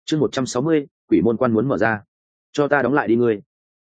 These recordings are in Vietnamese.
chương 160, quỷ môn quan muốn mở ra. Cho ta đóng lại đi ngươi.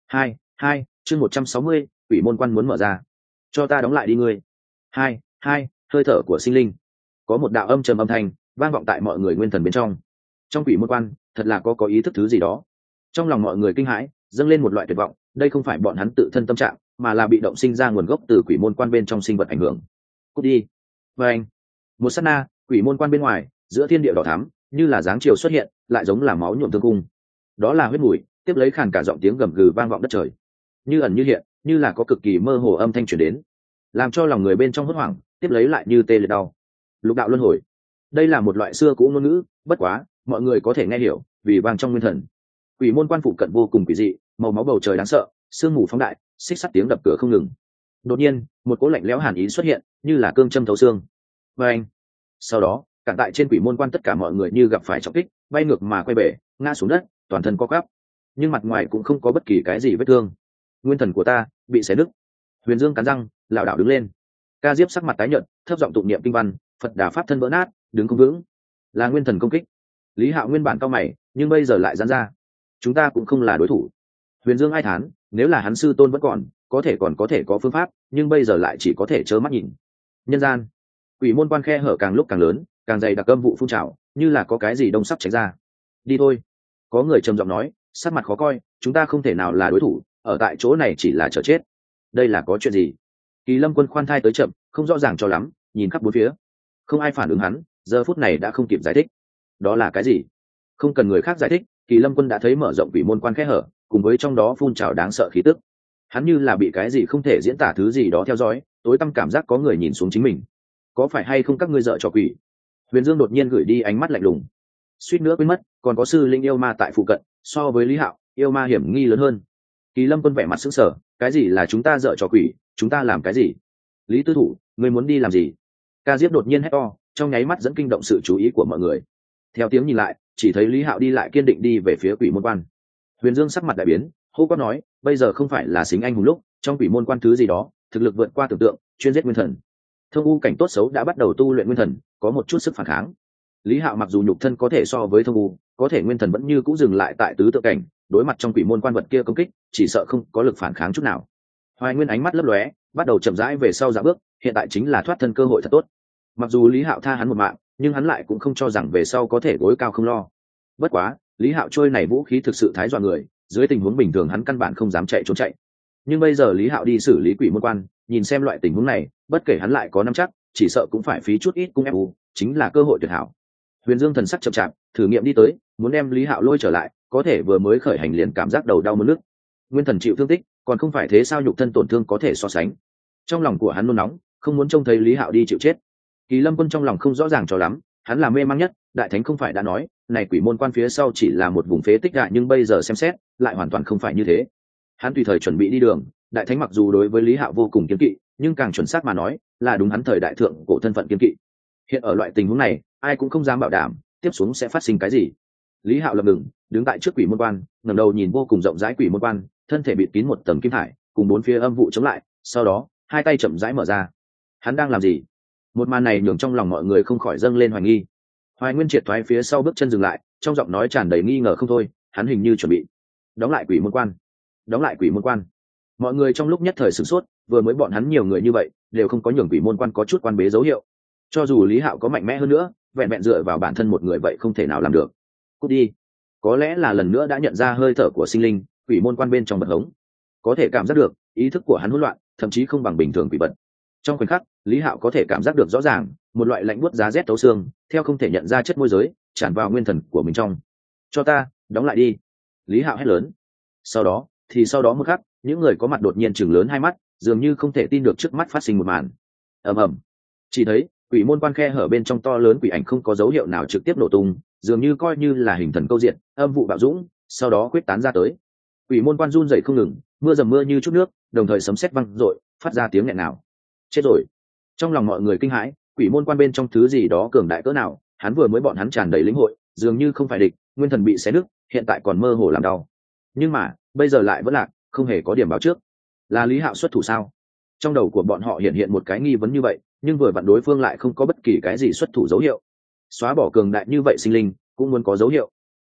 Hai, chương 160, quỷ môn quan muốn mở ra. Cho ta đóng lại đi ngươi. Hai, hơi thở của sinh linh. Có một đạo âm trầm âm thanh vang vọng tại mọi người nguyên thần bên trong. Trong quỷ môn quan, thật là có ý thức thứ gì đó. Trong lòng mọi người kinh hãi, dâng lên một loại tuyệt vọng, đây không phải bọn hắn tự thân tâm trạng, mà là bị động sinh ra nguồn gốc từ quỷ môn quan bên trong sinh vật ảnh hưởng. Cút đi. Và anh. Một sát na, quỷ môn quan bên ngoài, giữa thiên địa đỏ thắm, như là dáng chiều xuất hiện, lại giống là máu nhuộm thương cung. Đó là huyết mùi, tiếp lấy khàn cả giọng tiếng gầm gừ vang vọng đất trời. Như ẩn như hiện, như là có cực kỳ mơ hồ âm thanh truyền đến, làm cho lòng người bên trong hốt hoảng, tiếp lấy lại như tê liệt đau. Lục đạo luân hồi. Đây là một loại xưa cũ ngôn ngữ, bất quá, mọi người có thể nghe hiểu, vì vang trong nguyên thần. Quỷ môn quan phụ cận vô cùng quỷ dị, màu máu bầu trời đáng sợ, sương mù phóng đại, xích sắt tiếng đập cửa không ngừng. Đột nhiên, một cỗ lạnh lẽo hàn ý xuất hiện, như là cương châm thấu xương. Và anh. Sau đó, cản tại trên quỷ môn quan tất cả mọi người như gặp phải trọng kích, bay ngược mà quay bể, ngã xuống đất, toàn thân co quắp. Nhưng mặt ngoài cũng không có bất kỳ cái gì vết thương. Nguyên thần của ta bị xé nứt. Huyền Dương cắn răng, lảo đảo đứng lên. Ca Diếp sắc mặt tái nhợt, thấp giọng tụng niệm kinh văn, Phật Đà pháp thân vỡ nát, đứng không vững. Là nguyên thần công kích. Lý Hạo nguyên bản cao mày, nhưng bây giờ lại giãn ra. Chúng ta cũng không là đối thủ. Huyền Dương ai thán, nếu là hắn sư tôn vẫn còn có thể có phương pháp, nhưng bây giờ lại chỉ có thể trơ mắt nhìn. Nhân gian, quỷ môn quan khe hở càng lúc càng lớn, càng dày đặc âm vụ phun trào, như là có cái gì đông sắp tránh ra. Đi thôi. Có người trầm giọng nói, sắc mặt khó coi, chúng ta không thể nào là đối thủ, ở tại chỗ này chỉ là chờ chết. Đây là có chuyện gì? Kỳ Lâm Quân khoan thai tới chậm, không rõ ràng cho lắm, nhìn khắp bốn phía, không ai phản ứng hắn, giờ phút này đã không kịp giải thích. Đó là cái gì? Không cần người khác giải thích, Kỳ Lâm Quân đã thấy mở rộng quỷ môn quan khe hở, cùng với trong đó phun trào đáng sợ khí tức. Hắn như là bị cái gì không thể diễn tả thứ gì đó theo dõi, tối tăm cảm giác có người nhìn xuống chính mình. Có phải hay không các ngươi dợ trò quỷ? Huyền Dương đột nhiên gửi đi ánh mắt lạnh lùng. Suýt nữa quên mất, còn có sư linh yêu ma tại phụ cận, so với Lý Hạo, yêu ma hiểm nghi lớn hơn. Kỳ Lâm Quân vẻ mặt sững sờ, cái gì là chúng ta dợ trò quỷ, chúng ta làm cái gì? Lý Tư Thủ, ngươi muốn đi làm gì? Ca Diếp đột nhiên hét to, trong nháy mắt dẫn kinh động sự chú ý của mọi người. Theo tiếng nhìn lại, chỉ thấy Lý Hạo đi lại kiên định đi về phía quỷ môn quan. Huyền Dương sắc mặt đại biến, hô quát nói, bây giờ không phải là xính anh hùng lúc, trong quỷ môn quan thứ gì đó, thực lực vượt qua tưởng tượng, chuyên giết nguyên thần. Thông U cảnh tốt xấu đã bắt đầu tu luyện nguyên thần, có một chút sức phản kháng. Lý Hạo mặc dù nhục thân có thể so với Thông U, có thể nguyên thần vẫn như cũng dừng lại tại tứ tự cảnh, đối mặt trong quỷ môn quan vật kia công kích, chỉ sợ không có lực phản kháng chút nào. Hoài Nguyên ánh mắt lấp lóe, bắt đầu chậm rãi về sau dạo bước, hiện tại chính là thoát thân cơ hội thật tốt. Mặc dù Lý Hạo tha hắn một mạng, nhưng hắn lại cũng không cho rằng về sau có thể gối cao không lo. Bất quá, Lý Hạo trôi này vũ khí thực sự thái dọa người, dưới tình huống bình thường hắn căn bản không dám chạy trốn chạy. Nhưng bây giờ Lý Hạo đi xử lý quỷ môn quan, nhìn xem loại tình huống này, bất kể hắn lại có nắm chắc, chỉ sợ cũng phải phí chút ít cung ép u, chính là cơ hội tuyệt hảo. Huyền Dương thần sắc chậm chạp, thử nghiệm đi tới, muốn đem Lý Hạo lôi trở lại, có thể vừa mới khởi hành liền cảm giác đầu đau muốn nức. Nguyên thần chịu thương tích, còn không phải thế sao nhục thân tổn thương có thể so sánh. Trong lòng của hắn nôn nóng, không muốn trông thấy Lý Hạo đi chịu chết. Kỳ Lâm Quân trong lòng không rõ ràng cho lắm, hắn là mê mang nhất, đại thánh không phải đã nói, này quỷ môn quan phía sau chỉ là một vùng phế tích gạ, nhưng bây giờ xem xét, lại hoàn toàn không phải như thế. Hắn tùy thời chuẩn bị đi đường, đại thánh mặc dù đối với Lý Hạo vô cùng kiêng kỵ, nhưng càng chuẩn xác mà nói, là đúng hắn thời đại thượng cổ thân phận kiêng kỵ. Hiện ở loại tình huống này, ai cũng không dám bảo đảm tiếp xuống sẽ phát sinh cái gì. Lý Hạo lập ngừng, đứng tại trước quỷ môn quan, ngẩng đầu nhìn vô cùng rộng rãi quỷ môn quan, thân thể bịt kín một tầng kim thải, cùng bốn phía âm vụ chống lại, sau đó, hai tay chậm rãi mở ra. Hắn đang làm gì? Một màn này nhường trong lòng mọi người không khỏi dâng lên hoài nghi. Hoài Nguyên triệt thoái phía sau bước chân dừng lại, trong giọng nói tràn đầy nghi ngờ không thôi, hắn hình như chuẩn bị đóng lại quỷ môn quan. Đóng lại quỷ môn quan. Mọi người trong lúc nhất thời sửng sốt, vừa mới bọn hắn nhiều người như vậy, đều không có nhường quỷ môn quan có chút quan bế dấu hiệu. Cho dù Lý Hạo có mạnh mẽ hơn nữa, vẹn vẹn dựa vào bản thân một người vậy không thể nào làm được. Cút đi. Có lẽ là lần nữa đã nhận ra hơi thở của sinh linh, quỷ môn quan bên trong bật hống. Có thể cảm giác được, ý thức của hắn hỗn loạn, thậm chí không bằng bình thường quỷ vật. Trong khoảnh khắc, Lý Hạo có thể cảm giác được rõ ràng, một loại lạnh buốt giá rét tấu xương, theo không thể nhận ra chất môi giới, tràn vào nguyên thần của mình trong. Cho ta, đóng lại đi. Lý Hạo hét lớn. Sau đó một khắc, những người có mặt đột nhiên chừng lớn hai mắt, dường như không thể tin được trước mắt phát sinh một màn. Ầm ầm. Chỉ thấy, quỷ môn quan khe hở bên trong to lớn quỷ ảnh không có dấu hiệu nào trực tiếp nổ tung, dường như coi như là hình thần câu diện, âm vụ bạo dũng, sau đó quyết tán ra tới. Quỷ môn quan run rẩy không ngừng, mưa dầm mưa như chút nước, đồng thời sấm sét vang rội, phát ra tiếng nghẹn nào. Chết rồi. Trong lòng mọi người kinh hãi, quỷ môn quan bên trong thứ gì đó cường đại cỡ nào, hắn vừa mới bọn hắn tràn đầy lĩnh hội, dường như không phải địch, nguyên thần bị xé nứt, hiện tại còn mơ hồ làm đau. Nhưng mà, bây giờ lại vẫn lạc, không hề có điểm báo trước. Là Lý Hạo xuất thủ sao? Trong đầu của bọn họ hiện một cái nghi vấn như vậy, nhưng vừa vặn đối phương lại không có bất kỳ cái gì xuất thủ dấu hiệu. Xóa bỏ cường đại như vậy sinh linh, cũng muốn có dấu hiệu.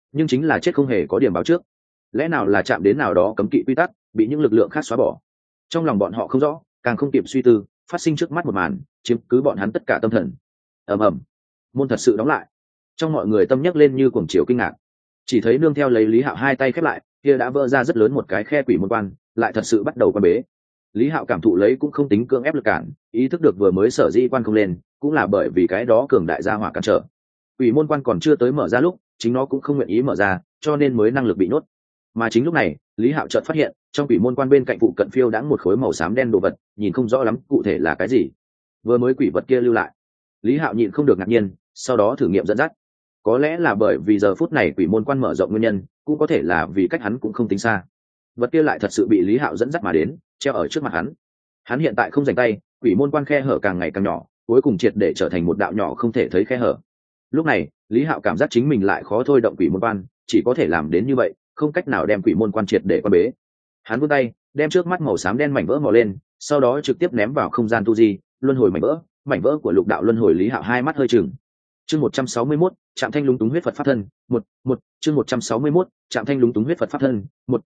nhưng chính là chết không hề có điểm báo trước. Lẽ nào là chạm đến nào đó cấm kỵ quy tắc, bị những lực lượng khác xóa bỏ? Trong lòng bọn họ không rõ, càng không kịp suy tư, phát sinh trước mắt một màn chiếm cứ bọn hắn tất cả tâm thần. Ầm ầm, môn thật sự đóng lại. Trong mọi người tâm nhấc lên như cuồng chiều kinh ngạc. Chỉ thấy nương theo lấy Lý Hạo hai tay khép lại, kia đã vỡ ra rất lớn một cái khe quỷ môn quan, lại thật sự bắt đầu quan bế. Lý Hạo cảm thụ lấy cũng không tính cưỡng ép lực cản, ý thức được vừa mới sở dĩ quan không lên, cũng là bởi vì cái đó cường đại gia hỏa cản trở. Quỷ môn quan còn chưa tới mở ra lúc, chính nó cũng không nguyện ý mở ra, cho nên mới năng lực bị nhốt. Mà chính lúc này, Lý Hạo chợt phát hiện, trong quỷ môn quan bên cạnh phụ cận phiêu đãng một khối màu xám đen đồ vật, nhìn không rõ lắm cụ thể là cái gì. Vừa mới quỷ vật kia lưu lại. Lý Hạo nhịn không được ngạc nhiên, sau đó thử nghiệm dẫn dắt. Có lẽ là bởi vì giờ phút này quỷ môn quan mở rộng nguyên nhân, cũng có thể là vì cách hắn cũng không tính xa. Vật kia lại thật sự bị Lý Hạo dẫn dắt mà đến, treo ở trước mặt hắn. Hắn hiện tại không dành tay, quỷ môn quan khe hở càng ngày càng nhỏ, cuối cùng triệt để trở thành một đạo nhỏ không thể thấy khe hở. Lúc này, Lý Hạo cảm giác chính mình lại khó thôi động quỷ môn quan, chỉ có thể làm đến như vậy, không cách nào đem quỷ môn quan triệt để quan bế. Hắn vươn tay, đem trước mắt màu xám đen mảnh vỡ mò lên, sau đó trực tiếp ném vào không gian tu di, luân hồi mảnh vỡ của lục đạo luân hồi. Lý Hạo hai mắt hơi chừng. Chương 161, Trạm Thanh lúng túng huyết Phật pháp thân, chương 161, Trạm Thanh lúng túng huyết Phật pháp thân,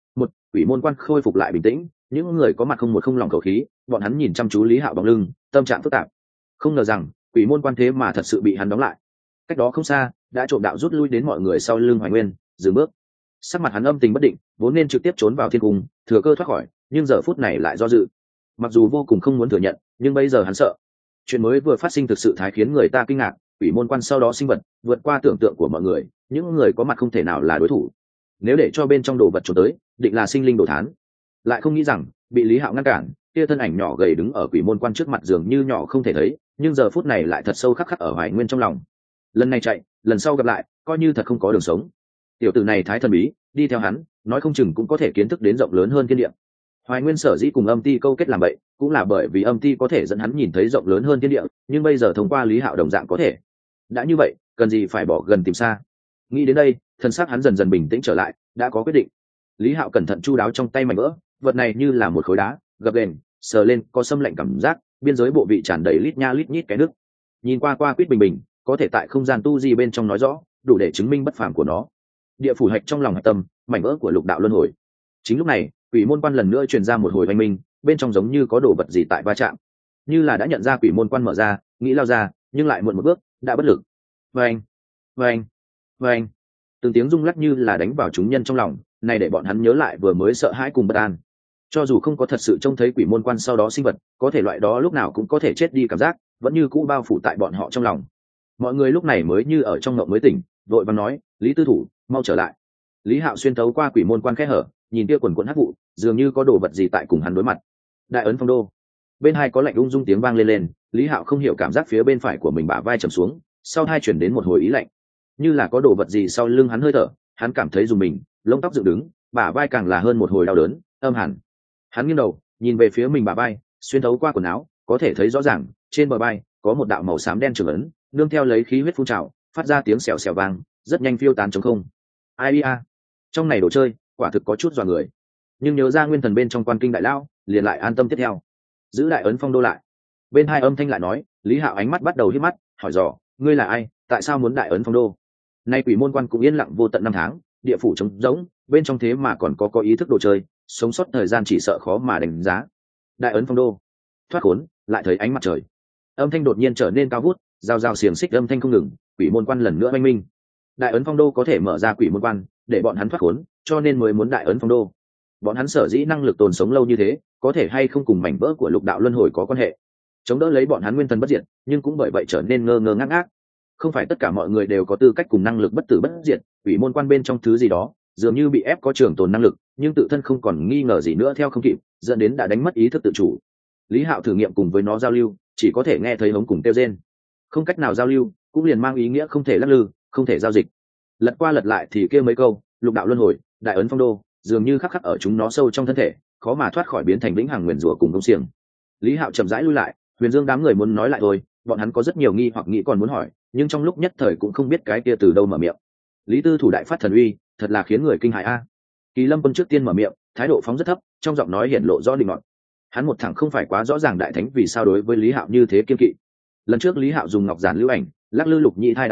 quỷ môn quan khôi phục lại bình tĩnh, những người có mặt không lòng khẩu khí, bọn hắn nhìn chăm chú Lý Hạo bóng lưng, tâm trạng phức tạp. Không ngờ rằng, quỷ môn quan thế mà thật sự bị hắn đóng lại. Cách đó không xa, đã trộm đạo rút lui đến mọi người sau lưng Hoài Nguyên, dừng bước. Sắc mặt hắn âm tình bất định, vốn nên trực tiếp trốn vào thiên cung, thừa cơ thoát khỏi, nhưng giờ phút này lại do dự. Mặc dù vô cùng không muốn thừa nhận, nhưng bây giờ hắn sợ. Chuyện mới vừa phát sinh thực sự thái khiến người ta kinh ngạc, quỷ môn quan sau đó sinh vật vượt qua tưởng tượng của mọi người, những người có mặt không thể nào là đối thủ. Nếu để cho bên trong đồ vật trốn tới, định là sinh linh đồ thán. Lại không nghĩ rằng bị Lý Hạo ngăn cản, kia thân ảnh nhỏ gầy đứng ở quỷ môn quan trước mặt dường như nhỏ không thể thấy, nhưng giờ phút này lại thật sâu khắc ở Hoài Nguyên trong lòng. Lần này chạy, lần sau gặp lại, coi như thật không có đường sống. Tiểu tử này thái thần bí, đi theo hắn, nói không chừng cũng có thể kiến thức đến rộng lớn hơn thiên địa. Hoài Nguyên sở dĩ cùng âm ti câu kết làm vậy, cũng là bởi vì âm ti có thể dẫn hắn nhìn thấy rộng lớn hơn thiên địa, nhưng bây giờ thông qua Lý Hạo đồng dạng có thể. Đã như vậy, cần gì phải bỏ gần tìm xa. Nghĩ đến đây, thân xác hắn dần dần bình tĩnh trở lại, đã có quyết định. Lý Hạo cẩn thận chu đáo trong tay mảnh vỡ, vật này như là một khối đá, gập ghềnh, sờ lên có xâm lạnh cảm giác, biên giới bộ vị tràn đầy lít nha lít nhít cái nước. Nhìn qua quýt bình bình, có thể tại không gian tu di bên trong nói rõ, đủ để chứng minh bất phàm của nó. Địa phủ hạch trong lòng hạch tâm, mảnh vỡ của lục đạo luân hồi. Chính lúc này, quỷ môn quan lần nữa truyền ra một hồi oanh minh, bên trong giống như có đồ vật gì tại va chạm, như là đã nhận ra quỷ môn quan mở ra, nghĩ lao ra, nhưng lại muộn một bước, đã bất lực. Vâng, vâng, vâng, từng tiếng rung lắc như là đánh vào chúng nhân trong lòng, này để bọn hắn nhớ lại vừa mới sợ hãi cùng bất an. Cho dù không có thật sự trông thấy quỷ môn quan sau đó sinh vật, có thể loại đó lúc nào cũng có thể chết đi cảm giác, vẫn như cũ bao phủ tại bọn họ trong lòng. Mọi người lúc này mới như ở trong ngộng mới tỉnh, vội vàng nói, Lý tư thủ, mau trở lại. Lý Hạo xuyên thấu qua quỷ môn quan khe hở, nhìn kia quần quần hắc vụ, dường như có đồ vật gì tại cùng hắn đối mặt. Đại ấn phong đô. Bên hai có lạnh ung dung tiếng vang lên, Lý Hạo không hiểu cảm giác phía bên phải của mình bả vai trầm xuống, sau hai chuyển đến một hồi ý lạnh, như là có đồ vật gì sau lưng hắn hơi thở, hắn cảm thấy rùng mình, lông tóc dựng đứng, bả vai càng là hơn một hồi đau đớn, âm hẳn. Hắn nghiêng đầu, nhìn về phía mình bả vai, xuyên thấu qua quần áo, có thể thấy rõ ràng, trên bờ vai có một đạo màu xám đen trường ấn, nương theo lấy khí huyết phun trào, phát ra tiếng xèo xèo vang, rất nhanh phiêu tán trống không. Ai a, trong này đồ chơi, quả thực có chút dọa người. Nhưng nhớ ra nguyên thần bên trong quan kinh đại lao, liền lại an tâm tiếp theo. Giữ đại ấn phong đô lại. Bên hai âm thanh lại nói, Lý Hạo ánh mắt bắt đầu hít mắt, hỏi dò, ngươi là ai, tại sao muốn đại ấn phong đô? Nay quỷ môn quan cũng yên lặng vô tận năm tháng, địa phủ trống rỗng, bên trong thế mà còn có ý thức đồ chơi, sống sót thời gian chỉ sợ khó mà đánh giá. Đại ấn phong đô. Thoát khốn, lại thấy ánh mặt trời. Âm thanh đột nhiên trở nên cao vút, giao xiềng xích âm thanh không ngừng, quỷ môn quan lần nữa oanh minh. Đại ấn phong đô có thể mở ra quỷ môn quan, để bọn hắn thoát khốn, cho nên mới muốn đại ấn phong đô. Bọn hắn sở dĩ năng lực tồn sống lâu như thế, có thể hay không cùng mảnh vỡ của lục đạo luân hồi có quan hệ, chống đỡ lấy bọn hắn nguyên thần bất diệt, nhưng cũng bởi vậy trở nên ngơ ngơ ngác ngác. Không phải tất cả mọi người đều có tư cách cùng năng lực bất tử bất diệt, quỷ môn quan bên trong thứ gì đó dường như bị ép có trường tồn năng lực, nhưng tự thân không còn nghi ngờ gì nữa theo không kịp, dẫn đến đã đánh mất ý thức tự chủ. Lý Hạo thử nghiệm cùng với nó giao lưu, chỉ có thể nghe thấy hống cùng kêu rên, không cách nào giao lưu, cũng liền mang ý nghĩa không thể lắc lư, không thể giao dịch. Lật qua lật lại thì kêu mấy câu, lục đạo luân hồi, đại ấn phong đô, dường như khắc ở chúng nó sâu trong thân thể, khó mà thoát khỏi biến thành vĩnh hằng nguyền rủa cùng công xiềng. Lý Hạo chậm rãi lui lại, Huyền Dương đám người muốn nói lại thôi, bọn hắn có rất nhiều nghi hoặc nghĩ còn muốn hỏi, nhưng trong lúc nhất thời cũng không biết cái kia từ đâu mở miệng. Lý tư thủ đại phát thần uy, thật là khiến người kinh hãi a. Kỳ Lâm Quân trước tiên mở miệng, thái độ phóng rất thấp, trong giọng nói hiển lộ rõ định ngọn. Hắn một thẳng không phải quá rõ ràng đại thánh vì sao đối với Lý Hạo như thế kiên kỵ. Lần trước Lý Hạo dùng ngọc giản lưu ảnh, lắc lư lục nhị thai đám khỉ,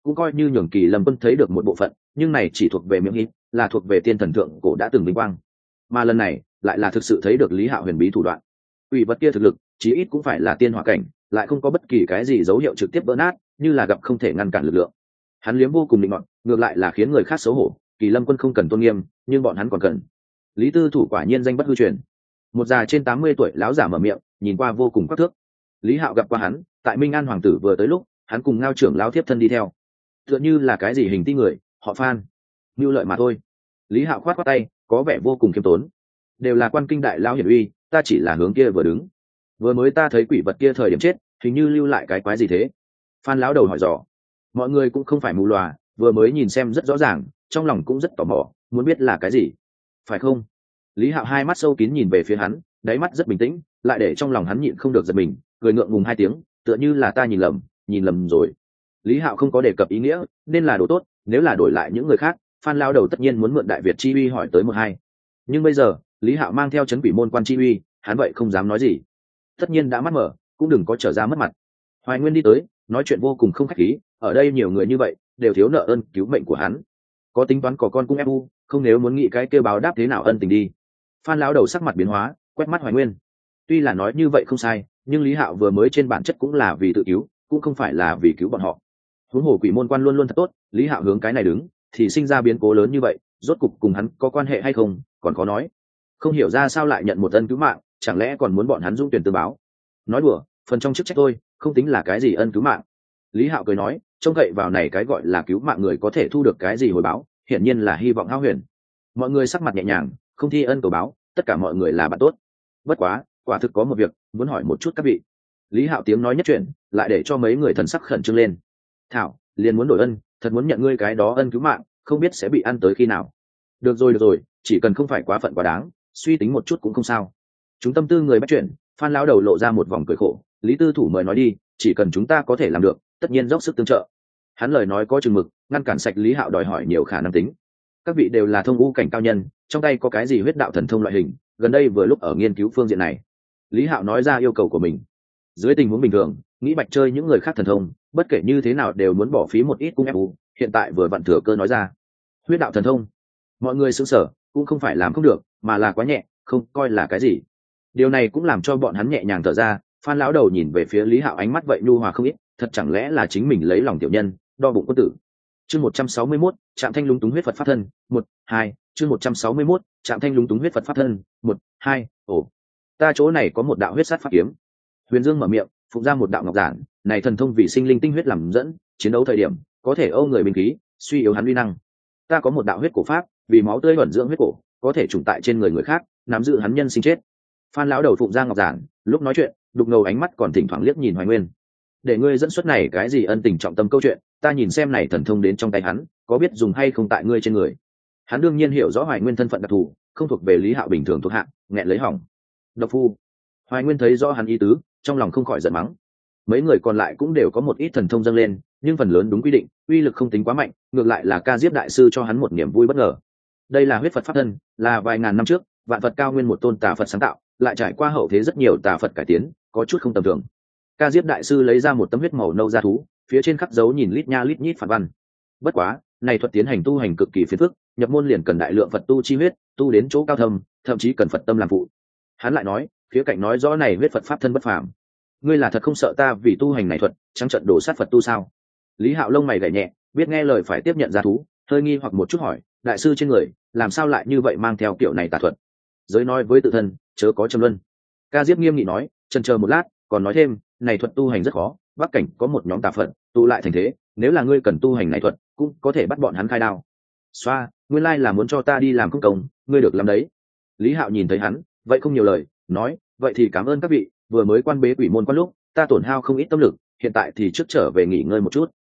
cũng coi như nhường Kỳ Lâm Quân thấy được một bộ phận, nhưng này chỉ thuộc về miệng hít, là thuộc về tiên thần thượng cổ đã từng vinh quang, mà lần này lại là thực sự thấy được Lý Hạo huyền bí thủ đoạn. Quỷ vật kia thực lực chí ít cũng phải là tiên hỏa cảnh, lại không có bất kỳ cái gì dấu hiệu trực tiếp vỡ nát, như là gặp không thể ngăn cản lực lượng. Hắn liếm vô cùng định ngọn, ngược lại là khiến người khác xấu hổ. Kỳ Lâm Quân không cần tôn nghiêm, nhưng bọn hắn còn cần. Lý Tư Thủ quả nhiên danh bất hư truyền. Một già trên 80 tuổi lão giả mở miệng, nhìn qua vô cùng quắc thước. Lý Hạo gặp qua hắn, tại Minh An hoàng tử vừa tới lúc, hắn cùng Ngao trưởng lão tiếp thân đi theo, tựa như là cái gì hình tí người, họ Phan, mưu lợi mà thôi. Lý Hạo khoát khoát tay, có vẻ vô cùng khiêm tốn. Đều là quan kinh đại lão hiển uy, ta chỉ là hướng kia vừa đứng. Vừa mới ta thấy quỷ vật kia thời điểm chết, hình như lưu lại cái quái gì thế? Phan lão đầu hỏi dò. Mọi người cũng không phải mù lòa, vừa mới nhìn xem rất rõ ràng, trong lòng cũng rất tò mò, muốn biết là cái gì, phải không? Lý Hạo hai mắt sâu kín nhìn về phía hắn, đáy mắt rất bình tĩnh, lại để trong lòng hắn nhịn không được giật mình, cười ngượng ngùng hai tiếng, tựa như là ta nhìn lầm rồi. Lý Hạo không có đề cập ý nghĩa, nên là đồ tốt, nếu là đổi lại những người khác, Phan lao đầu tất nhiên muốn mượn Đại Việt chi uy hỏi tới một hai. Nhưng bây giờ, Lý Hạo mang theo trấn quỷ môn quan chi uy, hắn vậy không dám nói gì. Tất nhiên đã mắt mở, cũng đừng có trở ra mất mặt. Hoài Nguyên đi tới, nói chuyện vô cùng không khách khí, ở đây nhiều người như vậy, đều thiếu nợ ơn cứu mệnh của hắn. Có tính toán có con cung ép u, không nếu muốn nghĩ cái kêu báo đáp thế nào ân tình đi. Phan lão đầu sắc mặt biến hóa, quét mắt Hoài Nguyên. Tuy là nói như vậy không sai, nhưng Lý Hạo vừa mới trên bản chất cũng là vì tự cứu, cũng không phải là vì cứu bọn họ. Huống hồ quỷ môn quan luôn luôn thật tốt, Lý Hạo hướng cái này đứng, thì sinh ra biến cố lớn như vậy, rốt cục cùng hắn có quan hệ hay không, còn khó nói. Không hiểu ra sao lại nhận một ân cứu mạng, chẳng lẽ còn muốn bọn hắn dung tuyển tương báo? Nói đùa, phần trong chức trách tôi, không tính là cái gì ân cứu mạng. Lý Hạo cười nói, trông cậy vào này cái gọi là cứu mạng người có thể thu được cái gì hồi báo, hiển nhiên là hy vọng hão huyền. Mọi người sắc mặt nhẹ nhàng, không thi ân cầu báo, tất cả mọi người là bạn tốt. Bất quá, quả thực có một việc muốn hỏi một chút các vị. Lý Hạo tiếng nói nhất chuyện, lại để cho mấy người thần sắc khẩn trương lên. Thảo, liền muốn đổi ân, thật muốn nhận ngươi cái đó ân cứu mạng, không biết sẽ bị ăn tới khi nào. Được rồi, chỉ cần không phải quá phận quá đáng, suy tính một chút cũng không sao. Chúng tâm tư người bắt chuyện, Phan lão đầu lộ ra một vòng cười khổ. Lý Tư Thủ mời nói đi, chỉ cần chúng ta có thể làm được, tất nhiên dốc sức tương trợ. Hắn lời nói có chừng mực, ngăn cản sạch Lý Hạo đòi hỏi nhiều khả năng tính. Các vị đều là thông u cảnh cao nhân, trong tay có cái gì huyết đạo thần thông loại hình, gần đây vừa lúc ở nghiên cứu phương diện này. Lý Hạo nói ra yêu cầu của mình. Dưới tình huống bình thường, nghĩ bạch chơi những người khác thần thông, bất kể như thế nào đều muốn bỏ phí một ít cung ép u, hiện tại vừa vặn thừa cơ nói ra. Huyết đạo thần thông. Mọi người sững sờ, cũng không phải làm không được, mà là quá nhẹ, không coi là cái gì. Điều này cũng làm cho bọn hắn nhẹ nhàng thở ra. Phan lão đầu nhìn về phía Lý Hạo ánh mắt vậy nhu hòa không ít, thật chẳng lẽ là chính mình lấy lòng tiểu nhân, đo bụng quân tử. Chương 161, Trạm Thanh lúng túng huyết Phật pháp thân, 1-2, chương 161, Trạm Thanh lúng túng huyết Phật pháp thân, 1-2, ồ. Ta chỗ này có một đạo huyết sát pháp kiếm. Huyền Dương mở miệng, phụng ra một đạo ngọc giản, này thần thông vì sinh linh tinh huyết làm dẫn, chiến đấu thời điểm có thể âu người binh khí, suy yếu hắn uy năng. Ta có một đạo huyết cổ pháp, vì máu tươi thuần dưỡng huyết cổ, có thể trùng tại trên người khác, nắm giữ hắn nhân sinh chết. Phan lão đầu phụng ra ngọc giản, lúc nói chuyện, đục ngầu ánh mắt còn thỉnh thoảng liếc nhìn Hoài Nguyên. Để ngươi dẫn xuất này cái gì ân tình trọng tâm câu chuyện, ta nhìn xem này thần thông đến trong tay hắn, có biết dùng hay không tại ngươi trên người. Hắn đương nhiên hiểu rõ Hoài Nguyên thân phận đặc thù, không thuộc về Lý Hạo bình thường thuộc hạng, nghẹn lấy hỏng. Độc phu. Hoài Nguyên thấy rõ hắn ý tứ, trong lòng không khỏi giận mắng. Mấy người còn lại cũng đều có một ít thần thông dâng lên, nhưng phần lớn đúng quy định, uy lực không tính quá mạnh, ngược lại là Ca Diếp đại sư cho hắn một niềm vui bất ngờ. Đây là huyết Phật pháp thân, là vài ngàn năm trước, vạn Phật cao nguyên một tôn tà Phật sáng tạo, lại trải qua hậu thế rất nhiều tà Phật cải tiến, có chút không tầm thường. Ca Diếp đại sư lấy ra một tấm huyết màu nâu da thú, phía trên khắc dấu nhìn lít nha lít nhít phản văn. Bất quá, này thuật tiến hành tu hành cực kỳ phiền phức, nhập môn liền cần đại lượng Phật tu chi huyết, tu đến chỗ cao thâm, thậm chí cần Phật tâm làm phụ. Hắn lại nói, khía cạnh nói rõ này huyết Phật pháp thân bất phàm. Ngươi là thật không sợ ta vì tu hành này thuật, trắng trận đổ sát Phật tu sao? Lý Hạo lông mày gảy nhẹ, biết nghe lời phải tiếp nhận ra thú, hơi nghi hoặc một chút hỏi, đại sư trên người, làm sao lại như vậy mang theo kiểu này tà thuật? Giới nói với tự thân, chớ có châm luân. Ca Diếp nghiêm nghị nói, chần chờ một lát, còn nói thêm, này thuật tu hành rất khó, Bắc cảnh có một nhóm tà Phật, tụ lại thành thế, nếu là ngươi cần tu hành này thuật, cũng có thể bắt bọn hắn khai đao. Xoa, nguyên lai là muốn cho ta đi làm công công, ngươi được làm đấy. Lý Hạo nhìn thấy hắn, vậy không nhiều lời, nói, vậy thì cảm ơn các vị, vừa mới quan bế quỷ môn quan lúc, ta tổn hao không ít tâm lực, hiện tại thì trước trở về nghỉ ngơi một chút.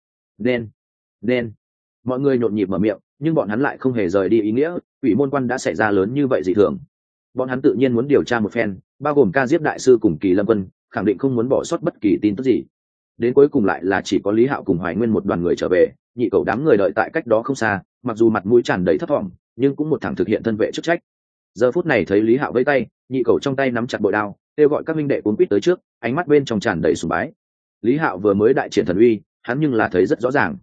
Nên. Mọi người nhộn nhịp mở miệng, nhưng bọn hắn lại không hề rời đi ý nghĩa, quỷ môn quan đã xảy ra lớn như vậy dị thường. Bọn hắn tự nhiên muốn điều tra một phen, bao gồm Ca Diếp đại sư cùng Kỳ Lâm Quân, khẳng định không muốn bỏ sót bất kỳ tin tức gì. Đến cuối cùng lại là chỉ có Lý Hạo cùng Hoài Nguyên một đoàn người trở về, nhị cậu đám người đợi tại cách đó không xa, mặc dù mặt mũi tràn đầy thất vọng, nhưng cũng một thẳng thực hiện thân vệ chức trách. Giờ phút này thấy Lý Hạo vẫy tay, nhị cậu trong tay nắm chặt bội đao, kêu gọi các minh đệ cuốn quýt tới trước, ánh mắt bên trong tràn đầy sùng bái. Lý Hạo vừa mới đại triển thần uy, hắn nhưng là thấy rất rõ ràng.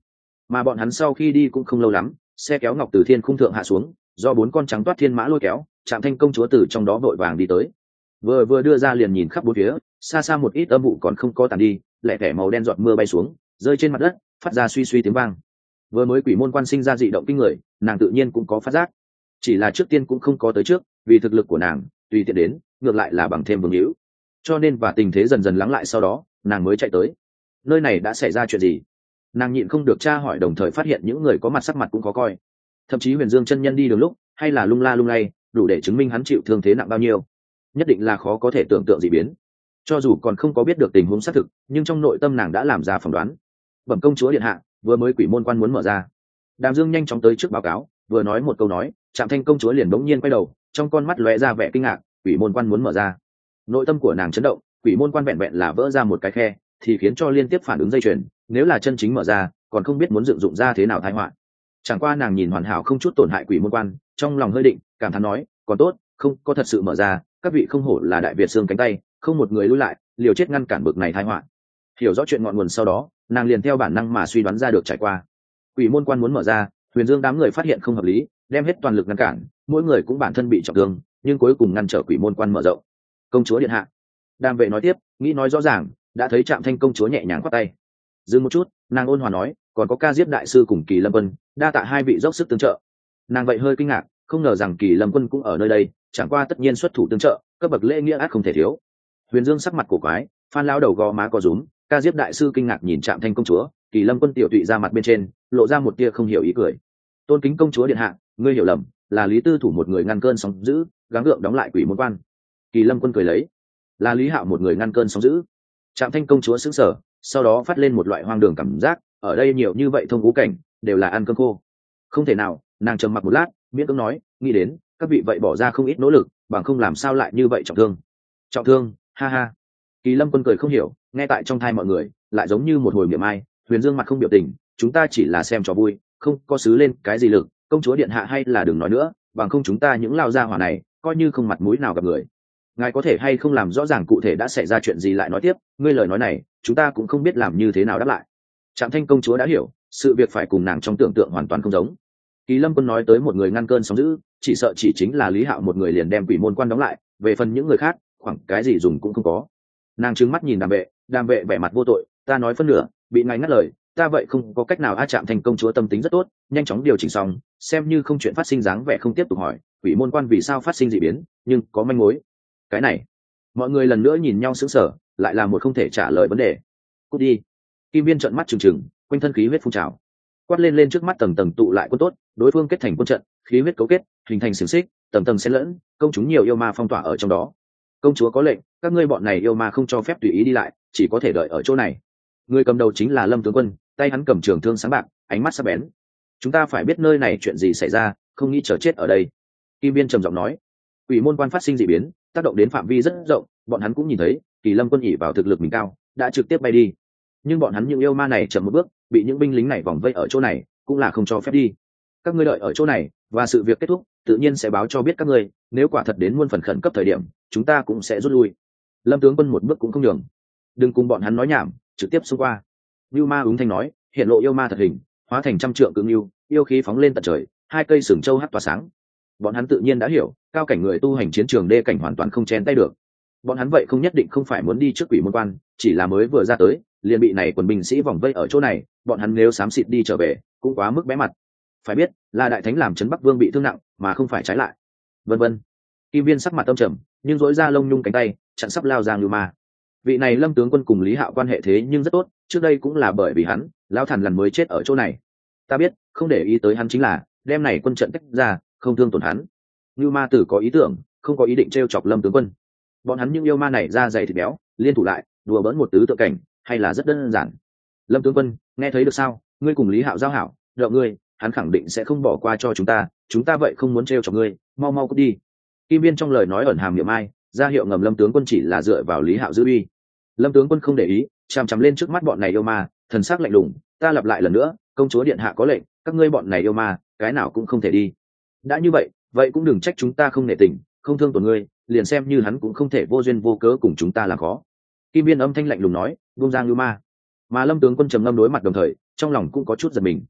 mà bọn hắn sau khi đi cũng không lâu lắm, xe kéo ngọc từ thiên khung thượng hạ xuống, do 4 con trắng toát thiên mã lôi kéo, Trạm Thanh công chúa từ trong đó vội vàng đi tới. Vừa đưa ra liền nhìn khắp bốn phía, xa xa một ít âm vụ còn không có tàn đi, lẻ tẻ màu đen giọt mưa bay xuống, rơi trên mặt đất, phát ra suy suy tiếng vang. Vừa mới quỷ môn quan sinh ra dị động kinh người, nàng tự nhiên cũng có phát giác, chỉ là trước tiên cũng không có tới trước, vì thực lực của nàng tùy tiện đến, ngược lại là bằng thêm vương hữu. Cho nên và tình thế dần dần lắng lại sau đó, nàng mới chạy tới. Nơi này đã xảy ra chuyện gì? Nàng nhịn không được tra hỏi, đồng thời phát hiện những người có mặt sắc mặt cũng khó coi. Thậm chí Huyền Dương chân nhân đi đường lúc hay là lung la lung lay, đủ để chứng minh hắn chịu thương thế nặng bao nhiêu. Nhất định là khó có thể tưởng tượng dị biến. Cho dù còn không có biết được tình huống xác thực, nhưng trong nội tâm nàng đã làm ra phỏng đoán. Bẩm công chúa điện hạ, vừa mới quỷ môn quan muốn mở ra. Đàm Dương nhanh chóng tới trước báo cáo, vừa nói một câu nói, Trạm Thanh công chúa liền bỗng nhiên quay đầu, trong con mắt lóe ra vẻ kinh ngạc. Quỷ môn quan muốn mở ra. Nội tâm của nàng chấn động, quỷ môn quan vẹn vẹn là vỡ ra một cái khe, thì khiến cho liên tiếp phản ứng dây chuyền, nếu là chân chính mở ra, còn không biết muốn dựng dụng ra thế nào tai họa. Chẳng qua nàng nhìn hoàn hảo không chút tổn hại quỷ môn quan, trong lòng hơi định, cảm thán nói, còn tốt, không có thật sự mở ra, các vị không hổ là đại việt xương cánh tay, không một người lui lại, liều chết ngăn cản bực này tai họa. Hiểu rõ chuyện ngọn nguồn sau đó, nàng liền theo bản năng mà suy đoán ra được trải qua. Quỷ môn quan muốn mở ra, Huyền Dương đám người phát hiện không hợp lý, đem hết toàn lực ngăn cản, mỗi người cũng bản thân bị trọng thương, nhưng cuối cùng ngăn trở quỷ môn quan mở rộng. Công chúa điện hạ. Đàm Vệ nói tiếp, nghĩ nói rõ ràng, đã thấy Trạm Thanh công chúa nhẹ nhàng khoát tay. Dừng một chút, nàng ôn hòa nói, còn có Ca Diếp đại sư cùng Kỳ Lâm Quân, đa tạ hai vị dốc sức tương trợ. Nàng vậy hơi kinh ngạc, không ngờ rằng Kỳ Lâm Quân cũng ở nơi đây, chẳng qua tất nhiên xuất thủ tương trợ, cấp bậc lễ nghĩa ắt không thể thiếu. Huyền Dương sắc mặt cổ quái, Phan lão đầu gò má co rúm, Ca Diếp đại sư kinh ngạc nhìn Trạm Thanh công chúa, Kỳ Lâm Quân tiểu tụy ra mặt bên trên, lộ ra một tia không hiểu ý cười. Tôn kính công chúa điện hạ, ngươi hiểu lầm, là Lý Tư thủ một người ngăn cơn sóng dữ, gắng gượng đóng lại quỷ môn quan. Kỳ Lâm Quân cười lấy, là Lý Hạo một người ngăn cơn sóng dữ. Trạm Thanh công chúa sững sờ, sau đó phát lên một loại hoang đường cảm giác, ở đây nhiều như vậy thông ngũ cảnh, đều là ăn cơm khô. Không thể nào, nàng trầm mặc một lát, miễn cưỡng nói, nghĩ đến, các vị vậy bỏ ra không ít nỗ lực, bằng không làm sao lại như vậy trọng thương. Trọng thương, ha ha. Kỳ Lâm Quân cười không hiểu, nghe tại trong thai mọi người, lại giống như một hồi miệng ai. Huyền Dương mặt không biểu tình, chúng ta chỉ là xem trò vui, không có xứ lên cái gì lực, công chúa điện hạ hay là đừng nói nữa, bằng không chúng ta những lao gia hỏa này, coi như không mặt mũi nào gặp người. Ngài có thể hay không làm rõ ràng cụ thể đã xảy ra chuyện gì lại nói tiếp, ngươi lời nói này, chúng ta cũng không biết làm như thế nào đáp lại. Trạm Thanh công chúa đã hiểu, sự việc phải cùng nàng trong tưởng tượng hoàn toàn không giống. Kỳ Lâm Quân nói tới một người ngăn cơn sóng dữ, chỉ sợ chỉ chính là Lý Hạo một người liền đem quỷ môn quan đóng lại, về phần những người khác, khoảng cái gì dùng cũng không có. Nàng trừng mắt nhìn Đàm Vệ vẻ mặt vô tội, ta nói phân nửa, bị ngài ngắt lời, ta vậy không có cách nào. Trạm Thanh công chúa tâm tính rất tốt, nhanh chóng điều chỉnh xong, xem như không chuyện phát sinh dáng vẻ, không tiếp tục hỏi quỷ môn quan vì sao phát sinh dị biến, nhưng có manh mối. Cái này, mọi người lần nữa nhìn nhau sững sờ, lại là một không thể trả lời vấn đề. Cút đi. Kim Viên trợn mắt trừng trừng, quanh thân khí huyết phun trào, quát lên trước mắt tầng tầng tụ lại quân tốt, đối phương kết thành quân trận, khí huyết cấu kết, hình thành xiềng xích, tầng tầng xen lẫn, công chúng nhiều yêu ma phong tỏa ở trong đó. Công chúa có lệnh, các ngươi bọn này yêu ma không cho phép tùy ý đi lại, chỉ có thể đợi ở chỗ này. Người cầm đầu chính là Lâm tướng quân, tay hắn cầm trường thương sáng bạc, ánh mắt sắc bén. Chúng ta phải biết nơi này chuyện gì xảy ra, không nghĩ chờ chết ở đây. Kim Viên trầm giọng nói, quỷ môn quan phát sinh dị biến, tác động đến phạm vi rất rộng, bọn hắn cũng nhìn thấy, Kỳ Lâm quân ỉ vào thực lực mình cao, đã trực tiếp bay đi. Nhưng bọn hắn những yêu ma này chậm một bước, bị những binh lính này vòng vây ở chỗ này, cũng là không cho phép đi. Các ngươi đợi ở chỗ này, và sự việc kết thúc, tự nhiên sẽ báo cho biết các ngươi, nếu quả thật đến muôn phần khẩn cấp thời điểm, chúng ta cũng sẽ rút lui. Lâm tướng quân một bước cũng không nhường. Đừng cùng bọn hắn nói nhảm, trực tiếp xông qua. Nưu Ma ứng thanh nói, hiện lộ yêu ma thật hình, hóa thành trăm trượng cứng yêu, yêu khí phóng lên tận trời, hai cây sừng châu hắt tỏa sáng. Bọn hắn tự nhiên đã hiểu, cao cảnh người tu hành chiến trường đê cảnh hoàn toàn không chen tay được. Bọn hắn vậy không nhất định không phải muốn đi trước quỷ môn quan, chỉ là mới vừa ra tới, liền bị này quần binh sĩ vòng vây ở chỗ này, bọn hắn nếu xám xịt đi trở về, cũng quá mức bé mặt. Phải biết, là đại thánh làm trấn Bắc Vương bị thương nặng, mà không phải trái lại. Vân vân. Kim Viên sắc mặt âm trầm, nhưng rỗi ra lông nhung cánh tay, chặn sắp lao ra Nưu Ma. Vị này Lâm tướng quân cùng Lý Hạo quan hệ thế nhưng rất tốt, trước đây cũng là bởi vì hắn, lão thằn lằn mới chết ở chỗ này. Ta biết, không để ý tới hắn chính là, đem này quân trận tách ra, không thương tổn hắn. Nưu Ma tử có ý tưởng, không có ý định trêu chọc Lâm tướng quân. Bọn hắn những yêu ma này ra dày thịt béo, liên thủ lại, đùa bỡn một tứ tự cảnh, hay là rất đơn giản. Lâm tướng quân, nghe thấy được sao? Ngươi cùng Lý Hạo giao hảo, đợi ngươi, hắn khẳng định sẽ không bỏ qua cho chúng ta vậy không muốn trêu chọc ngươi, mau mau cút đi. Kim Viên trong lời nói ẩn hàm niệm ai, ra hiệu ngầm Lâm tướng quân chỉ là dựa vào Lý Hạo giữ uy. Lâm tướng quân không để ý, chằm chằm lên trước mắt bọn này yêu ma, thần sắc lạnh lùng, ta lặp lại lần nữa, công chúa điện hạ có lệnh, các ngươi bọn này yêu ma, cái nào cũng không thể đi. Đã như vậy cũng đừng trách chúng ta không nể tình, không thương tổn ngươi, liền xem như hắn cũng không thể vô duyên vô cớ cùng chúng ta làm khó. Kim Viên âm thanh lạnh lùng nói, buông ra Ngưu Ma. Mà Lâm tướng quân trầm ngâm đối mặt đồng thời, trong lòng cũng có chút giật mình.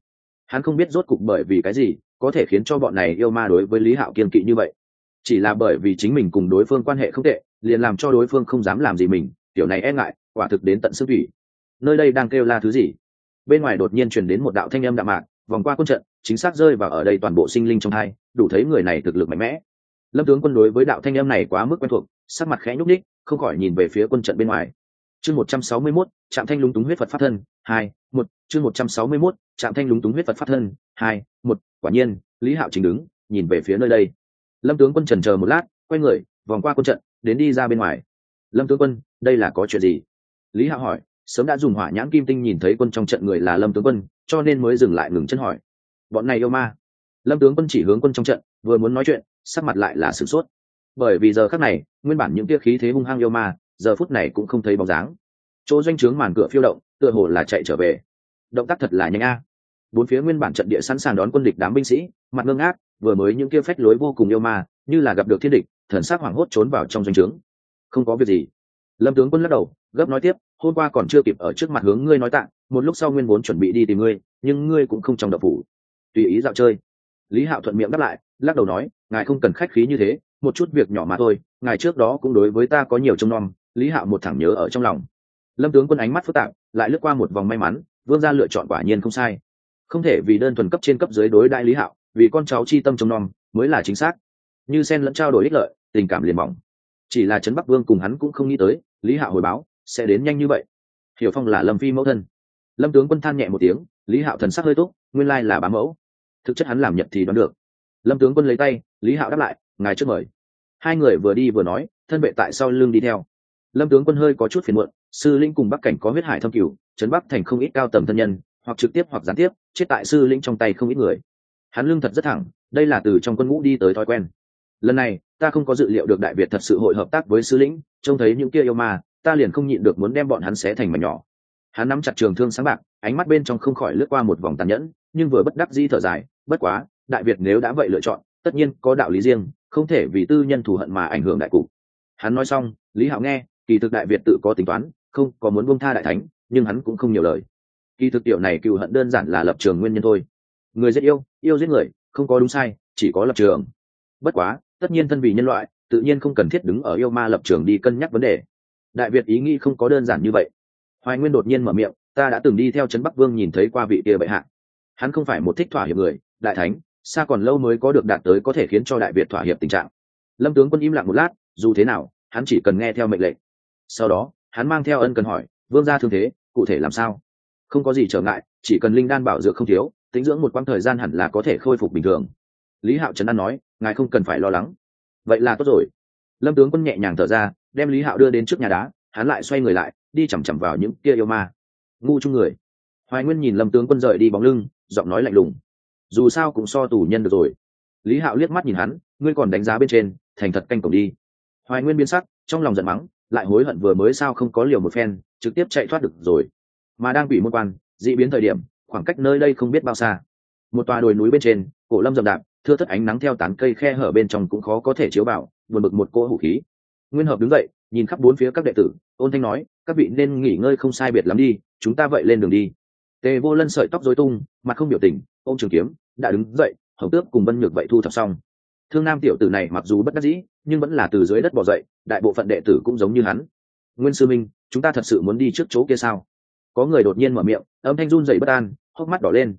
Hắn không biết rốt cục bởi vì cái gì có thể khiến cho bọn này yêu ma đối với Lý Hạo kiên kỵ như vậy, chỉ là bởi vì chính mình cùng đối phương quan hệ không tệ, liền làm cho đối phương không dám làm gì mình, tiểu này e ngại quả thực đến tận xương thủy. Nơi đây đang kêu la thứ gì? Bên ngoài đột nhiên truyền đến một đạo thanh âm đạm mạc, vòng qua quân trận, chính xác rơi vào ở đây toàn bộ sinh linh trong hai, đủ thấy người này thực lực mạnh mẽ. Lâm tướng quân đối với đạo thanh âm này quá mức quen thuộc, sắc mặt khẽ nhúc nhích, không khỏi nhìn về phía quân trận bên ngoài. Chương 161, Trạm Thanh lúng túng huyết Phật pháp thân, 2, 1, chương 161, Trạm Thanh lúng túng huyết Phật pháp thân, 2, 1, quả nhiên, Lý Hạo chính đứng, nhìn về phía nơi đây. Lâm tướng quân chần chờ một lát, quay người, vòng qua quân trận, đến đi ra bên ngoài. Lâm tướng quân, đây là có chuyện gì? Lý Hạo hỏi, sớm đã dùng hỏa nhãn kim tinh nhìn thấy quân trong trận người là Lâm tướng quân, cho nên mới dừng lại ngừng chân hỏi. Bọn này yêu ma. Lâm tướng quân chỉ hướng quân trong trận, vừa muốn nói chuyện, sắc mặt lại là sửng sốt. Bởi vì giờ khắc này, nguyên bản những tia khí thế hung hăng yêu ma, giờ phút này cũng không thấy bóng dáng. Chỗ doanh trướng màn cửa phiêu động, tựa hồ là chạy trở về. Động tác thật là nhanh a. Bốn phía nguyên bản trận địa sẵn sàng đón quân địch đám binh sĩ, mặt ngơ ngác, vừa mới những kia phách lối vô cùng yêu ma, như là gặp được thiên địch, thần sắc hoảng hốt trốn vào trong doanh trướng. Không có việc gì. Lâm tướng quân lắc đầu, gấp nói tiếp, hôm qua còn chưa kịp ở trước mặt hướng ngươi nói tạ, một lúc sau nguyên vốn chuẩn bị đi tìm ngươi, nhưng ngươi cũng không trong đậu phủ, tùy ý dạo chơi. Lý Hạo thuận miệng đáp lại, lắc đầu nói, ngài không cần khách khí như thế, một chút việc nhỏ mà thôi, ngài trước đó cũng đối với ta có nhiều trông nom. Lý Hạo một thẳng nhớ ở trong lòng. Lâm tướng quân ánh mắt phức tạp, lại lướt qua một vòng may mắn, vương gia lựa chọn quả nhiên không sai, không thể vì đơn thuần cấp trên cấp dưới đối đại Lý Hạo, vì con cháu chi tâm trông nom mới là chính xác. Như sen lẫn trao đổi ích lợi, tình cảm liền mỏng. Chỉ là Trấn Bắc Vương cùng hắn cũng không nghĩ tới, Lý Hạo hồi báo sẽ đến nhanh như vậy. Hiểu Phong là Lâm phi mẫu thân. Lâm tướng quân than nhẹ một tiếng, Lý Hạo thần sắc hơi tốt, nguyên lai là bá mẫu. Thực chất hắn làm nhật thì đoán được. Lâm tướng quân lấy tay, Lý Hạo đáp lại, ngài trước mời. Hai người vừa đi vừa nói, thân vệ tại sau lưng đi theo. Lâm tướng quân hơi có chút phiền muộn, sư linh cùng Bắc cảnh có huyết hải thâm cửu, Trấn Bắc thành không ít cao tầm thân nhân, hoặc trực tiếp hoặc gián tiếp, chết tại sư linh trong tay không ít người. Hắn lưng thật rất thẳng, đây là từ trong quân ngũ đi tới thói quen. Lần này ta không có dự liệu được Đại Việt thật sự hội hợp tác với sư lĩnh, trông thấy những kia yêu ma, ta liền không nhịn được muốn đem bọn hắn xé thành mảnh nhỏ. Hắn nắm chặt trường thương sáng bạc, ánh mắt bên trong không khỏi lướt qua một vòng tàn nhẫn, nhưng vừa bất đắc dĩ thở dài, bất quá, Đại Việt nếu đã vậy lựa chọn, tất nhiên có đạo lý riêng, không thể vì tư nhân thù hận mà ảnh hưởng đại cục. Hắn nói xong, Lý Hạo nghe, kỳ thực Đại Việt tự có tính toán, không có muốn buông tha đại thánh, nhưng hắn cũng không nhiều lời. Kỳ thực tiểu này cừu hận đơn giản là lập trường nguyên nhân thôi. Người giết yêu, yêu giết người, không có đúng sai, chỉ có lập trường. Bất quá, tất nhiên thân vì nhân loại, tự nhiên không cần thiết đứng ở yêu ma lập trường đi cân nhắc vấn đề. Đại Việt ý nghĩ không có đơn giản như vậy. Hoài Nguyên đột nhiên mở miệng, ta đã từng đi theo Trấn Bắc Vương nhìn thấy qua vị kia bệ hạ. Hắn không phải một thích thỏa hiệp người, đại thánh, xa còn lâu mới có được đạt tới có thể khiến cho Đại Việt thỏa hiệp tình trạng. Lâm tướng quân im lặng một lát, dù thế nào, hắn chỉ cần nghe theo mệnh lệnh. Sau đó, hắn mang theo ân cần hỏi, vương gia thương thế, cụ thể làm sao? Không có gì trở ngại, chỉ cần linh đan bảo dược không thiếu, tính dưỡng một quãng thời gian hẳn là có thể khôi phục bình thường. Lý Hạo trấn an nói, ngài không cần phải lo lắng. Vậy là tốt rồi. Lâm tướng quân nhẹ nhàng thở ra, đem Lý Hạo đưa đến trước nhà đá, hắn lại xoay người lại, đi chằm chằm vào những kia yêu ma. Ngu chung người. Hoài Nguyên nhìn Lâm tướng quân rời đi bóng lưng, giọng nói lạnh lùng. Dù sao cũng so tù nhân được rồi. Lý Hạo liếc mắt nhìn hắn, ngươi còn đánh giá bên trên, thành thật canh cổng đi. Hoài Nguyên biến sắc, trong lòng giận mắng, lại hối hận vừa mới sao không có liều một phen, trực tiếp chạy thoát được rồi. Mà đang bị môn quan, dị biến thời điểm, khoảng cách nơi đây không biết bao xa. Một tòa đồi núi bên trên, cổ lâm rậm rạp, thưa thất ánh nắng theo tán cây khe hở bên trong cũng khó có thể chiếu vào, buồn bực một cỗ hủ khí. Nguyên Hợp đứng dậy, nhìn khắp bốn phía các đệ tử, ôn thanh nói, các vị nên nghỉ ngơi không sai biệt lắm đi, chúng ta vậy lên đường đi. Tề Vô Lân sợi tóc rối tung, mặt không biểu tình, ôm trường kiếm, đã đứng dậy, Hồng Tước cùng Vân Nhược vậy thu thập xong. Thương Nam tiểu tử này mặc dù bất đắc dĩ, nhưng vẫn là từ dưới đất bò dậy, đại bộ phận đệ tử cũng giống như hắn. Nguyên sư minh, chúng ta thật sự muốn đi trước chỗ kia sao? Có người đột nhiên mở miệng, âm thanh run rẩy bất an, hốc mắt đỏ lên,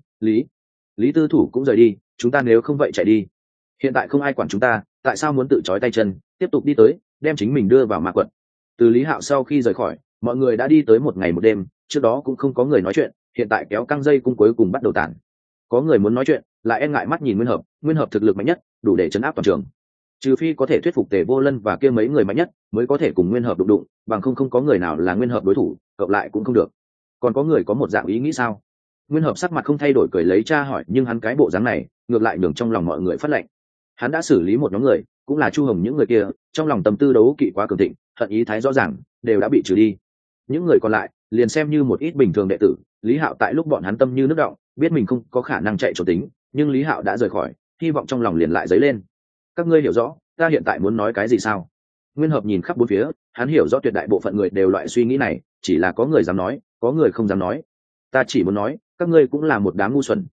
Lý Tư Thủ cũng rời đi, chúng ta nếu không vậy chạy đi. Hiện tại không ai quản chúng ta, tại sao muốn tự trói tay chân, tiếp tục đi tới, đem chính mình đưa vào ma quật. Từ Lý Hạo sau khi rời khỏi, mọi người đã đi tới một ngày một đêm, trước đó cũng không có người nói chuyện, hiện tại kéo căng dây cung cuối cùng bắt đầu tản. Có người muốn nói chuyện, lại e ngại mắt nhìn Nguyên Hợp thực lực mạnh nhất, đủ để chấn áp toàn trường. Trừ phi có thể thuyết phục Tề Vô Lân và kia mấy người mạnh nhất, mới có thể cùng Nguyên Hợp đụng đụng, bằng không có người nào là Nguyên Hợp đối thủ, cộng lại cũng không được. Còn có người có một dạng ý nghĩ sao? Nguyên Hợp sắc mặt không thay đổi cười lấy tra hỏi, nhưng hắn cái bộ dáng này, ngược lại nhường trong lòng mọi người phát lệnh. Hắn đã xử lý một nhóm người, cũng là Chu Hồng những người kia, trong lòng tâm tư đấu kỵ quá cường thịnh, hận ý thái rõ ràng, đều đã bị trừ đi. Những người còn lại, liền xem như một ít bình thường đệ tử, Lý Hạo tại lúc bọn hắn tâm như nước động, biết mình không có khả năng chạy trốn tính, nhưng Lý Hạo đã rời khỏi, hy vọng trong lòng liền lại dấy lên. Các ngươi hiểu rõ, ta hiện tại muốn nói cái gì sao? Nguyên Hợp nhìn khắp bốn phía, hắn hiểu rõ tuyệt đại bộ phận người đều loại suy nghĩ này, chỉ là có người dám nói, có người không dám nói. Ta chỉ muốn nói, các ngươi cũng là một đám ngu xuẩn,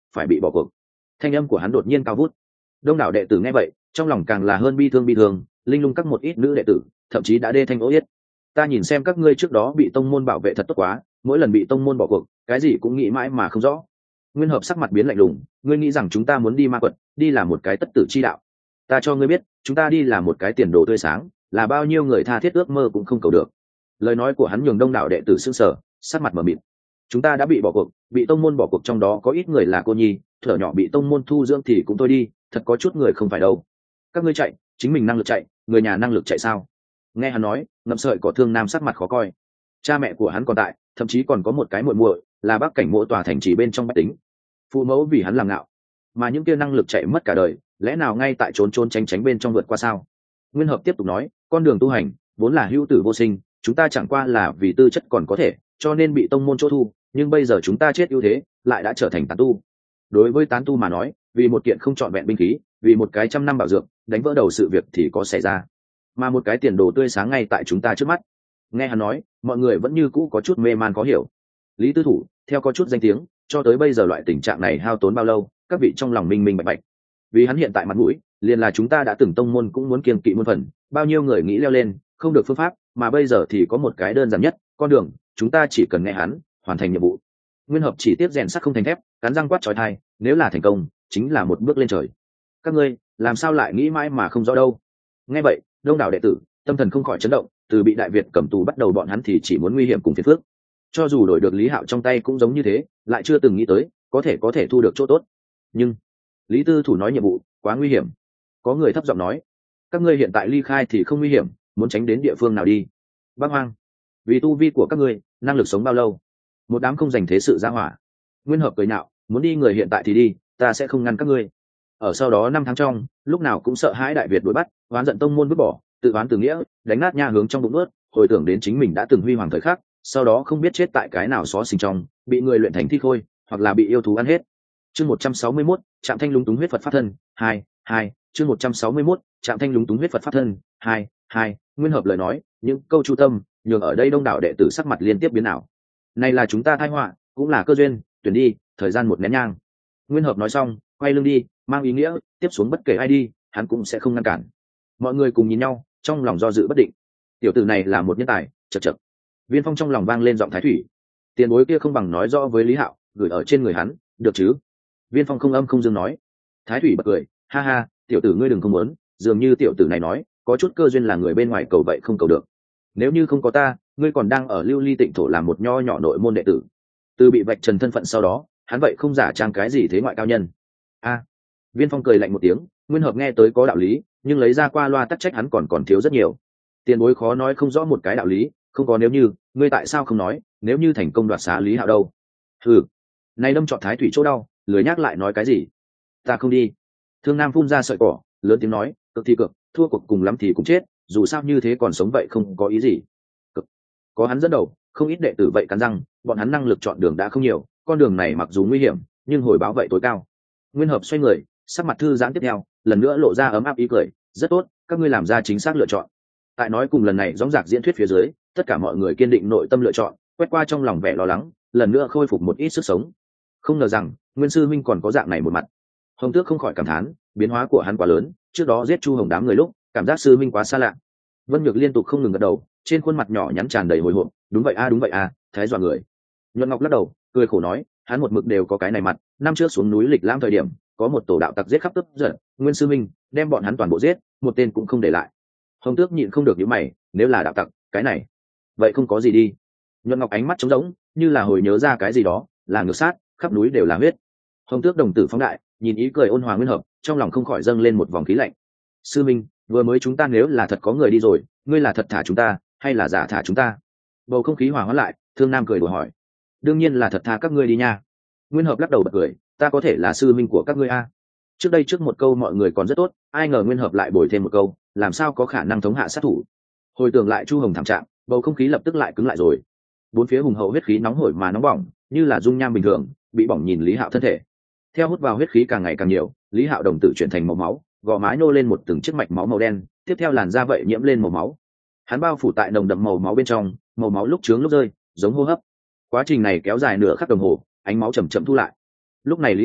phải bị bỏ cuộc. Thanh âm của hắn đột nhiên cao vút. Đông đảo đệ tử nghe vậy trong lòng càng là hơn bi thương. Linh lung các một ít nữ đệ tử thậm chí đã đê thanh ố yết. Ta nhìn xem các ngươi trước đó bị tông môn bảo vệ thật tốt quá, mỗi lần bị tông môn bỏ cuộc cái gì cũng nghĩ mãi mà không rõ. Nguyên Hợp sắc mặt biến lạnh lùng, ngươi nghĩ rằng chúng ta muốn đi ma quật, đi làm một cái tất tử chi đạo? Ta cho ngươi biết, chúng ta đi làm một cái tiền đồ tươi sáng, là bao nhiêu người tha thiết ước mơ cũng không cầu được. Lời nói của hắn nhường đông đảo đệ tử sững sờ, sắc mặt mở mịt. Chúng ta đã bị bỏ cuộc, bị tông môn bỏ cuộc, trong đó có ít người là cô nhi, thở nhỏ bị tông môn thu dưỡng thì cũng thôi đi, thật có chút người không phải đâu. Các ngươi chạy, chính mình năng lực chạy, người nhà năng lực chạy sao? Nghe hắn nói, Ngậm Sợi Cỏ Thương Nam sắc mặt khó coi. Cha mẹ của hắn còn tại, thậm chí còn có một cái muội muội, là bác cảnh mỗi tòa thành trì bên trong bách tính. Phụ mẫu vì hắn làm ngạo, mà những kia năng lực chạy mất cả đời, lẽ nào ngay tại trốn tránh bên trong vượt qua sao? Nguyên Hợp tiếp tục nói, con đường tu hành vốn là hữu tử vô sinh, chúng ta chẳng qua là vì tư chất còn có thể, cho nên bị tông môn chỗ thu, nhưng bây giờ chúng ta chết ưu thế, lại đã trở thành tán tu. Đối với tán tu mà nói, vì một kiện không trọn vẹn binh khí, vì một cái 100 năm bảo dược, đánh vỡ đầu sự việc thì có xảy ra, mà một cái tiền đồ tươi sáng ngay tại chúng ta trước mắt. Nghe hắn nói, mọi người vẫn như cũ có chút mê man khó hiểu. Lý Tư Thủ theo có chút danh tiếng, cho tới bây giờ loại tình trạng này hao tốn bao lâu, các vị trong lòng minh minh bạch bạch. Vì hắn hiện tại mặt mũi, liền là chúng ta đã từng tông môn cũng muốn kiêng kỵ muôn phần, bao nhiêu người nghĩ leo lên không được phương pháp, mà bây giờ thì có một cái đơn giản nhất con đường, chúng ta chỉ cần nghe hắn, hoàn thành nhiệm vụ. Nguyên Hợp chỉ tiếp rèn sắt không thành thép, cắn răng quát chói tai, nếu là thành công chính là một bước lên trời. Các ngươi làm sao lại nghĩ mãi mà không rõ đâu? Nghe vậy, đông đảo đệ tử tâm thần không khỏi chấn động, từ bị Đại Việt cầm tù bắt đầu bọn hắn thì chỉ muốn nguy hiểm cùng phiền phức, cho dù đổi được Lý Hạo trong tay cũng giống như thế, lại chưa từng nghĩ tới có thể thu được chỗ tốt. Nhưng Lý Tư Thủ nói nhiệm vụ quá nguy hiểm. Có người thấp giọng nói, các ngươi hiện tại ly khai thì không nguy hiểm, muốn tránh đến địa phương nào đi? Bác Hoang, vì tu vi của các ngươi, năng lực sống bao lâu? Một đám không dành thế sự ra hỏa. Nguyên Hợp cười nhạo, muốn đi người hiện tại thì đi, ta sẽ không ngăn các ngươi. Ở sau đó 5 tháng trong, lúc nào cũng sợ hãi Đại Việt đuổi bắt, oán giận tông môn vứt bỏ, tự oán tự nghĩa, đánh nát nha hướng trong bụng ướt, hồi tưởng đến chính mình đã từng huy hoàng thời khắc, sau đó không biết chết tại cái nào xó xỉnh trong, bị người luyện thành thi khôi, hoặc là bị yêu thú ăn hết. Chương 161, Trạm Thanh lúng túng huyết Phật pháp thân, 2. Chương 161, Trạm Thanh lúng túng huyết Phật pháp thân, 2. Nguyên Hợp lời nói, những câu chu tâm, nhường ở đây đông đảo đệ tử sắc mặt liên tiếp biến ảo. Này là chúng ta tai họa, cũng là cơ duyên, tuyển đi, thời gian một nén nhang. Nguyên Hợp nói xong, quay lưng đi, mang ý nghĩa tiếp xuống bất kể ai đi, hắn cũng sẽ không ngăn cản. Mọi người cùng nhìn nhau, trong lòng do dự bất định. Tiểu tử này là một nhân tài, chậc. Viên Phong trong lòng vang lên giọng Thái Thủy. Tiền bối kia không bằng nói rõ với Lý Hạo, gửi ở trên người hắn, được chứ? Viên Phong không âm không dương nói. Thái Thủy bật cười, ha ha, tiểu tử ngươi đừng không muốn, dường như tiểu tử này nói, có chút cơ duyên là người bên ngoài cầu vậy không cầu được. Nếu như không có ta, ngươi còn đang ở Lưu Ly Tịnh thổ làm một nho nhỏ nội môn đệ tử. Từ bị vạch trần thân phận sau đó, hắn vậy không giả trang cái gì thế ngoại cao nhân. A. Viên Phong cười lạnh một tiếng, Nguyên Hợp nghe tới có đạo lý, nhưng lấy ra qua loa tắc trách hắn còn thiếu rất nhiều. Tiền bối khó nói không rõ một cái đạo lý, không có nếu như, ngươi tại sao không nói, nếu như thành công đoạt xá Lý Hạo đâu? Hừ, nay đâm trọn Thái Thủy chỗ đau, lười nhắc lại nói cái gì. Ta không đi. Thương Nam phun ra sợi cỏ, lớn tiếng nói, cực thì cực, thua cuộc cùng lắm thì cũng chết, dù sao như thế còn sống vậy không có ý gì. Cực. Có hắn dẫn đầu, không ít đệ tử vậy cắn răng, bọn hắn năng lực chọn đường đã không nhiều, con đường này mặc dù nguy hiểm, nhưng hồi báo vậy tối cao. Nguyên Hợp xoay người, sắc mặt thư giãn tiếp theo, lần nữa lộ ra ấm áp ý cười, rất tốt, các ngươi làm ra chính xác lựa chọn. Tại nói cùng lần này dõng dạc diễn thuyết phía dưới, tất cả mọi người kiên định nội tâm lựa chọn, quét qua trong lòng vẻ lo lắng, lần nữa khôi phục một ít sức sống. Không ngờ rằng Nguyên sư minh còn có dạng này một mặt. Hồng Tước không khỏi cảm thán, biến hóa của hắn quá lớn, trước đó giết Chu Hồng đám người lúc, cảm giác sư minh quá xa lạ. Vân Nhược liên tục không ngừng gật đầu, trên khuôn mặt nhỏ nhắn tràn đầy hồi hộp, đúng vậy a, đúng vậy a, thái dọa người. Nhuận Ngọc lắc đầu, cười khổ nói, hắn một mực đều có cái này mặt, năm trước xuống núi lịch lãm thời điểm, có một tổ đạo tặc giết khắp tức giận, Nguyên sư minh đem bọn hắn toàn bộ giết, một tên cũng không để lại. Hồng Tước nhịn không được nhíu mày, nếu là đạo tặc, cái này, vậy không có gì đi. Nhuận Ngọc ánh mắt trống rỗng, như là hồi nhớ ra cái gì đó, là ngược sát, khắp núi đều là huyết. Hồng Tước đồng tử phóng đại, nhìn ý cười ôn hòa Nguyên Hợp, trong lòng không khỏi dâng lên một vòng khí lạnh. Sư minh, vừa mới chúng ta nếu là thật có người đi rồi, ngươi là thật thả chúng ta, hay là giả thả chúng ta? Bầu không khí hòa hoãn lại, Thương Nam cười đùa hỏi. Đương nhiên là thật tha các ngươi đi nha. Nguyên Hợp lắc đầu bật cười, ta có thể là sư minh của các ngươi a. Trước đây trước một câu mọi người còn rất tốt, ai ngờ Nguyên Hợp lại bồi thêm một câu, làm sao có khả năng thống hạ sát thủ. Hồi tưởng lại Chu Hồng thảm trạng, bầu không khí lập tức lại cứng lại rồi. Bốn phía hùng hậu huyết khí nóng hổi mà nóng bỏng, như là dung nham bình thường, bị bỏng nhìn Lý Hạo thân thể. Theo hút vào huyết khí càng ngày càng nhiều, Lý Hạo đồng tử chuyển thành màu máu, gò má nô lên một từng chiếc mạch máu màu đen, tiếp theo làn da vậy nhiễm lên màu máu. Hắn bao phủ tại nồng đậm màu máu bên trong, màu máu lúc trướng lúc rơi, giống hô hấp. Quá trình này kéo dài nửa khắc đồng hồ, ánh máu chậm chậm thu lại. Lúc này Lý Hạo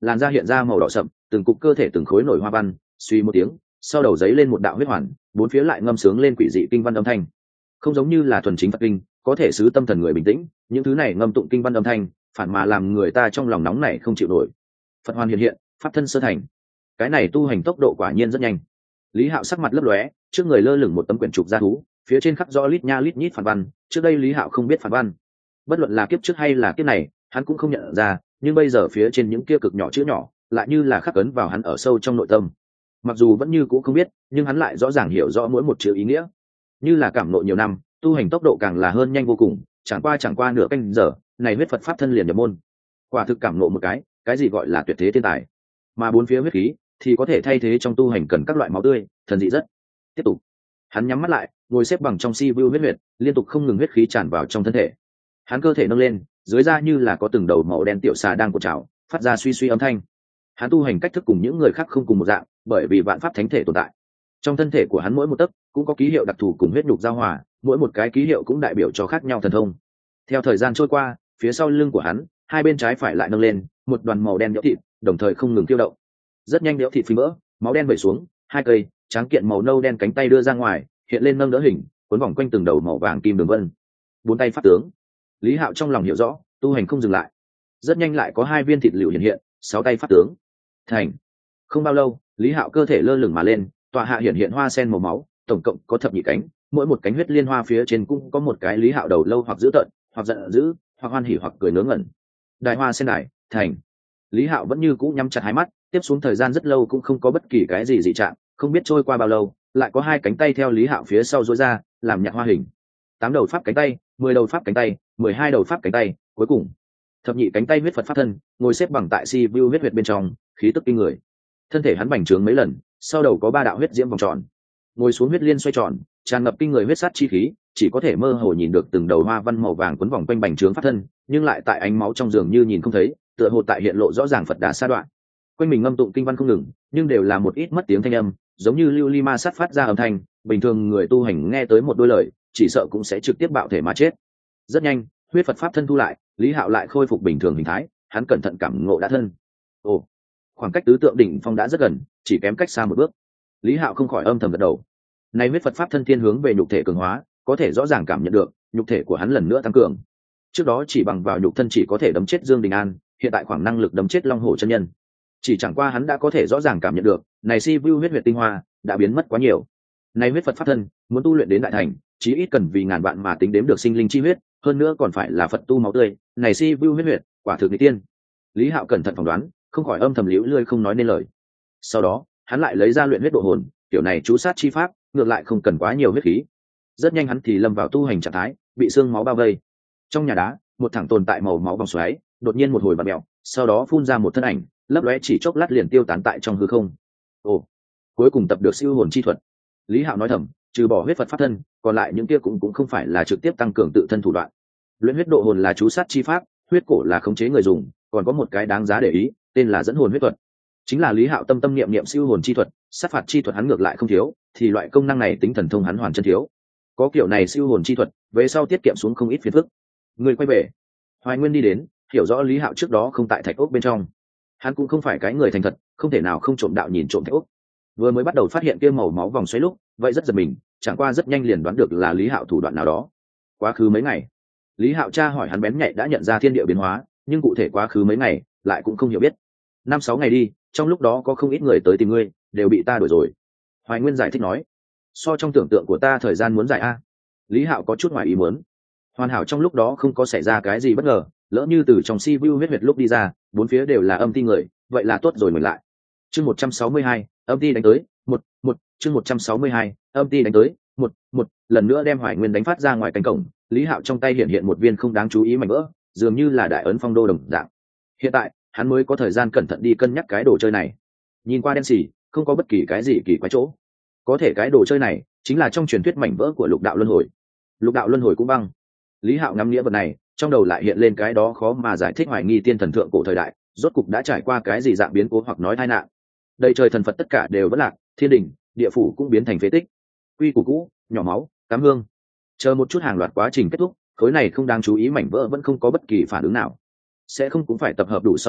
làn da hiện ra màu đỏ sậm, từng cục cơ thể từng khối nổi hoa văn, suy một tiếng, sau đầu giấy lên một đạo huyết hoàn, bốn phía lại ngâm sướng lên quỷ dị kinh văn âm thanh. Không giống như là thuần chính Phật kinh, có thể xứ tâm thần người bình tĩnh, những thứ này ngâm tụng kinh văn âm thanh, phản mà làm người ta trong lòng nóng này không chịu nổi. Phật hoàn hiện hiện, pháp thân sơ thành. Cái này tu hành tốc độ quả nhiên rất nhanh. Lý Hạo sắc mặt lấp lóe, trước người lơ lửng một tấm quyển trục gia thú, phía trên khắc rõ lít nha lít nhít phản văn, trước đây Lý Hạo không biết phản văn. Bất luận là kiếp trước hay là kiếp này, hắn cũng không nhận ra, nhưng bây giờ phía trên những kia cực nhỏ chữ nhỏ, lại như là khắc ấn vào hắn ở sâu trong nội tâm. Mặc dù vẫn như cũ không biết, nhưng hắn lại rõ ràng hiểu rõ mỗi một chữ ý nghĩa. Như là cảm ngộ nhiều năm, tu hành tốc độ càng là hơn nhanh vô cùng, chẳng qua nửa canh giờ, này huyết Phật pháp thân liền nhập môn. Quả thực cảm ngộ một cái gì gọi là tuyệt thế thiên tài. Mà bốn phía huyết khí thì có thể thay thế trong tu hành cần các loại máu tươi, thần dị rất. Tiếp tục, hắn nhắm mắt lại, ngồi xếp bằng trong si vu huyết huyệt, liên tục không ngừng huyết khí tràn vào trong thân thể. Hắn cơ thể nâng lên, dưới da như là có từng đầu màu đen tiểu xà đang cột trào, phát ra suy suy âm thanh. Hắn tu hành cách thức cùng những người khác không cùng một dạng, bởi vì vạn pháp thánh thể tồn tại. Trong thân thể của hắn mỗi một tấc cũng có ký hiệu đặc thù cùng huyết nhục giao hòa, mỗi một cái ký hiệu cũng đại biểu cho khác nhau thần thông. Theo thời gian trôi qua, phía sau lưng của hắn, hai bên trái phải lại nâng lên một đoàn màu đen nhỡ thịt, đồng thời không ngừng tiêu động. Rất nhanh nhỡ thịt phình vỡ, máu đen vẩy xuống, hai cây tráng kiện màu nâu đen cánh tay đưa ra ngoài, hiện lên nâng đỡ hình, cuốn vòng quanh từng đầu màu vàng kim đường vân. Bốn tay pháp tướng. Lý Hạo trong lòng hiểu rõ, tu hành không dừng lại. Rất nhanh lại có hai viên thịt liệu hiện hiện, sáu tay pháp tướng. Thành. Không bao lâu, Lý Hạo cơ thể lơ lửng mà lên, tọa hạ hiện hoa sen màu máu, tổng cộng có thập nhị cánh, mỗi một cánh huyết liên hoa phía trên cũng có một cái Lý Hạo đầu lâu hoặc dữ tợn, hoặc giận dữ, hoặc hoan hỉ hoặc cười ngớ ngẩn. Đại hoa sen đài, thành. Lý Hạo vẫn như cũ nhắm chặt hai mắt, tiếp xuống thời gian rất lâu cũng không có bất kỳ cái gì dị trạng, không biết trôi qua bao lâu, lại có hai cánh tay theo Lý Hạo phía sau duỗi ra, làm nhạc hoa hình. 8 đầu pháp cánh tay, 10 đầu pháp cánh tay, 12 đầu pháp cánh tay, cuối cùng thập nhị cánh tay huyết Phật pháp thân, ngồi xếp bằng tại si vu huyết huyệt bên trong, khí tức kinh người. Thân thể hắn bành trướng mấy lần, sau đầu có 3 đạo huyết diễm vòng tròn, ngồi xuống huyết liên xoay tròn, tràn ngập kinh người huyết sát chi khí, chỉ có thể mơ hồ nhìn được từng đầu hoa văn màu vàng quấn vòng quanh bành trướng pháp thân, nhưng lại tại ánh máu trong giường như nhìn không thấy, tựa hồ tại hiện lộ rõ ràng Phật đà sa đoạn. Quanh mình ngâm tụng kinh văn không ngừng, nhưng đều là một ít mất tiếng thanh âm, giống như lưu ly ma sát phát ra âm thanh, bình thường người tu hành nghe tới một đôi lời, chỉ sợ cũng sẽ trực tiếp bạo thể mà chết. Rất nhanh, huyết Phật pháp thân thu lại, Lý Hạo lại khôi phục bình thường hình thái, hắn cẩn thận cảm ngộ đã thân. Ồ, khoảng cách tứ tượng đỉnh phong đã rất gần, chỉ kém cách xa một bước. Lý Hạo không khỏi âm thầm gật đầu. Này huyết Phật pháp thân thiên hướng về nhục thể cường hóa, có thể rõ ràng cảm nhận được nhục thể của hắn lần nữa tăng cường. Trước đó chỉ bằng vào nhục thân chỉ có thể đấm chết Dương Đình An, hiện tại khoảng năng lực đấm chết Long Hổ chân nhân. Chỉ chẳng qua hắn đã có thể rõ ràng cảm nhận được, này si vu huyết huyệt tinh hoa đã biến mất quá nhiều. Này huyết Phật pháp thân muốn tu luyện đến đại thành, chí ít cần vì ngàn vạn mà tính đếm được sinh linh chi huyết, hơn nữa còn phải là Phật tu máu tươi, này si vu huyết huyệt, quả thực nghịch tiên. Lý Hạo cẩn thận phỏng đoán, không khỏi âm thầm liễu lươi không nói nên lời. Sau đó, hắn lại lấy ra luyện huyết độ hồn, kiểu này chú sát chi pháp, ngược lại không cần quá nhiều huyết khí. Rất nhanh hắn thì lâm vào tu hành trạng thái, bị xương máu bao vây. Trong nhà đá, một thẳng tồn tại màu máu vòng xoáy, đột nhiên một hồi bạt mèo, sau đó phun ra một thân ảnh, lấp lóe chỉ chốc lát liền tiêu tán tại trong hư không. Ồ, cuối cùng tập được siêu hồn chi thuật. Lý Hạo nói thầm, trừ bỏ huyết Phật pháp thân, còn lại những kia cũng không phải là trực tiếp tăng cường tự thân thủ đoạn. Luyện huyết độ hồn là chú sát chi pháp, huyết cổ là khống chế người dùng, còn có một cái đáng giá để ý, tên là dẫn hồn huyết thuật. Chính là Lý Hạo tâm tâm niệm niệm siêu hồn chi thuật, sát phạt chi thuật hắn ngược lại không thiếu, thì loại công năng này tính thần thông hắn hoàn chân thiếu. Có kiểu này siêu hồn chi thuật, về sau tiết kiệm xuống không ít phiền phức. Người quay về, Hoài Nguyên đi đến, hiểu rõ Lý Hạo trước đó không tại thạch ốc bên trong. Hắn cũng không phải cái người thành thật, không thể nào không trộm đạo nhìn trộm thạch ốc. Vừa mới bắt đầu phát hiện kia màu máu vòng xoáy lúc, vậy rất giật mình, chẳng qua rất nhanh liền đoán được là Lý Hạo thủ đoạn nào đó. Quá khứ mấy ngày, Lý Hạo tra hỏi hắn bén nhạy đã nhận ra thiên địa biến hóa, nhưng cụ thể quá khứ mấy ngày lại cũng không hiểu biết. 5-6 ngày đi, trong lúc đó có không ít người tới tìm ngươi, đều bị ta đuổi rồi. Hoài Nguyên giải thích nói, so trong tưởng tượng của ta thời gian muốn dài a. Lý Hạo có chút ngoài ý muốn. Hoàn hảo trong lúc đó không có xảy ra cái gì bất ngờ, lỡ như từ trong si vu huyết huyệt lúc đi ra, bốn phía đều là âm ti người, vậy là tốt rồi mình lại. Chương 162, âm ti đánh tới, chương 162, âm ti đánh tới, lần nữa đem Hoài Nguyên đánh phát ra ngoài cánh cổng, Lý Hạo trong tay hiện một viên không đáng chú ý mảnh vỡ, dường như là đại ấn phong đô đồng dạng. Hiện tại, hắn mới có thời gian cẩn thận đi cân nhắc cái đồ chơi này. Nhìn qua đen xì, không có bất kỳ cái gì kỳ quái chỗ. Có thể cái đồ chơi này chính là trong truyền thuyết mảnh vỡ của lục đạo luân hồi. Lục đạo luân hồi cũng băng. Lý Hạo ngắm nghĩa vật này, trong đầu lại hiện lên cái đó khó mà giải thích hoài nghi tiên thần thượng cổ thời đại, rốt cục đã trải qua cái gì dạng biến cố hoặc nói tai nạn. Đây trời thần Phật tất cả đều vỡ lạc, thiên đình, địa phủ cũng biến thành phế tích. Quy củ cũ, nhỏ máu, cám hương. Chờ một chút hàng loạt quá trình kết thúc, khối này không đáng chú ý mảnh vỡ vẫn không có bất kỳ phản ứng nào. Sẽ không cũng phải tập hợp đủ sau đó,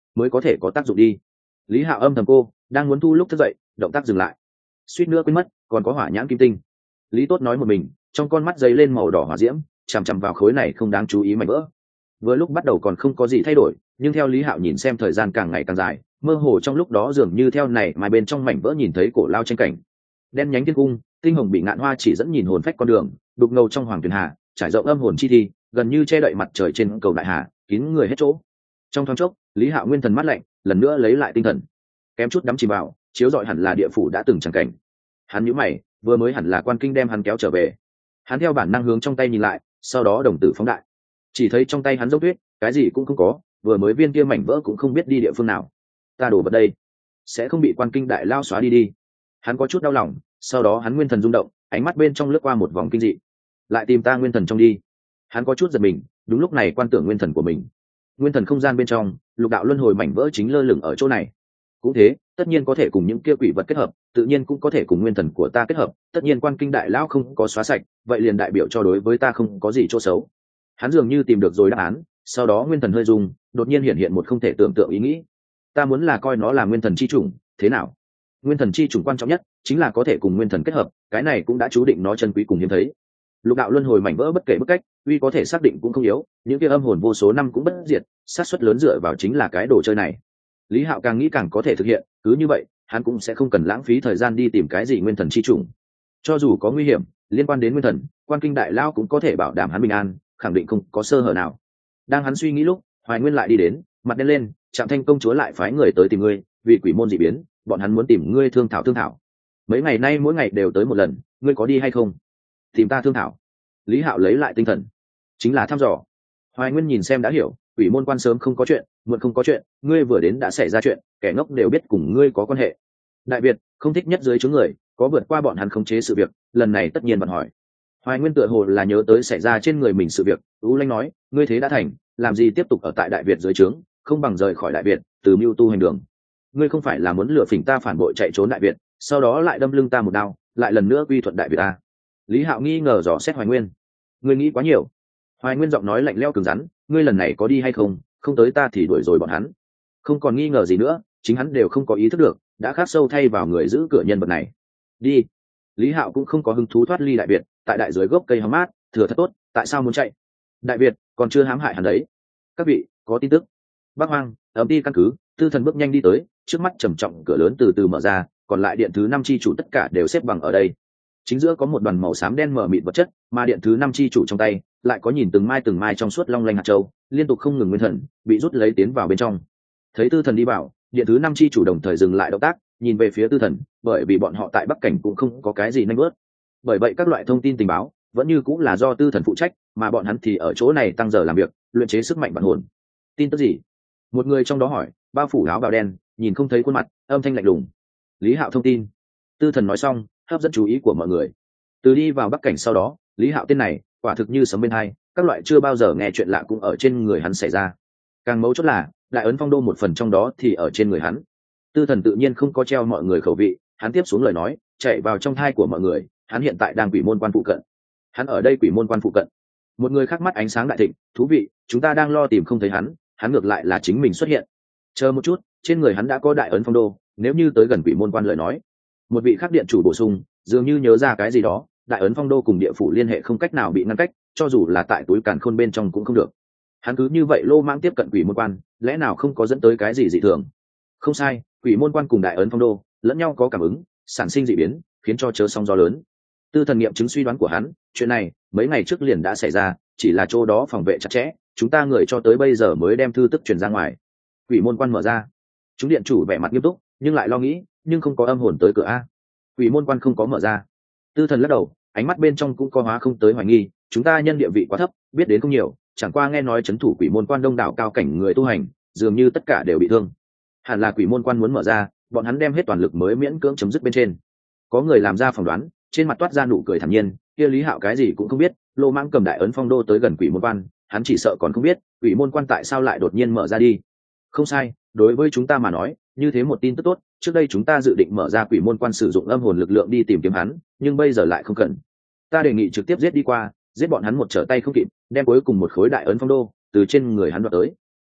mới có thể có tác dụng đi. Lý Hạo âm thầm cô đang muốn thu lúc thức dậy, động tác dừng lại, suýt nữa quên mất còn có hỏa nhãn kim tinh. Lý Tốt nói một mình, trong con mắt dấy lên màu đỏ hỏa diễm, chằm chằm vào khối này không đáng chú ý mảnh vỡ. Vừa lúc bắt đầu còn không có gì thay đổi, nhưng theo Lý Hạo nhìn xem thời gian càng ngày càng dài, mơ hồ trong lúc đó dường như theo này mà bên trong mảnh vỡ nhìn thấy cổ lao tranh cảnh. Đen nhánh thiên cung, tinh hồng bị ngạn hoa chỉ dẫn nhìn hồn phách con đường, đục ngầu trong hoàng tuyền hà, trải rộng âm hồn chi thi, gần như che đậy mặt trời trên cầu đại hà, kín người hết chỗ. Trong thoáng chốc, Lý Hạo nguyên thần mắt lạnh, lần nữa lấy lại tinh thần, kém chút đắm chìm vào, chiếu rọi hẳn là địa phủ đã từng chẳng cảnh. Hắn nhíu mày, vừa mới hẳn là quan kinh đem hắn kéo trở về. Hắn theo bản năng hướng trong tay nhìn lại, sau đó đồng tử phóng đại, chỉ thấy trong tay hắn dốc tuyết, cái gì cũng không có, vừa mới viên kia mảnh vỡ cũng không biết đi địa phương nào. Ta đổ vật đây, sẽ không bị quan kinh đại lao xóa đi đi. Hắn có chút đau lòng, sau đó hắn nguyên thần rung động, ánh mắt bên trong lướt qua một vòng kinh dị. Lại tìm ta nguyên thần trong đi. Hắn có chút giật mình, đúng lúc này quan tưởng nguyên thần của mình. Nguyên thần không gian bên trong, lục đạo luân hồi mảnh vỡ chính lơ lửng ở chỗ này. Cũng thế, tất nhiên có thể cùng những kia quỷ vật kết hợp, tự nhiên cũng có thể cùng nguyên thần của ta kết hợp, tất nhiên quan kinh đại lão không có xóa sạch, vậy liền đại biểu cho đối với ta không có gì chỗ xấu. Hắn dường như tìm được rồi đáp án, sau đó nguyên thần hơi rung, đột nhiên hiện một không thể tưởng tượng ý nghĩ. Ta muốn là coi nó là nguyên thần chi chủng, thế nào? Nguyên thần chi chủng quan trọng nhất chính là có thể cùng nguyên thần kết hợp, cái này cũng đã chú định nó chân quý cùng hiếm thấy. Lục đạo luân hồi mảnh vỡ bất kể bức cách, uy có thể xác định cũng không yếu, những kia âm hồn vô số năm cũng bất diệt, xác suất lớn dựa vào chính là cái đồ chơi này. Lý Hạo càng nghĩ càng có thể thực hiện, cứ như vậy, hắn cũng sẽ không cần lãng phí thời gian đi tìm cái gì nguyên thần chi chủng. Cho dù có nguy hiểm liên quan đến nguyên thần, quan kinh đại lao cũng có thể bảo đảm hắn bình an, khẳng định không có sơ hở nào. Đang hắn suy nghĩ lúc, Hoài Nguyên lại đi đến, mặt đen lên, Trạm Thanh công chúa lại phái người tới tìm ngươi, vì quỷ môn dị biến, bọn hắn muốn tìm ngươi thương thảo. Mấy ngày nay mỗi ngày đều tới một lần, ngươi có đi hay không? Tìm ta thương thảo. Lý Hạo lấy lại tinh thần, chính là thăm dò. Hoài Nguyên nhìn xem đã hiểu, quỷ môn quan sớm không có chuyện, muộn không có chuyện, ngươi vừa đến đã xảy ra chuyện, kẻ ngốc đều biết cùng ngươi có quan hệ. Đại Việt không thích nhất dưới chướng người, có vượt qua bọn hắn khống chế sự việc, lần này tất nhiên bạn hỏi. Hoài Nguyên tựa hồ là nhớ tới xảy ra trên người mình sự việc, U Lanh nói, ngươi thế đã thành, làm gì tiếp tục ở tại Đại Việt dưới trướng, không bằng rời khỏi Đại Việt, từ mưu tu hành đường. Ngươi không phải là muốn lừa phỉnh ta phản bội chạy trốn Đại Việt, sau đó lại đâm lưng ta một đao, lại lần nữa quy thuận Đại Việt ta? Lý Hạo nghi ngờ dò xét Hoài Nguyên. Ngươi nghĩ quá nhiều. Hoài Nguyên giọng nói lạnh lẽo cứng rắn, ngươi lần này có đi hay không, không tới ta thì đuổi rồi bọn hắn. Không còn nghi ngờ gì nữa, chính hắn đều không có ý thức được, đã khắc sâu thay vào người giữ cửa nhân vật này. Đi. Lý Hạo cũng không có hứng thú thoát ly Đại Việt, tại đại dưới gốc cây hóng mát, thừa thật tốt, tại sao muốn chạy? Đại Việt còn chưa hãm hại hắn đấy. Các vị, có tin tức. Bắc Hoang, ấm đi căn cứ, Tư Thần bước nhanh đi tới, trước mắt trầm trọng cửa lớn từ từ mở ra, còn lại điện thứ 5 chi chủ tất cả đều xếp bằng ở đây. Chính giữa có một đoàn màu xám đen mờ mịt vật chất, mà điện thứ 5 chi chủ trong tay lại có nhìn từng mai trong suốt long lanh hạt châu, liên tục không ngừng nguyên thần bị rút lấy tiến vào bên trong. Thấy Tư Thần đi vào, điện thứ 5 chi chủ đồng thời dừng lại động tác, nhìn về phía Tư Thần, bởi vì bọn họ tại Bắc Cảnh cũng không có cái gì nanh bớt. Bởi vậy các loại thông tin tình báo vẫn như cũng là do Tư Thần phụ trách, mà bọn hắn thì ở chỗ này tăng giờ làm việc, luyện chế sức mạnh bản hồn. Tin tức gì? Một người trong đó hỏi, bao phủ áo bào đen, nhìn không thấy khuôn mặt, âm thanh lạnh lùng. Lý Hạo thông tin. Tư Thần nói xong, hấp dẫn chú ý của mọi người. Từ đi vào Bắc Cảnh sau đó, Lý Hạo tên này quả thực như sấm bên hai, các loại chưa bao giờ nghe chuyện lạ cũng ở trên người hắn xảy ra. Càng mấu chốt là đại ấn phong đô một phần trong đó thì ở trên người hắn. Tư Thần tự nhiên không có treo mọi người khẩu vị, hắn tiếp xuống lời nói chạy vào trong thai của mọi người, hắn hiện tại đang quỷ môn quan phụ cận. Hắn ở đây quỷ môn quan phụ cận. Một người khác mắt ánh sáng đại thịnh, thú vị, chúng ta đang lo tìm không thấy hắn, hắn ngược lại là chính mình xuất hiện. Chờ một chút, trên người hắn đã có đại ấn phong đô, nếu như tới gần quỷ môn quan lời nói. Một vị khác điện chủ bổ sung, dường như nhớ ra cái gì đó, đại ấn phong đô cùng địa phủ liên hệ không cách nào bị ngăn cách, cho dù là tại túi càn khôn bên trong cũng không được. Hắn cứ như vậy lô mang tiếp cận quỷ môn quan, lẽ nào không có dẫn tới cái gì dị thường? Không sai, quỷ môn quan cùng đại ấn phong đô lẫn nhau có cảm ứng, sản sinh dị biến, khiến cho chớ sóng gió lớn. Tư Thần nghiệm chứng suy đoán của hắn, chuyện này mấy ngày trước liền đã xảy ra, chỉ là chỗ đó phòng vệ chặt chẽ, chúng ta người cho tới bây giờ mới đem thư tức truyền ra ngoài. Quỷ môn quan mở ra. Chúng điện chủ vẻ mặt nghiêm túc, nhưng lại lo nghĩ, nhưng không có âm hồn tới cửa a. Quỷ môn quan không có mở ra. Tư Thần lắc đầu, ánh mắt bên trong cũng có hóa không tới hoài nghi, chúng ta nhân địa vị quá thấp, biết đến không nhiều, chẳng qua nghe nói trấn thủ quỷ môn quan đông đảo cao cảnh người tu hành, dường như tất cả đều bị thương. Hẳn là quỷ môn quan muốn mở ra, bọn hắn đem hết toàn lực mới miễn cưỡng chấm dứt bên trên. Có người làm ra phỏng đoán, trên mặt toát ra nụ cười thản nhiên, kia Lý Hạo cái gì cũng không biết, lô mãng cầm đại ấn phong đô tới gần quỷ môn quan, hắn chỉ sợ còn không biết quỷ môn quan tại sao lại đột nhiên mở ra đi. Không sai, đối với chúng ta mà nói, như thế một tin tức tốt, trước đây chúng ta dự định mở ra quỷ môn quan sử dụng âm hồn lực lượng đi tìm kiếm hắn, nhưng bây giờ lại không cần. Ta đề nghị trực tiếp giết đi qua, giết bọn hắn một trở tay không kịp, đem cuối cùng một khối đại ấn phong đô từ trên người hắn đoạt tới.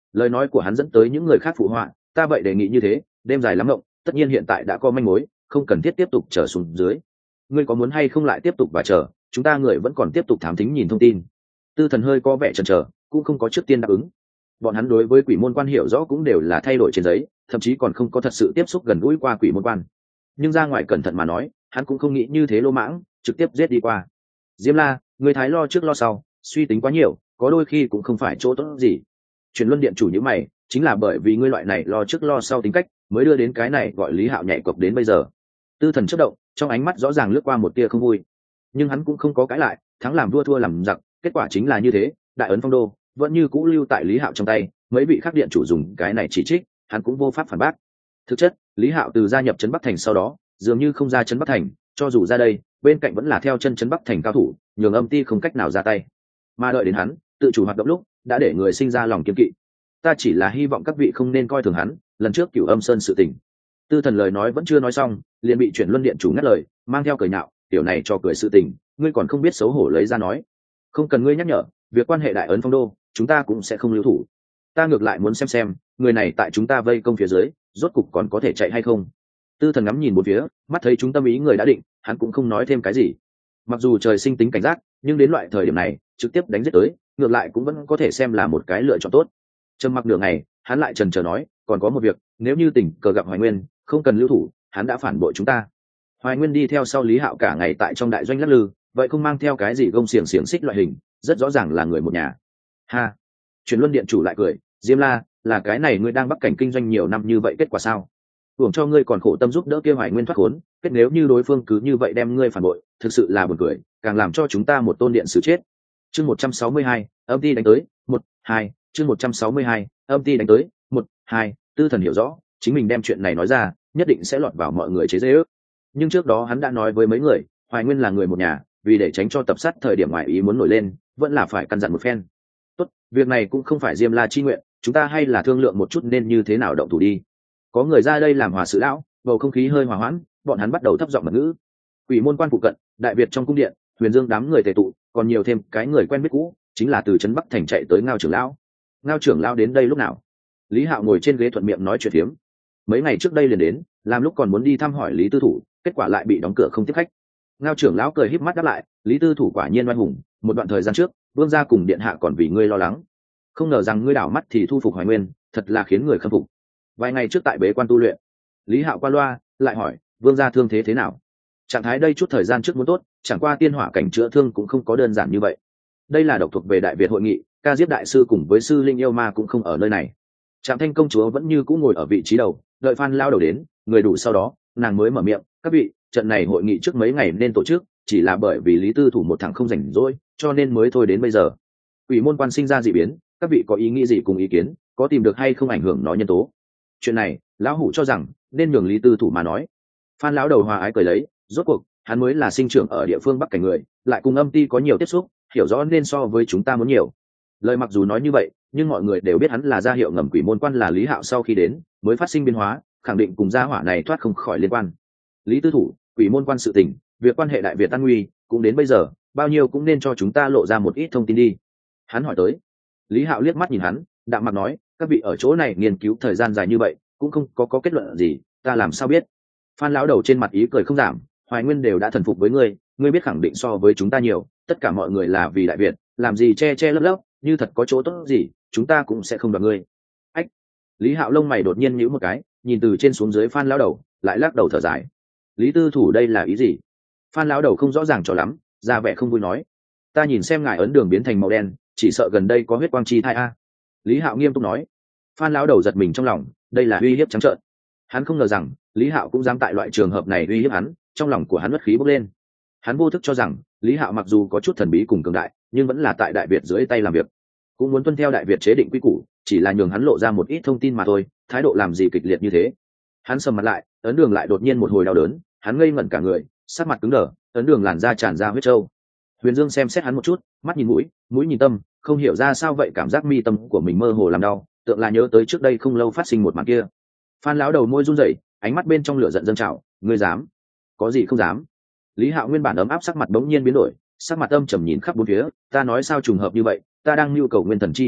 Lời nói của hắn dẫn tới những người khác phụ họa, ta vậy đề nghị như thế, đêm dài lắm ngộng, tất nhiên hiện tại đã có manh mối, không cần thiết tiếp tục chờ xuống dưới. Ngươi có muốn hay không lại tiếp tục và chờ, chúng ta người vẫn còn tiếp tục thám thính nhìn thông tin. Tư Thần hơi có vẻ chần chờ, cũng không có trước tiên đáp ứng. Bọn hắn đối với quỷ môn quan hiểu rõ cũng đều là thay đổi trên giấy, thậm chí còn không có thật sự tiếp xúc gần gũi qua quỷ môn quan. Nhưng ra ngoài cẩn thận mà nói, hắn cũng không nghĩ như thế lô mãng, trực tiếp giết đi qua. Diêm La, người thái lo trước lo sau, suy tính quá nhiều, có đôi khi cũng không phải chỗ tốt gì. Truyền Luân Điện chủ như mày, chính là bởi vì ngươi loại này lo trước lo sau tính cách, mới đưa đến cái này gọi Lý Hạo nhảy cộc đến bây giờ. Tư Thần chớp động, trong ánh mắt rõ ràng lướt qua một tia không vui, nhưng hắn cũng không có cãi lại, thắng làm vua thua làm giặc, kết quả chính là như thế, đại ấn phong đô vẫn như cũ lưu tại Lý Hạo trong tay, mấy vị khác điện chủ dùng cái này chỉ trích, hắn cũng vô pháp phản bác. Thực chất, Lý Hạo từ gia nhập trấn Bắc Thành sau đó, dường như không ra trấn Bắc Thành, cho dù ra đây, bên cạnh vẫn là theo chân trấn Bắc Thành cao thủ, nhường Âm Ti không cách nào ra tay. Mà đợi đến hắn tự chủ hoạt động lúc, đã để người sinh ra lòng kiêng kỵ. Ta chỉ là hy vọng các vị không nên coi thường hắn, lần trước Cửu Âm Sơn sự tình. Tư Thần lời nói vẫn chưa nói xong, liền bị Chuyển Luân Điện chủ ngắt lời, mang theo cười nhạo, tiểu này cho cười sự tình, ngươi còn không biết xấu hổ lấy ra nói. Không cần ngươi nhắc nhở, việc quan hệ đại ấn phong đô, chúng ta cũng sẽ không lưu thủ. Ta ngược lại muốn xem người này tại chúng ta vây công phía dưới, rốt cục còn có thể chạy hay không. Tư Thần ngắm nhìn một phía, mắt thấy chúng tâm ý người đã định, hắn cũng không nói thêm cái gì. Mặc dù trời sinh tính cảnh giác, nhưng đến loại thời điểm này, trực tiếp đánh giết tới, ngược lại cũng vẫn có thể xem là một cái lựa chọn tốt. Trầm mặc nửa ngày, hắn lại chần chờ nói, còn có một việc, nếu như tình cờ gặp Hoài Nguyên, không cần lưu thủ, hắn đã phản bội chúng ta. Hoài Nguyên đi theo sau Lý Hạo cả ngày tại trong đại doanh lắc lư, vậy không mang theo cái gì gông xiềng xích loại hình, rất rõ ràng là người một nhà. Ha. Truyền Luân Điện chủ lại cười, Diêm La, là cái này ngươi đang bắc cảnh kinh doanh nhiều năm như vậy kết quả sao? Hưởng cho ngươi còn khổ tâm giúp đỡ kia Hoài Nguyên thoát khốn, kết nếu như đối phương cứ như vậy đem ngươi phản bội, thực sự là buồn cười, càng làm cho chúng ta một tôn điện xử chết. Chương 162, Âm Ti đánh tới, 1-2, chương 162, Âm Ti đánh tới, 1-2, Tư Thần hiểu rõ, chính mình đem chuyện này nói ra, nhất định sẽ lọt vào mọi người chế giễu. Nhưng trước đó hắn đã nói với mấy người, Hoài Nguyên là người một nhà, vì để tránh cho tập sát thời điểm ngoại ý muốn nổi lên, vẫn là phải căn dặn một phen. Tốt, việc này cũng không phải Diêm La chi nguyện, chúng ta hay là thương lượng một chút nên như thế nào động thủ đi. Có người ra đây làm hòa sự lão, bầu không khí hơi hòa hoãn, bọn hắn bắt đầu thấp giọng mật ngữ. Quỷ môn quan phụ cận, Đại Việt trong cung điện, Huyền Dương đám người tề tụ, còn nhiều thêm cái người quen biết cũ, chính là từ trấn Bắc Thành chạy tới Ngao trưởng lão. Ngao trưởng lão đến đây lúc nào? Lý Hạo ngồi trên ghế thuận miệng nói chuyện phiếm. Mấy ngày trước đây liền đến, làm lúc còn muốn đi thăm hỏi Lý Tư Thủ, kết quả lại bị đóng cửa không tiếp khách. Ngao trưởng lão cười híp mắt đáp lại, Lý Tư Thủ quả nhiên oai hùng, một đoạn thời gian trước, vương gia cùng điện hạ còn vì ngươi lo lắng, không ngờ rằng ngươi đảo mắt thì thu phục Hoài Nguyên, thật là khiến người khâm phục. Vài ngày trước tại bế quan tu luyện, Lý Hạo qua loa lại hỏi, vương gia thương thế nào? Trạng thái đây chút thời gian trước muốn tốt, chẳng qua tiên hỏa cảnh chữa thương cũng không có đơn giản như vậy. Đây là độc thuộc về Đại Việt hội nghị, Ca Diếp đại sư cùng với sư linh yêu ma cũng không ở nơi này. Trạm Thanh công chúa vẫn như cũ ngồi ở vị trí đầu, đợi Phan lao đầu đến, người đủ sau đó, nàng mới mở miệng, các vị, trận này hội nghị trước mấy ngày nên tổ chức, chỉ là bởi vì Lý Tư Thủ một thằng không rảnh rỗi, cho nên mới thôi đến bây giờ. Ủy môn quan sinh ra dị biến, các vị có ý nghĩ gì cùng ý kiến, có tìm được hay không ảnh hưởng nó nhân tố. Chuyện này, lão hủ cho rằng nên nhường Lý Tư Thủ mà nói. Phan lão đầu hòa ái cười lấy, rốt cuộc hắn mới là sinh trưởng ở địa phương Bắc cảnh người, lại cùng Âm Ti có nhiều tiếp xúc, hiểu rõ nên so với chúng ta muốn nhiều. Lời mặc dù nói như vậy, nhưng mọi người đều biết hắn là ra hiệu ngầm quỷ môn quan là Lý Hạo sau khi đến mới phát sinh biến hóa, khẳng định cùng gia hỏa này thoát không khỏi liên quan. Lý Tư Thủ, quỷ môn quan sự tình, việc quan hệ Đại Việt an nguy, cũng đến bây giờ, bao nhiêu cũng nên cho chúng ta lộ ra một ít thông tin đi. Hắn hỏi tới. Lý Hạo liếc mắt nhìn hắn, đạm mặt nói, các vị ở chỗ này nghiên cứu thời gian dài như vậy, cũng không có kết luận gì, ta làm sao biết? Phan lão đầu trên mặt ý cười không giảm, Hoài Nguyên đều đã thần phục với ngươi, ngươi biết khẳng định so với chúng ta nhiều, tất cả mọi người là vì Đại Việt, làm gì che che lấp lấp, như thật có chỗ tốt gì, chúng ta cũng sẽ không đoạt ngươi. Ách. Lý Hạo lông mày đột nhiên nhíu một cái, nhìn từ trên xuống dưới Phan lão đầu, lại lắc đầu thở dài. Lý Tư Thủ đây là ý gì? Phan lão đầu không rõ ràng cho lắm, ra vẻ không vui nói, ta nhìn xem ngài ấn đường biến thành màu đen, chỉ sợ gần đây có huyết quang chi thai a. Lý Hạo nghiêm túc nói. Phan lão đầu giật mình trong lòng, đây là uy hiếp trắng trợn. Hắn không ngờ rằng Lý Hạo cũng dám tại loại trường hợp này uy hiếp hắn, trong lòng của hắn bất khí bốc lên. Hắn vô thức cho rằng Lý Hạo mặc dù có chút thần bí cùng cường đại, nhưng vẫn là tại Đại Việt dưới tay làm việc, cũng muốn tuân theo Đại Việt chế định quy củ, chỉ là nhường hắn lộ ra một ít thông tin mà thôi, thái độ làm gì kịch liệt như thế. Hắn sầm mặt lại, ấn đường lại đột nhiên một hồi đau đớn, hắn ngây ngẩn cả người, sắc mặt cứng đờ, ấn đường làn da tràn ra huyết trâu. Huyền Dương xem xét hắn một chút, mắt nhìn mũi, mũi nhìn tâm, không hiểu ra sao vậy cảm giác mi tâm của mình mơ hồ làm đau, tượng là nhớ tới trước đây không lâu phát sinh một màn kia. Phan lão đầu môi run rẩy, ánh mắt bên trong lửa giận dâng trào, ngươi dám? Có gì không dám? Lý Hạo nguyên bản ấm áp sắc mặt bỗng nhiên biến đổi, sắc mặt âm trầm nhìn khắp bốn phía, ta nói sao trùng hợp như vậy, ta đang nhu cầu nguyên thần chi trùng lúc,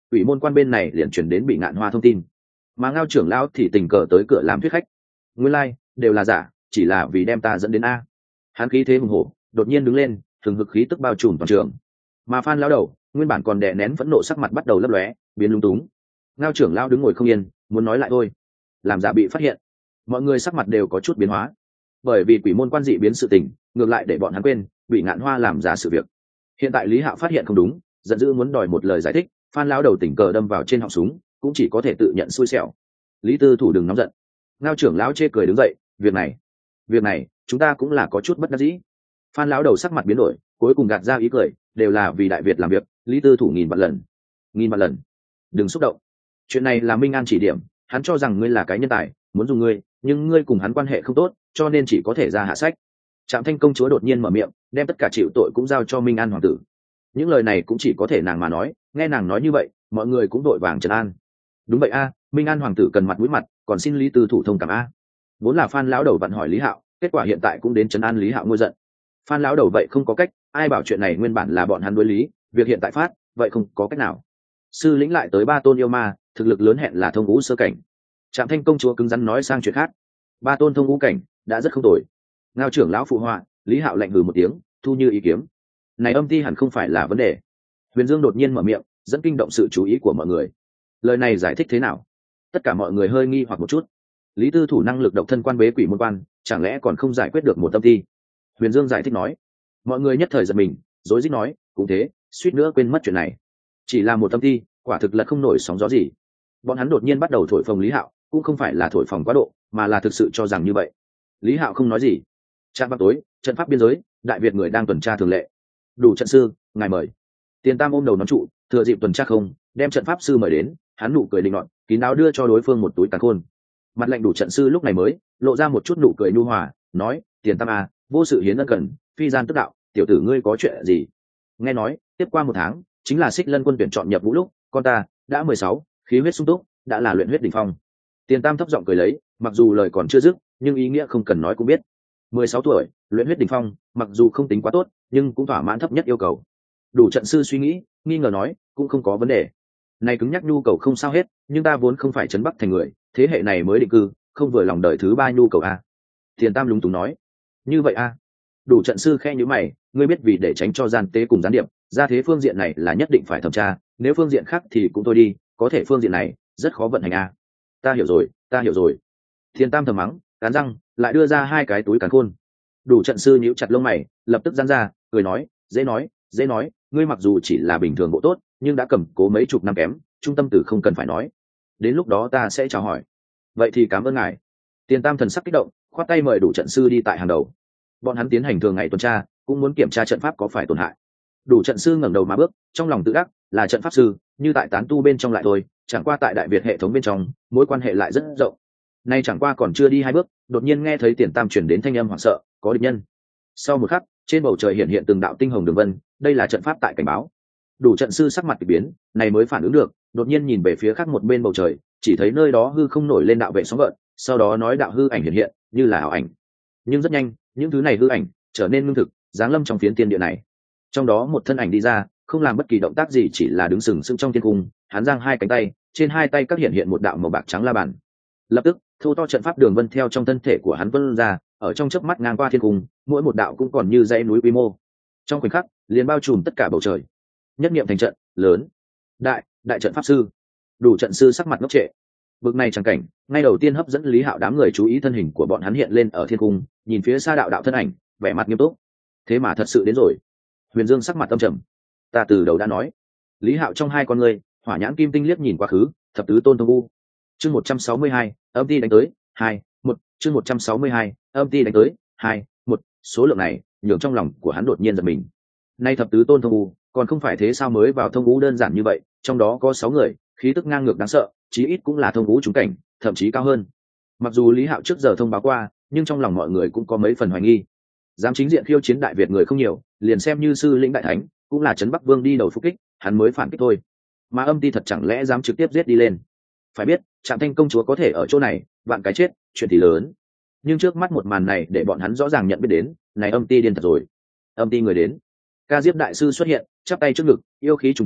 quỷ môn quan bên này liền chuyển đến Bị Ngạn Hoa thông tin, mà Ngao trưởng lão thì tình cờ tới cửa làm thuyết khách. Nguyên lai đều là giả, chỉ là vì đem ta dẫn đến a. Hắn khí thế hùng hổ, đột nhiên đứng lên, thường hực khí tức bao trùm toàn trường. Mà Phan lão đầu nguyên bản còn đè nén phẫn nộ sắc mặt bắt đầu lấp lóe, biến lung túng. Ngao trưởng lão đứng ngồi không yên, muốn nói lại thôi, làm giả bị phát hiện, mọi người sắc mặt đều có chút biến hóa. Bởi vì quỷ môn quan dị biến sự tình, ngược lại để bọn hắn quên Bị Ngạn Hoa làm giả sự việc. Hiện tại Lý Hạo phát hiện không đúng, giận dữ muốn đòi một lời giải thích, Phan lão đầu tình cờ đâm vào trên họng súng, cũng chỉ có thể tự nhận xui xẻo. Lý tư thủ đừng nóng giận. Ngao trưởng lão chê cười đứng dậy, việc này chúng ta cũng là có chút bất đắc dĩ. Phan lão đầu sắc mặt biến đổi, cuối cùng gạt ra ý cười, đều là vì Đại Việt làm việc. Lý tư thủ nghìn vạn lần đừng xúc động, chuyện này là Minh An chỉ điểm, hắn cho rằng ngươi là cái nhân tài, muốn dùng ngươi, nhưng ngươi cùng hắn quan hệ không tốt, cho nên chỉ có thể ra hạ sách. Trạm Thanh công chúa đột nhiên mở miệng, đem tất cả chịu tội cũng giao cho Minh An hoàng tử. Những lời này cũng chỉ có thể nàng mà nói, nghe nàng nói như vậy, mọi người cũng đội vàng trấn an. Đúng vậy a, Minh An hoàng tử cần mặt mũi mặt, còn xin Lý tư thủ thông cảm a. Vốn là Phan lão đầu vặn hỏi Lý Hạo, kết quả hiện tại cũng đến trấn an Lý Hạo ngôi giận. Phan lão đầu vậy không có cách, ai bảo chuyện này nguyên bản là bọn hắn đối lý, việc hiện tại phát, vậy không có cách nào. Sư lĩnh lại tới 3 tôn yêu ma, thực lực lớn hẹn là thông ngũ sơ cảnh. Trạm Thanh công chúa cứng rắn nói sang chuyện khác, 3 tôn thông ngũ cảnh đã rất không tồi. Ngao trưởng lão phụ họa, Lý Hạo lạnh hừ một tiếng, thu như ý kiếm. Này âm ti hẳn không phải là vấn đề. Huyền Dương đột nhiên mở miệng, dẫn kinh động sự chú ý của mọi người. Lời này giải thích thế nào? Tất cả mọi người hơi nghi hoặc một chút. Lý tư thủ năng lực độc thân quan bế quỷ môn quan, chẳng lẽ còn không giải quyết được một âm ti? Huyền Dương giải thích nói. Mọi người nhất thời giật mình, rối rít nói, cũng thế, suýt nữa quên mất chuyện này. Chỉ là một âm ti, quả thực là không nổi sóng gió gì. Bọn hắn đột nhiên bắt đầu thổi phồng Lý Hạo, cũng không phải là thổi phồng quá độ, mà là thực sự cho rằng như vậy. Lý Hạo không nói gì. Trạm vào tối, trận pháp biên giới, Đại Việt người đang tuần tra thường lệ. Đủ trận sư, ngài mời. Tiền Tam ôm đầu nón trụ, thừa dịp tuần tra không, đem trận pháp sư mời đến, hắn nụ cười định nọt, kín đáo đưa cho đối phương một túi càn khôn. Mặt lạnh Đủ trận sư lúc này mới lộ ra một chút nụ cười nhu hòa, nói, Tiền Tam à, vô sự hiến ân cần, phi gian tức đạo, tiểu tử ngươi có chuyện gì? Nghe nói, tiếp qua 1 tháng, chính là Xích Lân quân tuyển chọn nhập ngũ lúc, con ta đã 16, khí huyết sung túc, đã là luyện huyết đỉnh phong. Tiền Tam thấp giọng cười lấy, mặc dù lời còn chưa dứt, nhưng ý nghĩa không cần nói cũng biết. 16 tuổi, luyện huyết đỉnh phong, mặc dù không tính quá tốt, nhưng cũng thỏa mãn thấp nhất yêu cầu. Đủ trận sư suy nghĩ, nghi ngờ nói, cũng không có vấn đề. Này cứng nhắc nhu cầu không sao hết, nhưng ta vốn không phải trấn Bắc thành người, thế hệ này mới định cư, không vừa lòng đời thứ 3 nhu cầu a. Tiền Tam lúng túng nói, như vậy a. Đủ trận sư khẽ nhíu mày, ngươi biết vì để tránh cho gian tế cùng gián điệp, ra thế phương diện này là nhất định phải thẩm tra, nếu phương diện khác thì cũng thôi đi, có thể phương diện này rất khó vận hành a. Ta hiểu rồi. Tiền Tam thầm mắng, cắn răng, lại đưa ra 2 cái túi càn khôn. Đủ trận sư nhíu chặt lông mày, lập tức giãn ra, cười nói, dễ nói, ngươi mặc dù chỉ là bình thường bộ tốt, nhưng đã cầm cố mấy chục năm kém, trung tâm tử không cần phải nói. Đến lúc đó ta sẽ chào hỏi. Vậy thì cảm ơn ngài. Tiền Tam thần sắc kích động, khoát tay mời Đủ trận sư đi tại hàng đầu. Bọn hắn tiến hành thường ngày tuần tra, cũng muốn kiểm tra trận pháp có phải tổn hại. Đủ trận sư ngẩng đầu mà bước, trong lòng tự đắc, là trận pháp sư, như tại tán tu bên trong lại thôi, chẳng qua tại Đại Việt hệ thống bên trong, mối quan hệ lại rất rộng. Nay chẳng qua còn chưa đi 2 bước, đột nhiên nghe thấy Tiền Tam truyền đến thanh âm hoảng sợ, có địch nhân. Sau một khắc, trên bầu trời hiện từng đạo tinh hồng đường vân, đây là trận pháp tại cảnh báo. Đủ trận sư sắc mặt kỳ biến, này mới phản ứng được, đột nhiên nhìn về phía khác một bên bầu trời, chỉ thấy nơi đó hư không nổi lên đạo vệ sóng gợn, sau đó nói đạo hư ảnh hiện, như là ảo ảnh. Nhưng rất nhanh, những thứ này hư ảnh trở nên ngưng thực, giáng lâm trong phiến tiên địa này. Trong đó một thân ảnh đi ra, không làm bất kỳ động tác gì, chỉ là đứng sừng sững trong thiên cung, hắn giang 2 cánh tay, trên 2 tay các hiện một đạo màu bạc trắng la bàn. Lập tức, thô to trận pháp đường vân theo trong thân thể của hắn vân ra, ở trong chớp mắt ngang qua thiên cung, mỗi một đạo cũng còn như dãy núi quy mô. Trong khoảnh khắc, liền bao trùm tất cả bầu trời. Nhất niệm thành trận, lớn, đại trận pháp sư. Đủ trận sư sắc mặt ngốc trệ. Bực này chẳng cảnh, ngay đầu tiên hấp dẫn Lý Hạo đám người chú ý, thân hình của bọn hắn hiện lên ở thiên cung, nhìn phía xa đạo thân ảnh, vẻ mặt nghiêm túc. Thế mà thật sự đến rồi. Huyền Dương sắc mặt âm trầm. Ta từ đầu đã nói. Lý Hạo trong 2 con người, hỏa nhãn kim tinh liếc nhìn quá khứ, thập tứ tôn thông u. Chương 162, âm ti đánh tới, 2-1, chương 162, âm ti đánh tới, 2-1, số lượng này, nhường trong lòng của hắn đột nhiên giật mình. Nay thập tứ tôn thông u, còn không phải thế sao mới vào thông u đơn giản như vậy, trong đó có 6 người, khí tức ngang ngược đáng sợ, chí ít cũng là thông u trúng cảnh, thậm chí cao hơn. Mặc dù Lý Hạo trước giờ thông báo qua, nhưng trong lòng mọi người cũng có mấy phần hoài nghi. Dám chính diện khiêu chiến Đại Việt người không nhiều, liền xem như sư lĩnh đại thánh, cũng là trấn Bắc Vương đi đầu phục kích, hắn mới phản kích thôi. Mà âm ti thật chẳng lẽ dám trực tiếp giết đi lên? Phải biết, Trạm Thanh công chúa có thể ở chỗ này, vạn cái chết, chuyện thì lớn. Nhưng trước mắt một màn này để bọn hắn rõ ràng nhận biết đến, này âm ti điên thật rồi. Âm ti người đến. Ca Diếp đại sư xuất hiện, chắp tay trước ngực, yêu khí trùng tiên,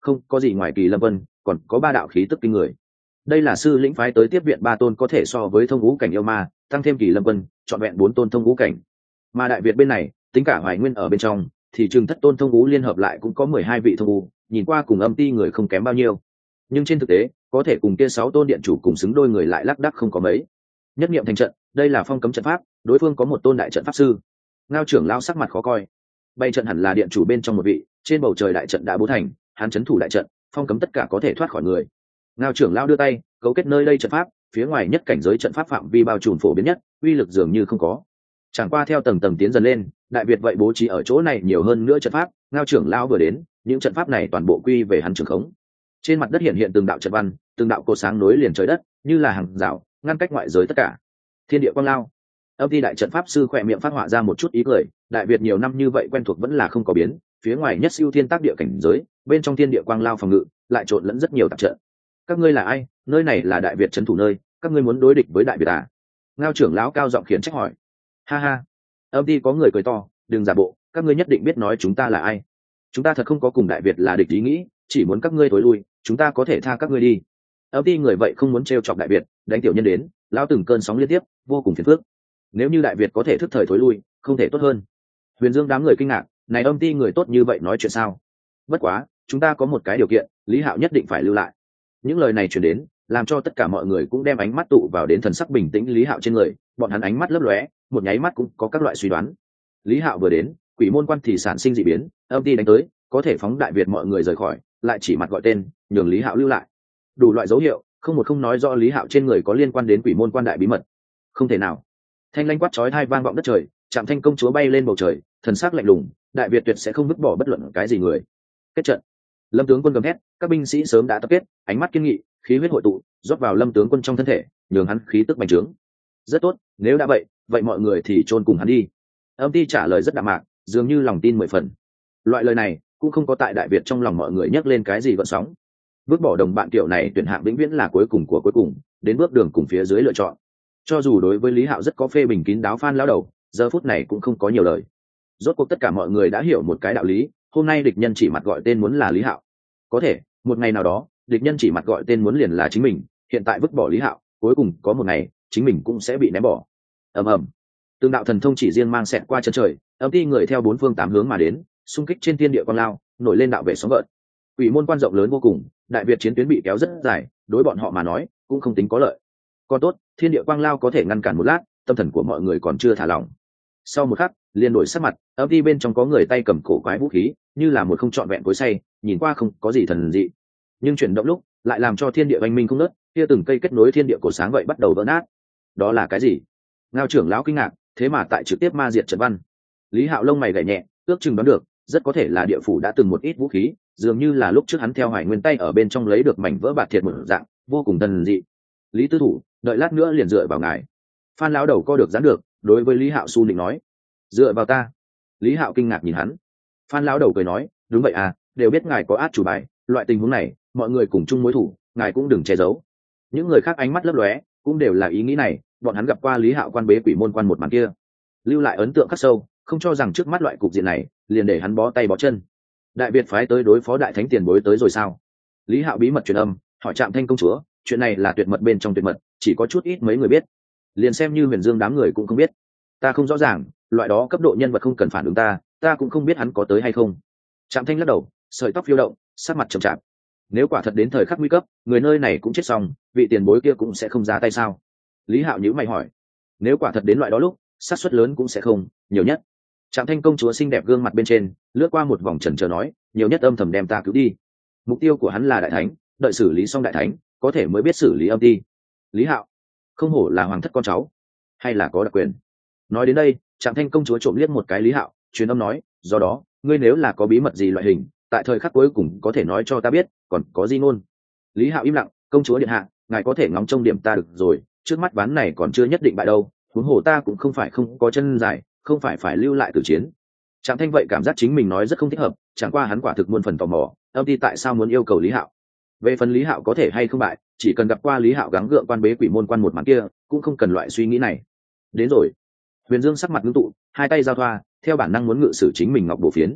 không có gì ngoài Kỳ Lâm Vân, còn có 3 đạo khí tức kinh người. Đây là sư lĩnh phái tới tiếp viện 3 tôn có thể so với thông ngũ cảnh yêu ma, tăng thêm Kỳ Lâm Vân, trọn vẹn 4 tôn thông ngũ cảnh. Mà Đại Việt bên này, tính cả Hoài Nguyên ở bên trong, thì chừng thất tôn thông ngũ liên hợp lại cũng có 12 vị thông ngũ, nhìn qua cùng Âm Ti người không kém bao nhiêu. Nhưng trên thực tế, có thể cùng kia 6 tôn điện chủ cùng xứng đôi người lại lác đác không có mấy. Nhất niệm thành trận, đây là phong cấm trận pháp, đối phương có 1 tôn đại trận pháp sư. Ngao trưởng lão sắc mặt khó coi. Bày trận hẳn là điện chủ bên trong một vị, trên bầu trời đại trận đã bố thành, hắn trấn thủ đại trận, phong cấm tất cả có thể thoát khỏi người. Ngao trưởng lão đưa tay cấu kết nơi đây trận pháp, phía ngoài nhất cảnh giới trận pháp phạm vi bao trùm phổ biến nhất, uy lực dường như không có. Chẳng qua theo tầng tầng tiến dần lên, Đại Việt vậy bố trí ở chỗ này nhiều hơn nữa trận pháp. Ngao trưởng lão vừa đến, những trận pháp này toàn bộ quy về hắn trưởng khống. Trên mặt đất hiện hiện từng đạo trận văn, từng đạo cột sáng nối liền trời đất, như là hàng rào ngăn cách ngoại giới tất cả. Thiên địa quang lao. Âm Ti đại trận pháp sư khỏe miệng phát họa ra một chút ý cười. Đại Việt nhiều năm như vậy quen thuộc vẫn là không có biến, phía ngoài nhất siêu thiên tác địa cảnh giới, bên trong thiên địa quang lao phòng ngự lại trộn lẫn rất nhiều tạp trận. Các ngươi là ai? Nơi này là Đại Việt trấn thủ nơi, các ngươi muốn đối địch với Đại Việt à? Ngao trưởng lão cao giọng khiển trách hỏi. Ha ha. Âm Ti có người cười to, đừng giả bộ, các ngươi nhất định biết nói chúng ta là ai. Chúng ta thật không có cùng Đại Việt là địch ý nghĩ, chỉ muốn các ngươi thối lui, chúng ta có thể tha các ngươi đi. Âm Ti người vậy không muốn trêu chọc Đại Việt, đánh tiểu nhân đến, lão từng cơn sóng liên tiếp, vô cùng phiền phức. Nếu như Đại Việt có thể thức thời thối lui, không thể tốt hơn. Huyền Dương đám người kinh ngạc, này Âm Ti người tốt như vậy nói chuyện sao? Bất quá, chúng ta có một cái điều kiện, Lý Hạo nhất định phải lưu lại. Những lời này truyền đến, làm cho tất cả mọi người cũng đem ánh mắt tụ vào đến thần sắc bình tĩnh Lý Hạo trên người, bọn hắn ánh mắt lấp lóe, một nháy mắt cũng có các loại suy đoán. Lý Hạo vừa đến, Quỷ Môn Quan thì sản sinh dị biến, Âm Ti đánh tới, có thể phóng Đại Việt mọi người rời khỏi, lại chỉ mặt gọi tên, nhường Lý Hạo lưu lại. Đủ loại dấu hiệu, không nói rõ Lý Hạo trên người có liên quan đến Quỷ Môn Quan đại bí mật. Không thể nào. Thanh lanh quát chói tai vang vọng đất trời, Trạm Thanh công chúa bay lên bầu trời, thần sắc lạnh lùng, Đại Việt tuyệt sẽ không vứt bỏ bất luận cái gì người. Kết trận. Lâm tướng quân gầm thét, các binh sĩ sớm đã tập kết, ánh mắt kiên nghị, khí huyết hội tụ, rót vào Lâm tướng quân trong thân thể, nhường hắn khí tức bành trướng. Rất tốt, nếu đã vậy mọi người thì chôn cùng hắn đi. Âm Ti trả lời rất đạm mạc, dường như lòng tin 10 phần. Loại lời này cũng không có tại Đại Việt trong lòng mọi người nhắc lên cái gì gợn sóng. Bước bỏ đồng bạn kiểu này tuyển hạng vĩnh viễn là cuối cùng của cuối cùng, đến bước đường cùng phía dưới lựa chọn. Cho dù đối với Lý Hạo rất có phê bình kín đáo Phan lão đầu, giờ phút này cũng không có nhiều lời. Rốt cuộc tất cả mọi người đã hiểu một cái đạo lý, hôm nay địch nhân chỉ mặt gọi tên muốn là Lý Hạo. Có thể, một ngày nào đó, địch nhân chỉ mặt gọi tên muốn liền là chính mình, hiện tại vứt bỏ Lý Hạo, cuối cùng có một ngày, chính mình cũng sẽ bị ném bỏ. Ầm ầm. Từng đạo thần thông chỉ riêng mang xẹt qua chân trời, Âm Ti người theo 4 phương 8 hướng mà đến, xung kích trên thiên địa quang lao, nổi lên đạo vệ sóng gợn. Quỷ Môn Quan rộng lớn vô cùng, Đại Việt chiến tuyến bị kéo rất dài, đối bọn họ mà nói, cũng không tính có lợi. Còn tốt, thiên địa quang lao có thể ngăn cản một lát, tâm thần của mọi người còn chưa thả lỏng. Sau một khắc, liền đổi sắc mặt, Âm Ti bên trong có người tay cầm cổ quái vũ khí, như là một không trọn vẹn cối xay, nhìn qua không có gì thần dị, nhưng chuyển động lúc lại làm cho thiên địa oanh minh không nớt, kia từng cây kết nối thiên địa cổ sáng vậy bắt đầu vỡ nát. Đó là cái gì? Ngao trưởng lão kinh ngạc, thế mà tại trực tiếp ma diệt trận văn. Lý Hạo lông mày gảy nhẹ, ước chừng đoán được, rất có thể là địa phủ đã từng một ít vũ khí, dường như là lúc trước hắn theo Hoài Nguyên tay ở bên trong lấy được mảnh vỡ bạt thiệt một dạng, vô cùng thần dị. Lý tư thủ, đợi lát nữa liền dựa vào ngài. Phan lão đầu co được dán được, đối với Lý Hạo su nịnh nói, dựa vào ta. Lý Hạo kinh ngạc nhìn hắn. Phan lão đầu cười nói, đúng vậy à, đều biết ngài có át chủ bài, loại tình huống này, mọi người cùng chung mối thủ, ngài cũng đừng che giấu. Những người khác ánh mắt lấp lóe, cũng đều là ý nghĩ này, bọn hắn gặp qua Lý Hạo quan bế Quỷ Môn Quan một màn kia, lưu lại ấn tượng khắc sâu, không cho rằng trước mắt loại cục diện này, liền để hắn bó tay bó chân. Đại Việt phái tới đối phó đại thánh tiền bối tới rồi sao? Lý Hạo bí mật truyền âm, hỏi Trạm Thanh công chúa, chuyện này là tuyệt mật bên trong tuyệt mật, chỉ có chút ít mấy người biết, liền xem như Huyền Dương đám người cũng không biết. Ta không rõ ràng, loại đó cấp độ nhân vật không cần phản ứng ta cũng không biết hắn có tới hay không. Trạm Thanh lắc đầu, sợi tóc phiêu động, sắc mặt trầm trọng. Nếu quả thật đến thời khắc nguy cấp, người nơi này cũng chết xong, vị tiền bối kia cũng sẽ không ra tay sao? Lý Hạo nhíu mày hỏi. Nếu quả thật đến loại đó lúc, xác suất lớn cũng sẽ không, nhiều nhất. Trạm Thanh công chúa xinh đẹp gương mặt bên trên lướt qua một vòng chần chờ nói, nhiều nhất âm thầm đem ta cứu đi. Mục tiêu của hắn là đại thánh, đợi xử lý xong đại thánh, có thể mới biết xử lý Âm Ti. Lý Hạo, không hổ là hoàng thất con cháu, hay là có đặc quyền. Nói đến đây, Trạm Thanh công chúa trộm liếc một cái Lý Hạo, truyền âm nói, do đó, ngươi nếu là có bí mật gì loại hình, tại thời khắc cuối cùng có thể nói cho ta biết, còn có gì ngôn. Lý Hạo im lặng, công chúa điện hạ, ngài có thể ngóng trông điểm ta được rồi, trước mắt ván này còn chưa nhất định bại đâu, huống hồ ta cũng không phải không có chân dài, không phải lưu lại tử chiến. Trạm Thanh vậy cảm giác chính mình nói rất không thích hợp, chẳng qua hắn quả thực muôn phần tò mò, Âm Ti tại sao muốn yêu cầu Lý Hạo. Về phần Lý Hạo có thể hay không bại, chỉ cần gặp qua Lý Hạo gắng gượng quan bế Quỷ Môn Quan một màn kia, cũng không cần loại suy nghĩ này. Đến rồi. Huyền Dương sắc mặt ngưng tụ, hai tay giao thoa, theo bản năng muốn ngự sử chính mình ngọc bổ phiến.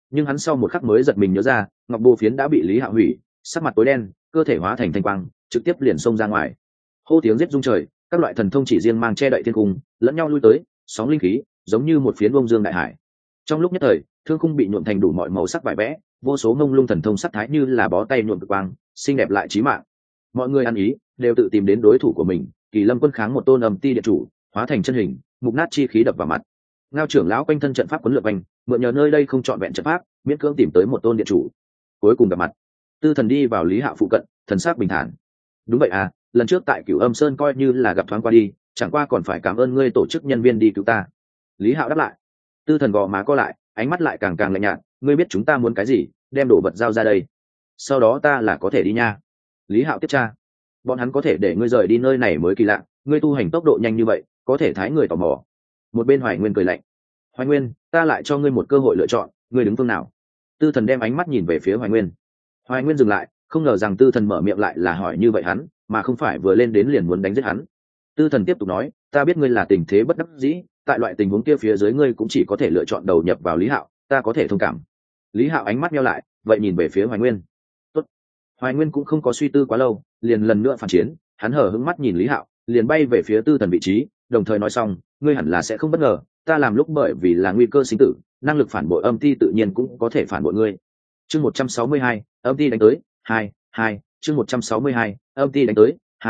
nhưng hắn sau một khắc mới giật mình nhớ ra ngọc bồ phiến đã bị lý hạo hủy, sắc mặt tối đen, cơ thể hóa thành thanh quang trực tiếp liền xông ra ngoài. Hô tiếng giết rung trời, các loại thần thông chỉ riêng mang che đậy thiên cung lẫn nhau lui tới, sóng linh khí giống như một phiến bông dương đại hải. Trong lúc nhất thời thương khung bị nhuộm thành đủ mọi màu sắc vải vẽ, vô số mông lung thần thông sắc thái như là bó tay nhuộm cực quang, xinh đẹp lại chí mạng. Mọi người ăn ý đều tự tìm đến đối thủ của mình. Kỳ Lâm Quân kháng một tôn âm ti điện chủ hóa thành chân hình, mục nát chi khí đập vào mặt. Ngao trưởng lão quanh thân trận pháp quấn lượn quanh, mượn nhờ nơi đây không trọn vẹn trận pháp, miễn cưỡng tìm tới một tôn điện chủ. Cuối cùng gặp mặt, Tư Thần đi vào Lý Hạo phụ cận, thần sắc bình thản. Đúng vậy à, lần trước tại Cửu Âm Sơn coi như là gặp thoáng qua đi, chẳng qua còn phải cảm ơn ngươi tổ chức nhân viên đi cứu ta. Lý Hạo đáp lại. Tư Thần gò má co lại, ánh mắt lại càng càng lạnh nhạt. Ngươi biết chúng ta muốn cái gì, đem đồ vật giao ra đây, sau đó ta là có thể đi nha. Lý Hạo tiếp tra. Bọn hắn có thể để ngươi rời đi nơi này mới kỳ lạ, ngươi tu hành tốc độ nhanh như vậy, có thể thái người tò mò. Một bên Hoài Nguyên cười lạnh. Hoài Nguyên, ta lại cho ngươi một cơ hội lựa chọn, ngươi đứng phương nào? Tư Thần đem ánh mắt nhìn về phía Hoài Nguyên. Hoài Nguyên dừng lại, không ngờ rằng Tư Thần mở miệng lại là hỏi như vậy hắn, mà không phải vừa lên đến liền muốn đánh giết hắn. Tư Thần tiếp tục nói, ta biết ngươi là tình thế bất đắc dĩ, tại loại tình huống kia phía dưới ngươi cũng chỉ có thể lựa chọn đầu nhập vào Lý Hạo, ta có thể thông cảm. Lý Hạo ánh mắt nheo lại, vậy nhìn về phía Hoài Nguyên. Tốt. Hoài Nguyên cũng không có suy tư quá lâu, liền lần nữa phản chiến, hắn hở hững mắt nhìn Lý Hạo, liền bay về phía Tư Thần vị trí, đồng thời nói xong, ngươi hẳn là sẽ không bất ngờ, ta làm lúc bởi vì là nguy cơ sinh tử, năng lực phản bội âm ti tự nhiên cũng có thể phản bội ngươi. Chương 162, âm ti đánh tới, 2, chương 162, âm ti đánh tới,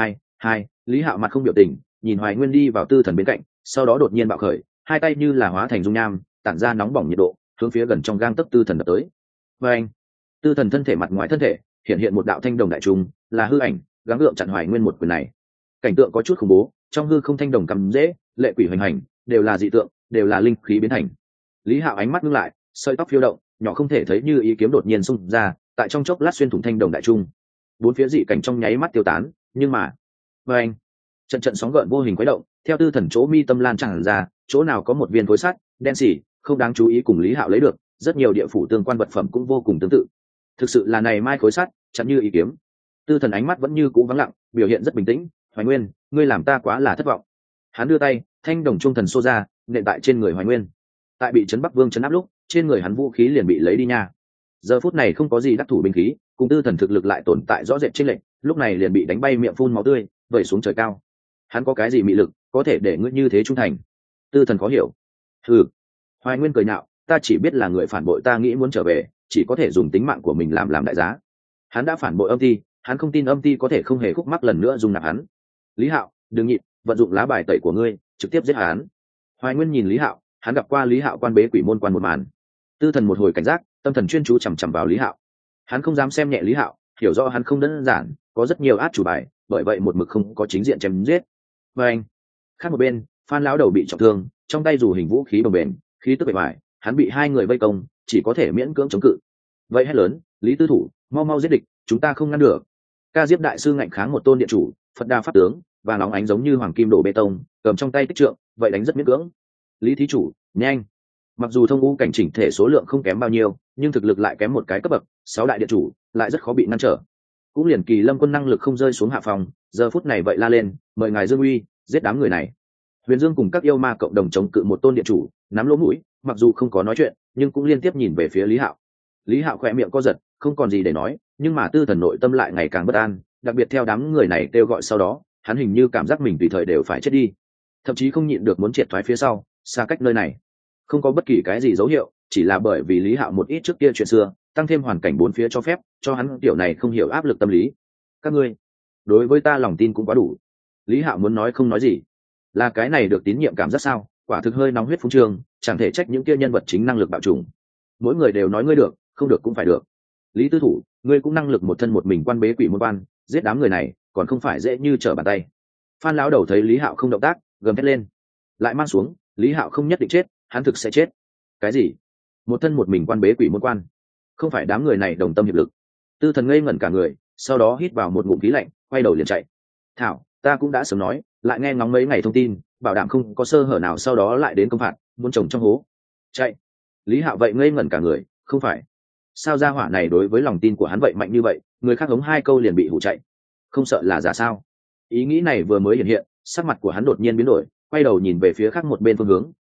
2. Lý Hạo mặt không biểu tình, nhìn Hoài Nguyên đi vào Tư Thần bên cạnh, sau đó đột nhiên bạo khởi, hai tay như là hóa thành dung nham, tản ra nóng bỏng nhiệt độ, hướng phía gần trong gang tấc Tư Thần đập tới. Và anh, Tư Thần thân thể mặt ngoài thân thể hiện một đạo thanh đồng đại trung, là hư ảnh, gắng gượng chặn Hoài Nguyên một quyền này. Cảnh tượng có chút khủng bố, trong hư không thanh đồng cầm dễ, lệ quỷ hoành hành, đều là dị tượng, đều là linh khí biến thành. Lý Hạo ánh mắt ngưng lại, sợi tóc phiêu động, nhỏ không thể thấy như ý kiếm đột nhiên xung ra, tại trong chốc lát xuyên thủng thanh đồng đại trung. Bốn phía dị cảnh trong nháy mắt tiêu tán, nhưng mà, và anh, trận sóng gợn vô hình quấy động, theo Tư Thần chỗ mi tâm lan tràn ra, chỗ nào có một viên khối sắt đen xỉ, không đáng chú ý cùng Lý Hạo lấy được, rất nhiều địa phủ tương quan vật phẩm cũng vô cùng tương tự. Thực sự là này mai khối sắt, chẳng như ý kiếm. Tư Thần ánh mắt vẫn như cũ vắng lặng, biểu hiện rất bình tĩnh. Hoài Nguyên, ngươi làm ta quá là thất vọng. Hắn đưa tay, thanh đồng trung thần xô ra, nện tại trên người Hoài Nguyên. Tại bị Trấn Bắc Vương trấn áp lúc, trên người hắn vũ khí liền bị lấy đi nha. Giờ phút này không có gì đắc thủ binh khí, cùng Tư Thần thực lực lại tồn tại rõ rệt chênh lệch, lúc này liền bị đánh bay miệng phun máu tươi, vẩy xuống trời cao. Hắn có cái gì mị lực, có thể để ngươi như thế trung thành? Tư Thần khó hiểu. Hừ. Hoài Nguyên cười nhạo, ta chỉ biết là người phản bội ta nghĩ muốn trở về, chỉ có thể dùng tính mạng của mình làm đại giá. Hắn đã phản bội âm ti, hắn không tin âm ti có thể không hề khúc mắc lần nữa dung nạp hắn. Lý Hạo, đừng nhịn, vận dụng lá bài tẩy của ngươi, trực tiếp giết hắn. Hoài Nguyên nhìn Lý Hạo, hắn gặp qua Lý Hạo quan bế quỷ môn quan một màn. Tư Thần một hồi cảnh giác, tâm thần chuyên chú chằm chằm vào Lý Hạo. Hắn không dám xem nhẹ Lý Hạo, hiểu rõ hắn không đơn giản, có rất nhiều át chủ bài, bởi vậy một mực không có chính diện chém giết. Và anh, khác một bên, Phan lão đầu bị trọng thương, trong tay dù hình vũ khí bồng bềnh, khí tức bề ngoài, hắn bị hai người vây công, chỉ có thể miễn cưỡng chống cự. Vậy hét lớn, Lý Tư Thủ, mau giết địch, chúng ta không ngăn được. Ca Diếp đại sư ngạnh kháng một tôn điện chủ, Phật Đà pháp tướng, và nóng ánh giống như hoàng kim đổ bê tông, cầm trong tay tích trượng, vậy đánh rất miễn cưỡng. Lý thí chủ, nhanh. Mặc dù thông ngũ cảnh chỉnh thể số lượng không kém bao nhiêu, nhưng thực lực lại kém một cái cấp bậc, 6 đại điện chủ, lại rất khó bị ngăn trở. Cũng liền Kỳ Lâm Quân năng lực không rơi xuống hạ phòng, giờ phút này vậy la lên, mời ngài Dương uy, giết đám người này. Huyền Dương cùng các yêu ma cộng đồng chống cự một tôn điện chủ, nắm lỗ mũi, mặc dù không có nói chuyện, nhưng cũng liên tiếp nhìn về phía Lý Hạo. Lý Hạo khẽ miệng co giật, không còn gì để nói, nhưng mà Tư Thần nội tâm lại ngày càng bất an, đặc biệt theo đám người này kêu gọi sau đó, hắn hình như cảm giác mình tùy thời đều phải chết đi, thậm chí không nhịn được muốn triệt thoái phía sau, xa cách nơi này. Không có bất kỳ cái gì dấu hiệu, chỉ là bởi vì Lý Hạo một ít trước kia chuyện xưa, tăng thêm hoàn cảnh bốn phía cho phép, cho hắn tiểu này không hiểu áp lực tâm lý. Các ngươi, đối với ta lòng tin cũng quá đủ. Lý Hạo muốn nói không nói gì, là cái này được tín nhiệm cảm giác sao? Quả thực hơi nóng huyết phung trương, chẳng thể trách những kia nhân vật chính năng lực bạo trùng. Mỗi người đều nói ngươi được, không được cũng phải được. Lý Tư Thủ, ngươi cũng năng lực một thân một mình quan bế quỷ môn quan, giết đám người này, còn không phải dễ như trở bàn tay. Phan lão đầu thấy Lý Hạo không động tác, gầm thét lên, lại mang xuống, Lý Hạo không nhất định chết, hắn thực sẽ chết. Cái gì? Một thân một mình quan bế quỷ môn quan? Không phải đám người này đồng tâm hiệp lực? Tư Thần ngây ngẩn cả người, sau đó hít vào một ngụm khí lạnh, quay đầu liền chạy. Thảo, ta cũng đã sớm nói, lại nghe ngóng mấy ngày thông tin, bảo đảm không có sơ hở nào, sau đó lại đến công phạt, muốn trồng trong hố. Chạy. Lý Hạo vậy ngây ngẩn cả người, không phải. Sao gia hỏa này đối với lòng tin của hắn vậy mạnh như vậy, người khác hống hai câu liền bị hủ chạy. Không sợ là giả sao? Ý nghĩ này vừa mới hiện hiện, sắc mặt của hắn đột nhiên biến đổi, quay đầu nhìn về phía khác một bên phương hướng,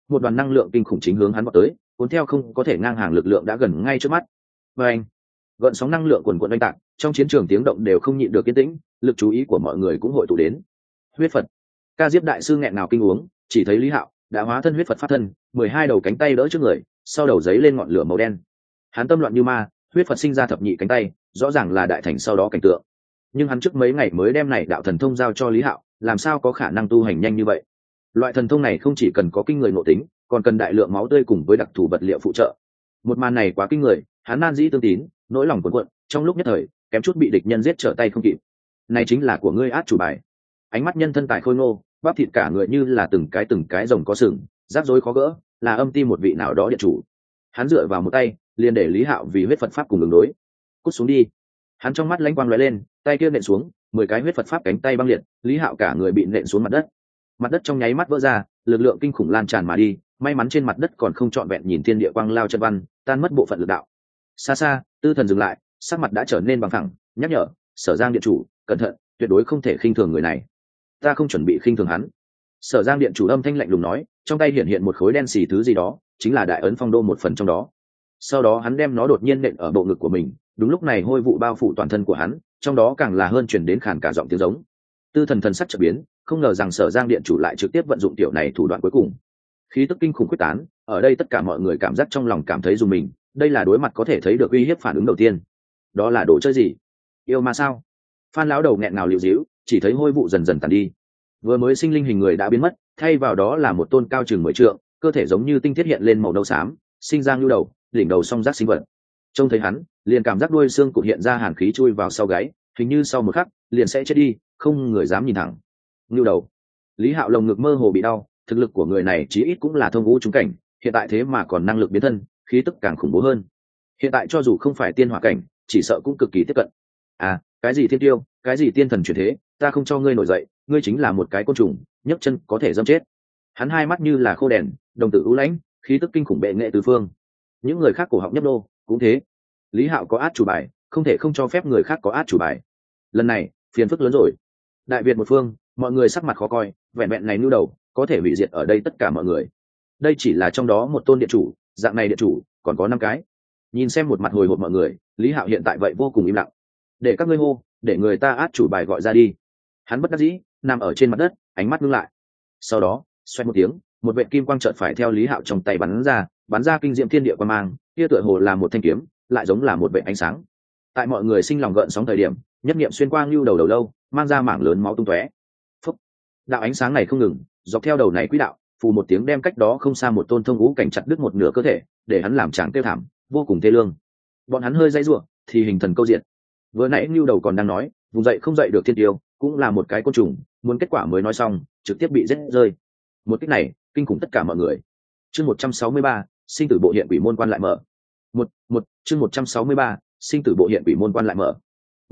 một đoàn năng lượng kinh khủng chính hướng hắn vào tới, cuốn theo không có thể ngang hàng lực lượng đã gần ngay trước mắt. Và anh, gợn sóng năng lượng quần quần oanh tạc, trong chiến trường tiếng động đều không nhịn được yên tĩnh, lực chú ý của mọi người cũng hội tụ đến. Huyết Phật, ca diếp đại sư nghẹn ngào kinh uống, chỉ thấy Lý Hạo đã hóa thân huyết Phật pháp thân, 12 đầu cánh tay đỡ trước người, sau đầu giấy lên ngọn lửa màu đen. Hắn tâm loạn như ma, huyết Phật sinh ra thập nhị cánh tay, rõ ràng là đại thành sau đó cảnh tượng. Nhưng hắn trước mấy ngày mới đem này đạo thần thông giao cho Lý Hạo, làm sao có khả năng tu hành nhanh như vậy? Loại thần thông này không chỉ cần có kinh người nội tính, còn cần đại lượng máu tươi cùng với đặc thù vật liệu phụ trợ. Một màn này quá kinh người, hắn nan dĩ tương tín, nỗi lòng cuộn cuộn, trong lúc nhất thời kém chút bị địch nhân giết trở tay không kịp. Này chính là của ngươi át chủ bài. Ánh mắt nhân thân tài khôi ngô, bắp thịt cả người như là từng cái rồng có sừng, rắc rối khó gỡ, là âm ti một vị nào đó điện chủ. Hắn dựa vào một tay, liền để Lý Hạo vì huyết Phật pháp cùng ứng đối. Cút xuống đi. Hắn trong mắt lãnh quang lóe lên, tay kia nện xuống, 10 cái huyết Phật pháp cánh tay băng liệt, Lý Hạo cả người bị nện xuống mặt đất. Mặt đất trong nháy mắt vỡ ra, lực lượng kinh khủng lan tràn mà đi, may mắn trên mặt đất còn không trọn vẹn nhìn thiên địa quang lao chân văn, tan mất bộ phận lực đạo. Xa xa, Tư Thần dừng lại, sắc mặt đã trở nên bằng phẳng, nhắc nhở, Sở Giang điện chủ, cẩn thận, tuyệt đối không thể khinh thường người này. Ta không chuẩn bị khinh thường hắn. Sở Giang điện chủ âm thanh lạnh lùng nói, trong tay hiện một khối đen xì thứ gì đó, chính là đại ấn phong đô một phần trong đó. Sau đó hắn đem nó đột nhiên nện ở bộ ngực của mình, đúng lúc này hôi vụ bao phủ toàn thân của hắn, trong đó càng là hơn truyền đến khàn cả giọng tiếng giống. Tư Thần thần sắc chợt biến, không ngờ rằng Sở Giang điện chủ lại trực tiếp vận dụng tiểu này thủ đoạn cuối cùng. Khí tức kinh khủng quyết tán, ở đây tất cả mọi người cảm giác trong lòng cảm thấy rùng mình, đây là đối mặt có thể thấy được uy hiếp phản ứng đầu tiên. Đó là đồ chơi gì? Yêu ma sao? Phan lão đầu nghẹn ngào liều díu, chỉ thấy hôi vụ dần dần tàn đi. Vừa mới sinh linh hình người đã biến mất, thay vào đó là một tôn cao chừng 10 trượng, cơ thể giống như tinh thiết hiện lên màu nâu xám, sinh ra nhu đầu, đỉnh đầu song giác sinh vật. Trông thấy hắn, liền cảm giác đuôi xương cụt hiện ra hàn khí chui vào sau gáy, hình như sau một khắc liền sẽ chết đi, không người dám nhìn thẳng. Nhu đầu. Lý Hạo lồng ngực mơ hồ bị đau, thực lực của người này chí ít cũng là thông ngũ trung cảnh, hiện tại thế mà còn năng lực biến thân, khí tức càng khủng bố hơn. Hiện tại cho dù không phải tiên hỏa cảnh, chỉ sợ cũng cực kỳ tiếp cận. À, cái gì thiên tiêu, cái gì tiên thần chuyển thế, ta không cho ngươi nổi dậy, ngươi chính là một cái côn trùng, nhấc chân có thể dâm chết. Hắn hai mắt như là khô đèn, đồng tử u lãnh, khí tức kinh khủng bệ nghệ tứ phương. Những người khác cổ họng nhấp nô, cũng thế. Lý Hạo có át chủ bài, không thể không cho phép người khác có át chủ bài. Lần này, phiền phức lớn rồi. Đại Việt một phương, mọi người sắc mặt khó coi, vẹn vẹn này nưu đầu, có thể hủy diệt ở đây tất cả mọi người. Đây chỉ là trong đó một tôn điện chủ, dạng này điện chủ, còn có 5 cái. Nhìn xem một mặt hồi hộp mọi người, Lý Hạo hiện tại vậy vô cùng im lặng. Để các ngươi hô, để người ta át chủ bài gọi ra đi. Hắn bất đắc dĩ, nằm ở trên mặt đất, ánh mắt ngưng lại. Sau đó, xoay một tiếng, một vệt kim quang chợt phải theo Lý Hạo trong tay bắn ra kinh diệm thiên địa quang mang, kia tựa hồ là một thanh kiếm, lại giống là một vệt ánh sáng. Tại mọi người sinh lòng gợn sóng thời điểm, nhất niệm xuyên qua lưu đầu đầu lâu, mang ra mảng lớn máu tung tóe. Phúc. Đạo ánh sáng này không ngừng, dọc theo đầu này quỹ đạo, phù một tiếng đem cách đó không xa một tôn thông ngũ cảnh chặt đứt một nửa cơ thể, để hắn làm tràng tiêu thảm, vô cùng thê lương. Bọn hắn hơi dãy rủa, thì hình thần câu diện. Vừa nãy lưu đầu còn đang nói, vùng dậy không dậy được thiên tiêu, cũng là một cái côn trùng, muốn kết quả mới nói xong, trực tiếp bị giết rơi. Một cách này, kinh khủng tất cả mọi người. Chương 163, sinh tử bộ hiện quỷ môn quan lại mở. Chương 163, sinh tử bộ hiện quỷ môn quan lại mở.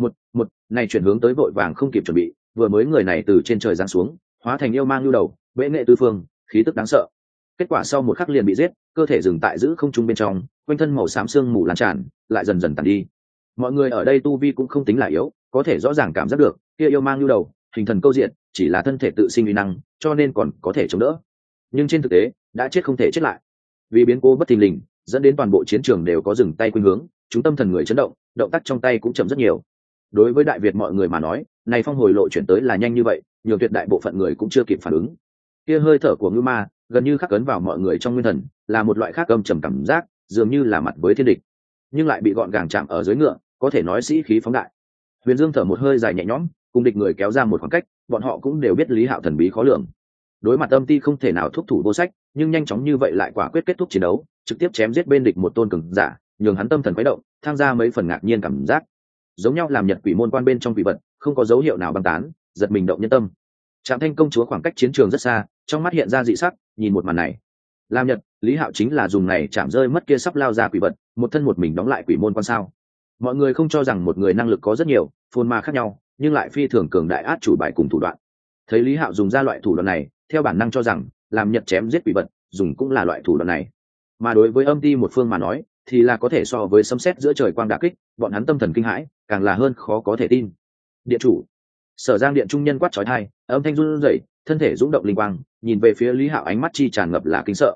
Này chuyển hướng tới vội vàng không kịp chuẩn bị, vừa mới người này từ trên trời giáng xuống, hóa thành yêu mang lưu đầu, bệ nghệ tứ phương, khí tức đáng sợ. Kết quả sau một khắc liền bị giết, cơ thể dừng tại giữ không trung bên trong, quanh thân màu xám sương mù lan tràn, lại dần dần tàn đi. Mọi người ở đây tu vi cũng không tính là yếu, có thể rõ ràng cảm giác được, kia yêu mang lưu đầu, hình thần câu diện, chỉ là thân thể tự sinh uy năng, cho nên còn có thể chống đỡ. Nhưng trên thực tế, đã chết không thể chết lại. Vì biến cố bất thình lình, dẫn đến toàn bộ chiến trường đều có dừng tay khuynh hướng, chúng tâm thần người chấn động, động tác trong tay cũng chậm rất nhiều. Đối với Đại Việt mọi người mà nói, này phong hồi lộ chuyển tới là nhanh như vậy, nhiều tuyệt đại bộ phận người cũng chưa kịp phản ứng. Kia hơi thở của ngưu ma gần như khắc cấn vào mọi người trong nguyên thần, là một loại khác âm trầm cảm giác, dường như là mặt với thiên địch, nhưng lại bị gọn gàng chạm ở dưới ngựa, có thể nói sĩ khí phóng đại. Huyền Dương thở một hơi dài nhẹ nhõm, cùng địch người kéo ra một khoảng cách, bọn họ cũng đều biết Lý Hạo thần bí khó lường. Đối mặt âm ti không thể nào thúc thủ vô sách, nhưng nhanh chóng như vậy lại quả quyết kết thúc chiến đấu, trực tiếp chém giết bên địch một tôn cường giả, nhường hắn tâm thần khuấy động, tham gia mấy phần ngạc nhiên cảm giác. Giống nhau làm Nhật quỷ môn quan bên trong quỷ vật, không có dấu hiệu nào băng tán, giật mình động nhân tâm. Trạm Thanh công chúa khoảng cách chiến trường rất xa, trong mắt hiện ra dị sắc, nhìn một màn này. Làm Nhật, Lý Hạo chính là dùng này chạm rơi mất kia sắp lao ra quỷ vật, một thân một mình đóng lại quỷ môn quan sao? Mọi người không cho rằng một người năng lực có rất nhiều, phồn ma khác nhau, nhưng lại phi thường cường đại át chủ bài cùng thủ đoạn. Thấy Lý Hạo dùng ra loại thủ đoạn này, theo bản năng cho rằng làm Nhật chém giết quỷ vật, dùng cũng là loại thủ đoạn này. Mà đối với âm ti một phương mà nói, thì là có thể so với sấm sét giữa trời quang đả kích, bọn hắn tâm thần kinh hãi, càng là hơn khó có thể tin. Điện chủ, Sở Giang điện trung nhân quát chói tai, âm thanh run rẩy, thân thể rung động linh quang, nhìn về phía Lý Hạo ánh mắt chi tràn ngập là kính sợ,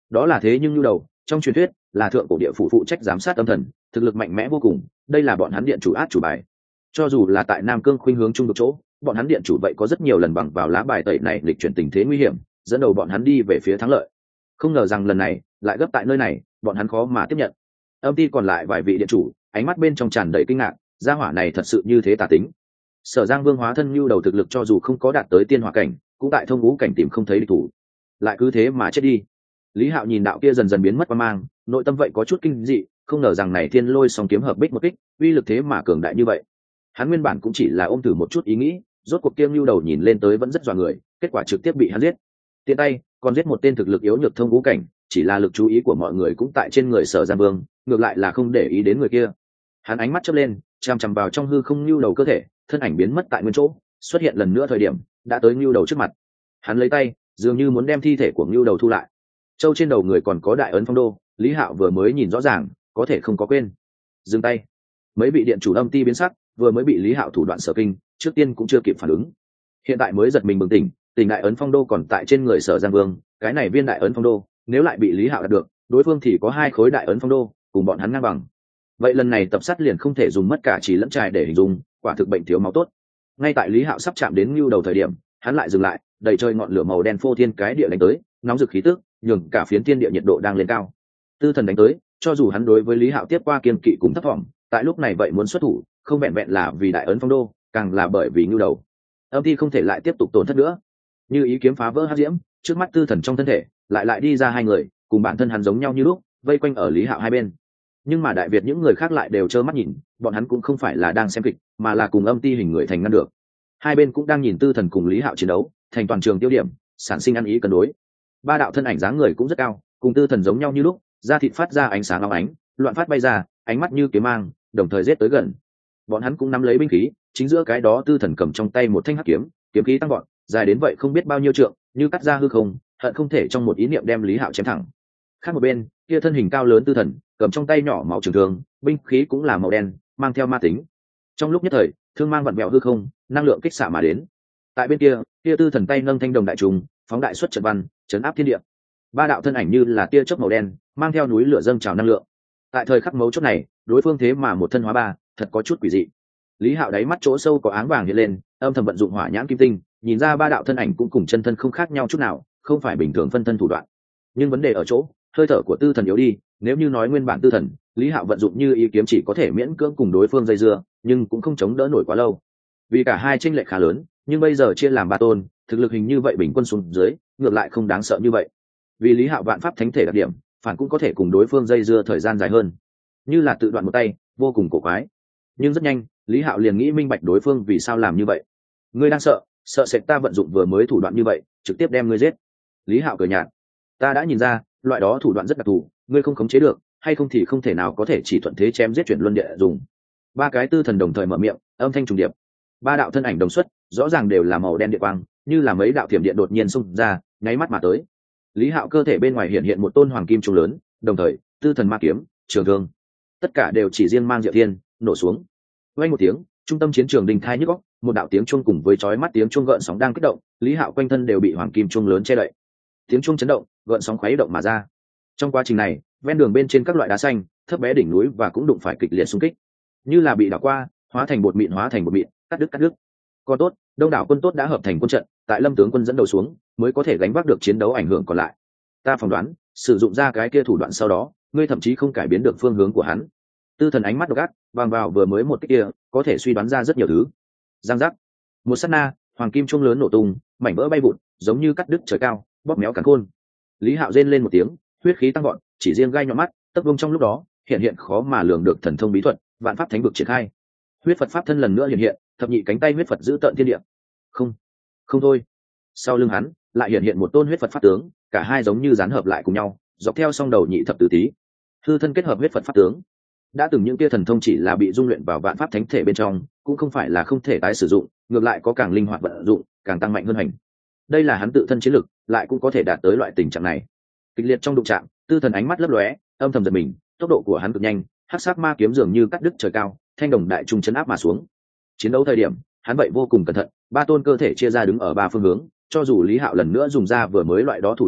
Đó là thế nhưng nhu đầu trong truyền thuyết là thượng cổ địa phủ phụ trách giám sát âm thần, thực lực mạnh mẽ vô cùng, đây là bọn hắn điện chủ át chủ bài. Cho dù là tại Nam Cương khuynh hướng trung vực chỗ, bọn hắn điện chủ vậy có rất nhiều lần bằng vào lá bài tẩy này lịch chuyển tình thế nguy hiểm, dẫn đầu bọn hắn đi về phía thắng lợi. Không ngờ rằng lần này lại gấp tại nơi này, bọn hắn khó mà tiếp nhận. Âm ty còn lại vài vị điện chủ, ánh mắt bên trong tràn đầy kinh ngạc, gia hỏa này thật sự như thế tà tính. Sở Giang Vương hóa thân nhu đầu thực lực cho dù không có đạt tới tiên hỏa cảnh, cũng tại thông ngũ cảnh tìm không thấy địch thủ, lại cứ thế mà chết đi. Lý Hạo nhìn đạo kia dần dần biến mất qua mang, nội tâm vậy có chút kinh dị, không ngờ rằng này thiên lôi song kiếm hợp bích một kích, uy lực thế mà cường đại như vậy. Hắn nguyên bản cũng chỉ là ôm thử một chút ý nghĩ, rốt cuộc kiêng lưu đầu nhìn lên tới vẫn rất dọa người, kết quả trực tiếp bị hắn giết. Tiện tay còn giết một tên thực lực yếu nhược thông ngũ cảnh, chỉ là lực chú ý của mọi người cũng tại trên người Sở Giang Vương, ngược lại là không để ý đến người kia. Hắn ánh mắt chớp lên, chằm chằm vào trong hư không lưu đầu cơ thể, thân ảnh biến mất tại nguyên chỗ, xuất hiện lần nữa thời điểm đã tới lưu đầu trước mặt. Hắn lấy tay, dường như muốn đem thi thể của lưu đầu thu lại. Châu trên đầu người còn có đại ấn phong đô, Lý Hạo vừa mới nhìn rõ ràng, có thể không có quên. Dừng tay. Mấy vị điện chủ âm ti biến sắc, vừa mới bị Lý Hạo thủ đoạn sở kinh, trước tiên cũng chưa kịp phản ứng. Hiện tại mới giật mình bừng tỉnh, tình đại ấn phong đô còn tại trên người Sở Giang Vương, cái này viên đại ấn phong đô, nếu lại bị Lý Hạo đạt được, đối phương thì có 2 khối đại ấn phong đô, cùng bọn hắn ngang bằng. Vậy lần này tập sát liền không thể dùng mất cả chỉ lẫn trài để hình dung, quả thực bệnh thiếu máu tốt. Ngay tại Lý Hạo sắp chạm đến nhu đầu thời điểm, hắn lại dừng lại, đầy trời ngọn lửa màu đen phô thiên cái địa đánh tới, nóng rực khí tức, nhường cả phiến thiên địa nhiệt độ đang lên cao. Tư thần đánh tới, cho dù hắn đối với Lý Hạo tiếp qua kiên kỵ cũng thấp vọng, tại lúc này vậy muốn xuất thủ, không vẹn vẹn là vì đại ấn phong đô, càng là bởi vì nhu đầu. Âm ty không thể lại tiếp tục tổn thất nữa. Như ý kiếm phá vỡ hắc diễm, trước mắt tư thần trong thân thể, lại đi ra 2 người, cùng bản thân hắn giống nhau như lúc, vây quanh ở Lý Hạo hai bên. Nhưng mà đại việt những người khác lại đều trơ mắt nhìn, bọn hắn cũng không phải là đang xem kịch, mà là cùng âm ty hình người thành ngăn được. Hai bên cũng đang nhìn tư thần cùng Lý Hạo chiến đấu, thành toàn trường tiêu điểm, sản sinh ăn ý cân đối. 3 đạo thân ảnh dáng người cũng rất cao, cùng tư thần giống nhau như lúc, da thịt phát ra ánh sáng óng ánh, loạn phát bay ra, ánh mắt như kiếm mang, đồng thời giết tới gần. Bọn hắn cũng nắm lấy binh khí, chính giữa cái đó tư thần cầm trong tay một thanh hắc kiếm, kiếm khí tăng vọt, dài đến vậy không biết bao nhiêu trượng, như cắt ra hư không, hận không thể trong một ý niệm đem Lý Hạo chém thẳng. Khác một bên, kia thân hình cao lớn tư thần, cầm trong tay nhỏ máu trường thương, binh khí cũng là màu đen, mang theo ma tính. Trong lúc nhất thời, thương mang vặn vẹo hư không, năng lượng kích xạ mà đến. Tại bên kia, kia tư thần tay nâng thanh đồng đại trùng, phóng đại xuất trận văn, chấn áp thiên địa. 3 đạo thân ảnh như là tia chớp màu đen, mang theo núi lửa dâng trào năng lượng. Tại thời khắc mấu chốt này, đối phương thế mà một thân hóa 3, thật có chút quỷ dị. Lý Hạo đáy mắt chỗ sâu có áng vàng hiện lên, âm thầm vận dụng hỏa nhãn kim tinh, nhìn ra 3 đạo thân ảnh cũng cùng chân thân không khác nhau chút nào, không phải bình thường phân thân thủ đoạn. Nhưng vấn đề ở chỗ, hơi thở của tư thần yếu đi, nếu như nói nguyên bản tư thần, Lý Hạo vận dụng như ý kiếm chỉ có thể miễn cưỡng cùng đối phương dây dưa, nhưng cũng không chống đỡ nổi quá lâu. Vì cả hai chênh lệch khá lớn, nhưng bây giờ chia làm 3 tôn, thực lực hình như vậy bình quân xuống dưới, ngược lại không đáng sợ như vậy. Vì Lý Hạo vạn pháp thánh thể đặc điểm, phản cũng có thể cùng đối phương dây dưa thời gian dài hơn, như là tự đoạn một tay, vô cùng cổ quái. Nhưng rất nhanh, Lý Hạo liền nghĩ minh bạch đối phương vì sao làm như vậy. Ngươi đang sợ sệt ta vận dụng vừa mới thủ đoạn như vậy, trực tiếp đem ngươi giết. Lý Hạo cười nhạt, ta đã nhìn ra, loại đó thủ đoạn rất đặc thù, ngươi không khống chế được, hay không thì không thể nào có thể chỉ thuận thế chém giết chuyển luân địa dùng. 3 cái tư thần đồng thời mở miệng, âm thanh trùng điệp. 3 đạo thân ảnh đồng xuất, rõ ràng đều là màu đen địa quang, như là mấy đạo thiểm điện đột nhiên xung ra, nháy mắt mà tới. Lý Hạo cơ thể bên ngoài hiện một tôn hoàng kim trung lớn, đồng thời, tư thần ma kiếm, trường thương, tất cả đều chỉ riêng mang diệu thiên, nổ xuống. Vang một tiếng, trung tâm chiến trường đình thai nhức óc, một đạo tiếng chuông cùng với chói mắt tiếng chuông gợn sóng đang kích động, Lý Hạo quanh thân đều bị hoàng kim chuông lớn che đậy. Tiếng chuông chấn động, gợn sóng khuấy động mà ra. Trong quá trình này, ven đường bên trên các loại đá xanh, thấp bé đỉnh núi và cũng đụng phải kịch liệt xung kích, như là bị đảo qua, hóa thành bột mịn, cắt đứt. Còn tốt, đông đảo quân tốt đã hợp thành quân trận, tại Lâm tướng quân dẫn đầu xuống, mới có thể gánh vác được chiến đấu ảnh hưởng còn lại. Ta phỏng đoán, sử dụng ra cái kia thủ đoạn sau đó, ngươi thậm chí không cải biến được phương hướng của hắn. Tư thần ánh mắt độc ác, vàng vào vừa mới một cái kia, có thể suy đoán ra rất nhiều thứ. Giang giác, một sát na, hoàng kim chuông lớn nổ tung, mảnh vỡ bay vụn, giống như cắt đứt trời cao, bóp méo càn khôn. Lý Hạo rên lên một tiếng, huyết khí tăng vọt, chỉ riêng gai nhọn mắt, tấp vông trong lúc đó, hiện khó mà lường được thần thông bí thuật, vạn pháp thánh vực triển khai. Huyết Phật pháp thân lần nữa hiện, thập nhị cánh tay huyết Phật giữ tận thiên địa. Không thôi. Sau lưng hắn, lại hiện một tôn huyết Phật pháp tướng, cả hai giống như dán hợp lại cùng nhau, dọc theo song đầu nhị thập tứ tý, hư thân kết hợp huyết Phật pháp tướng. Đã từng những kia thần thông chỉ là bị dung luyện vào vạn pháp thánh thể bên trong, cũng không phải là không thể tái sử dụng, ngược lại có càng linh hoạt vận dụng, càng tăng mạnh hơn hành. Đây là hắn tự thân chiến lực, lại cũng có thể đạt tới loại tình trạng này. Kịch liệt trong đụng chạm, tư thần ánh mắt lấp lóe, âm thầm giật mình, tốc độ của hắn cực nhanh, hắc sát ma kiếm dường như cắt đứt trời cao, thanh đồng đại trung chấn áp mà xuống. Chiến đấu thời điểm, hắn vậy vô cùng cẩn thận, 3 tôn cơ thể chia ra đứng ở 3 phương hướng, cho dù Lý Hạo lần nữa dùng ra vừa mới loại đó thủ đoạn,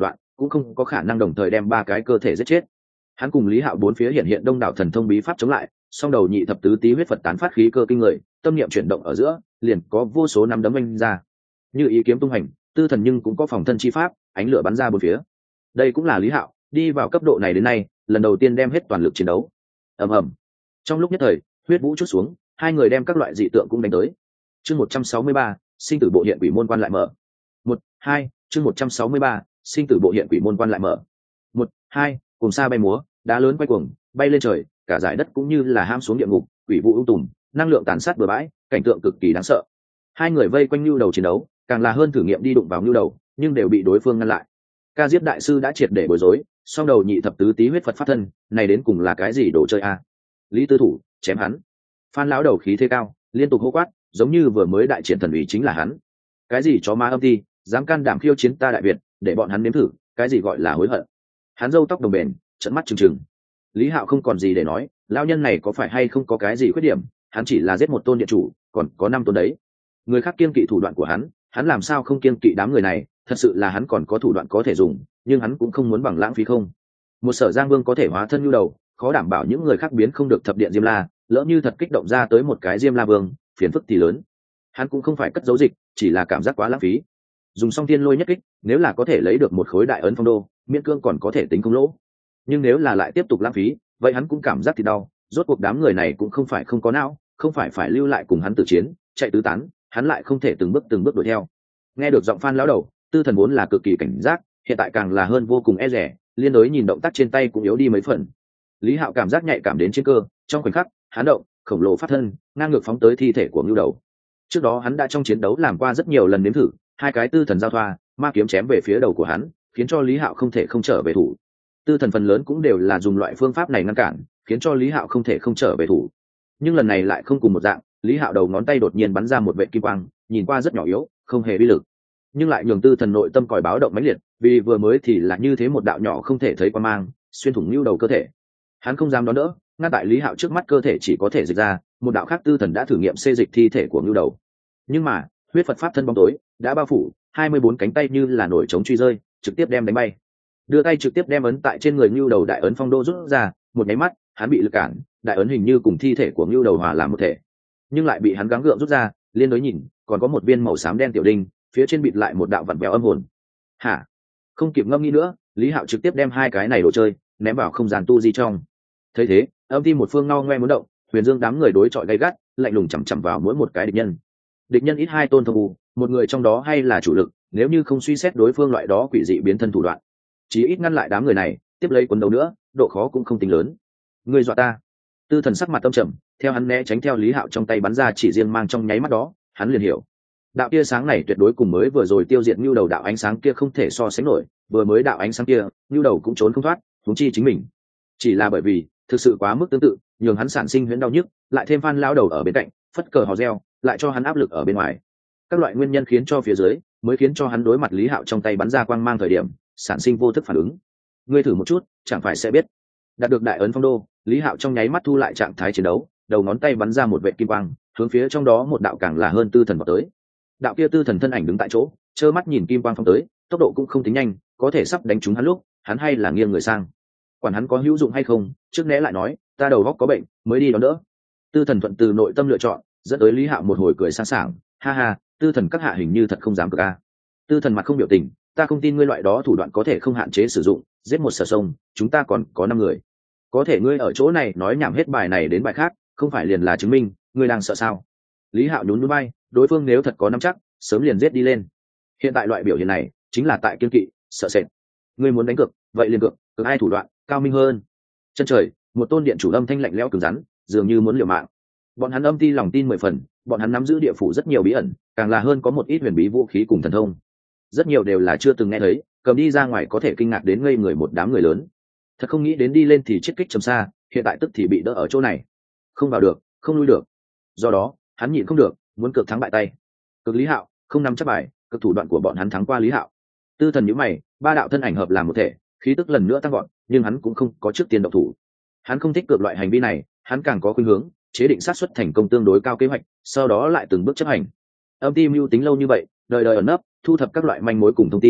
cũng không có khả năng đồng thời đem ba cái cơ thể giết chết. Hắn cùng Lý Hạo bốn phía hiện đông đảo thần thông bí pháp chống lại, song đầu nhị thập tứ tý huyết Phật tán phát khí cơ kinh người, tâm niệm chuyển động ở giữa, liền có vô số năm đấm anh ra. Như ý kiếm tung hành, tư thần nhưng cũng có phòng thân chi pháp, ánh lửa bắn ra bốn phía. Đây cũng là Lý Hạo đi vào cấp độ này đến nay, lần đầu tiên đem hết toàn lực chiến đấu. Ầm ầm. Trong lúc nhất thời, huyết vũ chút xuống, hai người đem các loại dị tượng cũng đánh tới. Chương 163, sinh tử bộ hiện quỷ môn quan lại mở. 1, 2, chương 163, sinh tử bộ hiện quỷ môn quan lại mở. 1, 2, cùng xa bay múa, đá lớn quay cuồng, bay lên trời, cả dải đất cũng như là ham xuống địa ngục, quỷ vụ ung tùm, năng lượng tàn sát bừa bãi, cảnh tượng cực kỳ đáng sợ. Hai người vây quanh nhu đầu chiến đấu, càng là hơn thử nghiệm đi đụng vào nhu đầu, nhưng đều bị đối phương ngăn lại. Ca Diếp đại sư đã triệt để bối rối, song đầu nhị thập tứ tý huyết Phật pháp thân, này đến cùng là cái gì đồ chơi a? Lý Tư Thủ, chém hắn. Phan lão đầu khí thế cao, liên tục hô quát, giống như vừa mới đại triển thần uy chính là hắn. Cái gì chó má âm ti, dám can đảm khiêu chiến ta Đại Việt, để bọn hắn nếm thử, cái gì gọi là hối hận. Hắn râu tóc đồng bền, trợn mắt trừng trừng. Lý Hạo không còn gì để nói, lão nhân này có phải hay không có cái gì khuyết điểm, hắn chỉ là giết một tôn điện chủ, còn có 5 tôn đấy. Người khác kiêng kỵ thủ đoạn của hắn làm sao không kiêng kỵ đám người này, thật sự là hắn còn có thủ đoạn có thể dùng, nhưng hắn cũng không muốn bằng lãng phí không. Một Sở Giang Vương có thể hóa thân nhu đầu, khó đảm bảo những người khác biến không được thập điện Diêm La, lỡ như thật kích động ra tới một cái Diêm La Vương, phiền phức thì lớn. Hắn cũng không phải cất giấu dịch, chỉ là cảm giác quá lãng phí. Dùng xong thiên lôi nhất kích, nếu là có thể lấy được một khối đại ấn phong đô, miễn cương còn có thể tính không lỗ. Nhưng nếu là lại tiếp tục lãng phí, vậy hắn cũng cảm giác thì đau. Rốt cuộc đám người này cũng không phải không có não, không phải lưu lại cùng hắn tử chiến, chạy tứ tán, hắn lại không thể từng bước đuổi theo. Nghe được giọng Phan lão đầu, tư thần vốn là cực kỳ cảnh giác, hiện tại càng là hơn vô cùng e dè, liên đối nhìn động tác trên tay cũng yếu đi mấy phần. Lý Hạo cảm giác nhạy cảm đến trên cơ, trong khoảnh khắc, hắn động, khổng lồ phát thân, ngang ngược phóng tới thi thể của Ngưu Đầu. Trước đó hắn đã trong chiến đấu làm qua rất nhiều lần nếm thử, hai cái tư thần giao thoa, ma kiếm chém về phía đầu của hắn, khiến cho Lý Hạo không thể không trở về thủ. Tư thần phần lớn cũng đều là dùng loại phương pháp này ngăn cản, khiến cho Lý Hạo không thể không trở về thủ. Nhưng lần này lại không cùng một dạng, Lý Hạo đầu ngón tay đột nhiên bắn ra một vệt kim quang, nhìn qua rất nhỏ yếu, không hề uy lực, nhưng lại nhường tư thần nội tâm còi báo động mãnh liệt, vì vừa mới thì là như thế một đạo nhỏ không thể thấy quang mang, xuyên thủng Nưu Đầu cơ thể. Hắn không dám đón đỡ, ngăn tại Lý Hạo trước mắt cơ thể chỉ có thể dịch ra, một đạo khác tư thần đã thử nghiệm xê dịch thi thể của Nưu Đầu. Nhưng mà, huyết Phật pháp thân bóng tối đã bao phủ, 24 cánh tay như là nổi trống truy rơi, trực tiếp đem đánh bay. Đưa tay trực tiếp đem ấn tại trên người Nưu Đầu đại ấn phong đô rút ra, một nháy mắt, hắn bị lực cản, đại ấn hình như cùng thi thể của Nưu Đầu hòa làm một thể, nhưng lại bị hắn gắng gượng rút ra, liên đối nhìn, còn có một viên màu xám đen tiểu đinh, phía trên bịt lại một đạo vặn vẹo âm hồn. Hả? Không kịp ngâm nghĩ nữa, Lý Hạo trực tiếp đem hai cái này đồ chơi ném vào không gian tu di trong. Thấy thế, âm ti một phương ngao ngoe muốn động, Huyền Dương đám người đối chọi gay gắt, lạnh lùng chằm chằm vào mỗi một cái địch nhân. Địch nhân ít 2 tôn thông u, một người trong đó hay là chủ lực, nếu như không suy xét đối phương loại đó quỷ dị biến thân thủ đoạn, chí ít ngăn lại đám người này, tiếp lấy cuốn đấu nữa, độ khó cũng không tính lớn. Ngươi dọa ta. Tư thần sắc mặt tâm trầm, theo hắn né tránh theo Lý Hạo trong tay bắn ra chỉ riêng mang trong nháy mắt đó, hắn liền hiểu. Đạo tia sáng này tuyệt đối cùng mới vừa rồi tiêu diệt Nưu Đầu đạo ánh sáng kia không thể so sánh nổi, vừa mới đạo ánh sáng kia, Nưu Đầu cũng trốn không thoát, huống chi chính mình. Chỉ là bởi vì, thực sự quá mức tương tự, nhường hắn sản sinh huyễn đau nhức, lại thêm Phan lão đầu ở bên cạnh, phất cờ hò reo, lại cho hắn áp lực ở bên ngoài. Các loại nguyên nhân khiến cho phía dưới, mới khiến cho hắn đối mặt Lý Hạo trong tay bắn ra quang mang thời điểm, sản sinh vô thức phản ứng. Ngươi thử một chút, chẳng phải sẽ biết. Đạt được đại ấn phong đô, Lý Hạo trong nháy mắt thu lại trạng thái chiến đấu, đầu ngón tay bắn ra một vệt kim quang, hướng phía trong đó một đạo càng là hơn tư thần vào tới. Đạo kia tư thần thân ảnh đứng tại chỗ, trơ mắt nhìn kim quang phong tới, tốc độ cũng không tính nhanh, có thể sắp đánh trúng hắn lúc, hắn hay là nghiêng người sang. Quản hắn có hữu dụng hay không, trước né lại nói, ta đầu óc có bệnh, mới đi đón đỡ. Tư thần thuận từ nội tâm lựa chọn, dẫn tới Lý Hạo một hồi cười sang sảng, ha ha, tư thần các hạ hình như thật không dám cực a. Tư thần mặt không biểu tình, ta không tin ngươi loại đó thủ đoạn có thể không hạn chế sử dụng, giết một Sở Sông, chúng ta còn có 5 người. Có thể ngươi ở chỗ này nói nhảm hết bài này đến bài khác, không phải liền là chứng minh ngươi đang sợ sao? Lý Hạo nhún nhún vai, đối phương nếu thật có nắm chắc, sớm liền giết đi lên. Hiện tại loại biểu hiện này, chính là tại kiên kỵ, sợ sệt. Ngươi muốn đánh cược, vậy liền cược, cực ai thủ đoạn cao minh hơn. Chân trời, một tôn điện chủ âm thanh lạnh lẽo cứng rắn, dường như muốn liều mạng. Bọn hắn âm ti lòng tin 10 phần, bọn hắn nắm giữ địa phủ rất nhiều bí ẩn, càng là hơn có một ít huyền bí vũ khí cùng thần thông. Rất nhiều đều là chưa từng nghe thấy, cầm đi ra ngoài có thể kinh ngạc đến ngây người một đám người lớn. Thật không nghĩ đến đi lên thì chết kích trầm xa, hiện tại tức thì bị đỡ ở chỗ này. Không vào được, không lui được. Do đó, hắn nhịn không được, muốn cược thắng bại tay. Cực Lý Hạo, không nắm chắc bài, cực thủ đoạn của bọn hắn thắng qua Lý Hạo. Tư thần nhíu mày, 3 đạo thân ảnh hợp làm một thể, khí tức lần nữa tăng gọn, nhưng hắn cũng không có trước tiên động thủ. Hắn không thích cược loại hành vi này, hắn càng có khuynh hướng chế định xác suất thành công tương đối cao kế hoạch, sau đó lại từng bước chấp hành. Âm ti mưu tính lâu như vậy, đời đời ẩn nấp, thu thập các loại manh mối cùng thông tin,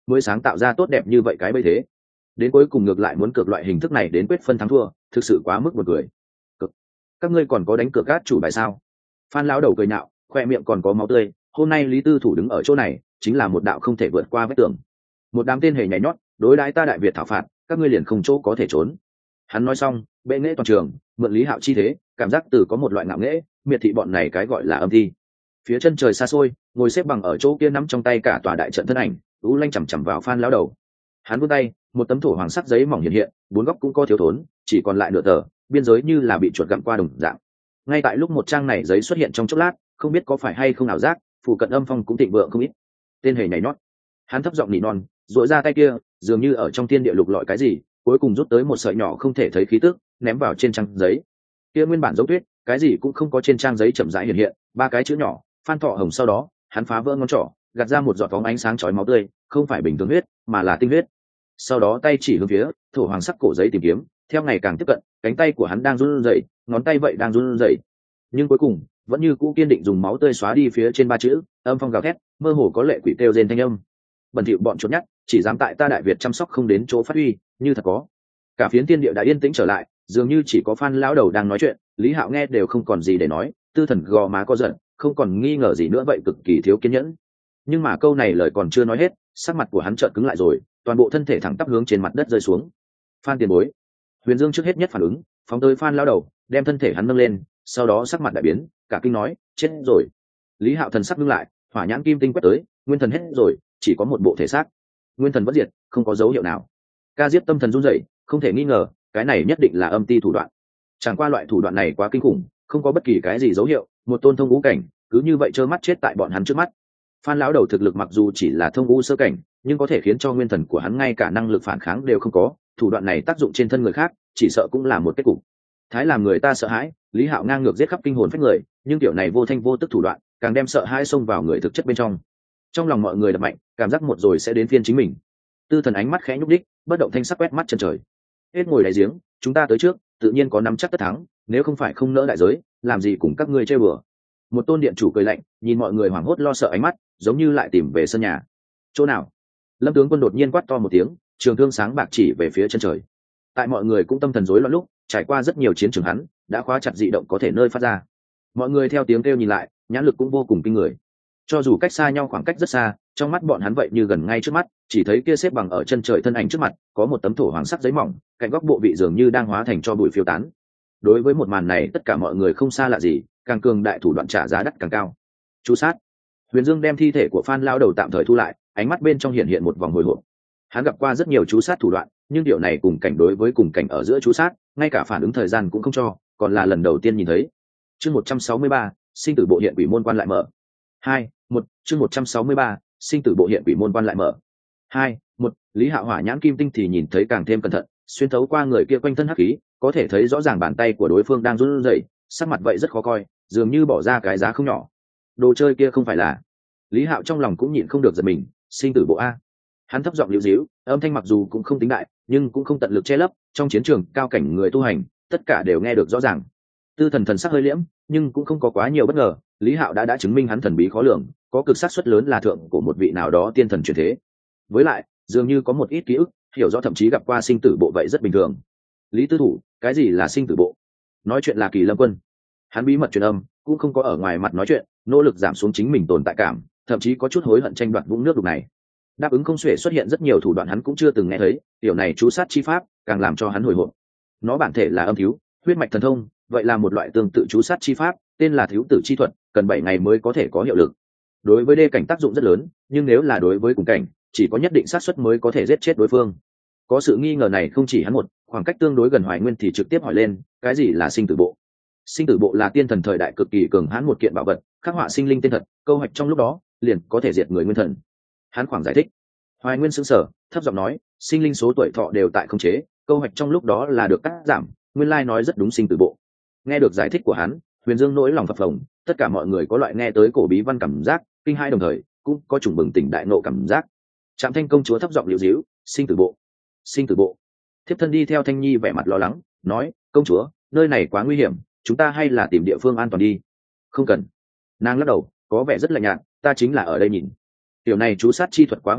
mới sáng tạo ra tốt đẹp như vậy cái bẫy thế. Đến cuối cùng ngược lại muốn cược loại hình thức này đến quyết phân thắng thua, thực sự quá mức một người. Cực. Các ngươi còn có đánh cược gác chủ bài sao? Phan lão đầu cười nhạo, khoe miệng còn có máu tươi. Hôm nay Lý Tư Thủ đứng ở chỗ này chính là một đạo không thể vượt qua vết tường. Một đám tên hề nhảy nhót đối đãi ta Đại Việt thảo phạt, các ngươi liền không chỗ có thể trốn. Hắn nói xong bệ nghệ toàn trường, mượn Lý Hạo chi thế, cảm giác từ có một loại ngạo nghễ miệt thị bọn này cái gọi là âm thi. Phía chân trời xa xôi, ngồi xếp bằng ở chỗ kia nắm trong tay cả tòa đại trận thân ảnh u lanh chằm chằm vào Phan lão đầu. Hắn vươn tay, một tấm thổ hoàng sắc giấy mỏng hiện hiện, bốn góc cũng có thiếu thốn, chỉ còn lại nửa tờ, biên giới như là bị chuột gặm qua đồng dạng. Ngay tại lúc một trang này giấy xuất hiện trong chốc lát, không biết có phải hay không ảo giác, phụ cận âm phong cũng thịnh vượng không ít. Tên hề nhảy nhót, hắn thấp giọng nỉ non, duỗi ra tay kia, dường như ở trong thiên địa lục lọi cái gì, cuối cùng rút tới một sợi nhỏ không thể thấy khí tức, ném vào trên trang giấy. Kia nguyên bản giống tuyết, cái gì cũng không có trên trang giấy chậm rãi hiện hiện, ba cái chữ nhỏ, Phan Thọ Hồng. Sau đó, hắn phá vỡ ngón trỏ, gạt ra một giọt bóng ánh sáng chói máu tươi, không phải bình thường huyết, mà là tinh huyết. Sau đó tay chỉ hướng phía thổ hoàng sắc cổ giấy tìm kiếm, theo ngày càng tiếp cận, cánh tay của hắn đang run rẩy, ngón tay vậy đang run rẩy, nhưng cuối cùng vẫn như cũ kiên định dùng máu tươi xóa đi phía trên ba chữ. Âm phong gào thét, mơ hồ có lệ quỷ kêu rên thanh âm. Bẩn thỉu bọn chuột nhắt, chỉ dám tại ta Đại Việt chăm sóc không đến chỗ phát huy, như thật có. Cả phiến thiên địa đã yên tĩnh trở lại, dường như chỉ có Phan lão đầu đang nói chuyện. Lý Hạo nghe đều không còn gì để nói, Tư Thần gò má có giận, không còn nghi ngờ gì nữa vậy, cực kỳ thiếu kiên nhẫn. Nhưng mà câu này lời còn chưa nói hết, sắc mặt của hắn chợt cứng lại rồi, toàn bộ thân thể thẳng tắp hướng trên mặt đất rơi xuống. Phan tiền bối. Huyền Dương trước hết nhất phản ứng, phóng tới Phan lão đầu, đem thân thể hắn nâng lên, sau đó sắc mặt đại biến, cả kinh nói, chết rồi. Lý Hạo thần sắc ngưng lại, hỏa nhãn kim tinh quét tới, nguyên thần hết rồi, chỉ có một bộ thể xác. Nguyên thần bất diệt, không có dấu hiệu nào. Ca Diếp tâm thần run rẩy, không thể nghi ngờ, cái này nhất định là âm ti thủ đoạn. Chẳng qua loại thủ đoạn này quá kinh khủng, không có bất kỳ cái gì dấu hiệu, một tôn thông ngũ cảnh, cứ như vậy trơ mắt chết tại bọn hắn trước mắt. Phan lão đầu thực lực mặc dù chỉ là thông ngũ sơ cảnh, nhưng có thể khiến cho nguyên thần của hắn ngay cả năng lực phản kháng đều không có, thủ đoạn này tác dụng trên thân người khác, chỉ sợ cũng là một kết cục. Thái làm người ta sợ hãi, Lý Hạo ngang ngược giết khắp kinh hồn phách người, nhưng kiểu này vô thanh vô tức thủ đoạn, càng đem sợ hãi xông vào người thực chất bên trong. Trong lòng mọi người đập mạnh, cảm giác một rồi sẽ đến phiên chính mình. Tư Thần ánh mắt khẽ nhúc đích, bất động thanh sắc quét mắt chân trời. Hết ngồi đáy giếng, chúng ta tới trước, tự nhiên có nắm chắc tất thắng, nếu không phải không nỡ đại giới, làm gì cùng các ngươi chơi bừa. Một tôn điện chủ cười lạnh, nhìn mọi người hoảng hốt lo sợ ánh mắt, giống như lại tìm về sân nhà. Chỗ nào? Lâm tướng quân đột nhiên quát to một tiếng, trường thương sáng bạc chỉ về phía chân trời. Tại mọi người cũng tâm thần rối loạn lúc, trải qua rất nhiều chiến trường hắn đã khóa chặt dị động có thể nơi phát ra. Mọi người theo tiếng kêu nhìn lại, nhãn lực cũng vô cùng kinh người. Cho dù cách xa nhau khoảng cách rất xa, trong mắt bọn hắn vậy như gần ngay trước mắt, chỉ thấy kia xếp bằng ở chân trời thân ảnh trước mặt, có một tấm thổ hoàng sắc giấy mỏng, cạnh góc bộ vị dường như đang hóa thành cho bụi phiêu tán. Đối với một màn này, tất cả mọi người không xa lạ gì, càng cường đại thủ đoạn trả giá đắt càng cao. Chú sát. Huyền Dương đem thi thể của Phan lão đầu tạm thời thu lại, ánh mắt bên trong hiện hiện một vòng hồi hộp. Hắn gặp qua rất nhiều chú sát thủ đoạn, nhưng điều này cùng cảnh đối với cùng cảnh ở giữa chú sát, ngay cả phản ứng thời gian cũng không cho, còn là lần đầu tiên nhìn thấy. Chương 163, sinh tử bộ hiện quỷ môn quan lại mở. 2-1, chương 163, sinh tử bộ hiện quỷ môn quan lại mở. 2-1, Lý Hạo hỏa nhãn kim tinh thì nhìn thấy càng thêm cẩn thận, xuyên thấu qua người kia quanh thân hắc khí, có thể thấy rõ ràng bàn tay của đối phương đang run rẩy, sắc mặt vậy rất khó coi, dường như bỏ ra cái giá không nhỏ. Đồ chơi kia không phải là. Lý Hạo trong lòng cũng nhịn không được giật mình, sinh tử bộ a. Hắn thấp giọng liễu díu, âm thanh mặc dù cũng không tính đại, nhưng cũng không tận lực che lấp, trong chiến trường cao cảnh người tu hành, tất cả đều nghe được rõ ràng. Tư Thần thần sắc hơi liễm, nhưng cũng không có quá nhiều bất ngờ, Lý Hạo đã chứng minh hắn thần bí khó lường, có cực xác suất lớn là thượng của một vị nào đó tiên thần truyền thế. Với lại, dường như có một ít ký ức, hiểu rõ thậm chí gặp qua sinh tử bộ vậy rất bình thường. Lý Tư Thủ, cái gì là sinh tử bộ? Nói chuyện là Kỳ Lâm Quân. Hắn bí mật truyền âm, cũng không có ở ngoài mặt nói chuyện, nỗ lực giảm xuống chính mình tồn tại cảm, thậm chí có chút hối hận tranh đoạt vũng nước đục này. Đáp ứng không xuể xuất hiện rất nhiều thủ đoạn hắn cũng chưa từng nghe thấy, điều này chú sát chi pháp càng làm cho hắn hồi hộp. Nó bản thể là âm thiếu, huyết mạch thần thông, vậy là một loại tương tự chú sát chi pháp, tên là thiếu tử chi thuật, cần 7 ngày mới có thể có hiệu lực. Đối với đê cảnh tác dụng rất lớn, nhưng nếu là đối với cùng cảnh, chỉ có nhất định xác suất mới có thể giết chết đối phương. Có sự nghi ngờ này không chỉ hắn một, khoảng cách tương đối gần Hoài Nguyên thì trực tiếp hỏi lên, cái gì là sinh tử bộ? Sinh tử bộ là tiên thần thời đại cực kỳ cường hãn một kiện bảo vật, khắc họa sinh linh tên thật, câu hoạch trong lúc đó liền có thể diệt người nguyên thần. Hắn khoảng giải thích. Hoài Nguyên sững sờ, thấp giọng nói, sinh linh số tuổi thọ đều tại khống chế, câu hoạch trong lúc đó là được cắt giảm, nguyên lai nói rất đúng sinh tử bộ. Nghe được giải thích của hắn, Huyền Dương nỗi lòng phập phồng, tất cả mọi người có loại nghe tới cổ bí văn cảm giác kinh hai đồng thời, cũng có trùng bừng tỉnh đại nộ cảm giác. Trạm Thanh công chúa thấp giọng liễu díu, sinh tử bộ, sinh tử bộ. Thiếp thân đi theo Thanh Nhi vẻ mặt lo lắng, nói, công chúa, nơi này quá nguy hiểm, chúng ta hay là tìm địa phương an toàn đi. Không cần. Nàng lắc đầu, có vẻ rất lạnh nhạt, ta chính là ở đây nhìn. Tiểu này chú sát chi thuật quá huyền bí,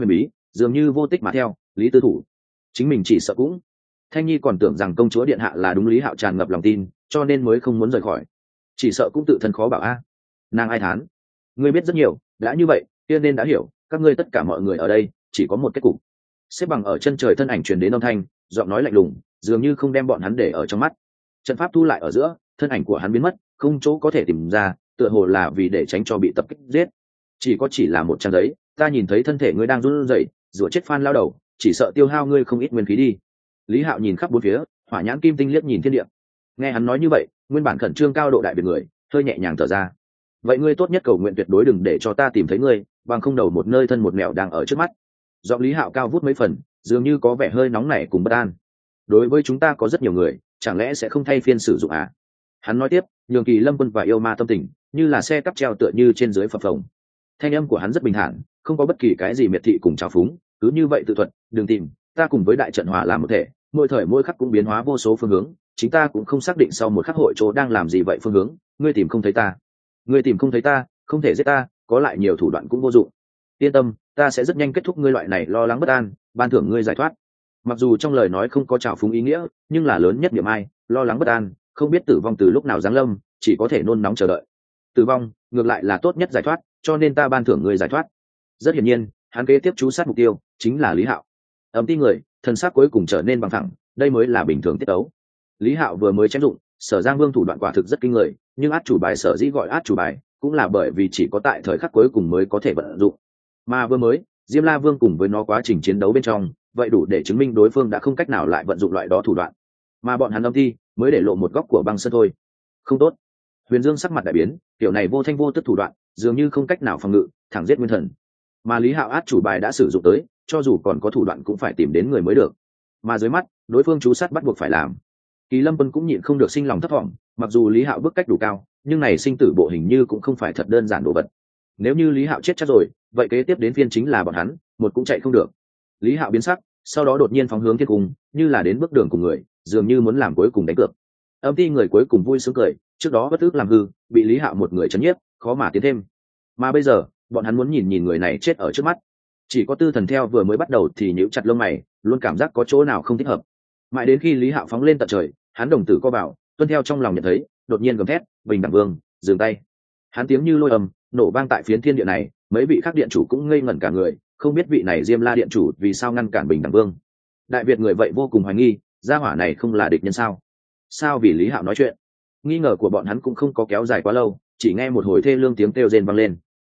dường như vô tích mà theo. Lý tư thủ chính mình chỉ sợ cũng. Thanh nhi còn tưởng rằng công chúa điện hạ là đúng Lý Hạo tràn ngập lòng tin, cho nên mới không muốn rời khỏi. Chỉ sợ cũng tự thân khó bảo a. Nàng ai thán, ngươi biết rất nhiều, đã như vậy kia nên đã hiểu, các ngươi tất cả mọi người ở đây chỉ có một kết cục. Xếp bằng ở chân trời thân ảnh truyền đến âm thanh, giọng nói lạnh lùng, dường như không đem bọn hắn để ở trong mắt. Trận pháp thu lại ở giữa, thân ảnh của hắn biến mất, không chỗ có thể tìm ra, tựa hồ là vì để tránh cho bị tập kích giết. Chỉ là một trang giấy, ta nhìn thấy thân thể ngươi đang run rẩy, rủa chết Phan lao đầu, chỉ sợ tiêu hao ngươi không ít nguyên khí đi. Lý Hạo nhìn khắp bốn phía, hỏa nhãn kim tinh liếc nhìn thiên địa. Nghe hắn nói như vậy, nguyên bản khẩn trương cao độ đại biệt người hơi nhẹ nhàng thở ra. Vậy ngươi tốt nhất cầu nguyện tuyệt đối đừng để cho ta tìm thấy ngươi, bằng không đầu một nơi thân một mẹo đang ở trước mắt. Giọng Lý Hạo cao vút mấy phần, dường như có vẻ hơi nóng nảy cùng bất an. Đối với chúng ta có rất nhiều người, chẳng lẽ sẽ không thay phiên sử dụng à? Hắn nói tiếp, nhường Kỳ Lâm Quân và yêu ma tâm tình như là xe cắp treo tựa như trên dưới phập phồng. Thanh âm của hắn rất bình thản, không có bất kỳ cái gì miệt thị cùng trào phúng, cứ như vậy tự thuật, đừng tìm, ta cùng với đại trận hòa làm một thể, mỗi thời mỗi khắc cũng biến hóa vô số phương hướng, chính ta cũng không xác định sau một khắc hội chỗ đang làm gì vậy phương hướng, ngươi tìm không thấy ta, ngươi tìm không thấy ta, không thể giết ta, có lại nhiều thủ đoạn cũng vô dụng. Yên tâm, ta sẽ rất nhanh kết thúc ngươi loại này lo lắng bất an, ban thưởng ngươi giải thoát. Mặc dù trong lời nói không có trào phúng ý nghĩa, nhưng là lớn nhất niệm ai, lo lắng bất an, không biết tử vong từ lúc nào giáng lâm, chỉ có thể nôn nóng chờ đợi. Tử vong ngược lại là tốt nhất giải thoát, cho nên ta ban thưởng ngươi giải thoát. Rất hiển nhiên, hắn kế tiếp chú sát mục tiêu chính là Lý Hạo. Ấm ti người, thân xác cuối cùng trở nên bằng thẳng, đây mới là bình thường tiết tấu. Lý Hạo vừa mới chém dụng, Sở Giang Vương thủ đoạn quả thực rất kinh người, nhưng át chủ bài sở dĩ gọi át chủ bài, cũng là bởi vì chỉ có tại thời khắc cuối cùng mới có thể vận dụng. Mà vừa mới, Diêm La Vương cùng với nó quá trình chiến đấu bên trong, vậy đủ để chứng minh đối phương đã không cách nào lại vận dụng loại đó thủ đoạn. Mà bọn hắn âm thi mới để lộ một góc của băng sơn thôi. Không tốt. Huyền Dương sắc mặt đại biến, kiểu này vô thanh vô tức thủ đoạn, dường như không cách nào phòng ngự, thẳng giết nguyên thần. Mà Lý Hạo át chủ bài đã sử dụng tới, cho dù còn có thủ đoạn cũng phải tìm đến người mới được. Mà dưới mắt, đối phương chú sát bắt buộc phải làm. Kỳ Lâm Quân cũng nhịn không được sinh lòng thất vọng, mặc dù Lý Hạo bước cách đủ cao, nhưng này sinh tử bộ hình như cũng không phải thật đơn giản đồ vật. Nếu như Lý Hạo chết chắc rồi, vậy kế tiếp đến phiên chính là bọn hắn, một cũng chạy không được. Lý Hạo biến sắc, sau đó đột nhiên phóng hướng thiên cung, như là đến bước đường cùng người, dường như muốn làm cuối cùng đánh cược. Âm ti người cuối cùng vui sướng cười, trước đó bất ức làm hư, bị Lý Hạo một người chấn nhiếp, khó mà tiến thêm. Mà bây giờ, bọn hắn muốn nhìn nhìn người này chết ở trước mắt. Chỉ có Tư Thần theo vừa mới bắt đầu thì nhíu chặt lông mày, luôn cảm giác có chỗ nào không thích hợp. Mãi đến khi Lý Hạo phóng lên tận trời, hắn đồng tử co bảo, tuân theo trong lòng nhận thấy, đột nhiên gầm thét, "Bình Đẳng Vương, dừng tay!" Hắn tiếng như lôi ầm, nổ vang tại phiến thiên địa này, mấy vị khác điện chủ cũng ngây ngẩn cả người, không biết vị này Diêm La điện chủ vì sao ngăn cản Bình Đẳng Vương. Đại Việt người vậy vô cùng hoài nghi, gia hỏa này không là địch nhân sao? Sao vì Lý Hạo nói chuyện? Nghi ngờ của bọn hắn cũng không có kéo dài quá lâu, chỉ nghe một hồi thê lương tiếng kêu rên vang lên.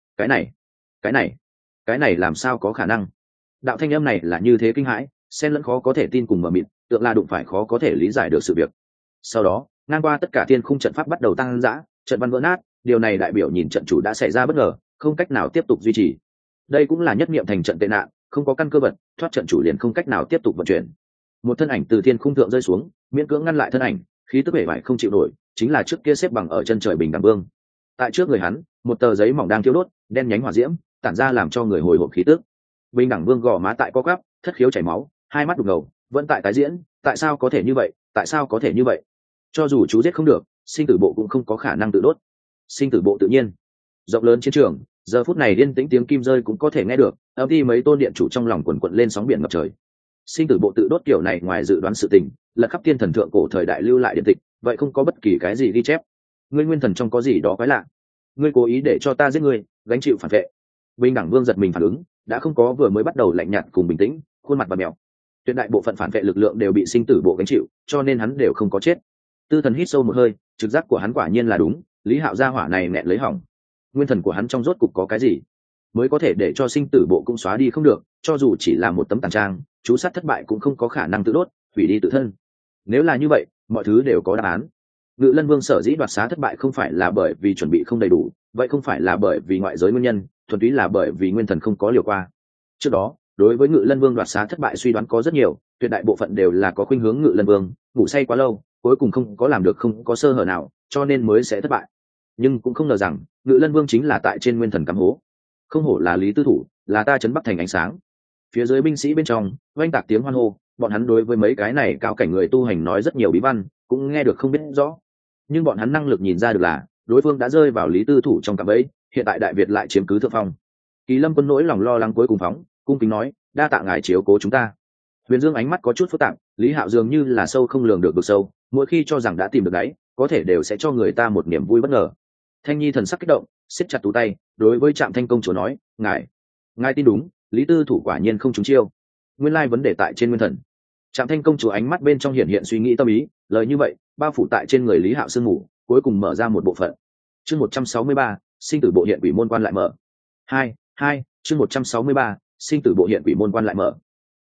Cái này làm sao có khả năng? Đạo thanh âm này là như thế kinh hãi, xen lẫn khó có thể tin cùng mờ mịt, tượng là đụng phải khó có thể lý giải được sự việc. Sau đó, ngang qua tất cả thiên khung trận pháp bắt đầu tăng dã, trận văn vỡ nát, điều này đại biểu nhìn trận chủ đã xảy ra bất ngờ, không cách nào tiếp tục duy trì. Đây cũng là nhất niệm thành trận tệ nạn, không có căn cơ vật, thoát trận chủ liền không cách nào tiếp tục vận chuyển. Một thân ảnh từ thiên khung thượng rơi xuống, miễn cưỡng ngăn lại thân ảnh, khí tức bể bại không chịu nổi, chính là trước kia xếp bằng ở chân trời Bình Đẳng Vương. Tại trước người hắn, một tờ giấy mỏng đang thiêu đốt, đen nhánh hỏa diễm, tản ra làm cho người hồi hộp khí tức. Bình Đẳng Vương gò má tại co quắp, thất khiếu chảy máu, hai mắt đục ngầu, vẫn tại tái diễn, tại sao có thể như vậy, tại sao có thể như vậy? Cho dù chú giết không được, sinh tử bộ cũng không có khả năng tự đốt. Sinh tử bộ tự nhiên. Rộng lớn chiến trường, giờ phút này yên tĩnh tiếng kim rơi cũng có thể nghe được, âm ti mấy tôn điện chủ trong lòng quần quật lên sóng biển ngập trời. Sinh tử bộ tự đốt kiểu này ngoài dự đoán sự tình, lật khắp thiên thần thượng cổ thời đại lưu lại điện tịch, vậy không có bất kỳ cái gì ghi chép. Ngươi nguyên thần trong có gì đó quái lạ? Ngươi cố ý để cho ta giết ngươi, gánh chịu phản vệ. Bình Đẳng Vương giật mình phản ứng, đã không có vừa mới bắt đầu lạnh nhạt cùng bình tĩnh, khuôn mặt và mèo. Tuyệt đại bộ phận phản vệ lực lượng đều bị sinh tử bộ gánh chịu, cho nên hắn đều không có chết. Tư Thần hít sâu một hơi, trực giác của hắn quả nhiên là đúng, Lý Hạo gia hỏa này nghẹn lấy hỏng. Nguyên thần của hắn trong rốt cục có cái gì mới có thể để cho sinh tử bộ cũng xóa đi không được, cho dù chỉ là một tấm tàn trang, chú sát thất bại cũng không có khả năng tự đốt, hủy đi tự thân. Nếu là như vậy, mọi thứ đều có đáp án. Ngự Lân Vương sở dĩ đoạt xá thất bại không phải là bởi vì chuẩn bị không đầy đủ, vậy không phải là bởi vì ngoại giới nguyên nhân, thuần túy là bởi vì nguyên thần không có liều qua. Trước đó, đối với Ngự Lân Vương đoạt xá thất bại suy đoán có rất nhiều, tuyệt đại bộ phận đều là có khuynh hướng Ngự Lân Vương ngủ say quá lâu, cuối cùng không có làm được, không có sơ hở nào, cho nên mới sẽ thất bại. Nhưng cũng không ngờ rằng Ngự Lân Vương chính là tại trên nguyên thần cắm hố. Không hổ là Lý tư thủ, là ta trấn Bắc thành ánh sáng. Phía dưới binh sĩ bên trong oanh tạc tiếng hoan hô, bọn hắn đối với mấy cái này cao cảnh người tu hành nói rất nhiều bí văn, cũng nghe được không biết rõ, nhưng bọn hắn năng lực nhìn ra được là đối phương đã rơi vào Lý tư thủ trong cạm bẫy, hiện tại Đại Việt lại chiếm cứ thượng phong. Kỳ Lâm Quân nỗi lòng lo lắng cuối cùng phóng, cung kính nói, đa tạ ngài chiếu cố chúng ta. Huyền Dương ánh mắt có chút phức tạp, Lý Hạo dường như là sâu không lường được vực sâu, mỗi khi cho rằng đã tìm được đáy, có thể đều sẽ cho người ta một niềm vui bất ngờ. Thanh Nhi thần sắc kích động, siết chặt tú tay, đối với Trạm Thanh công chúa nói, ngài tin đúng, Lý tư thủ quả nhiên không trúng chiêu. Nguyên lai vấn đề tại trên nguyên thần. Trạm Thanh công chúa ánh mắt bên trong hiện suy nghĩ tâm ý, lời như vậy, bao phủ tại trên người Lý Hạo sương mù, cuối cùng mở ra một bộ phận. Chương 163, sinh tử bộ hiện quỷ môn quan lại mở. Chương 163, sinh tử bộ hiện quỷ môn quan lại mở.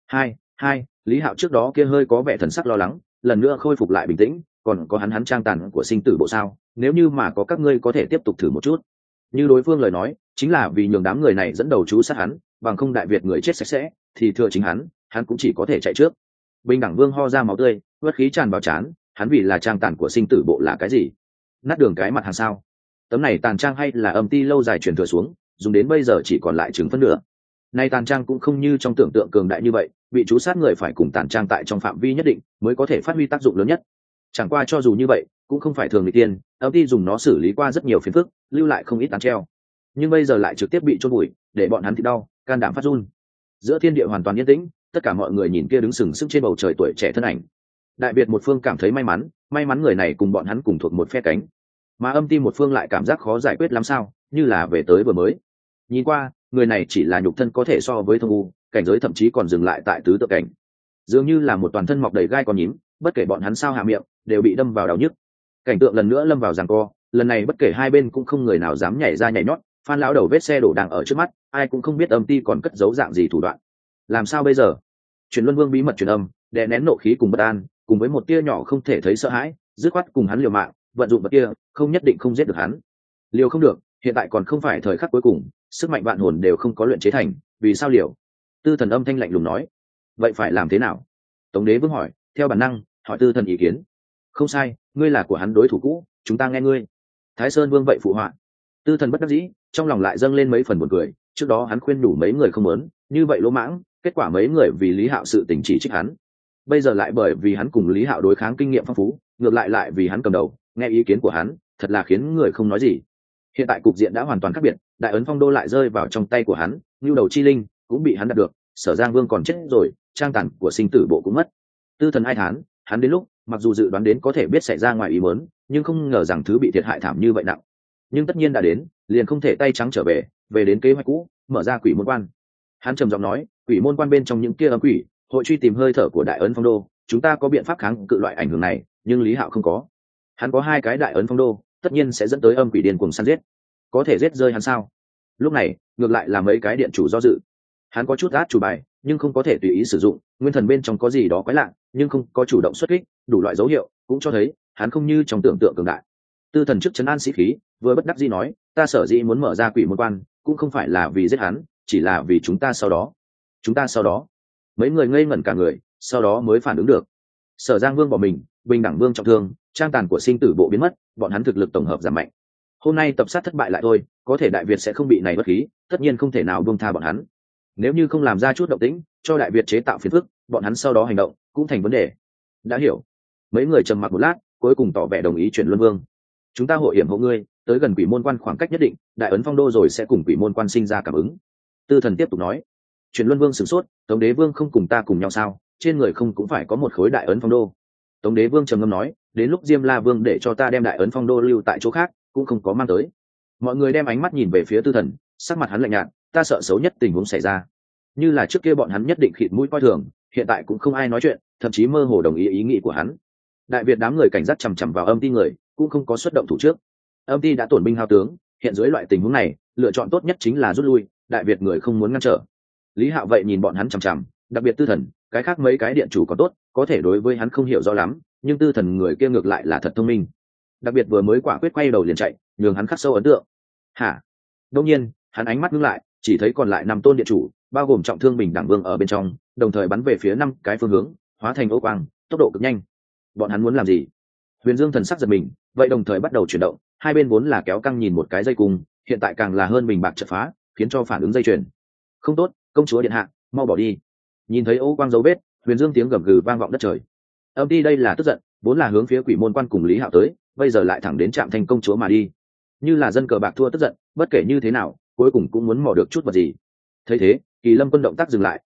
Lý Hạo trước đó kia hơi có vẻ thần sắc lo lắng, lần nữa khôi phục lại bình tĩnh, còn có hắn trang tàn của sinh tử bộ sao? Nếu như mà có các ngươi có thể tiếp tục thử một chút. Như đối phương lời nói, chính là vì nhường đám người này dẫn đầu chú sát hắn, bằng không Đại Việt người chết sạch sẽ, thì thừa chính hắn cũng chỉ có thể chạy trước. Bình đẳng vương ho ra máu tươi, uất khí tràn vào trán, hắn vì là trang tàn của sinh tử bộ là cái gì? Nát đường cái mặt hàng sao? Tấm này tàn trang hay là âm ti lâu dài truyền thừa xuống, dùng đến bây giờ chỉ còn lại chừng phân nửa. Nay tàn trang cũng không như trong tưởng tượng cường đại như vậy, bị chú sát người phải cùng tàn trang tại trong phạm vi nhất định mới có thể phát huy tác dụng lớn nhất. Chẳng qua cho dù như vậy, cũng không phải thường người tiên, âm ti dùng nó xử lý qua rất nhiều phiền phức, lưu lại không ít tàn treo. Nhưng bây giờ lại trực tiếp bị chôn bụi, để bọn hắn thì đau, can đảm phát run. Giữa thiên địa hoàn toàn yên tĩnh, tất cả mọi người nhìn kia đứng sừng sững trên bầu trời tuổi trẻ thân ảnh. Đại Việt một phương cảm thấy may mắn người này cùng bọn hắn cùng thuộc một phe cánh, mà âm ti một phương lại cảm giác khó giải quyết lắm sao, như là về tới vừa mới. Nhìn qua, người này chỉ là nhục thân có thể so với thông u, cảnh giới thậm chí còn dừng lại tại tứ tự cảnh, dường như là một toàn thân mọc đầy gai con nhím, bất kể bọn hắn sao hạ miệng đều bị đâm vào đau nhức. Cảnh tượng lần nữa lâm vào giằng co, lần này bất kể hai bên cũng không người nào dám nhảy ra nhảy nhót. Phan lão đầu vết xe đổ đang ở trước mắt, ai cũng không biết âm ti còn cất giấu dạng gì thủ đoạn. Làm sao bây giờ? Truyền Luân Vương bí mật truyền âm, đè nén nộ khí cùng bất an, cùng với một tia nhỏ không thể thấy sợ hãi, dứt khoát cùng hắn liều mạng, vận dụng vật kia, không nhất định không giết được hắn. Liều không được, hiện tại còn không phải thời khắc cuối cùng, sức mạnh vạn hồn đều không có luyện chế thành, vì sao liều? Tư Thần âm thanh lạnh lùng nói. Vậy phải làm thế nào? Tống Đế Vương hỏi, theo bản năng, hỏi Tư Thần ý kiến. Không sai, ngươi là của hắn đối thủ cũ, chúng ta nghe ngươi. Thái Sơn Vương vậy phụ họa. Tư Thần bất đắc dĩ, trong lòng lại dâng lên mấy phần buồn cười, trước đó hắn khuyên đủ mấy người không muốn, như vậy lỗ mãng, kết quả mấy người vì Lý Hạo sự tình chỉ trích hắn. Bây giờ lại bởi vì hắn cùng Lý Hạo đối kháng kinh nghiệm phong phú, ngược lại vì hắn cầm đầu, nghe ý kiến của hắn, thật là khiến người không nói gì. Hiện tại cục diện đã hoàn toàn khác biệt, Đại Ấn Phong Đô lại rơi vào trong tay của hắn, Nưu Đầu Chi Linh cũng bị hắn đạt được, Sở Giang Vương còn chết rồi, trang tàn của sinh tử bộ cũng mất. Tư Thần ai thán, hắn đến lúc, mặc dù dự đoán đến có thể biết xảy ra ngoài ý muốn, nhưng không ngờ rằng thứ bị thiệt hại thảm như vậy nặng. Nhưng tất nhiên đã đến, liền không thể tay trắng trở về đến kế hoạch cũ, mở ra quỷ môn quan. Hắn trầm giọng nói, quỷ môn quan bên trong những kia âm quỷ, hội truy tìm hơi thở của Đại Ấn Phong Đô, chúng ta có biện pháp kháng cự loại ảnh hưởng này, nhưng Lý Hạo không có. Hắn có 2 cái Đại Ấn Phong Đô, tất nhiên sẽ dẫn tới âm quỷ điên cuồng săn giết. Có thể giết rơi hắn sao? Lúc này, ngược lại là mấy cái điện chủ do dự. Hắn có chút át chủ bài, nhưng không có thể tùy ý sử dụng, nguyên thần bên trong có gì đó quái lạ, nhưng không có chủ động xuất kích, đủ loại dấu hiệu, cũng cho thấy, hắn không như trong tưởng tượng cường đại. Tư Thần trước trấn an sĩ khí, vừa bất đắc dĩ nói, ta sở dĩ muốn mở ra quỷ môn quan, cũng không phải là vì giết hắn, chỉ là vì chúng ta sau đó. Mấy người ngây ngẩn cả người, sau đó mới phản ứng được. Sở Giang Vương bỏ mình, Bình đẳng Vương trọng thương, trang tàn của sinh tử bộ biến mất, bọn hắn thực lực tổng hợp giảm mạnh. Hôm nay tập sát thất bại lại thôi, có thể Đại Việt sẽ không bị này bất khí, tất nhiên không thể nào buông tha bọn hắn. Nếu như không làm ra chút động tĩnh, cho Đại Việt chế tạo phiền phức, bọn hắn sau đó hành động cũng thành vấn đề. Đã hiểu. Mấy người trầm mặc một lát, cuối cùng tỏ vẻ đồng ý chuyển Luân Vương. Chúng ta hội hiểm hộ ngươi, tới gần quỷ môn quan khoảng cách nhất định, Đại Ấn Phong Đô rồi sẽ cùng quỷ môn quan sinh ra cảm ứng. Tư Thần tiếp tục nói. Chuyển Luân Vương sửng sốt, Tống Đế Vương không cùng ta cùng nhau sao? Trên người không cũng phải có một khối Đại Ấn Phong Đô. Tống Đế Vương trầm ngâm nói, đến lúc Diêm La Vương để cho ta đem Đại Ấn Phong Đô lưu tại chỗ khác, cũng không có mang tới. Mọi người đem ánh mắt nhìn về phía Tư Thần, sắc mặt hắn lạnh nhạt, ta sợ xấu nhất tình huống xảy ra. Như là trước kia bọn hắn nhất định khịt mũi coi thường, hiện tại cũng không ai nói chuyện, thậm chí mơ hồ đồng ý nghĩ của hắn. Đại Việt đám người cảnh giác chằm chằm vào âm ti người, cũng không có xuất động thủ trước. Âm ti đã tổn binh hao tướng, hiện dưới loại tình huống này, lựa chọn tốt nhất chính là rút lui, Đại Việt người không muốn ngăn trở. Lý Hạo vậy nhìn bọn hắn chằm chằm, đặc biệt Tư Thần, cái khác mấy cái điện chủ còn tốt, có thể đối với hắn không hiểu rõ lắm, nhưng Tư Thần người kia ngược lại là thật thông minh. Đặc biệt vừa mới quả quyết quay đầu liền chạy, nhường hắn khắc sâu ấn tượng. Hả? Đương nhiên, hắn ánh mắt ngưng lại, chỉ thấy còn lại 5 tôn điện chủ, bao gồm trọng thương Bình đẳng Vương ở bên trong, đồng thời bắn về phía 5 cái phương hướng, hóa thành ô quang, tốc độ cực nhanh. Bọn hắn muốn làm gì? Huyền Dương thần sắc giật mình, vậy đồng thời bắt đầu chuyển động, hai bên vốn là kéo căng nhìn một cái dây cung, hiện tại càng là hơn bình bạc chợt phá, khiến cho phản ứng dây chuyền. Không tốt, công chúa điện hạ, mau bỏ đi. Nhìn thấy ô quang dấu vết, Huyền Dương tiếng gầm gừ vang vọng đất trời. Âm ti đây là tức giận, vốn là hướng phía quỷ môn quan cùng Lý Hạo tới, bây giờ lại thẳng đến Trạm Thanh công chúa mà đi. Như là dân cờ bạc thua tức giận, bất kể như thế nào, cuối cùng cũng muốn mò được chút vật gì. Thấy thế, Kỳ Lâm quân động tác dừng lại,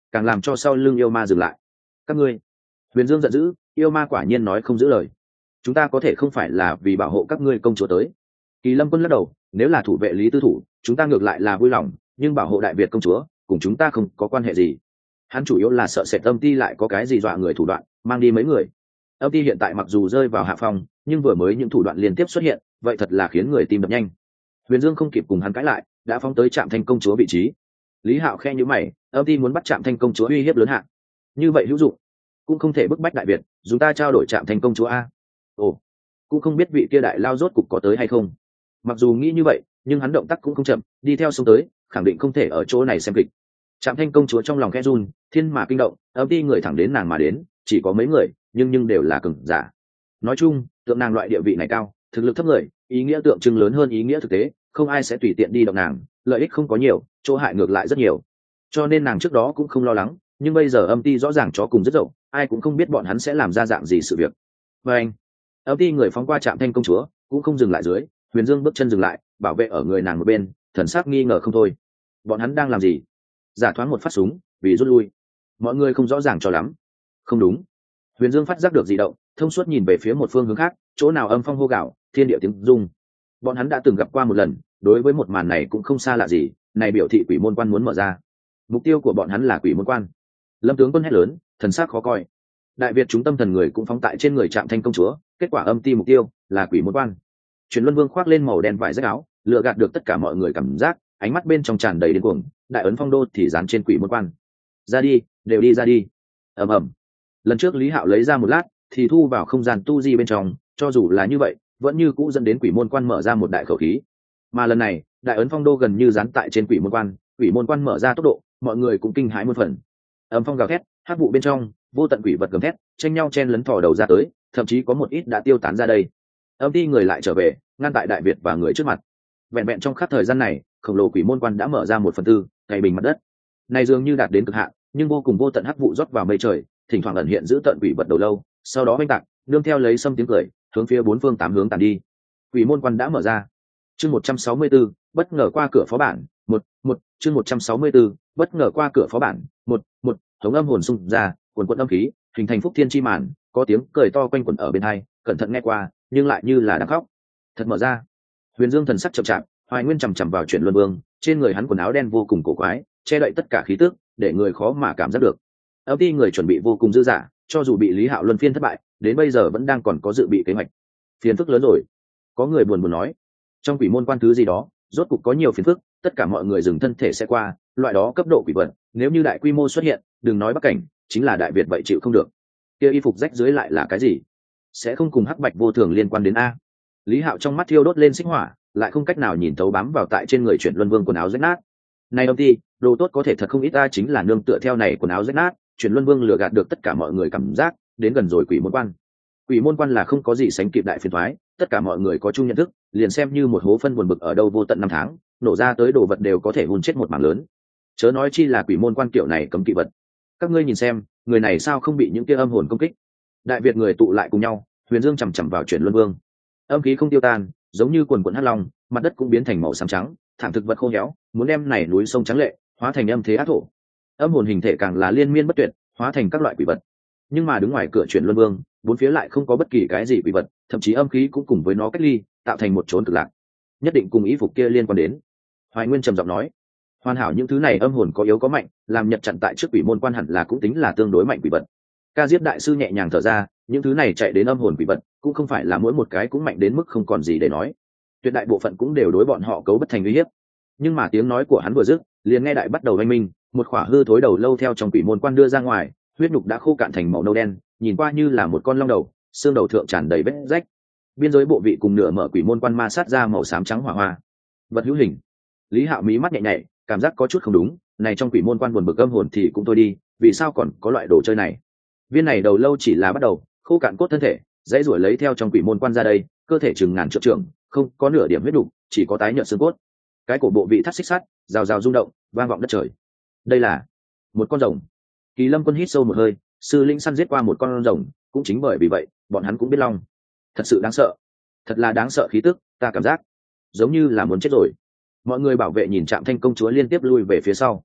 càng làm cho sau lưng yêu ma dừng lại. Các ngươi! Huyền Dương giận dữ, yêu ma quả nhiên nói không giữ lời. Chúng ta có thể không phải là vì bảo hộ các ngươi công chúa tới. Kỳ Lâm Quân lắc đầu, nếu là thủ vệ Lý Tư Thủ, chúng ta ngược lại là vui lòng, nhưng bảo hộ Đại Việt công chúa, cùng chúng ta không có quan hệ gì. Hắn chủ yếu là sợ sệt Âm Ti lại có cái gì dọa người thủ đoạn, mang đi mấy người. Âm Ti hiện tại mặc dù rơi vào hạ phong, nhưng vừa mới những thủ đoạn liên tiếp xuất hiện, vậy thật là khiến người tim đập nhanh. Huyền Dương không kịp cùng hắn cãi lại, đã phóng tới Trạm Thanh công chúa vị trí. Lý Hạo khe nhíu mày, Âm Ti muốn bắt Trạm Thanh công chúa uy hiếp lớn hạ, như vậy hữu dụng, cũng không thể bức bách Đại Việt, chúng ta trao đổi Trạm Thanh công chúa a. Ồ, cũng không biết vị kia đại lao rốt cục có tới hay không. Mặc dù nghĩ như vậy, nhưng hắn động tác cũng không chậm, đi theo xuống tới, khẳng định không thể ở chỗ này xem kịch. Trạm Thanh công chúa trong lòng khẽ run, thiên mà kinh động, Âm Ti người thẳng đến nàng mà đến, chỉ có mấy người, nhưng đều là cường giả. Nói chung, tượng nàng loại địa vị này cao, thực lực thấp người, ý nghĩa tượng trưng lớn hơn ý nghĩa thực tế, không ai sẽ tùy tiện đi động nàng, lợi ích không có nhiều, chỗ hại ngược lại rất nhiều. Cho nên nàng trước đó cũng không lo lắng, nhưng bây giờ Âm Ti rõ ràng chó cùng rất rộng, ai cũng không biết bọn hắn sẽ làm ra dạng gì sự việc. Và anh, Âm Ti người phóng qua Trạm Thanh công chúa, cũng không dừng lại dưới, Huyền Dương bước chân dừng lại, bảo vệ ở người nàng một bên, thần sắc nghi ngờ không thôi. Bọn hắn đang làm gì? Giả thoáng một phát súng, vì rút lui. Mọi người không rõ ràng cho lắm. Không đúng. Huyền Dương phát giác được dị động, thông suốt nhìn về phía một phương hướng khác, chỗ nào âm phong hô gạo, thiên địa tiếng rung. Bọn hắn đã từng gặp qua một lần, đối với một màn này cũng không xa lạ gì, này biểu thị quỷ môn quan muốn mở ra. Mục tiêu của bọn hắn là quỷ môn quan. Lâm tướng quân hét lớn, thần sắc khó coi. Đại Việt chúng tâm thần người cũng phóng tại trên người Trạm Thanh công chúa, kết quả Âm Ti mục tiêu là quỷ môn quan. Truyền Luân Vương khoác lên màu đen vải rách áo, lựa gạt được tất cả mọi người cảm giác, ánh mắt bên trong tràn đầy điên cuồng, đại ấn phong đô thì dán trên quỷ môn quan. Ra đi, đều đi ra đi. Ầm ầm. Lần trước Lý Hạo lấy ra một lát, thì thu vào không gian tu di bên trong, cho dù là như vậy, vẫn như cũ dẫn đến quỷ môn quan mở ra một đại khẩu khí. Mà lần này, đại ấn phong đô gần như dán tại trên quỷ môn quan mở ra tốc độ, mọi người cũng kinh hãi muôn phần. Âm phong gào thét, hắc vụ bên trong, vô tận quỷ vật gầm thét, tranh nhau chen lấn thò đầu ra tới, thậm chí có một ít đã tiêu tán ra đây. Âm Ti người lại trở về, ngăn tại Đại Việt và người trước mặt. Vẹn vẹn trong khắp thời gian này, khổng lồ quỷ môn quan đã mở ra 1/4, cày bình mặt đất. Này dường như đạt đến cực hạn, nhưng vô cùng vô tận hắc vụ rót vào mây trời, thỉnh thoảng ẩn hiện giữ tận quỷ vật đầu lâu, sau đó oanh tạc, nương theo lấy xâm tiếng cười, hướng phía bốn phương tám hướng tàn đi. Quỷ môn quan đã mở ra. Chương 164, bất ngờ qua cửa phó bản, chương 164, bất ngờ qua cửa phó bản, hống âm hồn xung ra, cuồn cuộn âm khí, hình thành phúc thiên chi màn, có tiếng cười to quanh quẩn ở bên hai, cẩn thận nghe qua, nhưng lại như là đang khóc. Thật mở ra. Huyền Dương thần sắc chậm chạp, Hoài Nguyên chằm chằm vào Chuyển Luân Vương, trên người hắn quần áo đen vô cùng cổ quái, che đậy tất cả khí tức, để người khó mà cảm giác được. Âm Ti người chuẩn bị vô cùng dư dả, cho dù bị Lý Hạo luân phiên thất bại, đến bây giờ vẫn đang còn có dự bị kế hoạch. Phiền phức lớn rồi. Có người buồn nói, trong quỷ môn quan thứ gì đó, rốt cục có nhiều phiền phức, tất cả mọi người dừng thân thể sẽ qua, loại đó cấp độ quỷ vật, nếu như đại quy mô xuất hiện, đừng nói Bắc Cảnh, chính là Đại Việt vậy chịu không được. Kia y phục rách dưới lại là cái gì? Sẽ không cùng hắc bạch vô thường liên quan đến a? Lý Hạo trong mắt thiêu đốt lên xích hỏa, lại không cách nào nhìn thấu bám vào tại trên người Chuyển Luân Vương quần áo rách nát. Này Âm Ti, đồ tốt có thể thật không ít ta, chính là nương tựa theo này quần áo rách nát, Chuyển Luân Vương lừa gạt được tất cả mọi người cảm giác, đến gần rồi quỷ môn quan. Quỷ môn quan là không có gì sánh kịp đại phiền toái, tất cả mọi người có chung nhận thức, liền xem như một hố phân buồn bực ở đâu vô tận năm tháng, nổ ra tới đồ vật đều có thể hun chết một mảng lớn. Chớ nói chi là quỷ môn quan kiểu này cấm kỵ vật. Các ngươi nhìn xem, người này sao không bị những kia âm hồn công kích? Đại Việt người tụ lại cùng nhau, Huyền Dương chằm chằm vào Chuyển Luân Vương. Âm khí không tiêu tan, giống như quần quần hắc long, mặt đất cũng biến thành màu xám trắng, thảm thực vật khô héo, muốn đem này núi sông trắng lệ hóa thành âm thế ác thổ. Âm hồn hình thể càng là liên miên bất tuyệt, hóa thành các loại quỷ vật. Nhưng mà đứng ngoài cửa Chuyển Luân Vương, bốn phía lại không có bất kỳ cái gì quỷ vật, thậm chí âm khí cũng cùng với nó cách ly, tạo thành một chốn cực lạc. Nhất định cùng ý phục kia liên quan đến. Hoài Nguyên trầm giọng nói, hoàn hảo những thứ này âm hồn có yếu có mạnh, làm Nhật chặn tại trước quỷ môn quan hẳn là cũng tính là tương đối mạnh quỷ vật. Ca Diếp đại sư nhẹ nhàng thở ra, những thứ này chạy đến âm hồn quỷ vật, cũng không phải là mỗi một cái cũng mạnh đến mức không còn gì để nói. Tuyệt đại bộ phận cũng đều đối bọn họ cấu bất thành uy hiếp. Nhưng mà tiếng nói của hắn vừa dứt, liền nghe đại bắt đầu oanh minh, một khỏa hư thối đầu lâu theo trong quỷ môn quan đưa ra ngoài, huyết nhục đã khô cạn thành màu nâu đen, nhìn qua như là một con long đầu, xương đầu thượng tràn đầy vết rách. Biên giới bộ vị cùng nửa mở quỷ môn quan ma sát ra màu xám trắng hỏa hoa. Vật hữu hình. Lý Hạo mí mắt nhẹ nhẹ, cảm giác có chút không đúng, này trong quỷ môn quan buồn bực âm hồn thì cũng thôi đi, vì sao còn có loại đồ chơi này? Viên này đầu lâu chỉ là bắt đầu, khô cạn cốt thân thể, dãy ruổi lấy theo trong quỷ môn quan ra đây, cơ thể chừng ngàn trượng trưởng, không có nửa điểm huyết đục, chỉ có tái nhợt xương cốt. Cái cổ bộ vị thắt xích sắt, rào rào rung động, vang vọng đất trời. Đây là một con rồng. Kỳ Lâm Quân hít sâu một hơi, sư linh săn giết qua một con rồng, cũng chính bởi vì vậy, bọn hắn cũng biết long. Thật sự đáng sợ, thật là đáng sợ khí tức, ta cảm giác giống như là muốn chết rồi. Mọi người bảo vệ nhìn Trạm Thanh công chúa liên tiếp lui về phía sau.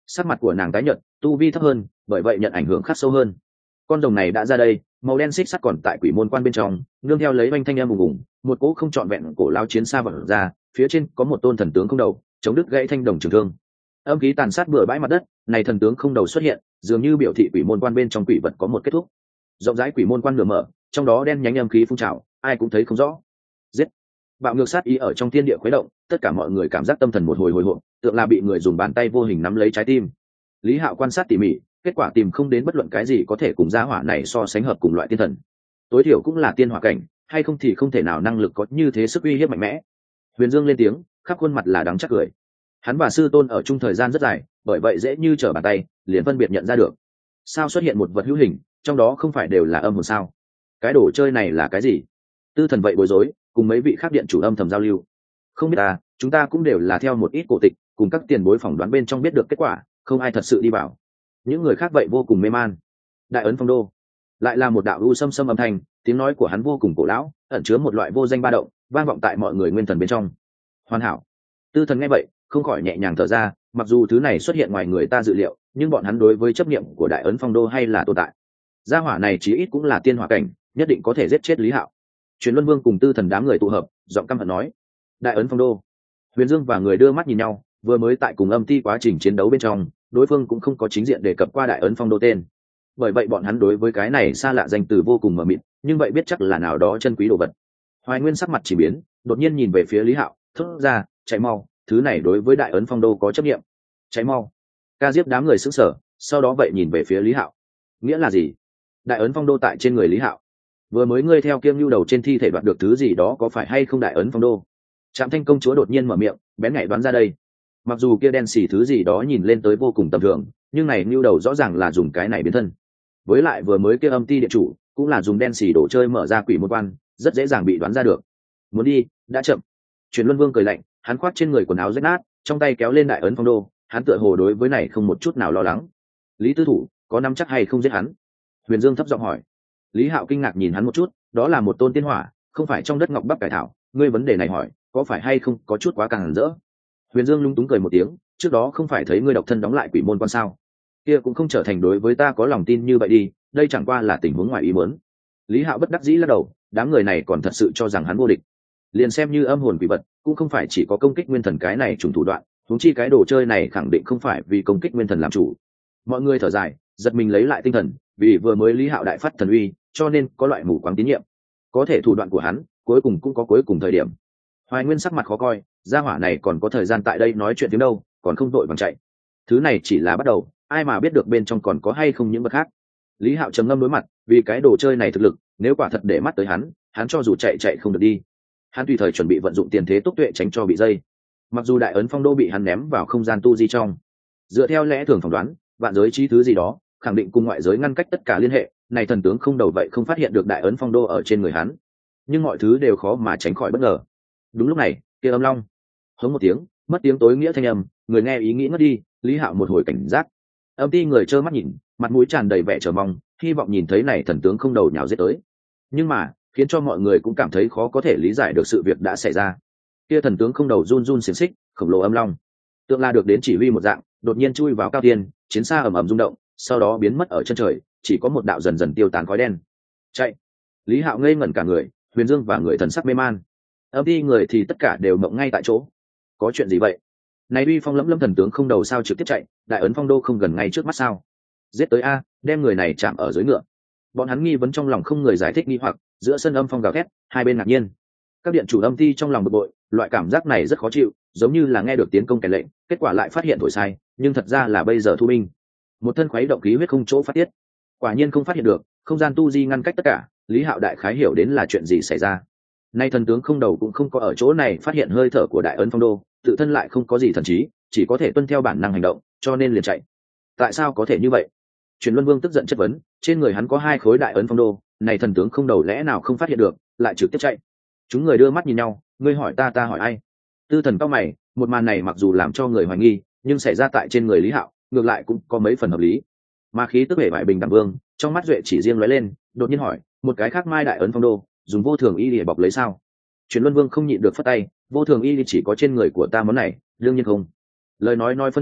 Sắc mặt của nàng tái nhợt, tu vi thấp hơn, bởi vậy nhận ảnh hưởng khắc sâu hơn. Con rồng này đã ra đây, màu đen xích sắt còn tại quỷ môn quan bên trong, nương theo lấy oanh thanh em ùng ùng, một cỗ không trọn vẹn cổ lao chiến xa vật ra, phía trên có một tôn thần tướng không đầu, chống đứt gãy thanh đồng trường thương. Âm khí tàn sát bừa bãi mặt đất, này thần tướng không đầu xuất hiện, dường như biểu thị quỷ môn quan bên trong quỷ vật có một kết thúc. Rộng rãi quỷ môn quan nửa mở, trong đó đen nhánh âm khí phun trào, ai cũng thấy không rõ. Giết! Bạo ngược sát ý ở trong thiên địa khuấy động, tất cả mọi người cảm giác tâm thần một hồi hồi hộp, tượng là bị người dùng bàn tay vô hình nắm lấy trái tim. Lý Hạo quan sát tỉ mỉ, kết quả tìm không đến bất luận cái gì có thể cùng gia hỏa này so sánh hợp cùng loại tiên thần. Tối thiểu cũng là tiên hỏa cảnh, hay không thì không thể nào năng lực có như thế sức uy hiếp mạnh mẽ. Huyền Dương lên tiếng, khắp khuôn mặt là đắng chắc cười. Hắn và sư tôn ở chung thời gian rất dài, bởi vậy dễ như trở bàn tay liền phân biệt nhận ra được. Sao xuất hiện một vật hữu hình, trong đó không phải đều là âm hồn sao? Cái đồ chơi này là cái gì? Tư thần vậy bối rối, cùng mấy vị khác điện chủ âm thầm giao lưu. Không biết chúng ta cũng đều là theo một ít cổ tịch, cùng các tiền bối phỏng đoán bên trong biết được kết quả, không ai thật sự đi vào. Những người khác vậy vô cùng mê man. Đại ấn phong đô, lại là một đạo u xâm xâm âm thanh, tiếng nói của hắn vô cùng cổ lão, ẩn chứa một loại vô danh ba động, vang vọng tại mọi người nguyên thần bên trong. Hoàn hảo. Tư thần nghe vậy, không khỏi nhẹ nhàng thở ra, mặc dù thứ này xuất hiện ngoài người ta dự liệu, nhưng bọn hắn đối với chấp niệm của đại ấn phong đô hay là tồn tại. Gia hỏa này chí ít cũng là tiên hỏa cảnh, nhất định có thể giết chết Lý Hạo. Truyền Luân Vương cùng Tư thần đám người tụ hợp, giọng căm hận nói: đại ấn phong đô. Huyền Dương và người đưa mắt nhìn nhau, vừa mới tại cùng âm ti quá trình chiến đấu bên trong, đối phương cũng không có chính diện đề cập qua đại ấn phong đô tên, bởi vậy bọn hắn đối với cái này xa lạ danh từ vô cùng mờ mịt, nhưng vậy biết chắc là nào đó chân quý đồ vật. Hoài Nguyên sắc mặt chỉ biến, đột nhiên nhìn về phía Lý Hạo, thốt ra: chạy mau, thứ này đối với đại ấn phong đô có chấp nghiệm. Chạy mau. Ca Diếp đám người sững sờ, sau đó vậy nhìn về phía Lý Hạo. Nghĩa là gì? Đại ấn phong đô tại trên người Lý Hạo. Vừa mới ngươi theo Kiêm Nhu đầu trên thi thể đoạt được thứ gì đó, có phải hay không đại ấn phong đô? Trạm Thanh công chúa đột nhiên mở miệng, bén nhạy đoán ra đây. Mặc dù kia đen xỉ thứ gì đó nhìn lên tới vô cùng tầm thường, nhưng này Nhu đầu rõ ràng là dùng cái này biến thân. Với lại vừa mới kia âm ti điện chủ cũng là dùng đen xỉ đồ chơi mở ra quỷ môn quan, rất dễ dàng bị đoán ra được. Muốn đi, đã chậm. Truyền Luân Vương cười lạnh, hắn khoác trên người quần áo rách nát, trong tay kéo lên đại ấn phong đô, hắn tựa hồ đối với này không một chút nào lo lắng. Lý tư thủ, có nắm chắc hay không giết hắn? Huyền Dương thấp giọng hỏi. Lý Hạo kinh ngạc nhìn hắn một chút, đó là một tôn tiên hỏa, không phải trong đất ngọc bắc cải thảo, ngươi vấn đề này hỏi, có phải hay không có chút quá càng rỡ? Huyền Dương lung túng cười một tiếng, trước đó không phải thấy ngươi độc thân đóng lại quỷ môn quan sao? Kia cũng không trở thành đối với ta có lòng tin như vậy đi, đây chẳng qua là tình huống ngoài ý muốn. Lý Hạo bất đắc dĩ lắc đầu, đám người này còn thật sự cho rằng hắn vô địch. Liền xem như âm hồn quỷ vật, cũng không phải chỉ có công kích nguyên thần cái này trùng thủ đoạn, huống chi cái đồ chơi này khẳng định không phải vì công kích nguyên thần làm chủ. Mọi người thở dài, giật mình lấy lại tinh thần, vì vừa mới Lý Hạo đại phát thần uy, cho nên có loại mù quáng tín nhiệm. Có thể thủ đoạn của hắn, cuối cùng cũng có cuối cùng thời điểm. Hoài Nguyên sắc mặt khó coi, gia hỏa này còn có thời gian tại đây nói chuyện tiếng đâu, còn không đội bằng chạy. Thứ này chỉ là bắt đầu, ai mà biết được bên trong còn có hay không những vật khác. Lý Hạo trầm ngâm đối mặt, vì cái đồ chơi này thực lực, nếu quả thật để mắt tới hắn cho dù chạy không được đi. Hắn tùy thời chuẩn bị vận dụng tiền thế túc tuệ tránh cho bị dây. Mặc dù đại ấn phong đô bị hắn ném vào không gian tu di trong, dựa theo lẽ thường phỏng đoán, vạn giới trí thứ gì đó khẳng định cùng ngoại giới ngăn cách tất cả liên hệ, này thần tướng không đầu vậy không phát hiện được đại ấn phong đô ở trên người hắn, nhưng mọi thứ đều khó mà tránh khỏi bất ngờ. Đúng lúc này, kia âm long hống một tiếng, mất tiếng tối nghĩa thanh âm, người nghe ý nghĩ mất đi. Lý Hạo một hồi cảnh giác, âm ti người trơ mắt nhìn, mặt mũi tràn đầy vẻ chờ mong, hy vọng nhìn thấy này thần tướng không đầu nhào giết tới. Nhưng mà khiến cho mọi người cũng cảm thấy khó có thể lý giải được sự việc đã xảy ra. Kia thần tướng không đầu run run xiềng xích, khổng lồ âm long tượng là được đến chỉ huy một dạng, đột nhiên chui vào cao tiên, chiến xa ầm ầm rung động, sau đó biến mất ở chân trời, chỉ có một đạo dần dần tiêu tán khói đen. Chạy! Lý Hạo ngây ngẩn cả người, Huyền Dương và người thần sắc mê man, âm ti người thì tất cả đều mộng ngay tại chỗ. Có chuyện gì vậy? Này uy phong lẫm lâm thần tướng không đầu sao trực tiếp chạy, đại ấn phong đô không gần ngay trước mắt sao? Giết tới a, đem người này chạm ở dưới ngựa. Bọn hắn nghi vấn trong lòng không người giải thích nghi hoặc, giữa sân âm phong gào thét, hai bên ngạc nhiên. Các điện chủ âm ti trong lòng bực bội, loại cảm giác này rất khó chịu, giống như là nghe được tiến công kèn lệnh, kết quả lại phát hiện thổi sai, nhưng thật ra là bây giờ thu binh. Một thân khuấy động khí huyết không chỗ phát tiết, quả nhiên không phát hiện được, không gian tu di ngăn cách tất cả. Lý Hạo đại khái hiểu đến là chuyện gì xảy ra. Nay thần tướng không đầu cũng không có ở chỗ này phát hiện hơi thở của đại ấn phong đô, tự thân lại không có gì thần trí, chỉ có thể tuân theo bản năng hành động, cho nên liền chạy. Tại sao có thể như vậy? Truyền Luân Vương tức giận chất vấn, trên người hắn có hai khối đại ấn phong đô, này thần tướng không đầu lẽ nào không phát hiện được, lại trực tiếp chạy. Chúng người đưa mắt nhìn nhau, ngươi hỏi ta, ta hỏi ai? Tư thần cao mày, một màn này mặc dù làm cho người hoài nghi, nhưng xảy ra tại trên người Lý Hạo, ngược lại cũng có mấy phần hợp lý. Mà khí tức vẻ bại bình đẳng vương, trong mắt duệ chỉ riêng lóe lên, đột nhiên hỏi, một cái khác mai đại ấn phong đô, dùng vô thường y để bọc lấy sao? Truyền Luân Vương không nhịn được phất tay, vô thường y chỉ có trên người của ta món này, đương nhiên không. Lời nói phân nửa,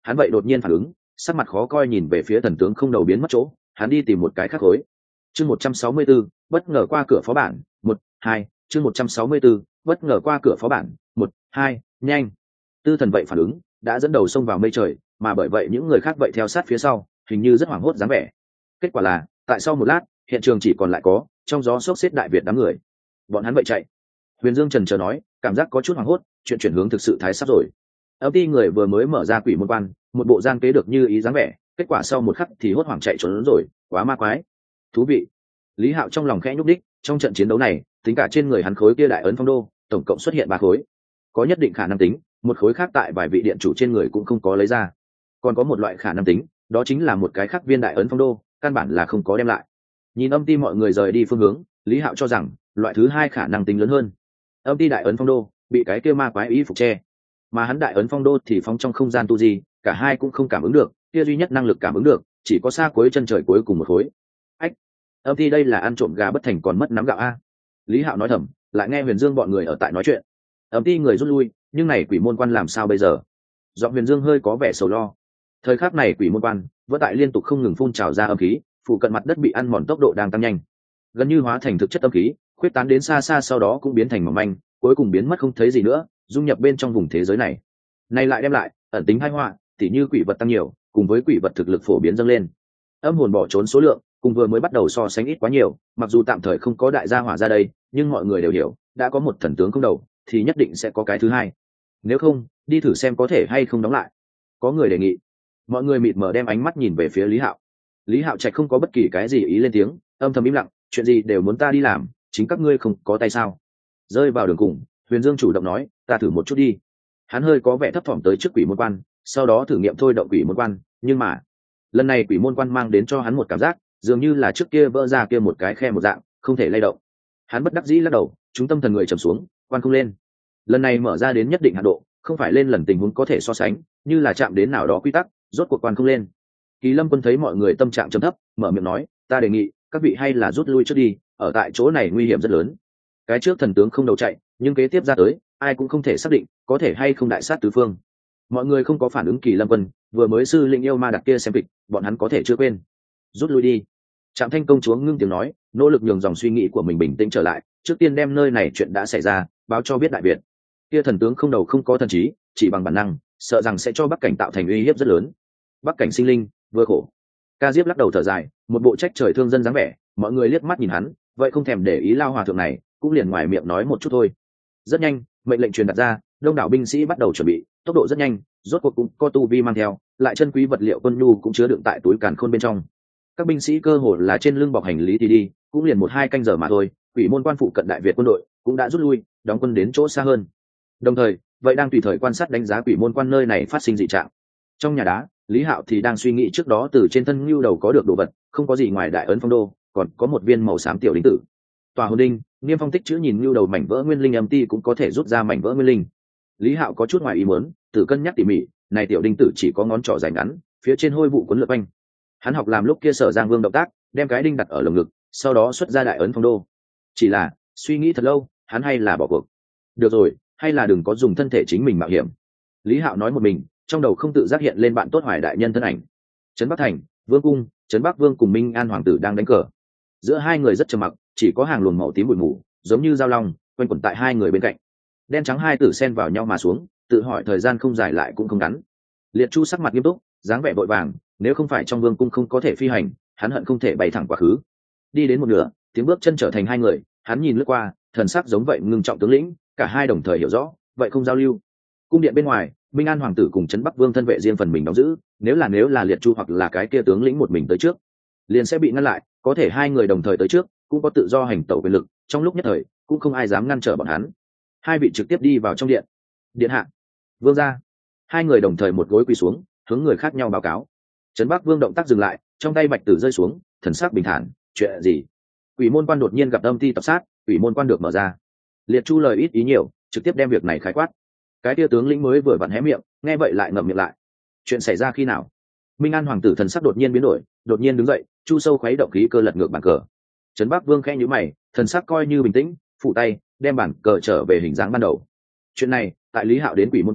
hắn vậy đột nhiên phản ứng, sắc mặt khó coi nhìn về phía thần tướng không đầu biến mất chỗ, hắn đi tìm một cái khác khối. Chương 164, bất ngờ qua cửa phó bản, 1-2, chương 164, bất ngờ qua cửa phó bản, 1-2, nhanh. Tư thần vậy phản ứng, đã dẫn đầu xông vào mây trời, mà bởi vậy những người khác vậy theo sát phía sau, hình như rất hoảng hốt dáng vẻ. Kết quả là, tại sau một lát, hiện trường chỉ còn lại có trong gió xốc xếp đại việt đám người. Bọn hắn vậy chạy. Huyền Dương trần chờ nói, cảm giác có chút hoảng hốt, chuyện chuyển hướng thực sự thái sắp rồi. Âm ty người vừa mới mở ra quỷ môn quan, một bộ gian kế được như ý dáng vẻ, kết quả sau một khắc thì hốt hoảng chạy trốn rồi, quá ma quái. Thú vị. Lý Hạo trong lòng khẽ nhúc đích, trong trận chiến đấu này, tính cả trên người hắn khối kia đại ấn phong đô, tổng cộng xuất hiện 3 khối. Có nhất định khả năng tính, một khối khác tại vài vị điện chủ trên người cũng không có lấy ra. Còn có một loại khả năng tính, đó chính là một cái khác viên đại ấn phong đô, căn bản là không có đem lại. Nhìn âm ty mọi người rời đi phương hướng, Lý Hạo cho rằng loại thứ hai khả năng tính lớn hơn. Âm ty đại ấn phong đô bị cái kia ma quái ý phục che, mà hắn đại ấn phong đô thì phóng trong không gian tu di, cả hai cũng không cảm ứng được, kia duy nhất năng lực cảm ứng được chỉ có xa cuối chân trời cuối cùng một khối. Ách, âm ty đây là ăn trộm gà bất thành còn mất nắm gạo a. Lý Hạo nói thầm, lại nghe Huyền Dương bọn người ở tại nói chuyện. Âm ty người rút lui, nhưng này quỷ môn quan làm sao bây giờ? Giọng Huyền Dương hơi có vẻ sầu lo. Thời khắc này quỷ môn quan vẫn tại liên tục không ngừng phun trào ra âm khí, phụ cận mặt đất bị ăn mòn tốc độ đang tăng nhanh, gần như hóa thành thực chất âm khí, khuyết tán đến xa xa, sau đó cũng biến thành mỏng manh, cuối cùng biến mất không thấy gì nữa, dung nhập bên trong vùng thế giới này. Này lại đem lại ẩn tính hai họa, tỉ như quỷ vật tăng nhiều, cùng với quỷ vật thực lực phổ biến dâng lên, âm hồn bỏ trốn số lượng cùng vừa mới bắt đầu so sánh ít quá nhiều. Mặc dù tạm thời không có đại gia hỏa ra đây, nhưng mọi người đều hiểu, đã có một thần tướng không đầu thì nhất định sẽ có cái thứ hai. Nếu không, đi thử xem có thể hay không đóng lại. Có người đề nghị. Mọi người mịt mờ đem ánh mắt nhìn về phía Lý Hạo. Lý Hạo Trạch không có bất kỳ cái gì ý lên tiếng, âm thầm im lặng, chuyện gì đều muốn ta đi làm, chính các ngươi không có tay sao? Rơi vào đường cùng, Huyền Dương chủ động nói, ta thử một chút đi. Hắn hơi có vẻ thấp thỏm tới trước quỷ môn quan, sau đó thử nghiệm thôi động quỷ môn quan, nhưng mà lần này quỷ môn quan mang đến cho hắn một cảm giác dường như là trước kia vỡ ra kia một cái khe một dạng, không thể lay động. Hắn bất đắc dĩ lắc đầu, chúng tâm thần người trầm xuống, quan không lên. Lần này mở ra đến nhất định hạn độ, không phải lên lần tình huống có thể so sánh, như là chạm đến nào đó quy tắc, rốt cuộc quan không lên. Kỳ Lâm Quân thấy mọi người tâm trạng trầm thấp, mở miệng nói, ta đề nghị các vị hay là rút lui trước đi, ở tại chỗ này nguy hiểm rất lớn. Cái trước thần tướng không đầu chạy, nhưng kế tiếp ra tới ai cũng không thể xác định có thể hay không đại sát tứ phương. Mọi người không có phản ứng Kỳ Lâm Quân, vừa mới sư linh yêu ma đặt kia xem kịch, bọn hắn có thể chưa quên. Rút lui đi. Trạm Thanh công chúa ngưng tiếng nói, nỗ lực nhường dòng suy nghĩ của mình bình tĩnh trở lại, trước tiên đem nơi này chuyện đã xảy ra báo cho biết đại việt. Kia thần tướng không đầu không có thần trí, chỉ bằng bản năng sợ rằng sẽ cho Bắc Cảnh tạo thành uy hiếp rất lớn. Bắc Cảnh sinh linh vừa khổ. Ca Diếp lắc đầu thở dài, một bộ trách trời thương dân dáng vẻ. Mọi người liếc mắt nhìn hắn, vậy không thèm để ý lao hòa thượng này, cũng liền ngoài miệng nói một chút thôi. Rất nhanh, mệnh lệnh truyền đặt ra, đông đảo binh sĩ bắt đầu chuẩn bị, tốc độ rất nhanh, rốt cuộc cũng có tu vi mang theo, lại chân quý vật liệu quân nhu cũng chứa đựng tại túi càn khôn bên trong. Các binh sĩ cơ hồ là trên lưng bọc hành lý thì đi, cũng liền 1-2 canh giờ mà thôi. Quỷ môn quan phụ cận đại việt quân đội cũng đã rút lui, đóng quân đến chỗ xa hơn. Đồng thời, vậy đang tùy thời quan sát đánh giá quỷ môn quan nơi này phát sinh dị trạng. Trong nhà đá, Lý Hạo thì đang suy nghĩ trước đó từ trên thân Nưu Đầu có được đồ vật, không có gì ngoài đại ấn phong đô, còn có một viên màu xám tiểu đinh tử. Tòa hồn đinh, Niêm Phong tích chữ nhìn Nưu Đầu mảnh vỡ nguyên linh âm ti cũng có thể rút ra mảnh vỡ nguyên linh. Lý Hạo có chút ngoài ý muốn, tự cân nhắc tỉ mỉ, này tiểu đinh tử chỉ có ngón trỏ dài ngắn, phía trên hôi vụ cuốn lượn quanh. Hắn học làm lúc kia Sở Giang Vương động tác, đem cái đinh đặt ở lồng ngực, sau đó xuất ra đại ấn phong đô. Chỉ là, suy nghĩ thật lâu, hắn hay là bỏ cuộc. Được rồi, hay là đừng có dùng thân thể chính mình mạo hiểm. Lý Hạo nói một mình, trong đầu không tự giác hiện lên bạn tốt Hoài đại nhân thân ảnh. Trấn Bắc Thành, Vương cung, Trấn Bắc Vương cùng Minh An hoàng tử đang đánh cờ. Giữa hai người rất trầm mặc, chỉ có hàng luồng màu tím bụi mù, giống như dao long, quanh quẩn tại hai người bên cạnh. Đen trắng hai tử xen vào nhau mà xuống, tự hỏi thời gian không dài lại cũng không ngắn. Liệt Chu sắc mặt nghiêm túc, dáng vẻ vội vàng, nếu không phải trong vương cung không có thể phi hành, hắn hận không thể bay thẳng quá khứ. Đi đến một nửa, tiếng bước chân trở thành hai người, hắn nhìn lướt qua, thần sắc giống vậy ngưng trọng tướng lĩnh, cả hai đồng thời hiểu rõ, vậy không giao lưu. Cung điện bên ngoài, Minh An hoàng tử cùng Trấn Bắc Vương thân vệ riêng phần mình đóng giữ, nếu là Liệt Chu hoặc là cái kia tướng lĩnh một mình tới trước, liền sẽ bị ngăn lại, có thể hai người đồng thời tới trước, cũng có tự do hành tẩu quyền lực, trong lúc nhất thời, cũng không ai dám ngăn trở bọn hắn. Hai vị trực tiếp đi vào trong điện. Điện hạ, vương gia. Hai người đồng thời một gối quỳ xuống, hướng người khác nhau báo cáo. Trấn Bắc Vương động tác dừng lại, trong tay bạch tử rơi xuống, thần sắc bình thản, chuyện gì? Quỷ môn quan đột nhiên gặp âm ti tập sát, quỷ môn quan được mở ra. Liệt Chu lời ít ý nhiều, trực tiếp đem việc này khái quát. Cái tia tướng lĩnh mới vừa vặn hé miệng, nghe vậy lại ngậm miệng lại. Chuyện xảy ra khi nào? Minh An hoàng tử thần sắc đột nhiên biến đổi, đột nhiên đứng dậy, Chu sâu khuấy động khí cơ lật ngược bàn cờ. Trấn Bắc Vương khẽ nhíu mày, thần sắc coi như bình tĩnh, phủ tay đem bản cờ trở về hình dáng ban đầu. Chuyện này, tại Lý Hạo đến quỷ môn quan,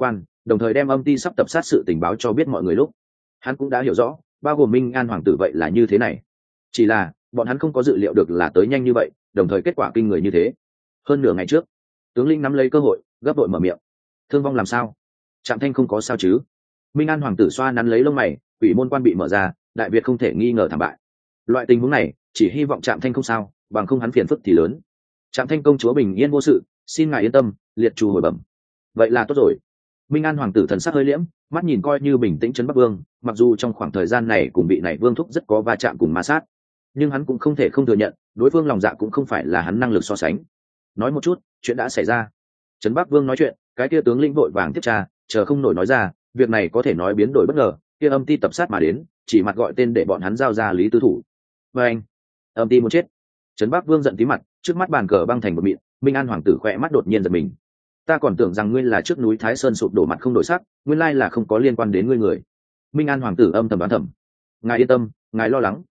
đồng thời đem âm ty sắp tập sát sự tình báo cho biết mọi người lúc hắn cũng đã hiểu rõ, bao gồm Minh An hoàng tử vậy là như thế này. Chỉ là bọn hắn không có dự liệu được là tới nhanh như vậy, đồng thời kết quả kinh người như thế. Hơn nửa ngày trước, tướng lĩnh nắm lấy cơ hội gấp đội mở miệng. Thương vong làm sao? Trạm Thanh không có sao chứ? Minh An hoàng tử xoa nắn lấy lông mày, quỷ môn quan bị mở ra, Đại Việt không thể nghi ngờ thảm bại. Loại tình huống này chỉ hy vọng Trạm Thanh không sao, bằng không hắn phiền phức thì lớn. Trạm Thanh công chúa bình yên vô sự, xin ngài yên tâm. Liệt Chu hồi bẩm. Vậy là tốt rồi. Minh An hoàng tử thần sắc hơi liễm, mắt nhìn coi như bình tĩnh trấn Bắc Vương, mặc dù trong khoảng thời gian này cùng vị này vương thúc rất có va chạm cùng ma sát, nhưng hắn cũng không thể không thừa nhận, đối phương lòng dạ cũng không phải là hắn năng lực so sánh. Nói một chút, chuyện đã xảy ra. Trấn Bắc Vương nói chuyện, cái kia tướng lĩnh vội vàng tiếp tra, chờ không nổi nói ra, việc này có thể nói biến đổi bất ngờ, kia âm ty tập sát mà đến, chỉ mặt gọi tên để bọn hắn giao ra Lý Tư Thủ. Và anh, âm ty muốn chết. Trấn Bắc Vương giận tí mặt, trước mắt bàn cờ băng thành một mịn. Minh An hoàng tử khỏe mắt đột nhiên giật mình. Ta còn tưởng rằng ngươi là trước núi Thái Sơn sụp đổ mặt không đổi sắc, nguyên lai là không có liên quan đến ngươi người. Minh An hoàng tử âm thầm đoán thầm. Ngài yên tâm, ngài lo lắng,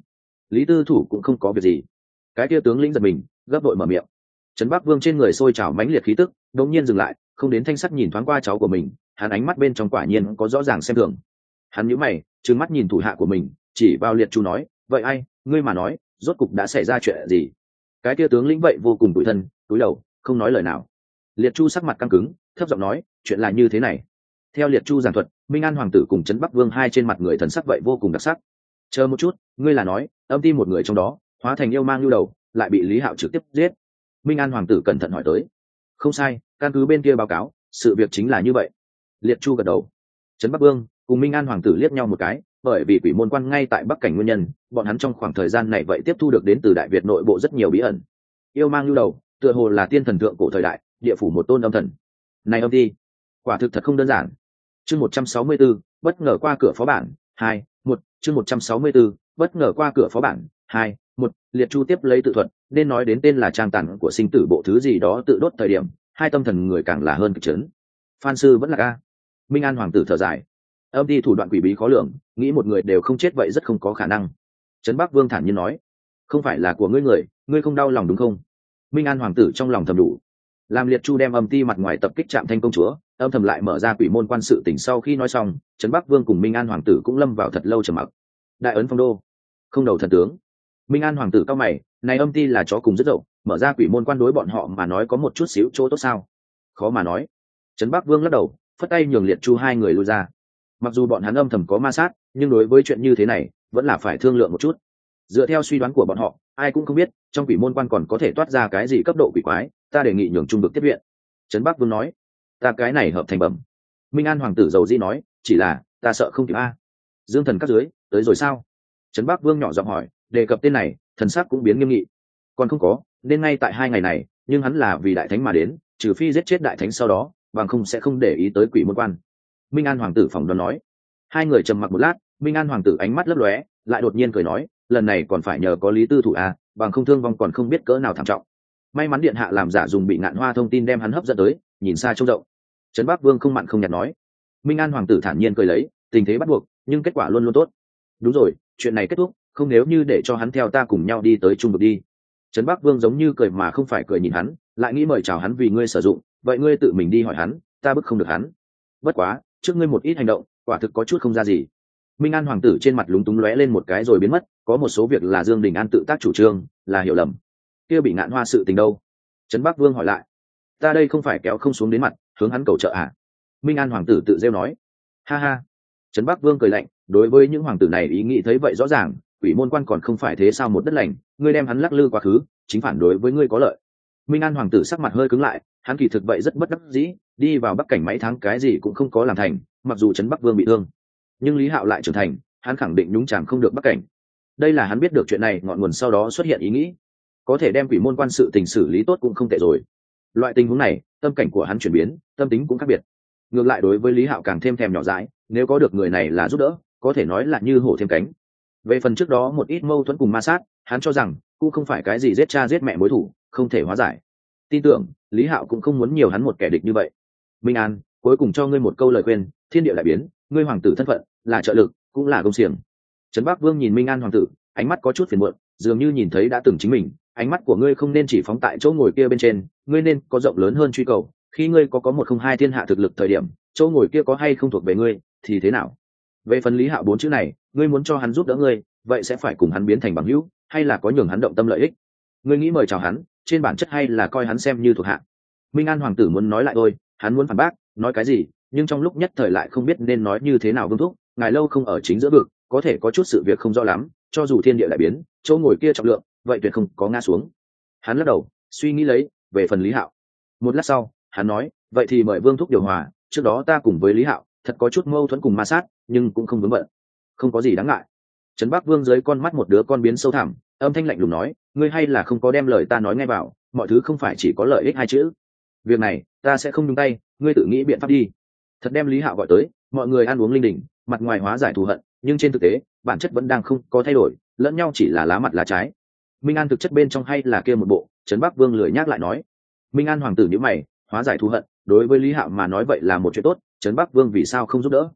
Lý Tư Thủ cũng không có việc gì. Cái kia tướng lĩnh giật mình, gấp đội mở miệng. Trấn Bắc Vương trên người sôi trào mãnh liệt khí tức, đột nhiên dừng lại, không đến thanh sắc nhìn thoáng qua cháu của mình, hắn ánh mắt bên trong quả nhiên có rõ ràng xem thường. Hắn nhíu mày, trừng mắt nhìn thủ hạ của mình, chỉ vào Liệt Chu nói, vậy ai, ngươi mà nói, rốt cục đã xảy ra chuyện gì? Cái kia tướng lĩnh vậy vô cùng tủi thân, cúi đầu, không nói lời nào. Liệt Chu sắc mặt căng cứng, thấp giọng nói, chuyện là như thế này. Theo Liệt Chu giảng thuật, Minh An hoàng tử cùng Trấn Bắc Vương hai trên mặt người thần sắc vậy vô cùng đặc sắc. Chờ một chút, ngươi là nói, âm ty một người trong đó hóa thành yêu mang lưu đầu, lại bị Lý Hạo trực tiếp giết? Minh An hoàng tử cẩn thận hỏi tới. Không sai, căn cứ bên kia báo cáo, sự việc chính là như vậy. Liệt Chu gật đầu. Trấn Bắc Vương cùng Minh An hoàng tử liếc nhau một cái, bởi vì quỷ môn quan ngay tại Bắc Cảnh nguyên nhân, bọn hắn trong khoảng thời gian này vậy tiếp thu được đến từ Đại Việt nội bộ rất nhiều bí ẩn. Yêu mang lưu đầu, tựa hồ là tiên thần thượng cổ thời đại, địa phủ một tôn âm thần. Này âm ty, quả thực thật không đơn giản. Chương 164, bất ngờ qua cửa phó bản 2, 1, chương 164, bất ngờ qua cửa phó bản 2, 1, Liệt Chu tiếp lấy tự thuật, nên nói đến tên là trang tản của sinh tử bộ thứ gì đó tự đốt thời điểm, hai tâm thần người càng là hơn kịch chấn. Phan sư vẫn là ca. Minh An hoàng tử thở dài. Âm ty thủ đoạn quỷ bí khó lường, nghĩ một người đều không chết vậy rất không có khả năng. Trấn Bắc Vương thản nhiên nói, không phải là của ngươi người, ngươi không đau lòng đúng không? Minh An hoàng tử trong lòng thầm đủ. Làm Liệt Chu đem âm ty mặt ngoài tập kích Trạm Thanh công chúa, âm thầm lại mở ra quỷ môn quan sự tỉnh. Sau khi nói xong, Trấn Bắc Vương cùng Minh An hoàng tử cũng lâm vào thật lâu trầm mặc. Đại ấn phong đô, không đầu thần tướng. Minh An hoàng tử cao mày, này âm ty là chó cùng rất dậu, mở ra quỷ môn quan đối bọn họ mà nói có một chút xíu chỗ tốt sao? Khó mà nói. Trấn Bắc Vương lắc đầu, phất tay nhường Liệt Chu hai người lui ra. Mặc dù bọn hắn âm thầm có ma sát, nhưng đối với chuyện như thế này vẫn là phải thương lượng một chút. Dựa theo suy đoán của bọn họ, ai cũng không biết trong quỷ môn quan còn có thể toát ra cái gì cấp độ quỷ quái, ta đề nghị nhường trung vực tiếp viện. Trấn Bắc Vương nói, ta cái này hợp thành bẩm. Minh An hoàng tử dầu dĩ nói, chỉ là ta sợ không kịp a. Dương thần các dưới tới rồi sao? Trấn Bắc Vương nhỏ giọng hỏi, đề cập tên này, thần sắc cũng biến nghiêm nghị. Còn không có, nên ngay tại 2 ngày này, nhưng hắn là vì đại thánh mà đến, trừ phi giết chết đại thánh sau đó, bằng không sẽ không để ý tới quỷ môn quan. Minh An hoàng tử phỏng đoán nói. Hai người trầm mặc một lát, Minh An hoàng tử ánh mắt lấp lóe, lại đột nhiên cười nói, lần này còn phải nhờ có Lý Tư Thủ a, bằng không thương vong còn không biết cỡ nào thảm trọng. May mắn điện hạ làm giả dùng bị ngạn hoa thông tin đem hắn hấp dẫn tới, nhìn xa trông rộng. Trấn Bắc Vương không mặn không nhạt nói. Minh An hoàng tử thản nhiên cười lấy, tình thế bắt buộc, nhưng kết quả luôn luôn tốt. Đúng rồi, chuyện này kết thúc, không nếu như để cho hắn theo ta cùng nhau đi tới trung vực đi. Trấn Bắc Vương giống như cười mà không phải cười nhìn hắn, lại nghĩ mời chào hắn vì ngươi sử dụng, vậy ngươi tự mình đi hỏi hắn, ta bức không được hắn. Bất quá, trước ngươi một ít hành động, quả thực có chút không ra gì. Minh An hoàng tử trên mặt lúng túng lóe lên một cái rồi biến mất, có một số việc là Dương Đình An tự tác chủ trương, là hiểu lầm. Kia bị ngạn hoa sự tình đâu? Trấn Bắc Vương hỏi lại. Ta đây không phải kéo không xuống đến mặt, hướng hắn cầu trợ à? Minh An hoàng tử tự rêu nói. Ha ha. Trấn Bắc Vương cười lạnh, đối với những hoàng tử này ý nghĩ thấy vậy rõ ràng, quỷ môn quan còn không phải thế sao một đất lành, ngươi đem hắn lắc lư quá khứ, chính phản đối với ngươi có lợi. Minh An hoàng tử sắc mặt hơi cứng lại, hắn kỳ thực vậy rất bất đắc dĩ, đi vào Bắc Cảnh mấy tháng cái gì cũng không có làm thành, mặc dù Trấn Bắc Vương bị thương, nhưng Lý Hạo lại trưởng thành, hắn khẳng định nhúng chàm không được Bắc Cảnh. Đây là hắn biết được chuyện này ngọn nguồn sau đó xuất hiện ý nghĩ, có thể đem quỷ môn quan sự tình xử lý tốt cũng không tệ rồi. Loại tình huống này, tâm cảnh của hắn chuyển biến, tâm tính cũng khác biệt. Ngược lại đối với Lý Hạo càng thêm thèm nhỏ dãi, nếu có được người này là giúp đỡ, có thể nói là như hổ thêm cánh. Về phần trước đó một ít mâu thuẫn cùng ma sát, hắn cho rằng cũng không phải cái gì giết cha giết mẹ mối thủ, không thể hóa giải. Tin tưởng Lý Hạo cũng không muốn nhiều hắn một kẻ địch như vậy. Minh An, cuối cùng cho ngươi một câu lời khuyên, thiên địa lại biến, ngươi hoàng tử thân phận là trợ lực, cũng là công xiềng. Trấn Bắc Vương nhìn Minh An hoàng tử, ánh mắt có chút phiền muộn, dường như nhìn thấy đã từng chính mình. Ánh mắt của ngươi không nên chỉ phóng tại chỗ ngồi kia bên trên, ngươi nên có rộng lớn hơn truy cầu. Khi ngươi có một không hai thiên hạ thực lực thời điểm, chỗ ngồi kia có hay không thuộc về ngươi thì thế nào? Về phần Lý Hạo 4 chữ này, ngươi muốn cho hắn giúp đỡ ngươi, vậy sẽ phải cùng hắn biến thành bằng hữu, hay là có nhường hắn động tâm lợi ích? Ngươi nghĩ mời chào hắn, trên bản chất hay là coi hắn xem như thuộc hạ? Minh An hoàng tử muốn nói lại thôi, hắn muốn phản bác, nói cái gì, nhưng trong lúc nhất thời lại không biết nên nói như thế nào. Vương thúc, ngài lâu không ở chính giữa vực, có thể có chút sự việc không rõ lắm, cho dù thiên địa đại biến, chỗ ngồi kia trọng lượng, vậy tuyệt không có ngã xuống. Hắn lắc đầu, suy nghĩ lấy, về phần Lý Hạo. Một lát sau, hắn nói, vậy thì mời Vương thúc điều hòa, trước đó ta cùng với Lý Hạo thật có chút mâu thuẫn cùng ma sát, nhưng cũng không vướng bận, không có gì đáng ngại. Trấn Bắc Vương dưới con mắt một đứa con biến sâu thẳm, âm thanh lạnh lùng nói, ngươi hay là không có đem lời ta nói nghe vào, mọi thứ không phải chỉ có lợi ích hai chữ. Việc này ta sẽ không nhúng tay, ngươi tự nghĩ biện pháp đi. Thật đem Lý Hạo gọi tới, mọi người ăn uống linh đình, mặt ngoài hóa giải thù hận, nhưng trên thực tế bản chất vẫn đang không có thay đổi, lẫn nhau chỉ là lá mặt lá trái. Minh An thực chất bên trong hay là kia một bộ. Trấn Bắc Vương lười nhắc lại nói. Minh An hoàng tử nhíu mày, hóa giải thù hận đối với Lý Hạo mà nói vậy là một chuyện tốt, Trấn Bắc Vương vì sao không giúp đỡ?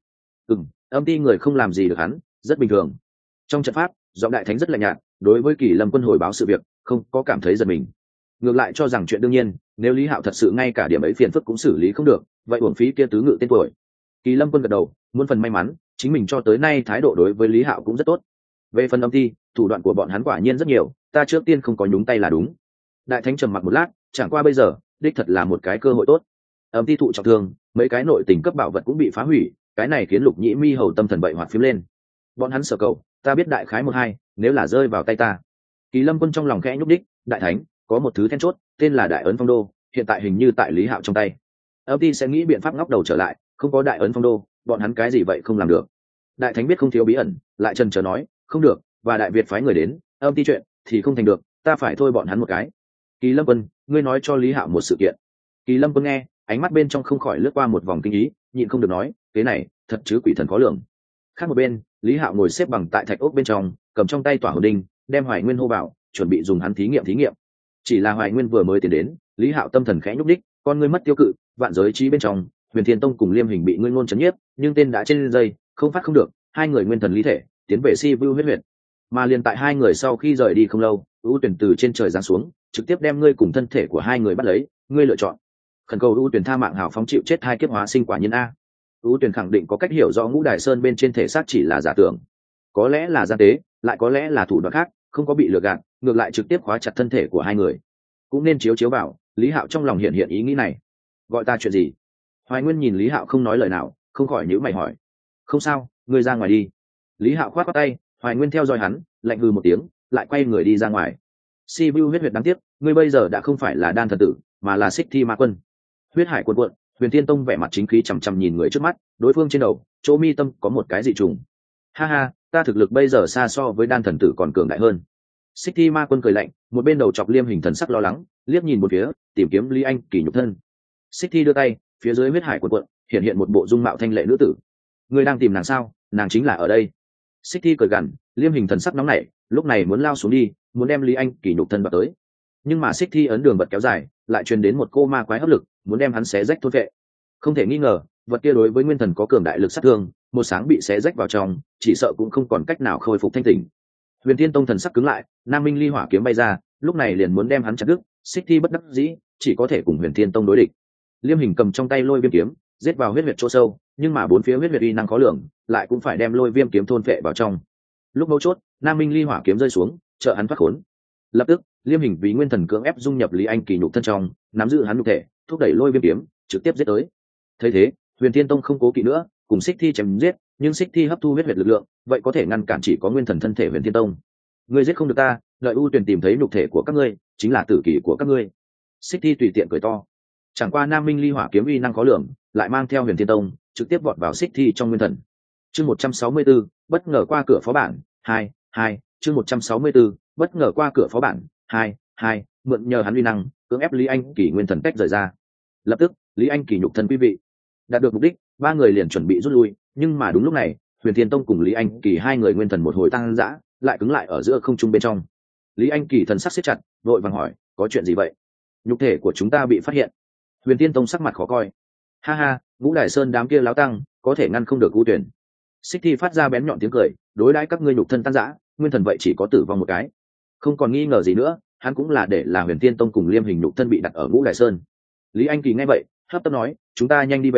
Âm ty người không làm gì được hắn, rất bình thường. Trong trận pháp, giọng đại thánh rất lạnh nhạt, đối với Kỳ Lâm Quân hồi báo sự việc không có cảm thấy giật mình, ngược lại cho rằng chuyện đương nhiên, nếu Lý Hạo thật sự ngay cả điểm ấy phiền phức cũng xử lý không được, vậy uổng phí kia tứ ngự tên tuổi. Kỳ Lâm Quân gật đầu, muôn phần may mắn, chính mình cho tới nay thái độ đối với Lý Hạo cũng rất tốt. Về phần âm ty, thủ đoạn của bọn hắn quả nhiên rất nhiều, ta trước tiên không có nhúng tay là đúng. Đại thánh trầm mặc một lát, chẳng qua bây giờ đích thật là một cái cơ hội tốt. Âm ty thụ trọng thương, mấy cái nội tình cấp bảo vật cũng bị phá hủy, cái này khiến Lục Nhĩ Mi hầu tâm thần bậy hoạt phím lên. Bọn hắn sở cầu, ta biết đại khái một hai, nếu là rơi vào tay ta. Kỳ Lâm Quân trong lòng khẽ nhúc đích, đại thánh có một thứ then chốt, tên là Đại Ấn Phong Đô, hiện tại hình như tại Lý Hạo trong tay. Âm ty sẽ nghĩ biện pháp ngóc đầu trở lại, không có Đại Ấn Phong Đô, bọn hắn cái gì vậy không làm được. Đại thánh biết không thiếu bí ẩn, lại chần chờ nói, không được, và Đại Việt phái người đến, âm ty chuyện thì không thành được, ta phải thôi bọn hắn một cái. Kỳ Lâm Quân, ngươi nói cho Lý Hạo một sự kiện. Kỳ Lâm Quân nghe, ánh mắt bên trong không khỏi lướt qua một vòng kinh ý, nhịn không được nói, cái này thật chứ quỷ thần khó lường. Khác một bên, Lý Hạo ngồi xếp bằng tại thạch ốc bên trong, cầm trong tay tỏa hồn đinh, đem Hoài Nguyên hô bảo, chuẩn bị dùng hắn thí nghiệm. Chỉ là Hoài Nguyên vừa mới tiến đến, Lý Hạo tâm thần khẽ nhúc đích, con ngươi mất tiêu cự, vạn giới trí bên trong, Huyền Thiên Tông cùng Liêm Hình bị ngươi ngôn chấn nhiếp, nhưng tên đã trên dây, không phát không được, hai người nguyên thần lý thể, tiến về Si Vu huyết huyệt. Mà liền tại hai người sau khi rời đi không lâu, U Tuyển từ trên trời giáng xuống, trực tiếp đem ngươi cùng thân thể của hai người bắt lấy, ngươi lựa chọn. Khẩn cầu U Tuyển tha mạng hào phóng chịu chết hai kiếp hóa sinh quả nhân a. U Tuyển khẳng định có cách hiểu rõ Ngũ Đài Sơn bên trên thể xác chỉ là giả tưởng, có lẽ là gian tế, lại có lẽ là thủ đoạn khác, không có bị lừa gạt, ngược lại trực tiếp khóa chặt thân thể của hai người. Cũng nên chiếu vào, Lý Hạo trong lòng hiện ý nghĩ này. Gọi ta chuyện gì? Hoài Nguyên nhìn Lý Hạo không nói lời nào, không khỏi nhíu mày hỏi. Không sao, ngươi ra ngoài đi. Lý Hạo khoát tay, Hoài Nguyên theo dõi hắn, lạnh hừ một tiếng, lại quay người đi ra ngoài. Si Vu huyết huyệt đáng tiếc, ngươi bây giờ đã không phải là đan thần tử, mà là Xích Thi Ma Quân. Huyết hải cuồn cuộn, Huyền Thiên Tông vẻ mặt chính khí chằm chằm nhìn người trước mắt, đối phương trên đầu, chỗ mi tâm có một cái dị trùng. Ha ha, ta thực lực bây giờ xa so với đan thần tử còn cường đại hơn. Xích Thi Ma Quân cười lạnh, một bên đầu chọc Liêm Hình thần sắc lo lắng, liếc nhìn một phía, tìm kiếm Lý Anh Kỳ nhục thân. Xích Thi đưa tay, phía dưới huyết hải cuộn cuộn, hiện một bộ dung mạo thanh lệ nữ tử. Ngươi đang tìm nàng sao? Nàng chính là ở đây. Xích Thi cười gằn, Liêm Hình thần sắc nóng nảy, lúc này muốn lao xuống đi, muốn đem Lý Anh Kỳ nhục thân bật tới. Nhưng mà Xích Thi ấn đường bật kéo dài, lại truyền đến một cô ma quái hấp lực, muốn đem hắn xé rách thôn vệ. Không thể nghi ngờ, vật kia đối với nguyên thần có cường đại lực sát thương, một sáng bị xé rách vào trong, chỉ sợ cũng không còn cách nào khôi phục thanh tỉnh. Huyền Thiên Tông thần sắc cứng lại, Nam Minh Ly Hỏa kiếm bay ra, lúc này liền muốn đem hắn chặt đứt. Xích Thi bất đắc dĩ, chỉ có thể cùng Huyền Thiên Tông đối địch. Liêm Hình cầm trong tay Lôi Viêm kiếm, giết vào huyết huyệt chỗ sâu, nhưng mà bốn phía huyết huyệt uy năng khó lường, lại cũng phải đem Lôi Viêm kiếm thôn phệ vào trong. Lúc mấu chốt, Nam Minh Ly Hỏa kiếm rơi xuống, trợ hắn thoát khốn. Lập tức, Liêm Hình vì nguyên thần cưỡng ép dung nhập Lý Anh Kỳ nhục thân trong, nắm giữ hắn nhục thể, thúc đẩy Lôi Viêm kiếm, trực tiếp giết tới. Thấy thế, Huyền Thiên Tông không cố kỵ nữa, cùng Xích Thi chém giết, nhưng Xích Thi hấp thu huyết huyệt lực lượng, vậy có thể ngăn cản chỉ có nguyên thần thân thể Huyền Thiên Tông. Ngươi giết không được ta, đợi U Tuyển tìm thấy nhục thể của các ngươi, chính là tử kỷ của các ngươi. Xích Thi tùy tiện cười to. Chẳng qua Nam Minh Ly Hỏa kiếm uy năng khó lường, lại mang theo Huyền Thiên Tông, trực tiếp vọt vào Xích Thi trong nguyên thần. Chương 164, bất ngờ qua cửa phó bản 2, chương 164, bất ngờ qua cửa phó bản 2, mượn nhờ hắn uy năng, cưỡng ép Lý Anh Kỳ nguyên thần tách rời ra. Lập tức, Lý Anh Kỳ nhục thân quý vị đạt được mục đích, ba người liền chuẩn bị rút lui, nhưng mà đúng lúc này, Huyền Thiên Tông cùng Lý Anh Kỳ hai người nguyên thần một hồi tăng dã, lại cứng lại ở giữa không trung bên trong. Lý Anh Kỳ thần sắc siết chặt, vội vàng hỏi, có chuyện gì vậy? Nhục thể của chúng ta bị phát hiện. Huyền Thiên Tông sắc mặt khó coi. Ha ha, Ngũ Đài Sơn đám kia láo tăng, có thể ngăn không được U Tuyển. Xích Thi phát ra bén nhọn tiếng cười, đối đãi các ngươi nhục thân tan rã, nguyên thần vậy chỉ có tử vong một cái. Không còn nghi ngờ gì nữa, hắn cũng là để là Huyền Thiên Tông cùng Liêm Hình nhục thân bị đặt ở Ngũ Đài Sơn. Lý Anh Kỳ nghe vậy, hấp tấp nói, chúng ta nhanh đi về,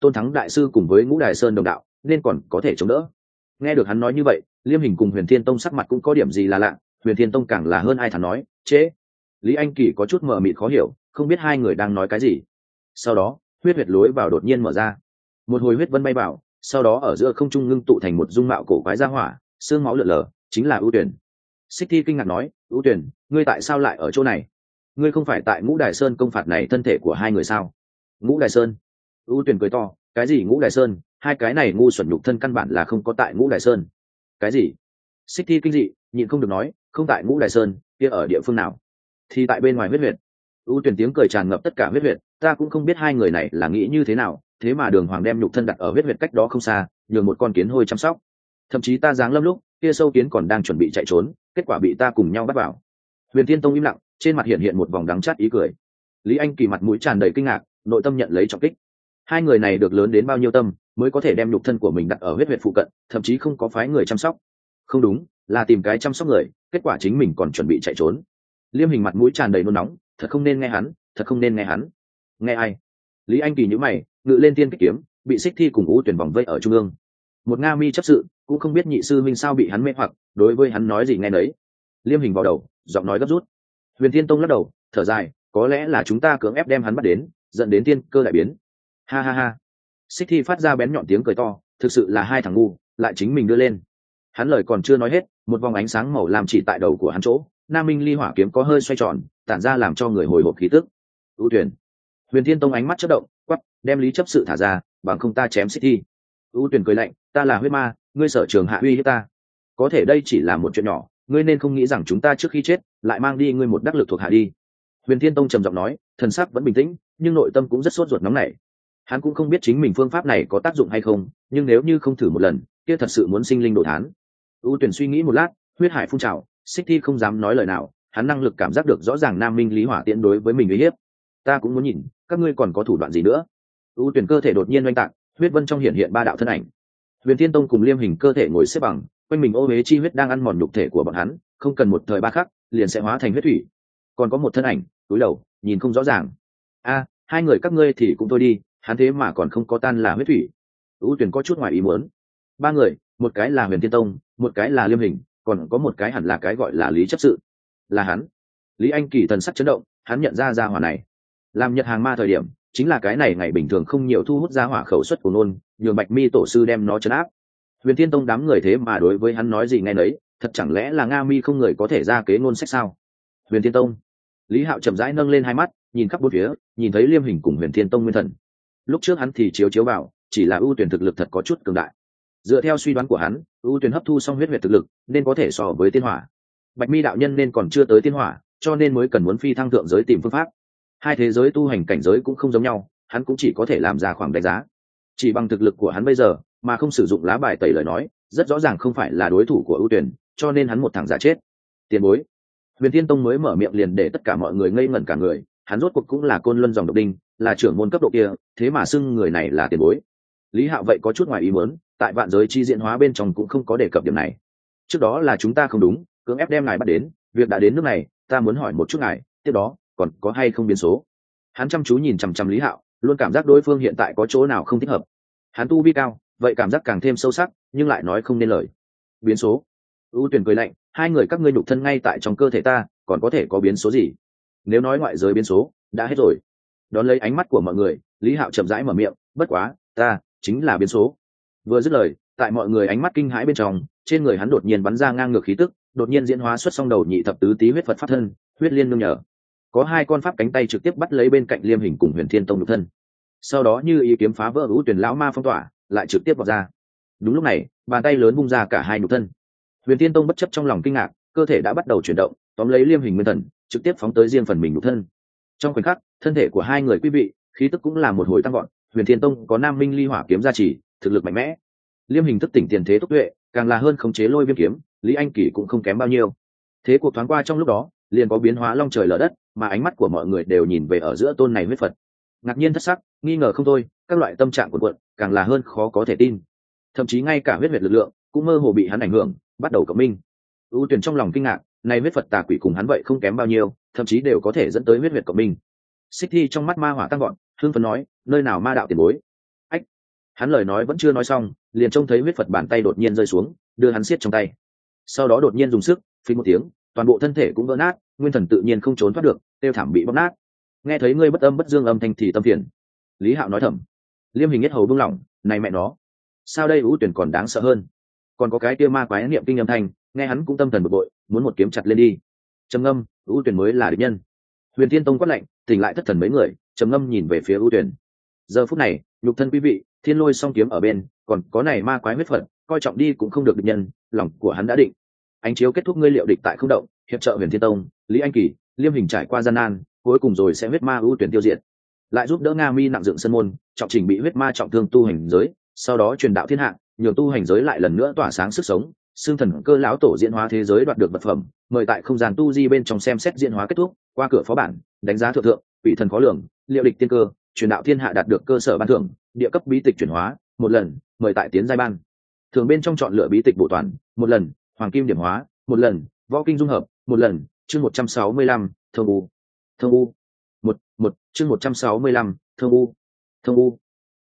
Tôn Thắng đại sư cùng với Ngũ Đài Sơn đồng đạo nên còn có thể chống đỡ. Nghe được hắn nói như vậy, Liêm Hình cùng Huyền Thiên Tông sắc mặt cũng có điểm gì là lạ. Huyền Thiên Tông càng là hơn ai thản nói chế. Lý Anh Kỳ có chút mờ mịt khó hiểu, không biết hai người đang nói cái gì. Sau đó huyết huyệt lối vào đột nhiên mở ra, một hồi huyết vân bay vào, sau đó ở giữa không trung ngưng tụ thành một dung mạo cổ quái ra hỏa, xương máu lượn lờ, chính là ưu tuyển. Xích Thi kinh ngạc nói, ưu tuyển, ngươi tại sao lại ở chỗ này? Ngươi không phải tại Ngũ Đài Sơn công phạt này thân thể của hai người sao? Ngũ Đài Sơn? ưu tuyển cười to, cái gì Ngũ Đài Sơn? Hai cái này ngu xuẩn nhục thân căn bản là không có tại Ngũ Đài Sơn. Cái gì? Xích Thi kinh dị, nhịn không được nói, không tại Ngũ Đài Sơn, kia ở địa phương nào? Thì tại bên ngoài huyết huyệt. ưu tuyển tiếng cười tràn ngập tất cả huyết huyệt, ta cũng không biết hai người này là nghĩ như thế nào, thế mà Đường Hoàng đem nhục thân đặt ở huyết huyệt cách đó không xa, nhường một con kiến hôi chăm sóc. Thậm chí ta giáng lâm lúc kia sâu kiến còn đang chuẩn bị chạy trốn, kết quả bị ta cùng nhau bắt vào. Huyền Thiên Tông im lặng, trên mặt hiện hiện một vòng đắng chát ý cười. Lý Anh Kỳ mặt mũi tràn đầy kinh ngạc, nội tâm nhận lấy trọng kích. Hai người này được lớn đến bao nhiêu tâm mới có thể đem nhục thân của mình đặt ở huyết huyệt phụ cận, thậm chí không có phái người chăm sóc. Không đúng, là tìm cái chăm sóc người, kết quả chính mình còn chuẩn bị chạy trốn. Liêm Hình mặt mũi tràn đầy nôn nóng, thật không nên nghe hắn, thật không nên nghe hắn. Nghe ai? Lý Anh Kỳ nhíu mày, ngự lên tiên kích kiếm, bị Xích Thi cùng U Tuyển vòng vây ở trung ương. Một Nga Mi chấp sự cũng không biết nhị sư minh sao bị hắn mê hoặc, đối với hắn nói gì nghe nấy. Liêm Hình vào đầu, giọng nói gấp rút. Huyền Thiên Tông lắc đầu, thở dài, có lẽ là chúng ta cưỡng ép đem hắn bắt đến, dẫn đến tiên cơ đại biến. Ha ha ha. Xích Thi phát ra bén nhọn tiếng cười to, thực sự là hai thằng ngu, lại chính mình đưa lên. Hắn lời còn chưa nói hết, một vòng ánh sáng màu làm chỉ tại đầu của hắn chỗ, Nam Minh Ly Hỏa kiếm có hơi xoay tròn, tản ra làm cho người hồi hộp khí tức. ưu tuyển. Huyền Thiên Tông ánh mắt chớp động, quắc, đem Lý chấp sự thả ra, bằng không ta chém Xích Thi. ưu tuyển cười lạnh, ta là huyết ma, ngươi sở trường hạ uy hiếp ta. Có thể đây chỉ là một chuyện nhỏ, ngươi nên không nghĩ rằng chúng ta trước khi chết lại mang đi ngươi một đắc lực thuộc hạ đi. Huyền Thiên Tông trầm giọng nói, thần sắc vẫn bình tĩnh, nhưng nội tâm cũng rất sốt ruột nóng nảy. Hắn cũng không biết chính mình phương pháp này có tác dụng hay không, nhưng nếu như không thử một lần, kia thật sự muốn sinh linh đồ thán. ưu tuyển suy nghĩ một lát, huyết hải phun trào, Xích Thi không dám nói lời nào, hắn năng lực cảm giác được rõ ràng Nam Minh Lý Hỏa Tiễn đối với mình uy hiếp. Ta cũng muốn nhìn, các ngươi còn có thủ đoạn gì nữa. ưu tuyển cơ thể đột nhiên oanh tạc, huyết vân trong hiện hiện ba đạo thân ảnh. Huyền Thiên Tông cùng Liêm Hình cơ thể ngồi xếp bằng, quanh mình ô huế chi huyết đang ăn mòn nhục thể của bọn hắn, không cần một thời ba khắc liền sẽ hóa thành huyết thủy. Còn có một thân ảnh túi đầu nhìn không rõ ràng. A, hai người các ngươi thì cũng thôi đi, hắn thế mà còn không có tan là huyết thủy. ưu tuyển có chút ngoài ý muốn. Ba người, một cái là Huyền Thiên Tông, một cái là Liêm Hình, còn có một cái hẳn là cái gọi là Lý chấp sự. Là hắn. Lý Anh Kỳ thần sắc chấn động, hắn nhận ra gia hỏa này làm Nhật hàng ma thời điểm, chính là cái này ngày bình thường không nhiều thu hút gia hỏa khẩu suất của nôn, nhường Bạch Mi tổ sư đem nó trấn áp. Huyền Thiên Tông đám người thế mà đối với hắn nói gì nghe nấy, thật chẳng lẽ là Nga Mi không người có thể ra kế ngôn sách sao? Huyền Thiên Tông. Lý Hạo chậm rãi nâng lên hai mắt, nhìn khắp bốn phía, nhìn thấy Liêm Hình cùng Huyền Thiên Tông nguyên thần. Lúc trước hắn thì chiếu vào, chỉ là ưu tuyển thực lực thật có chút cường đại. Dựa theo suy đoán của hắn, ưu tuyển hấp thu xong huyết huyệt thực lực, nên có thể so với tiên hỏa. Bạch Mi đạo nhân nên còn chưa tới tiên hỏa, cho nên mới cần muốn phi thăng thượng giới tìm phương pháp. Hai thế giới tu hành cảnh giới cũng không giống nhau, hắn cũng chỉ có thể làm ra khoảng đánh giá. Chỉ bằng thực lực của hắn bây giờ, mà không sử dụng lá bài tẩy lời nói, rất rõ ràng không phải là đối thủ của ưu tuyển, cho nên hắn một thằng giả chết. Tiền bối. Huyền Thiên Tông mới mở miệng liền để tất cả mọi người ngây ngẩn cả người, hắn rốt cuộc cũng là côn luân dòng độc đinh, là trưởng môn cấp độ kia, thế mà xưng người này là tiền bối. Lý Hạo vậy có chút ngoài ý muốn, tại vạn giới chi diễn hóa bên trong cũng không có đề cập điểm này. Trước đó là chúng ta không đúng, cưỡng ép đem ngài bắt đến, việc đã đến nước này, ta muốn hỏi một chút ngài, tiếp đó còn có hay không biến số. Hắn chăm chú nhìn chằm chằm Lý Hạo, luôn cảm giác đối phương hiện tại có chỗ nào không thích hợp. Hắn tu vi cao, vậy cảm giác càng thêm sâu sắc, nhưng lại nói không nên lời. Biến số? ưu tuyển cười lạnh, hai người các ngươi nhục thân ngay tại trong cơ thể ta, còn có thể có biến số gì? Nếu nói ngoại giới biến số, đã hết rồi. Đón lấy ánh mắt của mọi người, Lý Hạo chậm rãi mở miệng, bất quá, ta chính là biến số. Vừa dứt lời, tại mọi người ánh mắt kinh hãi bên trong, trên người hắn đột nhiên bắn ra ngang ngược khí tức, đột nhiên diễn hóa xuất song đầu nhị thập tứ tý huyết Phật pháp thân, huyết liên nương nhờ. Có hai con pháp cánh tay trực tiếp bắt lấy bên cạnh Liêm Hình cùng Huyền Thiên Tông nhục thân. Sau đó như ý kiếm phá vỡ ưu tuyển lão ma phong tỏa, lại trực tiếp vào ra. Đúng lúc này, bàn tay lớn bung ra cả hai nhục thân. Huyền Thiên Tông bất chấp trong lòng kinh ngạc, cơ thể đã bắt đầu chuyển động, tóm lấy Liêm Hình nguyên thần, trực tiếp phóng tới riêng phần mình nhục thân. Trong khoảnh khắc, thân thể của hai người quý vị, khí tức cũng là một hồi tăng vọt. Huyền Thiên Tông có Nam Minh Ly Hỏa kiếm gia trì, thực lực mạnh mẽ. Liêm Hình thức tỉnh tiền thế tốc tuệ, càng là hơn khống chế lôi viêm kiếm, Lý Anh Kỳ cũng không kém bao nhiêu. Thế cuộc thoáng qua trong lúc đó, liền có biến hóa long trời lở đất, mà ánh mắt của mọi người đều nhìn về ở giữa tôn này huyết Phật. Ngạc nhiên thất sắc, nghi ngờ không thôi, các loại tâm trạng của quận càng là hơn khó có thể tin. Thậm chí ngay cả huyết huyệt lực lượng cũng mơ hồ bị hắn ảnh hưởng, bắt đầu cộng minh. ưu tuyển trong lòng kinh ngạc, này huyết Phật tà quỷ cùng hắn vậy không kém bao nhiêu, thậm chí đều có thể dẫn tới huyết huyệt cộng minh. Xích Thi trong mắt ma hỏa tăng gọn, hương phấn nói, nơi nào ma đạo tiền bối? Ách, Hắn lời nói vẫn chưa nói xong, liền trông thấy huyết Phật bàn tay đột nhiên rơi xuống, đưa hắn siết trong tay. Sau đó đột nhiên dùng sức, phình một tiếng, toàn bộ thân thể cũng vỡ nát, nguyên thần tự nhiên không trốn thoát được, tiêu thảm bị bóp nát. Nghe thấy ngươi bất âm bất dương âm thanh thì tâm phiền. Lý Hạo nói thầm. Liêm Hình nhất hầu buông lỏng, này mẹ nó, sao đây ưu tuyển còn đáng sợ hơn. Còn có cái kia ma quái niệm kinh âm thanh, nghe hắn cũng tâm thần bực bội, muốn một kiếm chặt lên đi. Trầm ngâm, ưu tuyển mới là địch nhân. Huyền Thiên Tông quát lệnh, tỉnh lại thất thần mấy người, trầm ngâm nhìn về phía ưu tuyển. Giờ phút này, nhục thân quý vị, thiên lôi song kiếm ở bên, còn có này ma quái huyết Phật, coi trọng đi cũng không được địch nhân, lòng của hắn đã định. Ánh chiếu kết thúc ngươi liệu địch tại không động, hiệp trợ Huyền Thiên Tông, Lý Anh Kỳ, Liêm Hình trải qua gian nan, cuối cùng rồi sẽ huyết ma ưu tuyển tiêu diệt. Lại giúp đỡ Nga Mi nặng dựng sân môn, trọng trình bị huyết ma trọng thương tu hành giới, sau đó truyền đạo thiên hạ, nhiều tu hành giới lại lần nữa tỏa sáng sức sống. Xương thần cơ lão tổ diễn hóa thế giới đoạt được vật phẩm, mời tại không gian tu di bên trong xem xét diễn hóa kết thúc, qua cửa phó bản, đánh giá thượng thượng, vị thần khó lường, liệu địch tiên cơ, truyền đạo thiên hạ đạt được cơ sở ban thưởng, địa cấp bí tịch chuyển hóa, một lần, mời tại tiến giai ban. Thường bên trong chọn lựa bí tịch bổ toàn, một lần, hoàng kim điểm hóa, một lần, võ kinh dung hợp, một lần, chương 165, thông u, chương 165, thông u,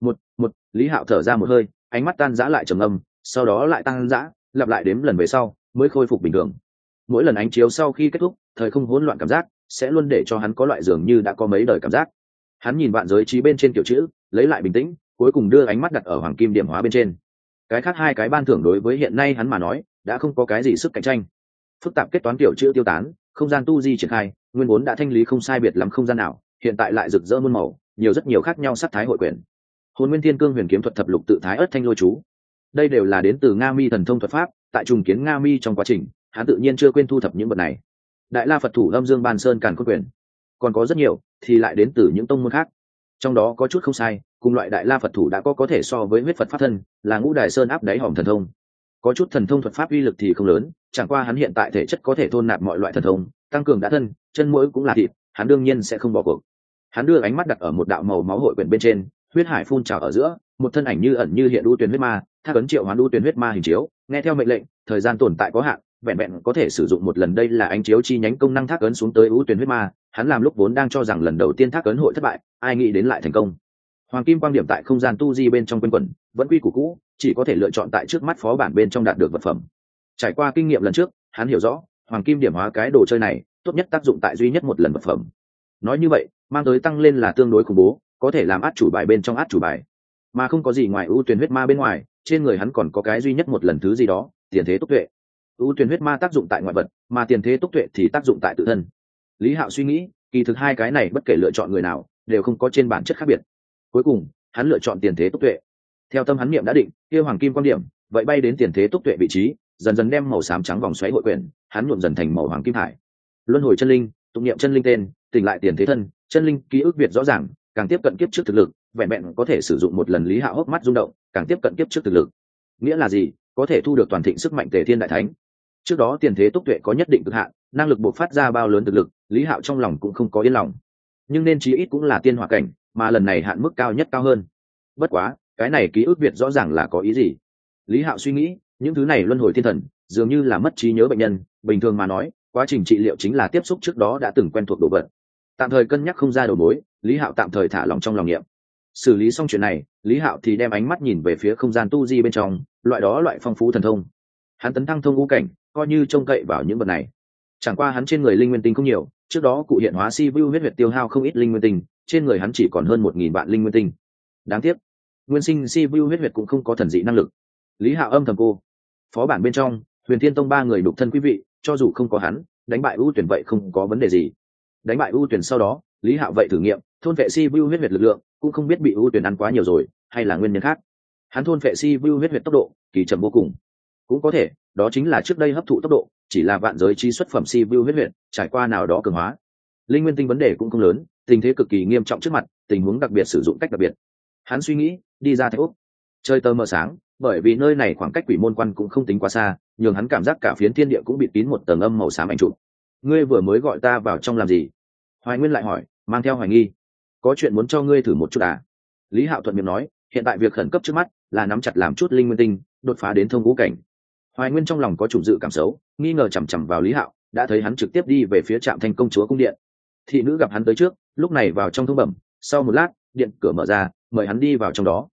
Lý Hạo thở ra một hơi, ánh mắt tan rã lại trầm âm, sau đó lại tan rã, lặp lại đếm lần về sau mới khôi phục bình thường. Mỗi lần ánh chiếu sau khi kết thúc, thời không hỗn loạn cảm giác sẽ luôn để cho hắn có loại dường như đã có mấy đời cảm giác. Hắn nhìn vạn giới trí bên trên kiểu chữ, lấy lại bình tĩnh, cuối cùng đưa ánh mắt đặt ở hoàng kim điểm hóa bên trên. Cái khác hai cái ban thưởng đối với hiện nay hắn mà nói đã không có cái gì sức cạnh tranh. Phức tạp kết toán kiểu chữ tiêu tán, không gian tu di triển khai, nguyên vốn đã thanh lý không sai biệt lắm không gian nào, hiện tại lại rực rỡ muôn màu, nhiều rất nhiều khác nhau sắc thái hội quyển. Hồn Nguyên Thiên Cương Huyền Kiếm thuật thập lục tự thái ất thanh lôi chú, đây đều là đến từ Nga Mi thần thông thuật pháp, tại trùng kiến Nga Mi trong quá trình, hắn tự nhiên chưa quên thu thập những vật này. Đại La Phật thủ Âm Dương Bàn Sơn Càn Khôn Quyền, còn có rất nhiều thì lại đến từ những tông môn khác. Trong đó có chút không sai, cùng loại Đại La Phật thủ đã có thể so với huyết Phật pháp thân, là Ngũ Đài Sơn áp đáy hòm thần thông. Có chút thần thông thuật pháp uy lực thì không lớn, chẳng qua hắn hiện tại thể chất có thể thôn nạp mọi loại thần thông, tăng cường đã thân, chân mũi cũng là thịt, hắn đương nhiên sẽ không bỏ cuộc. Hắn đưa ánh mắt đặt ở một đạo màu máu hội quyển bên trên, huyết hải phun trào ở giữa, một thân ảnh như ẩn như hiện u tuyển huyết ma, thác ấn triệu hoán u tuyển huyết ma hình chiếu, nghe theo mệnh lệnh, thời gian tồn tại có hạn, vẹn vẹn có thể sử dụng một lần. Đây là ánh chiếu chi nhánh công năng thác ấn xuống tới u tuyển huyết ma, hắn làm lúc vốn đang cho rằng lần đầu tiên thác ấn hội thất bại, ai nghĩ đến lại thành công. Hoàng kim quang điểm tại không gian tu di bên trong quanh quẩn, vẫn quy củ cũ, chỉ có thể lựa chọn tại trước mắt phó bản bên trong đạt được vật phẩm. Trải qua kinh nghiệm lần trước, hắn hiểu rõ, hoàng kim điểm hóa cái đồ chơi này, tốt nhất tác dụng tại duy nhất một lần vật phẩm. Nói như vậy, mang tới tăng lên là tương đối khủng bố, có thể làm át chủ bài bên trong át chủ bài, mà không có gì ngoài ưu tuyển huyết ma bên ngoài. Trên người hắn còn có cái duy nhất một lần thứ gì đó, tiền thế túc tuệ. Ưu tuyển huyết ma tác dụng tại ngoại vật, mà tiền thế túc tuệ thì tác dụng tại tự thân. Lý Hạo suy nghĩ, kỳ thực hai cái này bất kể lựa chọn người nào đều không có trên bản chất khác biệt. Cuối cùng hắn lựa chọn tiền thế túc tuệ. Theo tâm hắn niệm đã định, kia hoàng kim quan điểm vậy bay đến tiền thế túc tuệ vị trí, dần dần đem màu xám trắng vòng xoáy hội quyển hắn nhuộm dần thành màu hoàng kim hải. Luân hồi chân linh, tụng niệm chân linh tên, tỉnh lại tiền thế thân, chân linh ký ức việt rõ ràng, càng tiếp cận kiếp trước thực lực, vẹn vẹn có thể sử dụng một lần. Lý Hạo hốc mắt rung động, càng tiếp cận kiếp trước thực lực nghĩa là gì? Có thể thu được toàn thịnh sức mạnh Tề Thiên Đại Thánh. Trước đó tiền thế túc tuệ có nhất định cực hạn, năng lực bộc phát ra bao lớn thực lực, Lý Hạo trong lòng cũng không có yên lòng, nhưng nên chí ít cũng là tiên hỏa cảnh, mà lần này hạn mức cao nhất cao hơn. Bất quá cái này ký ức việt rõ ràng là có ý gì? Lý Hạo suy nghĩ, những thứ này luân hồi thiên thần dường như là mất trí nhớ bệnh nhân, bình thường mà nói quá trình trị liệu chính là tiếp xúc trước đó đã từng quen thuộc đồ vật. Tạm thời cân nhắc không ra đầu mối, Lý Hạo tạm thời thả lòng trong lòng niệm. Xử lý xong chuyện này, Lý Hạo thì đem ánh mắt nhìn về phía không gian tu di bên trong, loại phong phú thần thông. Hắn tấn thăng thông ngũ cảnh, coi như trông cậy vào những vật này. Chẳng qua hắn trên người linh nguyên tinh không nhiều, trước đó cụ hiện hóa si vu huyết huyệt tiêu hao không ít linh nguyên tinh, trên người hắn chỉ còn hơn 1000 vạn linh nguyên tinh. Đáng tiếc, nguyên sinh si vu huyết huyệt cũng không có thần dị năng lực. Lý Hạo âm thầm cô. Phó bản bên trong, Huyền Thiên Tông 3 người đục thân quý vị, cho dù không có hắn, đánh bại ưu tuyển vậy không có vấn đề gì. Đánh bại ưu tuyển sau đó, Lý Hạo vậy thử nghiệm thôn vệ si vu huyết huyệt lực lượng, cũng không biết bị ưu tuyển ăn quá nhiều rồi, hay là nguyên nhân khác. Hắn thôn vệ si vu huyết huyệt tốc độ kỳ chậm vô cùng, cũng có thể đó chính là trước đây hấp thụ tốc độ chỉ là vạn giới chi xuất phẩm si vu huyết huyệt trải qua nào đó cường hóa. Linh nguyên tinh vấn đề cũng không lớn, tình thế cực kỳ nghiêm trọng trước mặt, tình huống đặc biệt sử dụng cách đặc biệt. Hắn suy nghĩ, đi ra Thạch Úc. Trời tờ mờ sáng, bởi vì nơi này khoảng cách Quỷ Môn Quan cũng không tính quá xa, nhường hắn cảm giác cả phiến thiên địa cũng bị kín một tầng âm màu xám ảnh chụp. Ngươi vừa mới gọi ta vào trong làm gì? Hoài Nguyên lại hỏi, mang theo hoài nghi. Có chuyện muốn cho ngươi thử một chút à? Lý Hạo thuận miệng nói, hiện tại việc khẩn cấp trước mắt là nắm chặt làm chút linh nguyên tinh, đột phá đến thông ngũ cảnh. Hoài Nguyên trong lòng có chủ dự cảm xấu, nghi ngờ chằm chằm vào Lý Hạo, đã thấy hắn trực tiếp đi về phía Trạm Thanh công chúa cung điện. Thị nữ gặp hắn tới trước, lúc này vào trong thông bẩm, sau một lát, điện cửa mở ra, mời hắn đi vào trong đó.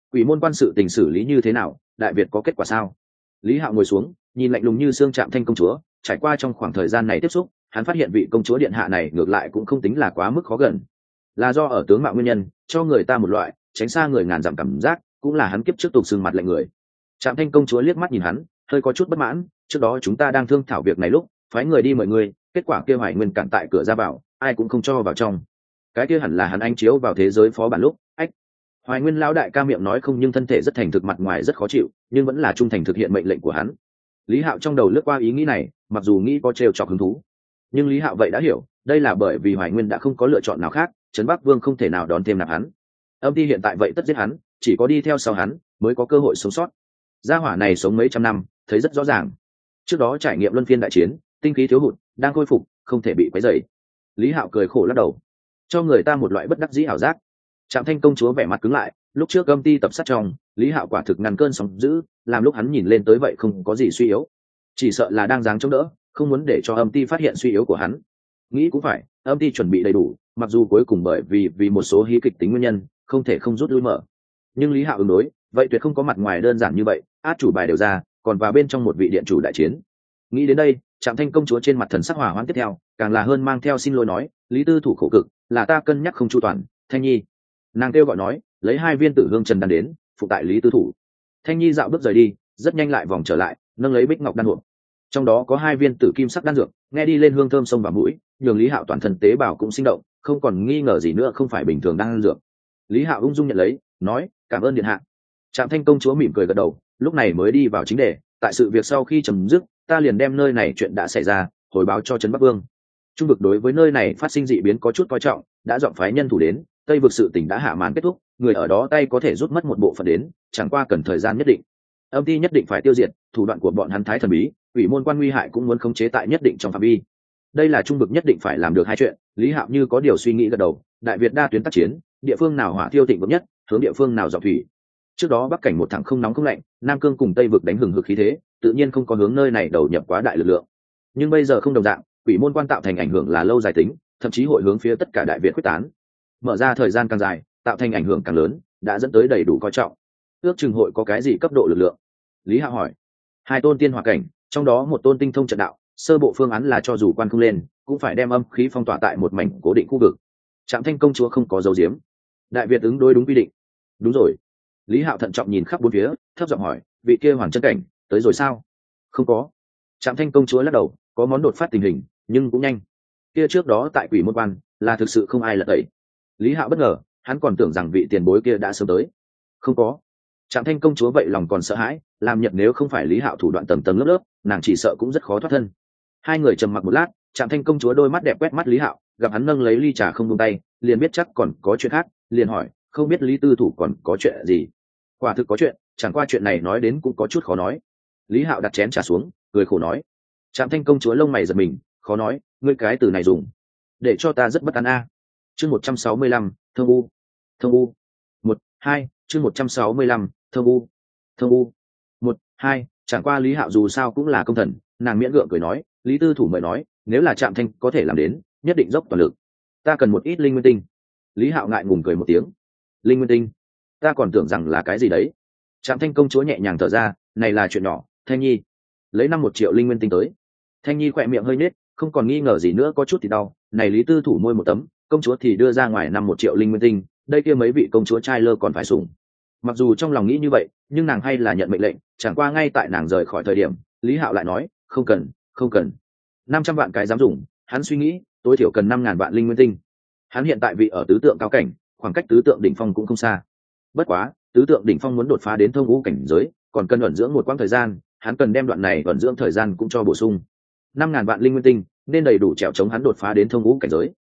Quỷ môn quan sự tình xử lý như thế nào, đại việt có kết quả sao? Lý Hạo ngồi xuống, nhìn lạnh lùng như xương Trạm Thanh công chúa. Trải qua trong khoảng thời gian này tiếp xúc, hắn phát hiện vị công chúa điện hạ này ngược lại cũng không tính là quá mức khó gần, là do ở tướng mạo nguyên nhân cho người ta một loại tránh xa người ngàn dặm cảm giác, cũng là hắn kiếp trước tục sừng mặt lạnh người. Trạm Thanh công chúa liếc mắt nhìn hắn, hơi có chút bất mãn. Trước đó chúng ta đang thương thảo việc này lúc phái người đi mời người, kết quả kia Hoài Nguyên cản tại cửa ra vào, ai cũng không cho vào trong. Cái kia hẳn là hắn anh chiếu vào thế giới phó bản lúc. Ách. Hoài Nguyên lão đại ca miệng nói không nhưng thân thể rất thành thực, mặt ngoài rất khó chịu, nhưng vẫn là trung thành thực hiện mệnh lệnh của hắn. Lý Hạo trong đầu lướt qua ý nghĩ này, mặc dù nghĩ có trêu chọc hứng thú, nhưng Lý Hạo vậy đã hiểu, đây là bởi vì Hoài Nguyên đã không có lựa chọn nào khác, Trấn Bắc Vương không thể nào đón thêm nạp hắn. Âm Ti hiện tại vậy tất giết hắn, chỉ có đi theo sau hắn mới có cơ hội sống sót. Gia hỏa này sống mấy trăm năm, thấy rất rõ ràng. Trước đó trải nghiệm luân phiên đại chiến, tinh khí thiếu hụt, đang khôi phục, không thể bị quấy rầy. Lý Hạo cười khổ lắc đầu, cho người ta một loại bất đắc dĩ ảo giác. Trạm Thanh công chúa vẻ mặt cứng lại, lúc trước Âm Ti tập sát trong, Lý Hạo quả thực ngăn cơn sóng dữ, làm lúc hắn nhìn lên tới vậy không có gì suy yếu, chỉ sợ là đang giáng chống đỡ, không muốn để cho Âm Ti phát hiện suy yếu của hắn. Nghĩ cũng phải, Âm Ti chuẩn bị đầy đủ, mặc dù cuối cùng bởi vì một số hí kịch tính nguyên nhân không thể không rút lui mở, nhưng Lý Hạo ứng đối vậy tuyệt không có mặt ngoài đơn giản như vậy, át chủ bài đều ra, còn vào bên trong một vị điện chủ đại chiến. Nghĩ đến đây, Trạm Thanh công chúa trên mặt thần sắc hỏa hoãn, tiếp theo càng là hơn mang theo xin lỗi nói, Lý tư thủ khổ cực, là ta cân nhắc không chu toàn. Thanh nhi, nàng kêu gọi nói, lấy 2 viên tử hương trần đan đến phụ tại Lý tư thủ. Thanh nhi dạo bước rời đi, rất nhanh lại vòng trở lại, nâng lấy bích ngọc đan hộp, trong đó có 2 viên tử kim sắc đan dược, nghe đi lên hương thơm sông vào mũi, nhường Lý Hạo toàn thân tế bào cũng sinh động, không còn nghi ngờ gì nữa không phải bình thường đan dược. Lý Hạo ung dung nhận lấy, nói, cảm ơn điện hạ. Trạm Thanh công chúa mỉm cười gật đầu, lúc này mới đi vào chính đề, tại sự việc sau khi chấm dứt, ta liền đem nơi này chuyện đã xảy ra hồi báo cho Trấn Bắc Vương. Trung vực đối với nơi này phát sinh dị biến có chút coi trọng, đã dọn phái nhân thủ đến, Tây vực sự tình đã hạ màn kết thúc, người ở đó tay có thể rút mất một bộ phận đến, chẳng qua cần thời gian nhất định. Âm Ti nhất định phải tiêu diệt, thủ đoạn của bọn hắn thái thần bí, Quỷ môn quan nguy hại cũng muốn khống chế tại nhất định trong phạm vi. Đây là trung vực nhất định phải làm được 2 chuyện. Lý Hạo như có điều suy nghĩ gật đầu, đại việt đa tuyến tác chiến, địa phương nào hỏa thiêu thịnh vượng nhất, hướng địa phương nào dọc thủy. Trước đó bắc cảnh một thẳng không nóng không lạnh, nam cương cùng tây vực đánh hừng hực khí thế, tự nhiên không có hướng nơi này đầu nhập quá đại lực lượng. Nhưng bây giờ không đồng dạng, Quỷ môn quan tạo thành ảnh hưởng là lâu dài tính, thậm chí hội hướng phía tất cả đại việt quyết tán. Mở ra thời gian càng dài, tạo thành ảnh hưởng càng lớn, đã dẫn tới đầy đủ coi trọng. Ước chừng hội có cái gì cấp độ lực lượng? Lý Hạo hỏi. 2 tôn tiên hỏa cảnh, trong đó 1 tôn tinh thông trận đạo, sơ bộ phương án là cho dù quan không lên, cũng phải đem âm khí phong tỏa tại một mảnh cố định khu vực. Trạm Thanh công chúa không có dấu diếm, đại việt ứng đối đúng quy định. Đúng rồi. Lý Hạo thận trọng nhìn khắp bốn phía, thấp giọng hỏi, vị kia hoàng chân cảnh tới rồi sao? Không có. Trạm Thanh công chúa lắc đầu, có món đột phát tình hình, nhưng cũng nhanh. Kia trước đó tại Quỷ môn quan là thực sự không ai lật tẩy. Lý Hạo bất ngờ, hắn còn tưởng rằng vị tiền bối kia đã sớm tới. Không có. Trạm Thanh công chúa vậy lòng còn sợ hãi, làm nhận nếu không phải Lý Hạo thủ đoạn tầng tầng lớp lớp, nàng chỉ sợ cũng rất khó thoát thân. 2 người trầm mặc một lát, Trạm Thanh công chúa đôi mắt đẹp quét mắt Lý Hạo, gặp hắn nâng lấy ly trà không buông tay, liền biết chắc còn có chuyện khác, liền hỏi, không biết Lý tư thủ còn có chuyện gì? Quả thực có chuyện, chẳng qua chuyện này nói đến cũng có chút khó nói. Lý Hạo đặt chén trà xuống, cười khổ nói. Trạm Thanh công chúa lông mày giật mình, khó nói, ngươi cái từ này dùng để cho ta rất bất an a. Chương 165, Thương U. Thương U. 1, 2, chương 165, Thương U. Thương U. 1, 2, chẳng qua Lý Hạo dù sao cũng là công thần, nàng miễn gượng cười nói, Lý tư thủ mời nói, nếu là Trạm Thanh có thể làm đến, nhất định dốc toàn lực. Ta cần một ít linh nguyên tinh. Lý Hạo ngại ngùng cười một tiếng. Linh nguyên tinh? Ta còn tưởng rằng là cái gì đấy. Trạm Thanh công chúa nhẹ nhàng thở ra, này là chuyện nhỏ, Thanh nhi lấy 1 triệu linh nguyên tinh tới. Thanh nhi khỏe miệng hơi nết, không còn nghi ngờ gì nữa, có chút thì đau. Này Lý tư thủ môi một tấm, công chúa thì đưa ra ngoài 1 triệu linh nguyên tinh, đây kia mấy vị công chúa trai lơ còn phải sủng. Mặc dù trong lòng nghĩ như vậy, nhưng nàng hay là nhận mệnh lệnh. Chẳng qua ngay tại nàng rời khỏi thời điểm, Lý Hạo lại nói, không cần, không cần. 500 vạn cái dám dùng. Hắn suy nghĩ, tối thiểu cần 5.000 vạn linh nguyên tinh. Hắn hiện tại vị ở tứ tượng cao cảnh, khoảng cách tứ tượng đỉnh phong cũng không xa. Bất quá, tứ tượng đỉnh phong muốn đột phá đến thông ngũ cảnh giới, còn cần ẩn dưỡng một quãng thời gian, hắn cần đem đoạn này ẩn dưỡng thời gian cũng cho bổ sung. 5.000 vạn linh nguyên tinh nên đầy đủ trèo chống hắn đột phá đến thông ngũ cảnh giới.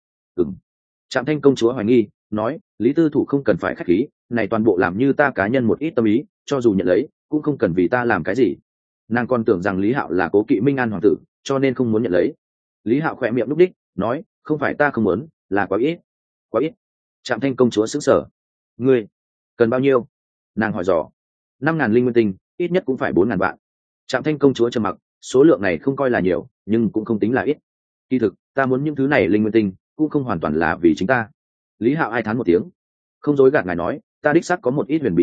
Trạm Thanh công chúa hoài nghi, nói, Lý tư thủ không cần phải khách khí, này toàn bộ làm như ta cá nhân một ít tâm ý, cho dù nhận lấy cũng không cần vì ta làm cái gì. Nàng còn tưởng rằng Lý Hạo là cố kỵ Minh An hoàng tử, cho nên không muốn nhận lấy. Lý Hạo khỏe miệng lúc đích, nói, không phải ta không muốn, là quá ít. Quá ít. Trạm Thanh công chúa sững sờ. Ngươi cần bao nhiêu? Nàng hỏi dò. 5.000 linh nguyên tinh, ít nhất cũng phải 4.000 vạn. Trạm Thanh công chúa trầm mặc, số lượng này không coi là nhiều, nhưng cũng không tính là ít. Kỳ thực, ta muốn những thứ này linh nguyên tinh, cũng không hoàn toàn là vì chính ta. Lý Hạo ai thán một tiếng. Không dối gạt ngài nói, ta đích xác có một ít huyền bí thủ đoạn,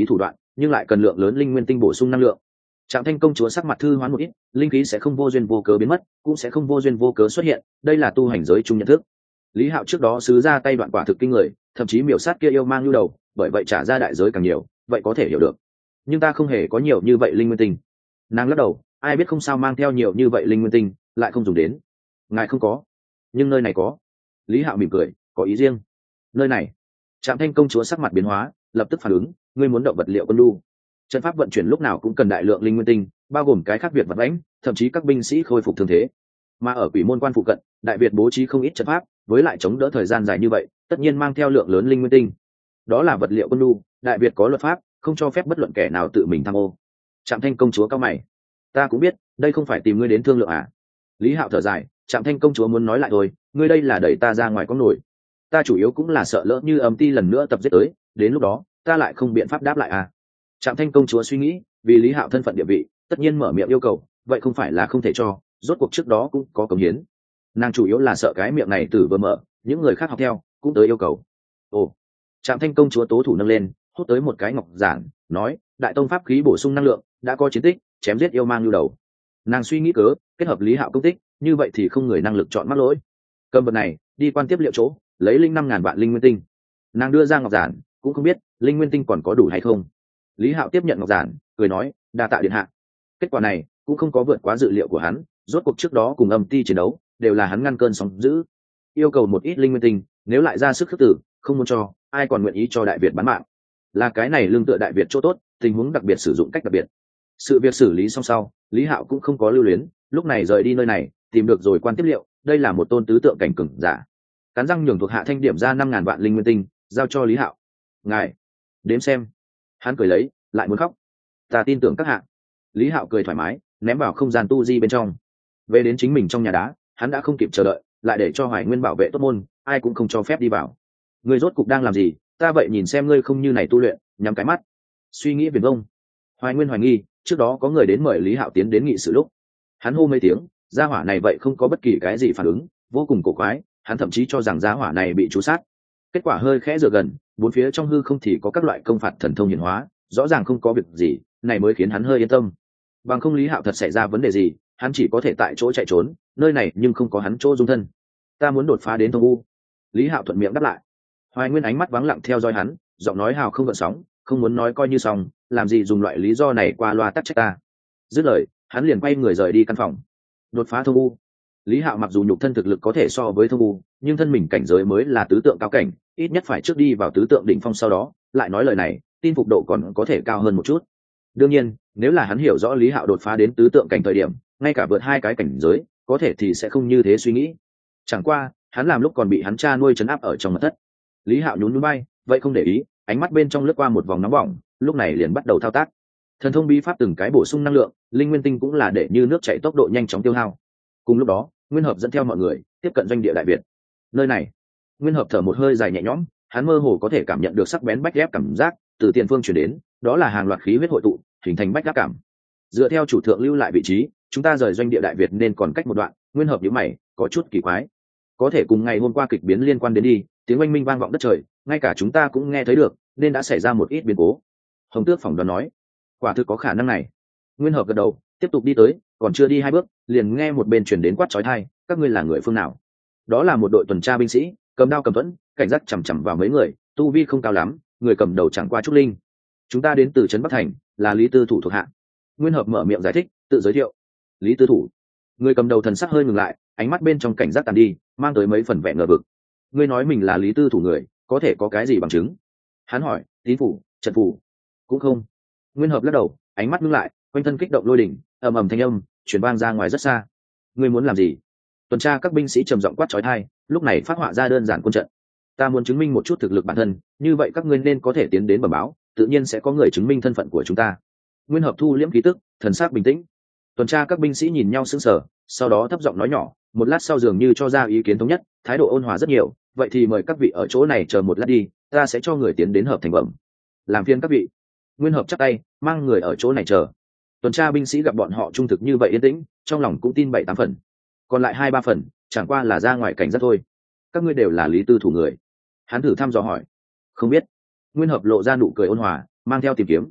nhưng lại cần lượng lớn linh nguyên tinh bổ sung năng lượng. Trạm Thanh công chúa sắc mặt thư hoán một ít, linh khí sẽ không vô duyên vô cớ biến mất, cũng sẽ không vô duyên vô cớ xuất hiện, đây là tu hành giới chung nhận thức. Lý Hạo trước đó sứ ra tay đoạn quả thực kinh người, thậm chí miểu sát kia yêu mang lưu đầu, bởi vậy trả ra đại giới càng nhiều, vậy có thể hiểu được. Nhưng ta không hề có nhiều như vậy linh nguyên tinh. Nàng lắc đầu, ai biết không sao mang theo nhiều như vậy linh nguyên tinh, lại không dùng đến. Ngài không có, nhưng nơi này có. Lý Hạo mỉm cười, có ý riêng. Nơi này. Trạm Thanh công chúa sắc mặt biến hóa, lập tức phản ứng, ngươi muốn động vật liệu quân lu. Trận pháp vận chuyển lúc nào cũng cần đại lượng linh nguyên tinh, bao gồm cái khác biệt vật lãnh, thậm chí các binh sĩ khôi phục thương thế. Mà ở Quỷ Môn Quan phụ cận, Đại Việt bố trí không ít trận pháp, với lại chống đỡ thời gian dài như vậy, tất nhiên mang theo lượng lớn linh nguyên tinh. Đó là vật liệu quân lu, Đại Việt có luật pháp, không cho phép bất luận kẻ nào tự mình tham ô. Trạm Thanh công chúa cao mày, ta cũng biết, đây không phải tìm ngươi đến thương lượng à? Lý Hạo thở dài, Trạm Thanh công chúa muốn nói lại thôi, ngươi đây là đẩy ta ra ngoài con nổi. Ta chủ yếu cũng là sợ lỡ như Âm Ti lần nữa tập giết tới, đến lúc đó, ta lại không biện pháp đáp lại à? Trạm Thanh công chúa suy nghĩ, vì Lý Hạo thân phận địa vị, tất nhiên mở miệng yêu cầu, vậy không phải là không thể cho, rốt cuộc trước đó cũng có cống hiến. Nàng chủ yếu là sợ cái miệng này tử vừa mở, những người khác học theo, cũng tới yêu cầu. Ồ, Trạm Thanh công chúa tố thủ nâng lên, hút tới một cái ngọc giản, nói, đại tông pháp khí bổ sung năng lượng, đã có chiến tích, chém giết yêu mang lưu đầu. Nàng suy nghĩ cớ, kết hợp Lý Hạo công tích, như vậy thì không người năng lực chọn mắc lỗi. Cầm vật này, đi quan tiếp liệu chỗ, lấy linh 5.000 vạn linh nguyên tinh. Nàng đưa ra ngọc giản, cũng không biết linh nguyên tinh còn có đủ hay không. Lý Hạo tiếp nhận ngọc giản, cười nói, đa tạ điện hạ. Kết quả này cũng không có vượt quá dự liệu của hắn, rốt cuộc trước đó cùng Âm Ti chiến đấu, đều là hắn ngăn cơn sóng dữ, yêu cầu một ít linh nguyên tinh, nếu lại ra sức khước tử, không muốn cho, ai còn nguyện ý cho Đại Việt bán mạng. Là cái này lương tựa Đại Việt chỗ tốt, tình huống đặc biệt sử dụng cách đặc biệt. Sự việc xử lý xong sau, Lý Hạo cũng không có lưu luyến, lúc này rời đi nơi này, tìm được rồi quan tiếp liệu, đây là một tôn tứ tượng cảnh cường giả. Cắn răng nhường thuộc hạ thanh điểm ra 5.000 vạn linh nguyên tinh, giao cho Lý Hạo. Ngài, đếm xem. Hắn cười lấy, lại muốn khóc. Ta tin tưởng các hạ. Lý Hạo cười thoải mái, ném vào không gian tu di bên trong. Về đến chính mình trong nhà đá, hắn đã không kịp chờ đợi, lại để cho Hoài Nguyên bảo vệ tốt môn, ai cũng không cho phép đi vào. Ngươi rốt cục đang làm gì? Ta vậy nhìn xem ngươi không như này tu luyện, nhắm cái mắt. Suy nghĩ viển vông. Hoài Nguyên hoài nghi, trước đó có người đến mời Lý Hạo tiến đến nghị sự lúc, hắn hô mấy tiếng, gia hỏa này vậy không có bất kỳ cái gì phản ứng, vô cùng cổ quái, hắn thậm chí cho rằng gia hỏa này bị chú sát. Kết quả hơi khẽ dựa gần, bốn phía trong hư không thì có các loại công phạt thần thông hiển hóa, rõ ràng không có việc gì, này mới khiến hắn hơi yên tâm. Bằng không Lý Hạo thật xảy ra vấn đề gì, hắn chỉ có thể tại chỗ chạy trốn, nơi này nhưng không có hắn chỗ dung thân. Ta muốn đột phá đến thông u. Lý Hạo thuận miệng đáp lại. Hoài Nguyên ánh mắt vắng lặng theo dõi hắn, giọng nói hào không gợn sóng, không muốn nói coi như xong, làm gì dùng loại lý do này qua loa tắc trách ta. Dứt lời, hắn liền quay người rời đi căn phòng. Đột phá thông u. Lý Hạo mặc dù nhục thân thực lực có thể so với thông u, nhưng thân mình cảnh giới mới là tứ tượng cao cảnh, ít nhất phải trước đi vào tứ tượng đỉnh phong sau đó, lại nói lời này, tin phục độ còn có thể cao hơn một chút. Đương nhiên, nếu là hắn hiểu rõ Lý Hạo đột phá đến tứ tượng cảnh thời điểm, ngay cả vượt hai cái cảnh giới, có thể thì sẽ không như thế suy nghĩ. Chẳng qua, hắn làm lúc còn bị hắn cha nuôi trấn áp ở trong mật thất. Lý Hạo nhún nhún bay, vậy không để ý, ánh mắt bên trong lướt qua một vòng nóng bỏng, lúc này liền bắt đầu thao tác. Thần thông bí pháp từng cái bổ sung năng lượng, linh nguyên tinh cũng là để như nước chảy tốc độ nhanh chóng tiêu hao. Cùng lúc đó, Nguyên Hợp dẫn theo mọi người tiếp cận doanh địa Đại Việt. Nơi này, Nguyên Hợp thở một hơi dài nhẹ nhõm, hắn mơ hồ có thể cảm nhận được sắc bén bách ép cảm giác từ tiền phương truyền đến, đó là hàng loạt khí huyết hội tụ, hình thành bách áp cảm. Dựa theo chủ thượng lưu lại vị trí, chúng ta rời doanh địa Đại Việt nên còn cách một đoạn. Nguyên Hợp nhíu mày, có chút kỳ quái. Có thể cùng ngày hôm qua kịch biến liên quan đến đi, tiếng oanh minh vang vọng đất trời, ngay cả chúng ta cũng nghe thấy được, nên đã xảy ra một ít biến cố. Hồng Tước phỏng đoán nói, quả thực có khả năng này. Nguyên Hợp gật đầu, tiếp tục đi tới, còn chưa đi hai bước, liền nghe một bên truyền đến quát chói tai, các ngươi là người phương nào? Đó là một đội tuần tra binh sĩ, cầm đao cầm thuẫn, cảnh giác chằm chằm vào mấy người, tu vi không cao lắm, người cầm đầu chẳng qua trúc linh. Chúng ta đến từ trấn Bắc Thành, là Lý Tư Thủ thuộc hạ. Nguyên Hợp mở miệng giải thích, tự giới thiệu. Lý Tư Thủ. Người cầm đầu thần sắc hơi ngừng lại, ánh mắt bên trong cảnh giác tàn đi, mang tới mấy phần vẻ ngờ vực. Ngươi nói mình là Lý Tư Thủ người, có thể có cái gì bằng chứng? Hắn hỏi, tín phủ, trận phủ, cũng không. Nguyên Hợp lắc đầu, ánh mắt ngưng lại, quanh thân kích động lôi đỉnh, ầm ầm thanh âm truyền vang ra ngoài rất xa. Ngươi muốn làm gì? Tuần tra các binh sĩ trầm giọng quát chói tai, lúc này phát họa ra đơn giản quân trận. Ta muốn chứng minh một chút thực lực bản thân, như vậy các ngươi nên có thể tiến đến bẩm báo, tự nhiên sẽ có người chứng minh thân phận của chúng ta. Nguyên Hợp thu liễm khí tức, thần sắc bình tĩnh. Tuần tra các binh sĩ nhìn nhau sững sờ, sau đó thấp giọng nói nhỏ, một lát sau dường như cho ra ý kiến thống nhất, thái độ ôn hòa rất nhiều. Vậy thì mời các vị ở chỗ này chờ một lát đi, ta sẽ cho người tiến đến hợp thành bẩm. Làm phiền các vị. Nguyên Hợp chắp tay, mang người ở chỗ này chờ. Tuần tra binh sĩ gặp bọn họ trung thực như vậy yên tĩnh, trong lòng cũng tin 7-8 phần, còn lại 2-3 phần chẳng qua là ra ngoài cảnh giác thôi. Các ngươi đều là Lý Tư Thủ người? Hắn thử thăm dò hỏi. Không biết. Nguyên Hợp lộ ra nụ cười ôn hòa, mang theo tìm kiếm.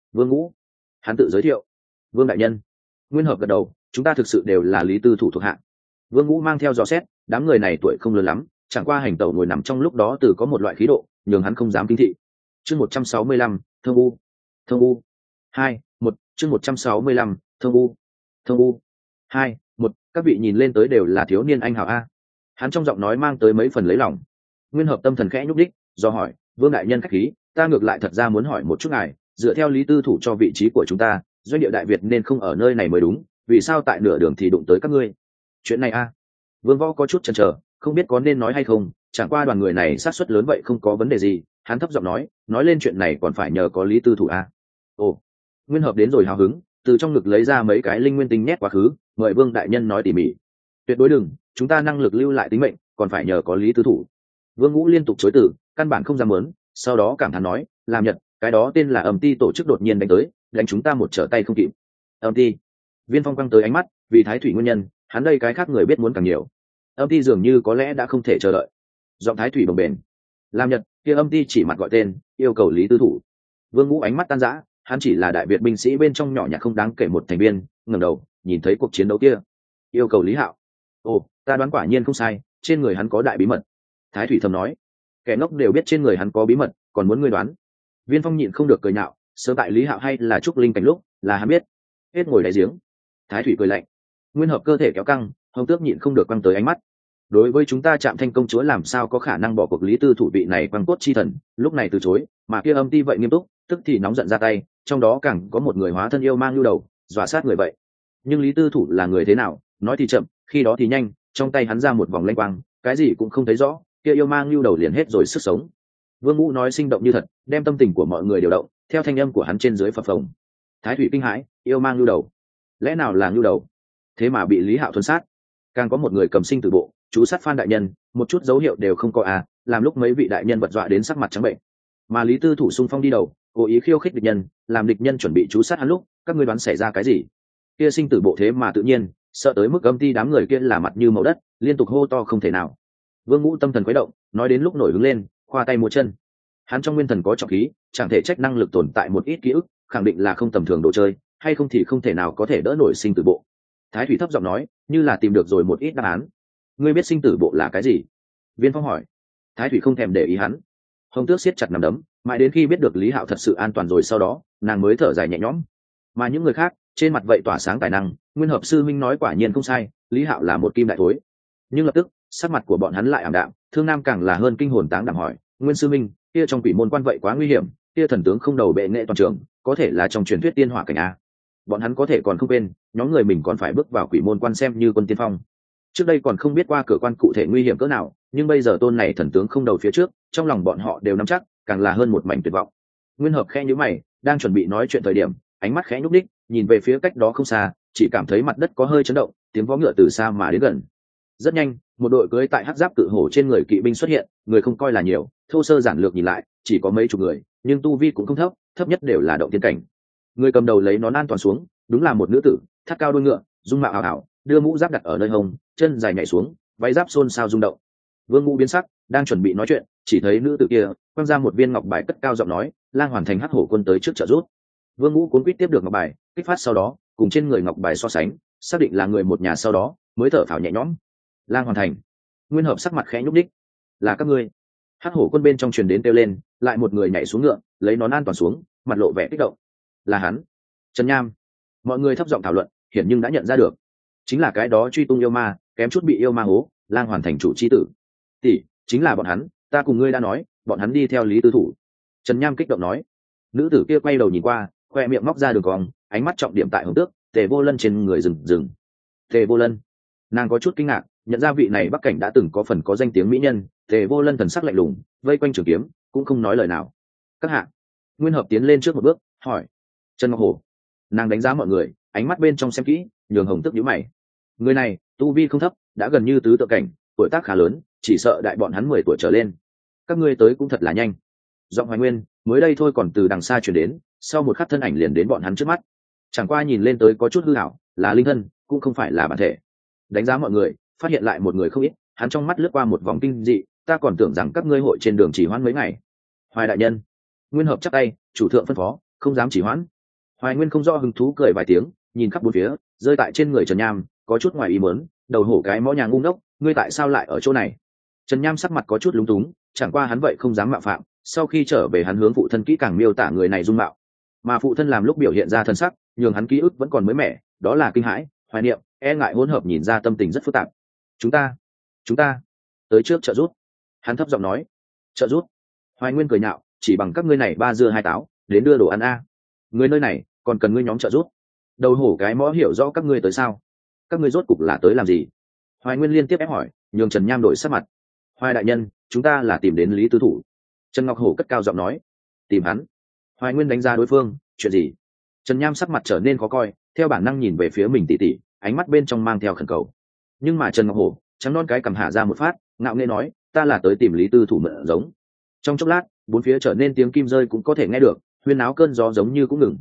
Vương Ngũ. Hắn tự giới thiệu. Vương đại nhân. Nguyên Hợp gật đầu, chúng ta thực sự đều là Lý Tư thủ thuộc hạ. Vương Ngũ mang theo dò xét, đám người này tuổi không lớn lắm, chẳng qua hành tẩu ngồi nằm trong lúc đó từ có một loại khí độ, nhường hắn không dám kinh thị. Chương 165, Thương U. Thương U. 2, 1, chương 165, Thương U. Thương U. 2, 1, các vị nhìn lên tới đều là thiếu niên anh hảo a. Hắn trong giọng nói mang tới mấy phần lấy lòng. Nguyên Hợp tâm thần khẽ nhúc đích, do hỏi, Vương đại nhân khách khí, ta ngược lại thật ra muốn hỏi một chút ngài, dựa theo Lý Tư thủ cho vị trí của chúng ta, doanh địa Đại Việt nên không ở nơi này mới đúng, vì sao tại nửa đường thì đụng tới các ngươi? Chuyện này a. Vương Võ có chút chần chờ, không biết có nên nói hay không, chẳng qua đoàn người này sát suất lớn vậy không có vấn đề gì, hắn thấp giọng nói lên chuyện này còn phải nhờ có Lý Tư thủ a. Ồ. Nguyên Hợp đến rồi hào hứng, từ trong ngực lấy ra mấy cái linh nguyên tinh nhét quá khứ, mời Vương đại nhân nói tỉ mỉ. Tuyệt đối đừng, chúng ta năng lực lưu lại tính mệnh, còn phải nhờ có Lý Tư thủ. Vương Ngũ liên tục chối từ, căn bản không dám muốn, sau đó cảm thán nói, làm Nhật, cái đó tên là Âm Ti tổ chức đột nhiên đánh tới, đánh chúng ta một trở tay không kịp. Âm Ti. Viên Phong quăng tới ánh mắt, vì Thái Thủy nguyên nhân, hắn đây cái khác người biết muốn càng nhiều. Âm Ti dường như có lẽ đã không thể chờ đợi. Giọng Thái Thủy bồng bềnh. Làm Nhật, kia Âm Ti chỉ mặt gọi tên, yêu cầu Lý Tư thủ. Vương Ngũ ánh mắt tan rã, hắn chỉ là Đại Việt binh sĩ bên trong nhỏ nhặt không đáng kể một thành viên, ngẩng đầu, nhìn thấy cuộc chiến đấu kia. Yêu cầu Lý Hạo. Ồ, ta đoán quả nhiên không sai, trên người hắn có đại bí mật. Thái Thủy thầm nói, kẻ ngốc đều biết trên người hắn có bí mật, còn muốn ngươi đoán. Viên Phong nhịn không được cười nhạo, sớm tại Lý Hạo hay là Trúc Linh cảnh lúc, là hắn biết. Hết ngồi đáy giếng. Thái Thủy cười lạnh. Nguyên Hợp cơ thể kéo căng, Hồng Tước nhịn không được quăng tới ánh mắt. Đối với chúng ta Trạm Thanh công chúa làm sao có khả năng bỏ cuộc Lý Tư thủ vị này quăng cốt chi thần, lúc này từ chối, mà kia Âm Ti vậy nghiêm túc, tức thì nóng giận ra tay, trong đó càng có một người hóa thân yêu mang lưu đầu, dọa sát người vậy. Nhưng Lý Tư thủ là người thế nào, nói thì chậm, khi đó thì nhanh, trong tay hắn ra một vòng lanh quang, cái gì cũng không thấy rõ, kia yêu mang lưu đầu liền hết rồi sức sống. Vương Ngũ nói sinh động như thật, đem tâm tình của mọi người điều động, theo thanh âm của hắn trên dưới phập phồng. Thái Thủy kinh hãi, yêu mang lưu đầu, lẽ nào là lưu đầu? Thế mà bị Lý Hạo thuần sát. Càng có một người cầm sinh tử bộ, chú sát Phan đại nhân, một chút dấu hiệu đều không có à, làm lúc mấy vị đại nhân vật dọa đến sắc mặt trắng bệnh. Mà Lý Tư thủ xung phong đi đầu, cố ý khiêu khích địch nhân, làm địch nhân chuẩn bị chú sát hắn lúc, các ngươi đoán xảy ra cái gì? Kia sinh tử bộ thế mà tự nhiên, sợ tới mức Âm Ti đám người kia là mặt như màu đất, liên tục hô to không thể nào. Vương Ngũ tâm thần quấy động, nói đến lúc nổi hứng lên, khoa tay múa chân. Hắn trong nguyên thần có trọng khí, chẳng thể trách năng lực tồn tại một ít ký ức, khẳng định là không tầm thường đồ chơi, hay không thì không thể nào có thể đỡ nổi sinh tử bộ. Thái Thủy thấp giọng nói, như là tìm được rồi một ít đáp án. Ngươi biết sinh tử bộ là cái gì? Viên Phong hỏi. Thái Thủy không thèm để ý hắn. Hồng Tước siết chặt nắm đấm, mãi đến khi biết được Lý Hạo thật sự an toàn rồi sau đó, nàng mới thở dài nhẹ nhõm. Mà những người khác, trên mặt vậy tỏa sáng tài năng, Nguyên Hợp sư minh nói quả nhiên không sai, Lý Hạo là một kim đại thối. Nhưng lập tức, sắc mặt của bọn hắn lại ảm đạm, Thương Nam càng là hơn kinh hồn táng đảm hỏi, Nguyên sư minh, kia trong quỷ môn quan vậy quá nguy hiểm, kia thần tướng không đầu bệ nghệ toàn trường, có thể là trong truyền thuyết tiên hỏa cảnh a. Bọn hắn có thể còn không quên, nhóm người mình còn phải bước vào quỷ môn quan xem như quân tiên phong. Trước đây còn không biết qua cửa quan cụ thể nguy hiểm cỡ nào, nhưng bây giờ tôn này thần tướng không đầu phía trước, trong lòng bọn họ đều nắm chắc, càng là hơn một mảnh tuyệt vọng. Nguyên Hợp khẽ nhíu mày, đang chuẩn bị nói chuyện thời điểm, ánh mắt khẽ nhúc đích, nhìn về phía cách đó không xa, chỉ cảm thấy mặt đất có hơi chấn động, tiếng vó ngựa từ xa mà đến gần. Rất nhanh, một đội cưỡi tại hắc giáp cự hổ trên người kỵ binh xuất hiện, người không coi là nhiều, thô sơ giản lược nhìn lại, chỉ có mấy chục người, nhưng tu vi cũng không thấp, thấp nhất đều là động tiên cảnh. Người cầm đầu lấy nón an toàn xuống, đúng là một nữ tử, thắt cao đuôi ngựa, dung mạo ảo ảo, đưa mũ giáp đặt ở nơi hông, chân dài nhảy xuống, váy giáp xôn xao rung động. Vương Ngũ biến sắc, đang chuẩn bị nói chuyện, chỉ thấy nữ tử kia quăng ra một viên ngọc bài cất cao giọng nói, Lang Hoàn Thành hắc hổ quân tới trước trợ giúp. Vương Ngũ cuốn quýt tiếp được ngọc bài, kích phát sau đó, cùng trên người ngọc bài so sánh, xác định là người một nhà sau đó, mới thở phào nhẹ nhõm. Lang Hoàn Thành. Nguyên Hợp sắc mặt khẽ nhúc đích. Là các ngươi. Hắc hổ quân bên trong truyền đến kêu lên, lại một người nhảy xuống ngựa, lấy nón an toàn xuống, mặt lộ vẻ kích động. Là hắn. Trần Nham. Mọi người thấp giọng thảo luận, hiển nhưng đã nhận ra được, chính là cái đó truy tung yêu ma, kém chút bị yêu ma hố, Lang Hoàn Thành chủ chi tử. Tỷ, chính là bọn hắn, ta cùng ngươi đã nói, bọn hắn đi theo Lý Tư thủ. Trần Nham kích động nói. Nữ tử kia quay đầu nhìn qua, khoe miệng móc ra đường cong, ánh mắt trọng điểm tại Hồng Tước, Tề Vô Lân trên người dừng. Tề Vô Lân. Nàng có chút kinh ngạc, nhận ra vị này Bắc Cảnh đã từng có phần có danh tiếng mỹ nhân. Tề Vô Lân thần sắc lạnh lùng, vây quanh trường kiếm, cũng không nói lời nào. Các hạ. Nguyên Hợp tiến lên trước một bước, hỏi. Trần Ngọc Hổ. Nàng đánh giá mọi người, ánh mắt bên trong xem kỹ, nhường Hồng Tước nhíu mày. Người này tu vi không thấp, đã gần như tứ tự cảnh, tuổi tác khá lớn, chỉ sợ đại bọn hắn 10 tuổi trở lên. Các ngươi tới cũng thật là nhanh. Giọng Hoài Nguyên mới đây thôi còn từ đằng xa truyền đến, sau một khắc thân ảnh liền đến bọn hắn trước mắt. Chẳng qua nhìn lên tới có chút hư ảo, là linh thân, cũng không phải là bản thể. Đánh giá mọi người, phát hiện lại một người không ít, hắn trong mắt lướt qua một vòng kinh dị, ta còn tưởng rằng các ngươi hội trên đường chỉ hoãn mấy ngày. Hoài đại nhân. Nguyên Hợp chắp tay, chủ thượng phân phó, không dám chỉ hoãn, Hoài Nguyên không rõ hứng thú cười vài tiếng, nhìn khắp bốn phía, rơi tại trên người Trần Nham, có chút ngoài ý muốn, đầu hổ cái mõ nhà ngu ngốc, ngươi tại sao lại ở chỗ này? Trần Nham sắc mặt có chút lúng túng, chẳng qua hắn vậy không dám mạo phạm, sau khi trở về hắn hướng phụ thân kỹ càng miêu tả người này dung mạo, mà phụ thân làm lúc biểu hiện ra thân sắc, nhường hắn ký ức vẫn còn mới mẻ, đó là kinh hãi, hoài niệm, e ngại hỗn hợp, nhìn ra tâm tình rất phức tạp. Chúng ta tới trước trợ giúp. Hắn thấp giọng nói. Trợ giúp? Hoài Nguyên cười nhạo, chỉ bằng các ngươi này ba dưa hai táo, đến đưa đồ ăn a. Người nơi này còn cần ngươi nhóm trợ giúp. Đầu hổ cái mõ hiểu rõ các ngươi tới sao? Các ngươi rốt cục là tới làm gì? Hoài Nguyên liên tiếp ép hỏi, nhường Trần Nham đổi sắc mặt. Hoài đại nhân, chúng ta là tìm đến Lý Tư Thủ. Trần Ngọc Hổ cất cao giọng nói. Tìm hắn? Hoài Nguyên đánh giá đối phương, chuyện gì? Trần Nham sắc mặt trở nên khó coi, theo bản năng nhìn về phía mình tỉ tỉ, ánh mắt bên trong mang theo khẩn cầu. Nhưng mà Trần Ngọc Hổ trắng non cái cầm hạ ra một phát, ngạo nghễ nói, ta là tới tìm Lý Tư Thủ mượn giống. Trong chốc lát, bốn phía trở nên tiếng kim rơi cũng có thể nghe được, huyên náo cơn gió giống như cũng ngừng.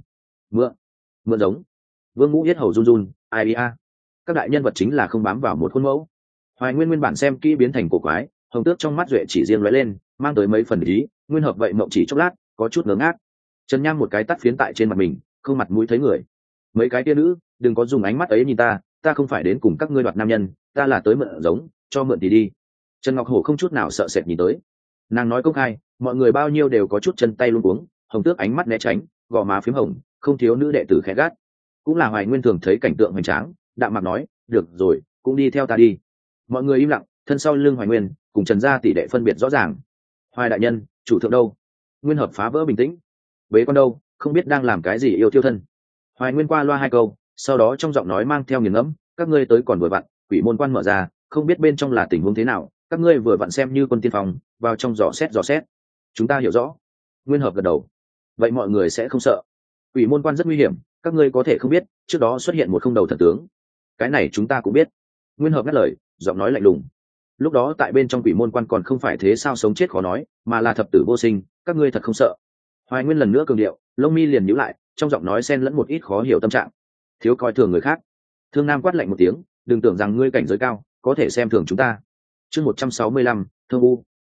Mượn giống. Vương Ngũ yết hầu run run, ai a. Các đại nhân vật chính là không bám vào một khuôn mẫu. Hoài Nguyên nguyên bản xem kỹ biến thành cổ quái, hồng tước trong mắt duệ chỉ riêng lóe lên, mang tới mấy phần ý, nguyên hợp vậy mộng chỉ chốc lát, có chút ngớ ngác. Trần Nham một cái tắt phiến tại trên mặt mình, không mặt mũi thấy người. Mấy cái tia nữ, đừng có dùng ánh mắt ấy nhìn ta, ta không phải đến cùng các ngươi đoạt nam nhân, ta là tới mượn giống, cho mượn thì đi. Trần Ngọc Hổ không chút nào sợ sệt nhìn tới. Nàng nói công khai, mọi người bao nhiêu đều có chút chân tay luống cuống, hồng tước ánh mắt né tránh, gò má phím hồng, không thiếu nữ đệ tử khẽ gắt. Cũng là Hoài Nguyên thường thấy cảnh tượng hoành tráng, đạm mạc nói, được rồi, cũng đi theo ta đi. Mọi người im lặng, thân sau lưng Hoài Nguyên cùng Trần gia tỷ đệ phân biệt rõ ràng. Hoài đại nhân, chủ thượng đâu? Nguyên hợp phá vỡ bình tĩnh. Bế con đâu, không biết đang làm cái gì yêu tiêu thân. Hoài Nguyên qua loa hai câu, sau đó trong giọng nói mang theo nghiền ngẫm, các ngươi tới còn vừa vặn, quỷ môn quan mở ra, không biết bên trong là tình huống thế nào, các ngươi vừa vặn xem như quân tiên phòng, vào trong dò xét. Chúng ta hiểu rõ. Nguyên hợp gật đầu. Vậy mọi người sẽ không sợ? Quỷ môn quan rất nguy hiểm, các ngươi có thể không biết, trước đó xuất hiện một không đầu thần tướng. Cái này chúng ta cũng biết. Nguyên hợp ngắt lời, giọng nói lạnh lùng. Lúc đó tại bên trong quỷ môn quan còn không phải thế sao sống chết khó nói, mà là thập tử vô sinh, các ngươi thật không sợ? Hoài Nguyên lần nữa cường điệu, lông mi liền nhíu lại, trong giọng nói xen lẫn một ít khó hiểu tâm trạng. Thiếu coi thường người khác. Thương Nam quát lạnh một tiếng, đừng tưởng rằng ngươi cảnh giới cao, có thể xem thường chúng ta. Chương 165, Thông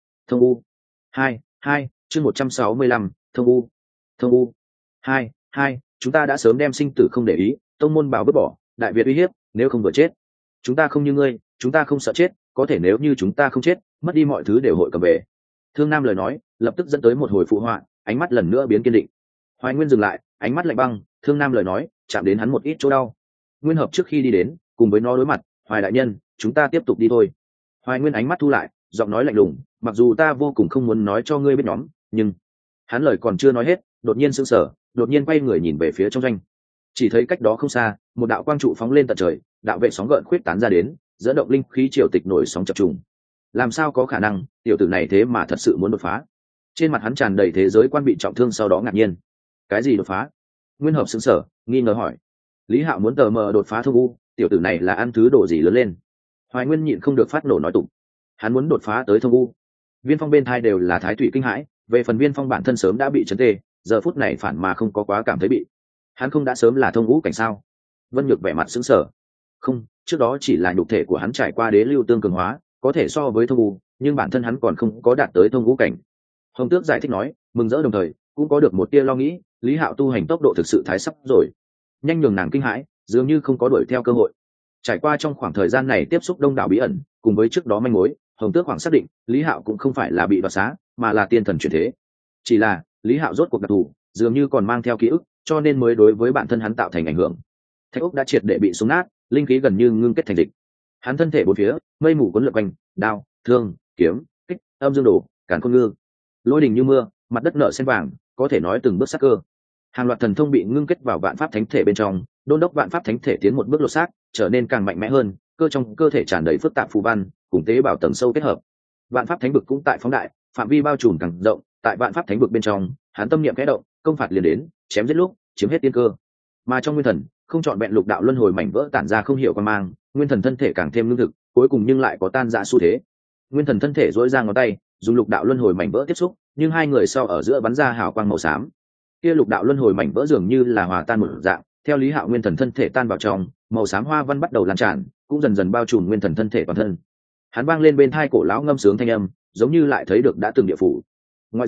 U. 2, chương 165, Thông U. 2, chúng ta đã sớm đem sinh tử không để ý, tông môn bảo vứt bỏ, đại việt uy hiếp, nếu không vừa chết. Chúng ta không như ngươi, chúng ta không sợ chết, có thể nếu như chúng ta không chết, mất đi mọi thứ đều hội cầm về. Thương Nam lời nói, lập tức dẫn tới một hồi phụ họa, ánh mắt lần nữa biến kiên định. Hoài Nguyên dừng lại, ánh mắt lạnh băng, Thương Nam lời nói, chạm đến hắn một ít chỗ đau. Nguyên hợp trước khi đi đến, cùng với nó đối mặt, Hoài đại nhân, chúng ta tiếp tục đi thôi. Hoài Nguyên ánh mắt thu lại, giọng nói lạnh lùng, mặc dù ta vô cùng không muốn nói cho ngươi biết nhóm, nhưng hắn lời còn chưa nói hết, đột nhiên sững sờ, đột nhiên quay người nhìn về phía trong doanh. Chỉ thấy cách đó không xa, một đạo quang trụ phóng lên tận trời, đạo vệ sóng gợn khuyết tán ra đến, dẫn động linh khí triều tịch nổi sóng chập trùng. Làm sao có khả năng, tiểu tử này thế mà thật sự muốn đột phá? Trên mặt hắn tràn đầy thế giới quan bị trọng thương, sau đó ngạc nhiên. Cái gì đột phá? Nguyên hợp sững sờ, nghi ngờ hỏi. Lý Hạo muốn tờ mờ đột phá Thông U, tiểu tử này là ăn thứ đồ gì lớn lên? Hoài Nguyên nhịn không được phát nổ nói tụng. Hắn muốn đột phá tới Thông U. Viên Phong bên thai đều là thái thủy kinh hãi, về phần Viên Phong bản thân sớm đã bị chấn tê, giờ phút này phản mà không có quá cảm thấy bị. Hắn không đã sớm là Thông U cảnh sao? Vân Nhược vẻ mặt sững sờ. Không, trước đó chỉ là nhục thể của hắn trải qua đế lưu tương cường hóa, có thể so với Thông U, nhưng bản thân hắn còn không có đạt tới Thông U cảnh. Hồng Tước giải thích nói, mừng rỡ đồng thời cũng có được một tia lo nghĩ, Lý Hạo tu hành tốc độ thực sự thái sắp rồi, nhanh nhường nàng kinh hãi, dường như không có đuổi theo cơ hội. Trải qua trong khoảng thời gian này tiếp xúc đông đảo bí ẩn, cùng với trước đó manh mối, Hồng Tước khoảng xác định Lý Hạo cũng không phải là bị đoạt xá, mà là tiên thần chuyển thế. Chỉ là Lý Hạo rốt cuộc đặc thù, dường như còn mang theo ký ức, cho nên mới đối với bản thân hắn tạo thành ảnh hưởng. Thạch ốc đã triệt để bị súng nát, linh khí gần như ngưng kết thành dịch. Hắn thân thể bốn phía mây mù cuốn lượn quanh, đao, thương, kiếm, kích, âm dương đồ, càn khôn ngư, lôi đình như mưa, mặt đất nở sen vàng, có thể nói từng bước sắc cơ. Hàng loạt thần thông bị ngưng kết vào vạn pháp thánh thể bên trong, đôn đốc vạn pháp thánh thể tiến một bước lột xác, trở nên càng mạnh mẽ hơn, cơ trong cơ thể tràn đầy phức tạp phù văn, cùng tế bào tầng sâu kết hợp. Vạn pháp thánh vực cũng tại phóng đại, phạm vi bao trùm càng rộng, tại vạn pháp thánh vực bên trong, hắn tâm niệm khẽ động, công phạt liền đến, chém giết lúc, chiếm hết tiên cơ. Mà trong nguyên thần, không chọn vẹn lục đạo luân hồi mảnh vỡ tản ra không hiểu quan mang, nguyên thần thân thể càng thêm lương thực, cuối cùng nhưng lại có tan rã xu thế. Nguyên thần thân thể duỗi ra ngón tay, dùng lục đạo luân hồi mảnh vỡ tiếp xúc, nhưng hai người sau ở giữa bắn ra hào quang màu xám. Kia lục đạo luân hồi mảnh vỡ dường như là hòa tan một dạng, theo Lý Hạo nguyên thần thân thể tan vào trong, màu xám hoa văn bắt đầu lan tràn, cũng dần dần bao trùm nguyên thần thân thể toàn thân. Hắn vang lên bên tai cổ lão ngâm sướng thanh âm, giống như lại thấy được đã từng địa phủ. Ngoại giới,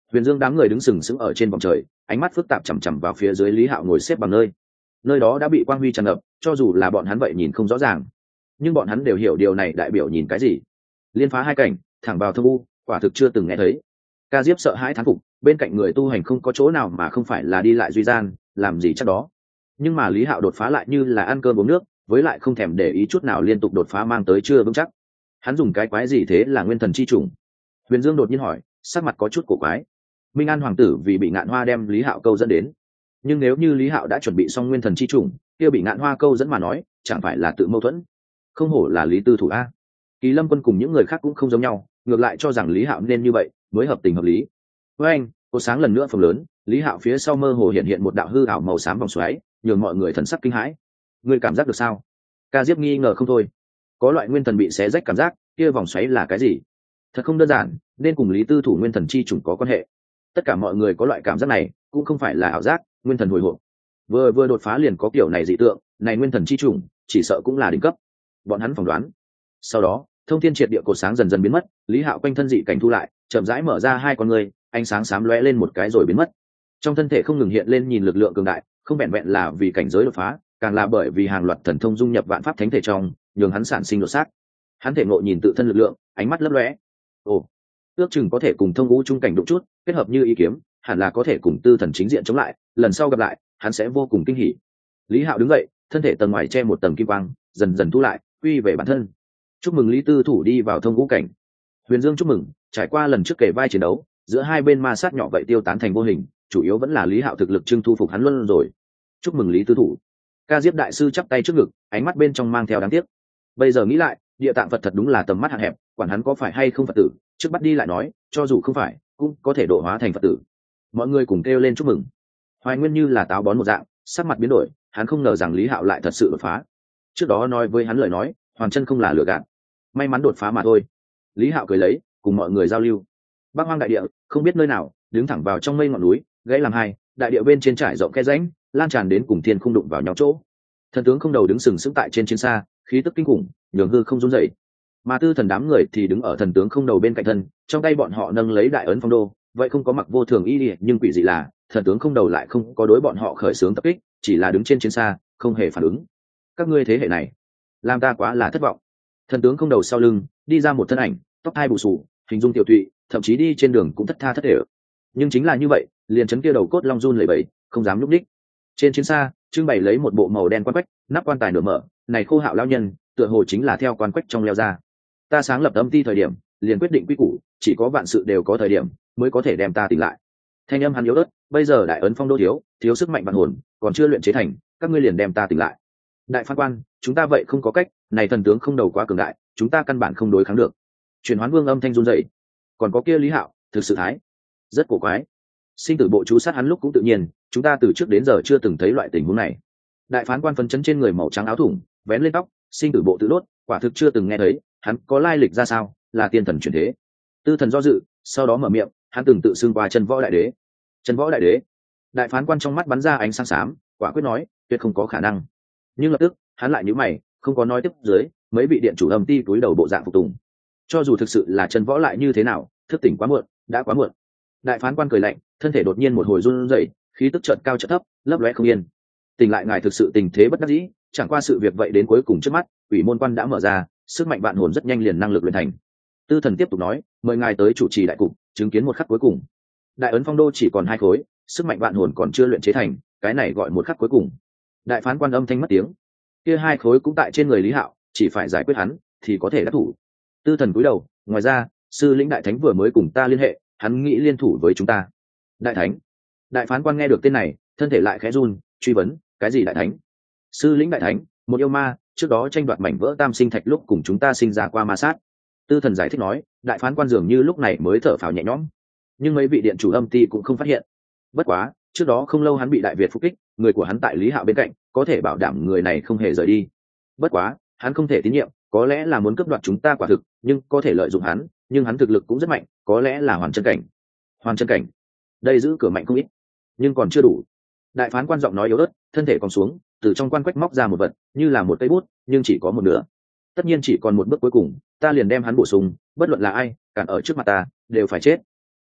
Huyền Dương đám người đứng sừng sững ở trên vòng trời, ánh mắt phức tạp chằm chằm vào phía dưới Lý Hạo ngồi xếp bằng nơi đó đã bị quang huy tràn ngập, cho dù là bọn hắn vậy nhìn không rõ ràng, nhưng bọn hắn đều hiểu điều này đại biểu nhìn cái gì. Liên phá hai cảnh, thẳng vào thâm u, quả thực chưa từng nghe thấy. Ca Diếp sợ hãi thán phục, bên cạnh người tu hành không có chỗ nào mà không phải là đi lại duy gian, làm gì chắc đó. Nhưng mà Lý Hạo đột phá lại như là ăn cơm uống nước, với lại không thèm để ý chút nào liên tục đột phá mang tới chưa vững chắc. Hắn dùng cái quái gì thế là nguyên thần chi trùng? Huyền Dương đột nhiên hỏi, sắc mặt có chút cổ quái. Minh An hoàng tử vì bị Ngạn Hoa đem Lý Hạo câu dẫn đến, nhưng nếu như Lý Hạo đã chuẩn bị xong nguyên thần chi trùng, kia bị Ngạn Hoa câu dẫn mà nói, chẳng phải là tự mâu thuẫn? Không hổ là Lý tư thủ a. Kỳ Lâm Quân cùng những người khác cũng không giống nhau, ngược lại cho rằng Lý Hạo nên như vậy mới hợp tình hợp lý. Với anh, cô sáng lần nữa phồng lớn, Lý Hạo phía sau mơ hồ hiện một đạo hư ảo màu xám vòng xoáy, nhường mọi người thần sắc kinh hãi. Ngươi cảm giác được sao? Ca Diếp nghi ngờ không thôi. Có loại nguyên thần bị xé rách cảm giác, kia vòng xoáy là cái gì? Thật không đơn giản, nên cùng Lý tư thủ nguyên thần chi trùng có quan hệ. Tất cả mọi người có loại cảm giác này, cũng không phải là ảo giác, nguyên thần hồi hộp. Vừa đột phá liền có kiểu này dị tượng, này nguyên thần chi trùng, chỉ sợ cũng là đỉnh cấp. Bọn hắn phỏng đoán. Sau đó, thông thiên triệt địa cột sáng dần dần biến mất, Lý Hạo quanh thân dị cảnh thu lại, chậm rãi mở ra hai con người, ánh sáng xám lóe lên một cái rồi biến mất. Trong thân thể không ngừng hiện lên nhìn lực lượng cường đại, không vẹn vẹn là vì cảnh giới đột phá, càng là bởi vì hàng loạt thần thông dung nhập vạn pháp thánh thể trong, nhường hắn sản sinh đột xác. Hắn thể ngộ nhìn tự thân lực lượng, ánh mắt lấp lóe. Ồ, ước chừng có thể cùng thông ngũ trung cảnh đụng chút, kết hợp như ý kiếm, hẳn là có thể cùng tư thần chính diện chống lại, lần sau gặp lại, hắn sẽ vô cùng kinh hỉ. Lý Hạo đứng dậy, thân thể tầng ngoài che một tầng kim quang, dần dần thu lại, quy về bản thân. Chúc mừng Lý tư thủ đi vào thông ngũ cảnh. Huyền Dương chúc mừng, trải qua lần trước kể vai chiến đấu, giữa hai bên ma sát nhỏ vậy tiêu tán thành vô hình, chủ yếu vẫn là Lý Hạo thực lực trưng thu phục hắn luôn rồi. Chúc mừng Lý tư thủ. Ca Diếp đại sư chắp tay trước ngực, ánh mắt bên trong mang theo đáng tiếc. Bây giờ nghĩ lại, địa tạng Phật thật đúng là tầm mắt hạn hẹp, quản hắn có phải hay không Phật tử, trước bắt đi lại nói, cho dù không phải, cũng có thể độ hóa thành Phật tử. Mọi người cùng kêu lên chúc mừng. Hoài Nguyên như là táo bón một dạng, sắc mặt biến đổi, hắn không ngờ rằng Lý Hạo lại thật sự đột phá. Trước đó nói với hắn lời nói, hoàn chân không là lừa gạt, may mắn đột phá mà thôi. Lý Hạo cười lấy, cùng mọi người giao lưu. Bắc Hoang đại địa, không biết nơi nào, đứng thẳng vào trong mây ngọn núi, gãy làm hai, đại địa bên trên trải rộng khe rãnh, lan tràn đến cùng thiên không đụng vào nhau chỗ. Thần tướng không đầu đứng sừng sững tại trên chiến xa, khí tức kinh khủng, nhường hư không run rẩy. Mà tư thần đám người thì đứng ở thần tướng không đầu bên cạnh thân, trong tay bọn họ nâng lấy đại ấn phong đô, vậy không có mặc vô thường y, nhưng quỷ dị là thần tướng không đầu lại không có đối bọn họ khởi xướng tập kích, chỉ là đứng trên chiến xa, không hề phản ứng. Các ngươi thế hệ này, làm ta quá là thất vọng. Thần tướng không đầu sau lưng đi ra một thân ảnh, tóc hai bù xù, hình dung tiểu tụy, thậm chí đi trên đường cũng thất tha thất thể. Nhưng chính là như vậy, liền chấn kia đầu cốt long run lẩy bẩy, không dám nhúc nhích. Trên chiến xa trưng bày lấy một bộ màu đen quan quách, nắp quan tài nửa mở, này Khô Hạo lão nhân tựa hồ chính là theo quan quách trong leo ra. Ta sáng lập âm ti thời điểm liền quyết định quy củ, chỉ có vạn sự đều có thời điểm mới có thể đem ta tỉnh lại. Thanh âm hắn yếu ớt, bây giờ đại ấn phong đô thiếu sức mạnh vạn hồn, còn chưa luyện chế thành, các ngươi liền đem ta tỉnh lại. Đại phán quan, chúng ta vậy không có cách, này thần tướng không đầu quá cường đại, chúng ta căn bản không đối kháng được. Truyền Hoán Vương âm thanh run rẩy. Còn có kia Lý Hạo, thực sự thái rất cổ quái. Sinh tử bộ chú sát hắn lúc cũng tự nhiên, chúng ta từ trước đến giờ chưa từng thấy loại tình huống này. Đại phán quan phấn chấn trên người màu trắng áo thủng, vén lên tóc, sinh tử bộ tự đốt, quả thực chưa từng nghe thấy, hắn có lai lịch ra sao, là tiên thần chuyển thế. Tư thần do dự, sau đó mở miệng, hắn từng tự xưng qua chân võ đại đế. Chân võ đại đế? Đại phán quan trong mắt bắn ra ánh sáng xám, quả quyết nói, tuyệt không có khả năng. Nhưng lập tức, hắn lại nhíu mày, không có nói tiếp dưới, mấy vị điện chủ âm ti túi đầu bộ dạng phục tùng. Cho dù thực sự là chân võ lại như thế nào, thức tỉnh quá muộn, đã quá muộn. Đại phán quan cười lạnh, thân thể đột nhiên một hồi run rẩy, khí tức chợt cao chợt thấp, lấp lóe không yên. Tỉnh lại ngài thực sự tình thế bất đắc dĩ, chẳng qua sự việc vậy đến cuối cùng trước mắt, quỷ môn quan đã mở ra, sức mạnh vạn hồn rất nhanh liền năng lực luyện thành. Tư thần tiếp tục nói, mời ngài tới chủ trì đại cục, chứng kiến một khắc cuối cùng. Đại ấn phong đô chỉ còn 2 khối, sức mạnh vạn hồn còn chưa luyện chế thành, cái này gọi một khắc cuối cùng. Đại phán quan âm thanh mất tiếng. Kia 2 khối cũng tại trên người Lý Hạo, chỉ phải giải quyết hắn thì có thể đắc thủ. Tư thần cúi đầu, ngoài ra, sư lĩnh đại thánh vừa mới cùng ta liên hệ, hắn nghĩ liên thủ với chúng ta. Đại thánh? Đại phán quan nghe được tên này, thân thể lại khẽ run, truy vấn, cái gì đại thánh? Sư lĩnh đại thánh, một yêu ma, trước đó tranh đoạt mảnh vỡ tam sinh thạch lúc cùng chúng ta sinh ra qua ma sát. Tư thần giải thích nói, đại phán quan dường như lúc này mới thở phào nhẹ nhõm, nhưng mấy vị điện chủ âm ti cũng không phát hiện. Bất quá, trước đó không lâu hắn bị đại việt phục kích, người của hắn tại Lý Hạo bên cạnh, có thể bảo đảm người này không hề rời đi. Bất quá, hắn không thể tín nhiệm, có lẽ là muốn cướp đoạt chúng ta quả thực, nhưng có thể lợi dụng hắn, nhưng hắn thực lực cũng rất mạnh, có lẽ là hoàn chân cảnh. Hoàn chân cảnh, đây giữ cửa mạnh không ít, nhưng còn chưa đủ. Đại phán quan giọng nói yếu ớt, thân thể còn xuống, từ trong quan quách móc ra một vật, như là một cây bút, nhưng chỉ có một nửa. Tất nhiên chỉ còn một bước cuối cùng, ta liền đem hắn bổ sung, bất luận là ai, cản ở trước mặt ta, đều phải chết.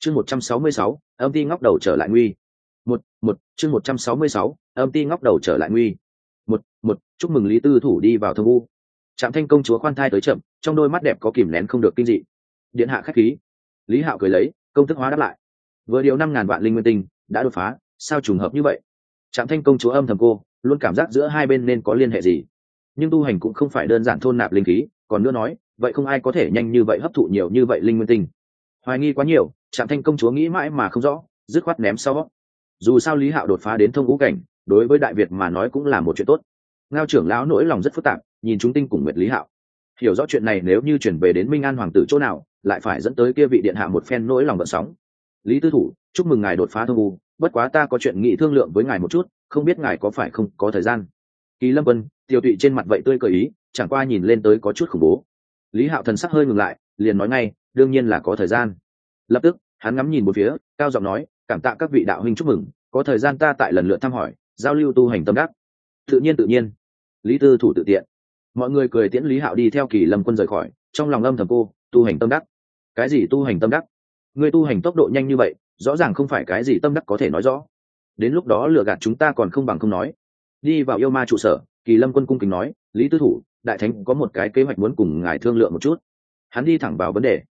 chương 166, âm ti ngóc đầu trở lại nguy. Chương 166, âm ti ngóc đầu trở lại nguy. Chúc mừng Lý Tư Thủ đi vào thông u. Trạm Thanh công chúa khoan thai tới chậm, trong đôi mắt đẹp có kìm nén không được kinh dị. Điện hạ khách khí. Lý Hạo cười lấy, công thức hóa đáp lại. Vừa điều 5.000 vạn linh nguyên tinh đã đột phá, sao trùng hợp như vậy? Trạm Thanh công chúa âm thầm cô, luôn cảm giác giữa hai bên nên có liên hệ gì. Nhưng tu hành cũng không phải đơn giản thôn nạp linh khí, còn nữa nói, vậy không ai có thể nhanh như vậy hấp thụ nhiều như vậy linh nguyên tinh. Hoài nghi quá nhiều, Trạm Thanh công chúa nghĩ mãi mà không rõ, dứt khoát ném sau. Dù sao Lý Hạo đột phá đến thông ngũ cảnh, đối với Đại Việt mà nói cũng là một chuyện tốt. Ngao trưởng lão nỗi lòng rất phức tạp, nhìn chúng tinh cùng Nguyệt Lý Hạo. Hiểu rõ chuyện này nếu như chuyển về đến Minh An hoàng tử chỗ nào, lại phải dẫn tới kia vị điện hạ một phen nỗi lòng gợn sóng. Lý Tư Thủ, chúc mừng ngài đột phá thông u, bất quá ta có chuyện nghị thương lượng với ngài một chút, không biết ngài có phải không có thời gian. Kỳ Lâm Vân, Tiêu Tụy trên mặt vậy tươi cười ý, chẳng qua nhìn lên tới có chút khủng bố. Lý Hạo thần sắc hơi ngừng lại, liền nói ngay, đương nhiên là có thời gian. Lập tức, hắn ngắm nhìn một phía, cao giọng nói, cảm tạ các vị đạo huynh chúc mừng, có thời gian ta tại lần lượt thăm hỏi, giao lưu tu hành tâm đắc. Tự nhiên. Lý Tư Thủ tự tiện. Mọi người cười tiễn Lý Hạo đi theo Kỳ Lâm Quân rời khỏi, trong lòng âm thầm cô, tu hành tâm đắc. Cái gì tu hành tâm đắc? Ngươi tu hành tốc độ nhanh như vậy, rõ ràng không phải cái gì tâm đắc có thể nói rõ. Đến lúc đó lừa gạt chúng ta còn không bằng không nói. Đi vào yêu ma trụ sở, Kỳ Lâm Quân cung kính nói, Lý Tư Thủ, đại thánh có một cái kế hoạch muốn cùng ngài thương lượng một chút. Hắn đi thẳng vào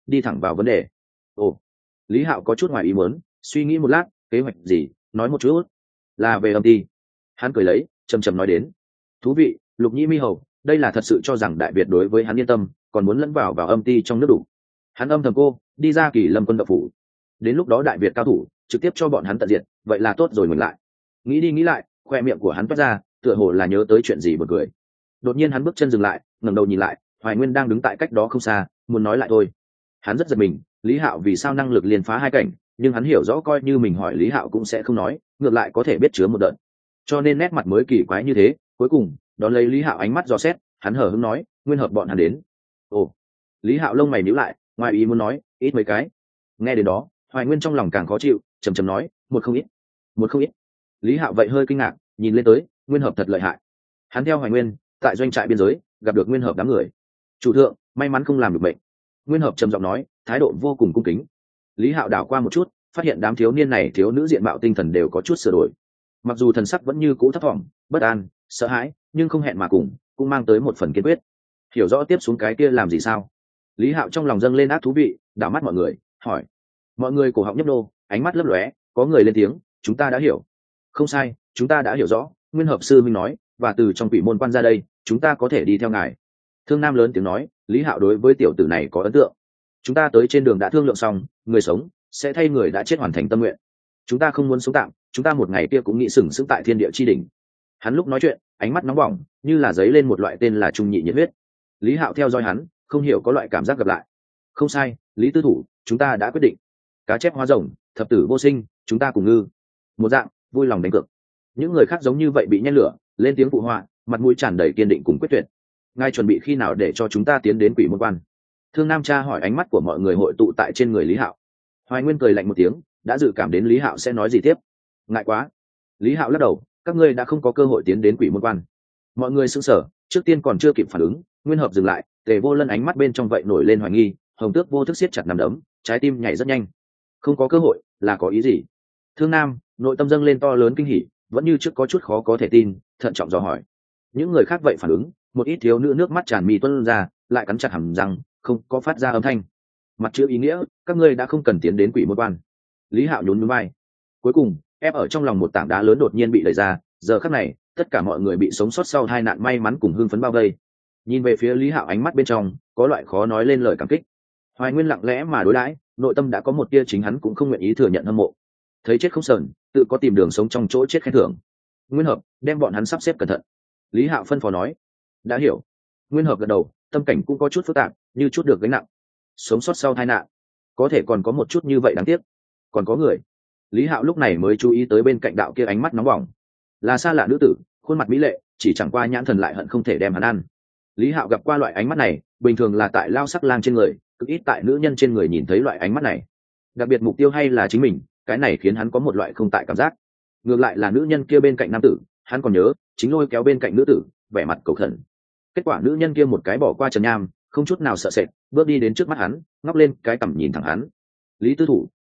vấn đề. Ồ. Lý Hạo có chút ngoài ý muốn, suy nghĩ một lát, kế hoạch gì, nói một chút. Là về âm ti. Hắn cười lấy, trầm nói đến. Thú vị, Lục Nhĩ Mi Hầu, đây là thật sự cho rằng Đại Việt đối với hắn yên tâm, còn muốn lẫn vào âm ti trong nước đủ. Hắn âm thầm cô, đi ra Kỳ Lâm Quân đậu phủ. Đến lúc đó Đại Việt cao thủ, trực tiếp cho bọn hắn tận diệt, vậy là tốt rồi mình lại. Nghĩ đi nghĩ lại, khoe miệng của hắn toát ra, tựa hồ là nhớ tới chuyện gì buồn cười. Đột nhiên hắn bước chân dừng lại, ngẩng đầu nhìn lại, Hoài Nguyên đang đứng tại cách đó không xa, muốn nói lại thôi. Hắn rất giật mình, Lý Hạo vì sao năng lực liền phá hai cảnh, nhưng hắn hiểu rõ coi như mình hỏi Lý Hạo cũng sẽ không nói, ngược lại có thể biết chứa một đợt. Cho nên nét mặt mới kỳ quái như thế, cuối cùng, đón lấy Lý Hạo ánh mắt dò xét, hắn hờ hững nói, Nguyên hợp bọn hắn đến. Ồ. Lý Hạo lông mày nhíu lại, ngoài ý muốn nói, ít mấy cái. Nghe đến đó, Hoài Nguyên trong lòng càng khó chịu, trầm nói, một không ít. Lý Hạo vậy hơi kinh ngạc, nhìn lên tới, Nguyên hợp thật lợi hại. Hắn theo Hoài Nguyên, tại doanh trại biên giới, gặp được Nguyên hợp đám người. Chủ thượng, may mắn không làm được bệnh. Nguyên hợp trầm giọng nói, thái độ vô cùng cung kính. Lý Hạo đảo qua một chút, phát hiện đám thiếu niên này thiếu nữ diện mạo tinh thần đều có chút sửa đổi. Mặc dù thần sắc vẫn như cũ thấp thỏm, bất an, sợ hãi, nhưng không hẹn mà cùng, cũng mang tới một phần kiên quyết. Hiểu rõ tiếp xuống cái kia làm gì sao? Lý Hạo trong lòng dâng lên ác thú vị, đảo mắt mọi người, hỏi. Mọi người cổ họng nhấp nô, ánh mắt lấp lóe, có người lên tiếng, chúng ta đã hiểu. Không sai, chúng ta đã hiểu rõ, Nguyên hợp sư minh nói, và từ trong Quỷ Môn Quan ra đây, chúng ta có thể đi theo ngài. Thương Nam lớn tiếng nói, Lý Hạo đối với tiểu tử này có ấn tượng. Chúng ta tới trên đường đã thương lượng xong, người sống sẽ thay người đã chết hoàn thành tâm nguyện. Chúng ta không muốn sống tạm, chúng ta một ngày kia cũng nghĩ sừng sững tại thiên địa chi đỉnh. Hắn lúc nói chuyện, ánh mắt nóng bỏng, như là giấy lên một loại tên là trung nhị nhiệt huyết. Lý Hạo theo dõi hắn, không hiểu có loại cảm giác gặp lại. Không sai, Lý Tư Thủ, chúng ta đã quyết định. Cá chép hóa rồng, thập tử vô sinh, chúng ta cùng ngư. Một dạng, vui lòng đánh cược. Những người khác giống như vậy bị nhen lửa, lên tiếng phụ họa, mặt mũi tràn đầy kiên định cùng quyết tuyệt. Ngài chuẩn bị khi nào để cho chúng ta tiến đến Quỷ Môn Quan? Thương Nam Cha hỏi, ánh mắt của mọi người hội tụ tại trên người Lý Hạo. Hoài Nguyên cười lạnh một tiếng, đã dự cảm đến Lý Hạo sẽ nói gì tiếp. Ngại quá. Lý Hạo lắc đầu, các ngươi đã không có cơ hội tiến đến Quỷ Môn Quan. Mọi người sững sờ, trước tiên còn chưa kịp phản ứng, Nguyên hợp dừng lại, Tề Vô Lân ánh mắt bên trong vậy nổi lên hoài nghi, Hồng Tước vô thức siết chặt nắm đấm, trái tim nhảy rất nhanh. Không có cơ hội, là có ý gì? Thương Nam, nội tâm dâng lên to lớn kinh hỉ, vẫn như trước có chút khó có thể tin, thận trọng dò hỏi. Những người khác vậy phản ứng, một ít thiếu nữ nước mắt tràn mi tuôn ra, lại cắn chặt hàm răng, không có phát ra âm thanh. Mặt chữ ý nghĩa, các ngươi đã không cần tiến đến Quỷ Môn Quan. Lý Hạo nhún nhún vai. Cuối cùng, ép ở trong lòng một tảng đá lớn đột nhiên bị đẩy ra, giờ khắc này, tất cả mọi người bị sống sót sau tai nạn may mắn cùng hưng phấn bao vây. Nhìn về phía Lý Hạo, ánh mắt bên trong có loại khó nói lên lời cảm kích. Hoài Nguyên lặng lẽ mà đối đãi, nội tâm đã có một tia chính hắn cũng không nguyện ý thừa nhận hâm mộ. Thấy chết không sờn, tự có tìm đường sống trong chỗ chết khen thưởng. Nguyên hợp, đem bọn hắn sắp xếp cẩn thận. Lý Hạo phân phó nói. Đã hiểu. Nguyên hợp gật đầu, tâm cảnh cũng có chút phức tạp, như chút được gánh nặng. Sống sót sau tai nạn, có thể còn có một chút như vậy đáng tiếc. Còn có người. Lý Hạo lúc này mới chú ý tới bên cạnh đạo kia ánh mắt nóng bỏng. Là xa lạ nữ tử, khuôn mặt mỹ lệ, chỉ chẳng qua nhãn thần lại hận không thể đem hắn ăn. Lý Hạo gặp qua loại ánh mắt này, bình thường là tại Lao Sắc Lang trên người, cực ít tại nữ nhân trên người nhìn thấy loại ánh mắt này. Đặc biệt mục tiêu hay là chính mình, cái này khiến hắn có một loại không tại cảm giác. Ngược lại là nữ nhân kia bên cạnh nam tử, hắn còn nhớ, chính lôi kéo bên cạnh nữ tử, vẻ mặt cầu khẩn. Kết quả nữ nhân kia một cái bỏ qua trần nham, không chút nào sợ sệt, bước đi đến trước mắt hắn, ngóc lên cái cằm nhìn thẳng hắn. Lý Tư Thủ,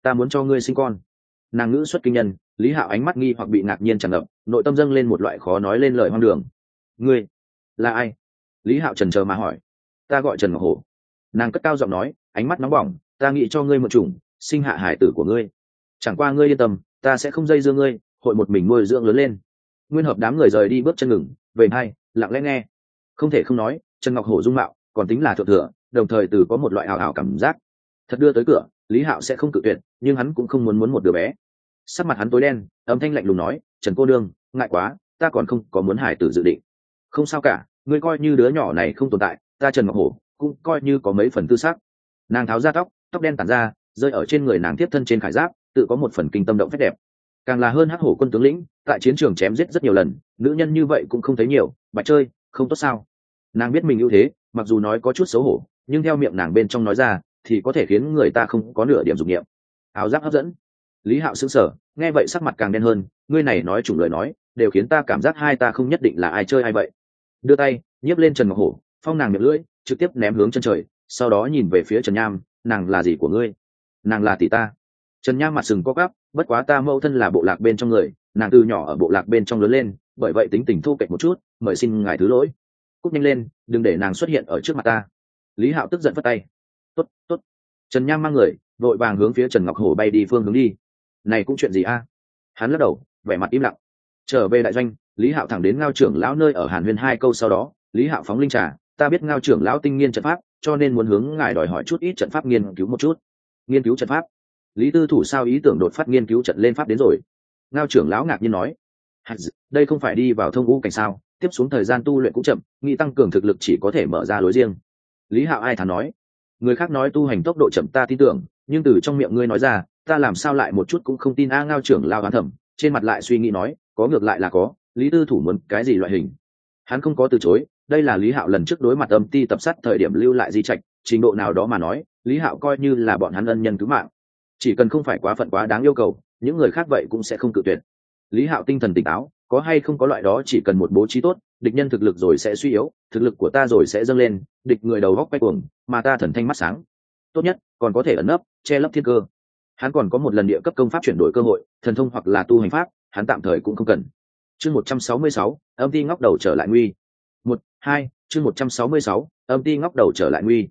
ta muốn cho ngươi sinh con. Nàng ngữ xuất kinh nhân, Lý Hạo ánh mắt nghi hoặc bị ngạc nhiên tràn ngập, nội tâm dâng lên một loại khó nói lên lời hoang đường. Ngươi là ai? Lý Hạo chần chờ mà hỏi. Ta gọi Trần Ngọc Hổ. Nàng cất cao giọng nói, ánh mắt nóng bỏng, ta nghĩ cho ngươi một chủng sinh hạ hải tử của ngươi. Chẳng qua ngươi yên tâm, ta sẽ không dây dưa ngươi, hội một mình nuôi dưỡng lớn lên. Nguyên Hợp đám người rời đi bước chân ngừng, về hai lặng lẽ nghe. Không thể không nói, Trần Ngọc Hổ dung mạo còn tính là thượng thừa, đồng thời từ có một loại ảo ảo cảm giác. Thật đưa tới cửa, Lý Hạo sẽ không cự tuyệt, nhưng hắn cũng không muốn một đứa bé. Sắc mặt hắn tối đen, âm thanh lạnh lùng nói, Trần cô đương, ngại quá, ta còn không có muốn hải tử dự định. Không sao cả, ngươi coi như đứa nhỏ này không tồn tại, ta Trần Ngọc Hổ cũng coi như có mấy phần tư sắc. Nàng tháo ra tóc đen tản ra, rơi ở trên người nàng tiếp thân trên khải giáp, tự có một phần kinh tâm động phách đẹp. Càng là hơn Hắc Hổ quân tướng lĩnh, tại chiến trường chém giết rất nhiều lần, nữ nhân như vậy cũng không thấy nhiều, bạch chơi không tốt sao? Nàng biết mình ưu thế, mặc dù nói có chút xấu hổ, nhưng theo miệng nàng bên trong nói ra thì có thể khiến người ta không có nửa điểm dục niệm. Áo giáp hấp dẫn. Lý Hạo sững sờ, nghe vậy sắc mặt càng đen hơn, ngươi này nói chủng lời nói đều khiến ta cảm giác hai ta không nhất định là ai chơi ai vậy. Đưa tay nhấc lên Trần Ngọc Hổ, phong nàng miệng lưỡi trực tiếp ném hướng chân trời, sau đó nhìn về phía Trần Nham, nàng là gì của ngươi? Nàng là tỷ ta. Trần Nham mặt sừng co quắp, bất quá ta mẫu thân là bộ lạc bên trong người, nàng từ nhỏ ở bộ lạc bên trong lớn lên, bởi vậy tính tình thô kệch một chút, mời xin ngài thứ lỗi. Cút nhanh lên, đừng để nàng xuất hiện ở trước mặt ta. Lý Hạo tức giận phất tay. Tốt, tốt. Trần Nham mang người vội vàng hướng phía Trần Ngọc Hổ bay đi phương hướng đi. Này cũng chuyện gì a? Hắn lắc đầu, vẻ mặt im lặng. Trở về đại doanh, Lý Hạo thẳng đến Ngao trưởng lão nơi ở Hàn Huyên hai câu, sau đó Lý Hạo phóng linh trà, ta biết Ngao trưởng lão tinh nghiên trận pháp, cho nên muốn hướng ngài đòi hỏi chút ít trận pháp nghiên cứu một chút. Nghiên cứu trận pháp? Lý Tư Thủ sao ý tưởng đột phát nghiên cứu trận lên pháp đến rồi? Ngao trưởng lão ngạc nhiên nói, đây không phải đi vào thông ngũ cảnh sao, tiếp xuống thời gian tu luyện cũng chậm, nghĩ tăng cường thực lực chỉ có thể mở ra lối riêng. Lý Hạo ai thán nói, người khác nói tu hành tốc độ chậm ta tin tưởng, nhưng từ trong miệng ngươi nói ra, ta làm sao lại một chút cũng không tin a. Ngao trưởng lao oán thầm, trên mặt lại suy nghĩ nói, có ngược lại là có, Lý Tư Thủ muốn cái gì loại hình. Hắn không có từ chối, đây là Lý Hạo lần trước đối mặt âm ti tập sát thời điểm lưu lại di trạch, trình độ nào đó mà nói, Lý Hạo coi như là bọn hắn ân nhân cứu mạng. Chỉ cần không phải quá phận quá đáng yêu cầu, những người khác vậy cũng sẽ không cự tuyệt. Lý Hạo tinh thần tỉnh táo, có hay không có loại đó chỉ cần một bố trí tốt, địch nhân thực lực rồi sẽ suy yếu, thực lực của ta rồi sẽ dâng lên, địch người đầu góc quay cuồng, mà ta thần thanh mắt sáng. Tốt nhất còn có thể ẩn nấp, che lấp thiên cơ. Hắn còn có một lần địa cấp công pháp chuyển đổi cơ hội, thần thông hoặc là tu hành pháp, hắn tạm thời cũng không cần. Chương 166, âm ti ngóc đầu trở lại nguy. 1-2, chương 166, âm ti ngóc đầu trở lại nguy.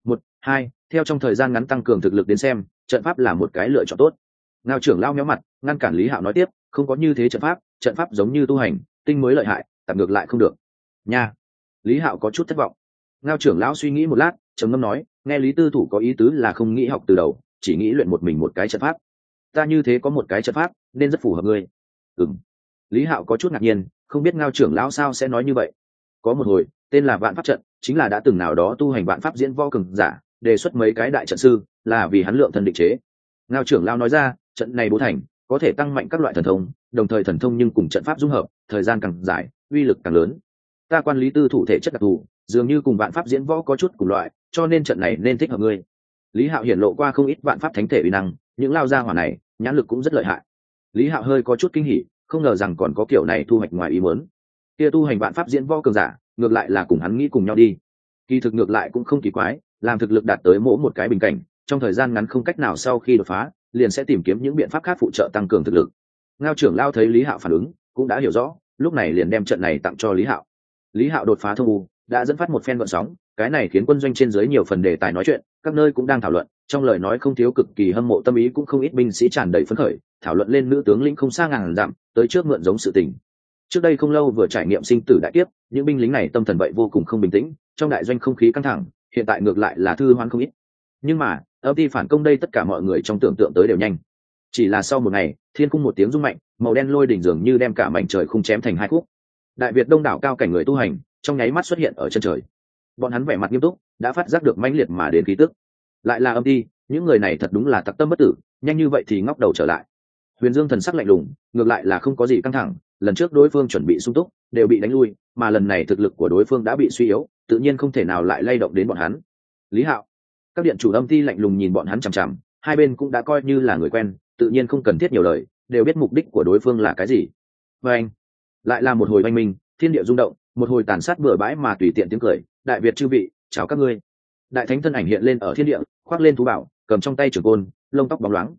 1-2, theo trong thời gian ngắn tăng cường thực lực đến xem, trận pháp là một cái lựa chọn tốt. Ngao trưởng lao méo mặt, ngăn cản Lý Hạo nói tiếp, không có như thế trận pháp giống như tu hành, tinh mới lợi hại, tạm ngược lại không được. Nha. Lý Hạo có chút thất vọng. Ngao trưởng lão suy nghĩ một lát, trầm ngâm nói, nghe Lý Tư Thủ có ý tứ là không nghĩ học từ đầu, chỉ nghĩ luyện một mình một cái trận pháp. Ta như thế có một cái trận pháp, nên rất phù hợp ngươi. Ừm. Lý Hạo có chút ngạc nhiên, không biết Ngao trưởng lão sao sẽ nói như vậy. Có một hồi, tên là Vạn Pháp trận, chính là đã từng nào đó tu hành vạn pháp diễn võ cường giả, đề xuất mấy cái đại trận sư, là vì hắn lượng thần định chế. Ngao trưởng lão nói ra, trận này bố thành, có thể tăng mạnh các loại thần thông, đồng thời thần thông nhưng cùng trận pháp dung hợp, thời gian càng dài, uy lực càng lớn. Ta quan Lý Tư Thủ thể chất đặc thù, dường như cùng vạn pháp diễn võ có chút cùng loại, cho nên trận này nên thích hợp ngươi. Lý Hạo hiển lộ qua không ít vạn pháp thánh thể uy năng, những lao gia hỏa này, nhãn lực cũng rất lợi hại. Lý Hạo hơi có chút kinh hỉ, không ngờ rằng còn có kiểu này thu hoạch ngoài ý muốn. Kia tu hành vạn pháp diễn võ cường giả, ngược lại là cùng hắn nghĩ cùng nhau đi. Kỳ thực ngược lại cũng không kỳ quái, làm thực lực đạt tới mỗi một cái bình cảnh, trong thời gian ngắn không cách nào sau khi đột phá, liền sẽ tìm kiếm những biện pháp khác phụ trợ tăng cường thực lực. Ngao trưởng lao thấy Lý Hạo phản ứng, cũng đã hiểu rõ, lúc này liền đem trận này tặng cho Lý Hạo. Lý Hạo đột phá thông u, đã dẫn phát một phen gợn sóng, cái này khiến quân doanh trên dưới nhiều phần đề tài nói chuyện, các nơi cũng đang thảo luận, trong lời nói không thiếu cực kỳ hâm mộ tâm ý, cũng không ít binh sĩ tràn đầy phấn khởi, thảo luận lên nữ tướng lĩnh không xa ngàn dặm, tới trước mượn giống sự tình. Trước đây không lâu vừa trải nghiệm sinh tử đại kiếp, những binh lính này tâm thần vậy vô cùng không bình tĩnh, trong đại doanh không khí căng thẳng, hiện tại ngược lại là thư hoan không ít. Nhưng mà, âm ty phản công đây tất cả mọi người trong tưởng tượng tới đều nhanh. Chỉ là sau một ngày, thiên cung một tiếng rung mạnh, màu đen lôi đỉnh dường như đem cả mảnh trời khung chém thành hai khúc. Đại Việt đông đảo cao cảnh người tu hành, trong nháy mắt xuất hiện ở chân trời. Bọn hắn vẻ mặt nghiêm túc, đã phát giác được mãnh liệt mà đến khí tức. Lại là âm ty, những người này thật đúng là tặc tâm bất tử, nhanh như vậy thì ngóc đầu trở lại. Huyền Dương thần sắc lạnh lùng, ngược lại là không có gì căng thẳng, lần trước đối phương chuẩn bị sung túc, đều bị đánh lui, mà lần này thực lực của đối phương đã bị suy yếu, tự nhiên không thể nào lại lay động đến bọn hắn. Lý Hạo, các điện chủ âm ty lạnh lùng nhìn bọn hắn chằm chằm, hai bên cũng đã coi như là người quen, tự nhiên không cần thiết nhiều lời, đều biết mục đích của đối phương là cái gì. Và anh, lại là một hồi oanh minh, thiên địa rung động, một hồi tàn sát bừa bãi mà tùy tiện tiếng cười. Đại Việt chư vị, chào các ngươi. Đại thánh thân ảnh hiện lên ở thiên địa, khoác lên thú bảo, cầm trong tay trường côn, lông tóc bóng loáng.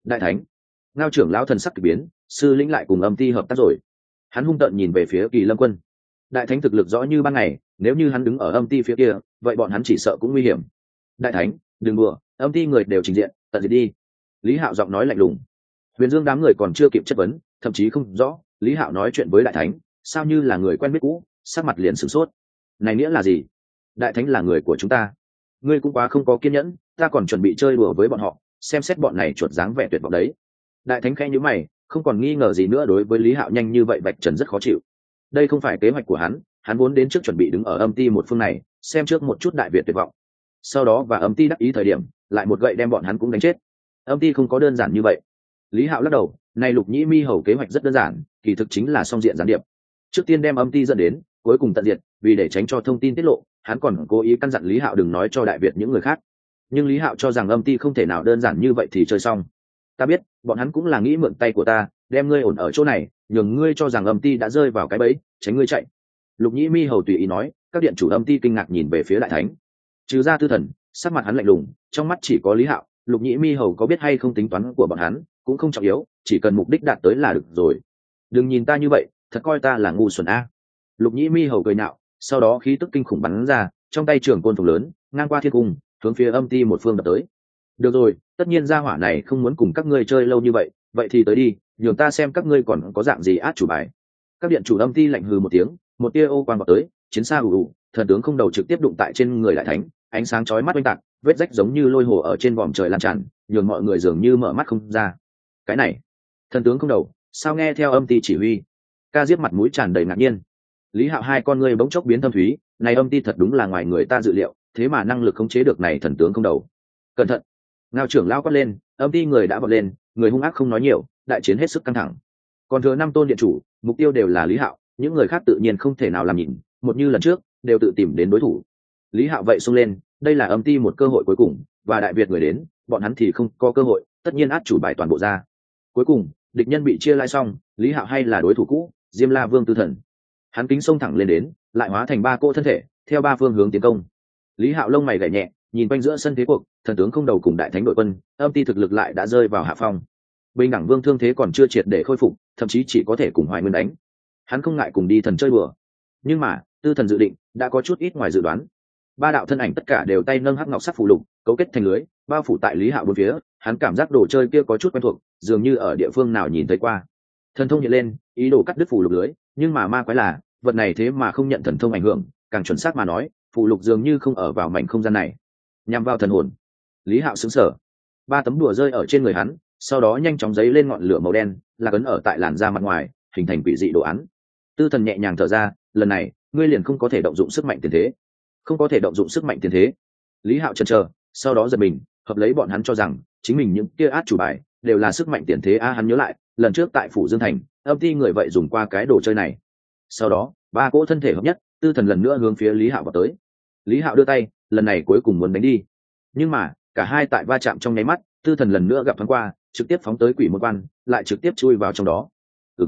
Đại thánh. Ngao trưởng lão thần sắc kỳ biến, sư lĩnh lại cùng âm ti hợp tác rồi. Hắn hung tợn nhìn về phía Kỳ Lâm Quân. Đại thánh thực lực rõ như ban ngày, nếu như hắn đứng ở âm ti phía kia, vậy bọn hắn chỉ sợ cũng nguy hiểm. Đại thánh, đừng đùa, âm ti người đều trình diện, tận diệt đi. Lý Hạo giọng nói lạnh lùng. Huyền Dương đám người còn chưa kịp chất vấn, thậm chí không rõ Lý Hạo nói chuyện với đại thánh sao như là người quen biết cũ, sắc mặt liền sửng sốt. Này nghĩa là gì? Đại thánh là người của chúng ta, ngươi cũng quá không có kiên nhẫn, ta còn chuẩn bị chơi đùa với bọn họ, xem xét bọn này chuột dáng vẻ tuyệt vọng đấy. Đại thánh khẽ nhíu mày, không còn nghi ngờ gì nữa đối với Lý Hạo nhanh như vậy vạch trần rất khó chịu. Đây không phải kế hoạch của hắn vốn đến trước chuẩn bị đứng ở âm ti một phương này, xem trước một chút đại việt tuyệt vọng. Sau đó và âm ti đắc ý thời điểm, lại một gậy đem bọn hắn cũng đánh chết. Âm ti không có đơn giản như vậy. Lý Hạo lắc đầu, này Lục Nhĩ Mi Hầu kế hoạch rất đơn giản, kỳ thực chính là song diện gián điệp. Trước tiên đem âm ti dẫn đến, cuối cùng tận diệt, vì để tránh cho thông tin tiết lộ, hắn còn cố ý căn dặn Lý Hạo đừng nói cho đại việt những người khác. Nhưng Lý Hạo cho rằng âm ti không thể nào đơn giản như vậy thì chơi xong. Ta biết, bọn hắn cũng là nghĩ mượn tay của ta, đem ngươi ổn ở chỗ này, nhường ngươi cho rằng âm ti đã rơi vào cái bẫy, tránh ngươi chạy. Lục Nhĩ Mi Hầu tùy ý nói, các điện chủ âm ti kinh ngạc nhìn về phía đại thánh. Trừ ra Tư Thần, sắc mặt hắn lạnh lùng, trong mắt chỉ có Lý Hạo. Lục Nhĩ Mi Hầu có biết hay không tính toán của bọn hắn cũng không trọng yếu, chỉ cần mục đích đạt tới là được rồi. Đừng nhìn ta như vậy, thật coi ta là ngu xuẩn a. Lục Nhĩ Mi Hầu cười nạo, sau đó khí tức kinh khủng bắn ra, trong tay trường côn phồng lớn ngang qua thiên cung, hướng phía âm ti một phương đập tới. Được rồi, tất nhiên gia hỏa này không muốn cùng các ngươi chơi lâu như vậy, vậy thì tới đi, nhường ta xem các ngươi còn có dạng gì át chủ bài. Các điện chủ âm ti lạnh hừ một tiếng, một tia ô quang vào tới, chiến xa ù ù, thần tướng không đầu trực tiếp đụng tại trên người đại thánh, ánh sáng chói mắt oanh tạc, vết rách giống như lôi hồ ở trên vòm trời lan tràn, nhường mọi người dường như mở mắt không ra. Cái này, thần tướng không đầu, sao nghe theo âm ti chỉ huy? Ca Diếp mặt mũi tràn đầy ngạc nhiên. Lý Hạo hai con ngươi bỗng chốc biến thâm thúy, này âm ti thật đúng là ngoài người ta dự liệu, thế mà năng lực khống chế được này thần tướng không đầu. Cẩn thận! Ngao trưởng lao quát lên, âm ti người đã vọt lên, người hung ác không nói nhiều, đại chiến hết sức căng thẳng. Còn thừa 5 tôn điện chủ, mục tiêu đều là Lý Hạo, những người khác tự nhiên không thể nào làm nhìn, một như lần trước, đều tự tìm đến đối thủ. Lý Hạo vậy xông lên, đây là âm ti một cơ hội cuối cùng, và đại việt người đến, bọn hắn thì không có cơ hội, tất nhiên át chủ bài toàn bộ ra. Cuối cùng, địch nhân bị chia lại xong, Lý Hạo hay là đối thủ cũ, Diêm La Vương Tư Thần. Hắn kính xông thẳng lên đến, lại hóa thành 3 cỗ thân thể, theo 3 phương hướng tiến công. Lý Hạo lông mày gảy nhẹ, nhìn quanh giữa sân thế cuộc, thần tướng không đầu cùng đại thánh đội quân, âm ti thực lực lại đã rơi vào hạ phong. Bình đẳng vương thương thế còn chưa triệt để khôi phục, thậm chí chỉ có thể cùng Hoài Nguyên đánh. Hắn không ngại cùng đi thần chơi bừa, nhưng mà Tư Thần dự định đã có chút ít ngoài dự đoán. 3 đạo thân ảnh tất cả đều tay nâng hắc ngọc sắc phù lục, cấu kết thành lưới, bao phủ tại Lý Hạo bốn phía. Hắn cảm giác đồ chơi kia có chút quen thuộc, dường như ở địa phương nào nhìn thấy qua. Thần thông hiện lên, ý đồ cắt đứt phù lục lưới, nhưng mà ma quái là vật này thế mà không nhận thần thông ảnh hưởng, càng chuẩn xác mà nói, phù lục dường như không ở vào mảnh không gian này, nhằm vào thần hồn. Lý Hạo sững sờ. 3 tấm đùa rơi ở trên người hắn, sau đó nhanh chóng giấy lên ngọn lửa màu đen, là cấn ở tại làn da mặt ngoài, hình thành quỷ dị đồ án. Tư Thần nhẹ nhàng thở ra, lần này ngươi liền không có thể động dụng sức mạnh tiền thế. Không có thể động dụng sức mạnh tiền thế. Lý Hạo chần chờ, sau đó giật mình, hợp lấy bọn hắn cho rằng chính mình những kia át chủ bài đều là sức mạnh tiền thế. Hắn nhớ lại, lần trước tại phủ Dương Thành, âm ti người vậy dùng qua cái đồ chơi này. Sau đó, 3 cỗ thân thể hợp nhất, Tư Thần lần nữa hướng phía Lý Hạo vào tới. Lý Hạo đưa tay, lần này cuối cùng muốn đánh đi, nhưng mà cả hai tại va chạm trong nháy mắt, Tư Thần lần nữa gặp thoáng qua, trực tiếp phóng tới Quỷ Môn Quan, lại trực tiếp chui vào trong đó.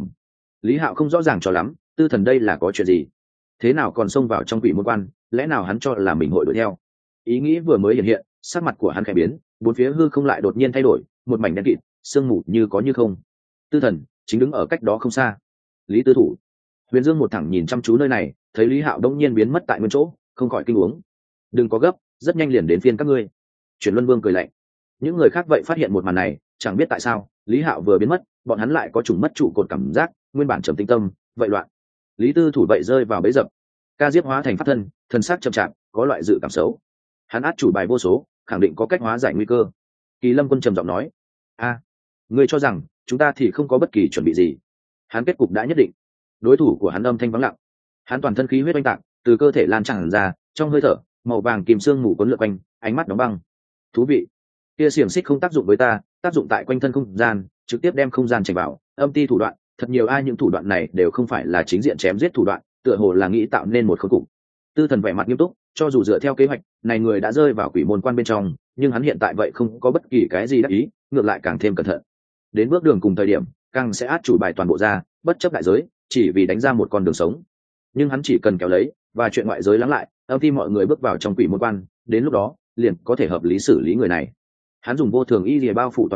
Lý Hạo không rõ ràng cho lắm, Tư Thần đây là có chuyện gì? Thế nào còn xông vào trong Quỷ Môn Quan, lẽ nào hắn cho là mình hội đuổi theo? Ý nghĩ vừa mới hiện hiện, sắc mặt của hắn khẽ biến, bốn phía hư không lại đột nhiên thay đổi, một mảnh đen kịt, sương mù như có như không. Tư Thần chính đứng ở cách đó không xa. Lý Tư Thủ. Huyền Dương một thẳng nhìn chăm chú nơi này, thấy Lý Hạo đống nhiên biến mất tại nguyên chỗ, không khỏi kinh uống. Đừng có gấp, rất nhanh liền đến phiên các ngươi. Chuyển Luân Vương cười lạnh. Những người khác vậy phát hiện một màn này, chẳng biết tại sao, Lý Hạo vừa biến mất, bọn hắn lại có trùng mất trụ cột cảm giác, nguyên bản trầm tĩnh tâm, vậy loạn. Lý Tư Thủ vậy rơi vào bẫy dập. Ca Diếp hóa thành pháp thân, thân xác chậm chạp, có loại dự cảm xấu. Hắn át chủ bài vô số, khẳng định có cách hóa giải nguy cơ. Kỳ Lâm Quân trầm giọng nói: Ngươi cho rằng chúng ta thì không có bất kỳ chuẩn bị gì? Hắn kết cục đã nhất định. Đối thủ của hắn âm thanh vắng lặng. Hắn toàn thân khí huyết oanh tạc, từ cơ thể lan tràn ra, trong hơi thở màu vàng kìm xương mù cuốn lượn quanh, ánh mắt đóng băng. Thú vị. Kia xiềng xích không tác dụng với ta, tác dụng tại quanh thân không gian, trực tiếp đem không gian chảy vào. Âm ti thủ đoạn, thật nhiều ai những thủ đoạn này đều không phải là chính diện chém giết thủ đoạn, tựa hồ là nghĩ tạo nên một khối cục. Tư Thần vẻ mặt nghiêm túc, cho dù dựa theo kế hoạch, này người đã rơi vào Quỷ Môn Quan bên trong, nhưng hắn hiện tại vậy không có bất kỳ cái gì đắc ý, ngược lại càng thêm cẩn thận. Đến bước đường cùng thời điểm, càng sẽ át chủ bài toàn bộ ra, bất chấp đại giới, chỉ vì đánh ra một con đường sống. Nhưng hắn chỉ cần kéo lấy, và chuyện ngoại giới lắng lại, âm ti mọi người bước vào trong Quỷ Môn Quan, đến lúc đó, liền có thể hợp lý xử lý người này. Hắn dùng vô thường y lìa bao phủ toàn thân,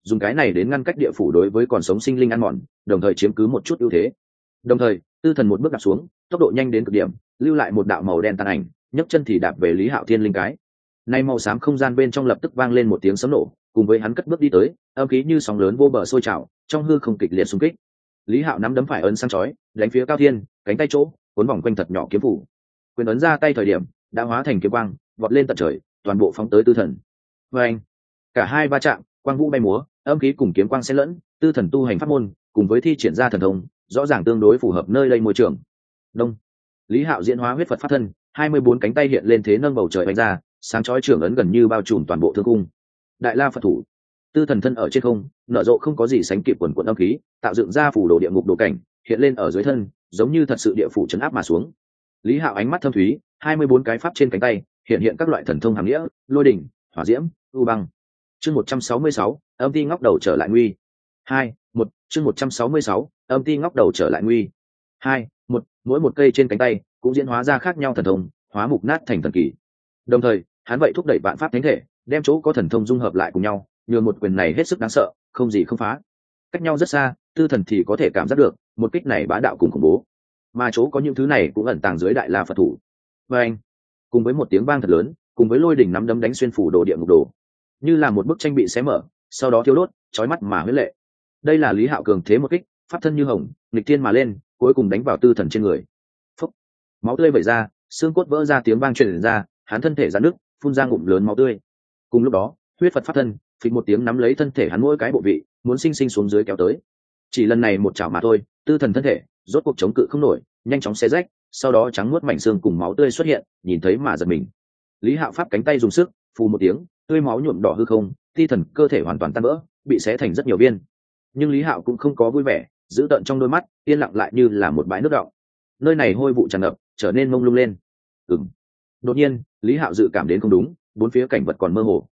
dùng cái này đến ngăn cách địa phủ đối với còn sống sinh linh ăn mòn, đồng thời chiếm cứ một chút ưu thế. Đồng thời tư thần một bước đạp xuống, tốc độ nhanh đến cực điểm, lưu lại một đạo màu đen tàn ảnh, nhấc chân thì đạp về Lý Hạo thiên linh cái. Nay màu xám không gian bên trong lập tức vang lên một tiếng sấm nổ, cùng với hắn cất bước đi tới, âm khí như sóng lớn vô bờ sôi trào, trong hư không kịch liệt xung kích. Lý Hạo nắm đấm phải ấn sang chói, đánh phía cao thiên, cánh tay chỗ cuốn vòng quanh thật nhỏ kiếm phủ. Quyền ấn ra tay thời điểm đã hóa thành kiếm quang, vọt lên tận trời, toàn bộ phóng tới tư thần. Và anh, cả hai va chạm, quang vũ bay múa, âm khí cùng kiếm quang xen lẫn, tư thần tu hành pháp môn cùng với thi triển ra thần thông, rõ ràng tương đối phù hợp nơi đây môi trường. Đông, Lý Hạo diễn hóa huyết Phật pháp thân, 24 cánh tay hiện lên thế nâng bầu trời đánh ra, sáng chói trưởng ấn gần như bao trùm toàn bộ thương cung. Đại La Phật thủ, tư thần thân ở trên không, nở rộ không có gì sánh kịp quần quần âm khí, tạo dựng ra phủ đồ địa ngục đồ cảnh, hiện lên ở dưới thân, giống như thật sự địa phủ chấn áp mà xuống. Lý Hạo ánh mắt thâm thúy, 24 cái pháp trên cánh tay hiện hiện các loại thần thông hàm nghĩa, lôi đỉnh, hỏa diễm, u băng. Chương 166, âm ti ngóc đầu trở lại nguy. 2-1, chương 166, âm ti ngóc đầu trở lại nguy. 2-1, mỗi một cây trên cánh tay cũng diễn hóa ra khác nhau thần thông, hóa mục nát thành thần kỳ. Đồng thời, hắn vậy thúc đẩy vạn pháp thánh thể, đem chỗ có thần thông dung hợp lại cùng nhau, nhờ một quyền này hết sức đáng sợ, không gì không phá. Cách nhau rất xa, tư thần thì có thể cảm giác được, một kích này bá đạo cùng khủng bố. Mà chỗ có những thứ này cũng ẩn tàng dưới Đại La Phật thủ. Và anh, cùng với một tiếng vang thật lớn, cùng với lôi đỉnh nắm đấm đánh xuyên phủ đồ địa ngục đồ, như là một bức tranh bị xé mở, sau đó thiêu đốt, chói mắt mà huyết lệ. Đây là Lý Hạo cường thế một kích, pháp thân như hồng, nghịch thiên mà lên, cuối cùng đánh vào tư thần trên người. Phốc, máu tươi vẩy ra, xương cốt vỡ ra, tiếng vang truyền ra, hắn thân thể giãn nứt, phun ra ngụm lớn máu tươi. Cùng lúc đó, huyết Phật pháp thân phịch một tiếng nắm lấy thân thể hắn mỗi cái bộ vị, muốn sinh sinh xuống dưới kéo tới. Chỉ lần này một chảo mà thôi, tư thần thân thể rốt cuộc chống cự không nổi, nhanh chóng xé rách, sau đó trắng nuốt mảnh xương cùng máu tươi xuất hiện, nhìn thấy mà giật mình. Lý Hạo pháp cánh tay dùng sức, phù một tiếng, tươi máu nhuộm đỏ hư không, ti thần cơ thể hoàn toàn tan vỡ, bị xé thành rất nhiều viên. Nhưng Lý Hạo cũng không có vui vẻ, giữ tợn trong đôi mắt, yên lặng lại như là một bãi nước đọng. Nơi này hôi vụ tràn ngập, trở nên mông lung lên. Đột nhiên, Lý Hạo dự cảm đến không đúng, bốn phía cảnh vật còn mơ hồ.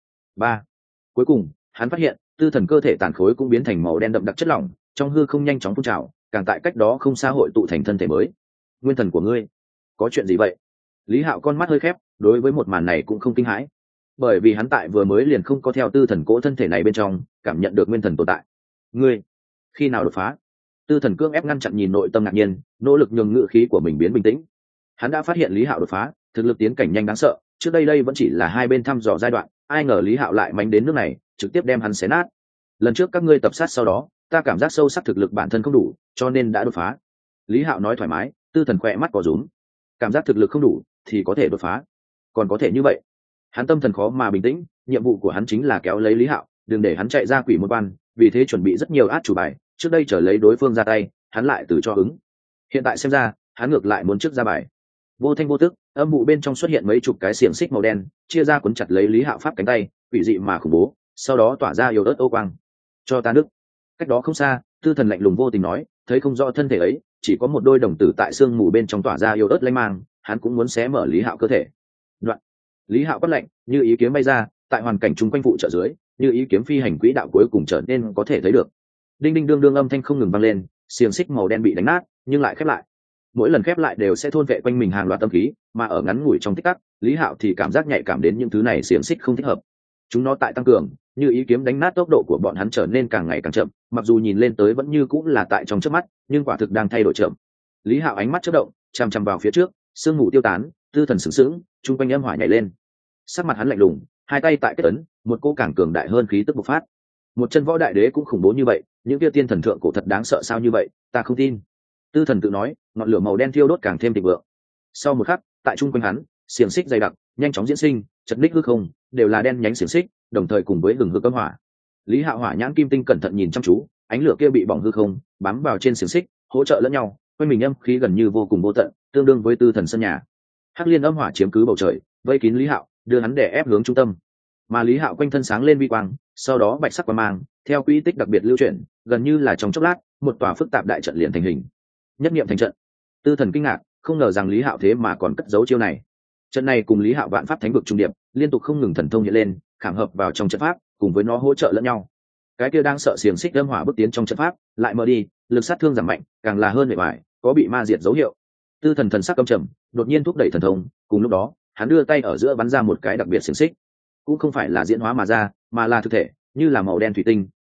Cuối cùng, hắn phát hiện, tư thần cơ thể tàn khối cũng biến thành màu đen đậm đặc chất lỏng, trong hư không nhanh chóng phun trào, càng tại cách đó không xa hội tụ thành thân thể mới. Nguyên thần của ngươi, có chuyện gì vậy? Lý Hạo con mắt hơi khép, đối với một màn này cũng không kinh hãi, bởi vì hắn tại vừa mới liền không có theo tư thần cỗ thân thể này bên trong cảm nhận được nguyên thần tồn tại. Ngươi khi nào đột phá? Tư thần cương ép ngăn chặn nhìn nội tâm ngạc nhiên, nỗ lực nhường ngự khí của mình biến bình tĩnh. Hắn đã phát hiện Lý Hạo đột phá, thực lực tiến cảnh nhanh đáng sợ, trước đây vẫn chỉ là hai bên thăm dò giai đoạn, ai ngờ Lý Hạo lại mạnh đến nước này, trực tiếp đem hắn xé nát. Lần trước các ngươi tập sát sau đó, ta cảm giác sâu sắc thực lực bản thân không đủ, cho nên đã đột phá. Lý Hạo nói thoải mái, tư thần khỏe mắt có rúm. Cảm giác thực lực không đủ thì có thể đột phá, còn có thể như vậy? Hắn tâm thần khó mà bình tĩnh, nhiệm vụ của hắn chính là kéo lấy Lý Hạo, đừng để hắn chạy ra quỷ môn quan, vì thế chuẩn bị rất nhiều át chủ bài, trước đây chờ lấy đối phương ra tay, hắn lại từ cho ứng. Hiện tại xem ra, hắn ngược lại muốn trước ra bài. Vô thanh vô tức, âm vụ bên trong xuất hiện mấy chục cái xiềng xích màu đen, chia ra cuốn chặt lấy Lý Hạo pháp cánh tay, quỷ dị mà khủng bố, sau đó tỏa ra yếu ớt ô quang. Cho ta nước. Cách đó không xa, tư thần lạnh lùng vô tình nói, thấy không rõ thân thể ấy, chỉ có một đôi đồng tử tại xương mù bên trong tỏa ra yếu ớt lanh mang, hắn cũng muốn xé mở Lý Hạo cơ thể. Đoạn. Lý Hạo quát lạnh, như ý kiếm bay ra, tại hoàn cảnh chung quanh phụ trợ dưới, như ý kiếm phi hành quỹ đạo cuối cùng trở nên có thể thấy được. Đinh đinh đương đương âm thanh không ngừng vang lên, xiềng xích màu đen bị đánh nát, nhưng lại khép lại. Mỗi lần khép lại đều sẽ thôn vệ quanh mình hàng loạt tâm khí, mà ở ngắn ngủi trong tích tắc, Lý Hạo thì cảm giác nhạy cảm đến những thứ này xiềng xích không thích hợp. Chúng nó tại tăng cường, như ý kiếm đánh nát tốc độ của bọn hắn trở nên càng ngày càng chậm, mặc dù nhìn lên tới vẫn như cũng là tại trong chớp mắt, nhưng quả thực đang thay đổi chậm. Lý Hạo ánh mắt chớp động, chằm chằm vào phía trước, sương mù tiêu tán, tư thần sững sững, trung quanh âm hỏa nhảy lên. Sắc mặt hắn lạnh lùng, hai tay tại kết ấn, một cỗ càng cường đại hơn khí tức bộc phát. Một chân võ đại đế cũng khủng bố như vậy, những kia tiên thần thượng cổ thật đáng sợ sao như vậy, ta không tin. Tư thần tự nói, ngọn lửa màu đen thiêu đốt càng thêm thịnh vượng. Sau một khắc, tại trung quanh hắn, xiềng xích dày đặc, nhanh chóng diễn sinh, chật ních hư không, đều là đen nhánh xiềng xích, đồng thời cùng với hừng hực âm hỏa. Lý Hạo hỏa nhãn kim tinh cẩn thận nhìn chăm chú, ánh lửa kia bị bỏng hư không, bám vào trên xiềng xích, hỗ trợ lẫn nhau, quanh mình âm khí gần như vô cùng vô tận, tương đương với tư thần sân nhà. Hắc liên âm hỏa chiếm cứ bầu trời, vây kín Lý Hạo, đưa hắn đè ép hướng trung tâm. Mà Lý Hạo quanh thân sáng lên vi quang, sau đó bạch sắc quang mang, theo quỹ tích đặc biệt lưu chuyển, gần như là trong chốc lát, một tòa phức tạp đại trận liền thành hình. Nhất niệm thành trận. Tư thần kinh ngạc, không ngờ rằng Lý Hạo thế mà còn cất giấu chiêu này. Trận này cùng Lý Hạo vạn pháp thánh vực trung điệp, liên tục không ngừng thần thông hiện lên, khảm hợp vào trong trận pháp, cùng với nó hỗ trợ lẫn nhau. Cái kia đang sợ xiềng xích âm hỏa bước tiến trong trận pháp, lại mở đi, lực sát thương giảm mạnh, càng là hơn bề ngoài, có bị ma diệt dấu hiệu. Tư thần thần sắc căm trầm, đột nhiên thúc đẩy thần thông, cùng lúc đó, hắn đưa tay ở giữa bắn ra một cái đặc biệt xiềng xích, cũng không phải là diễn hóa mà ra, mà là thực thể, như là màu đen thủy tinh,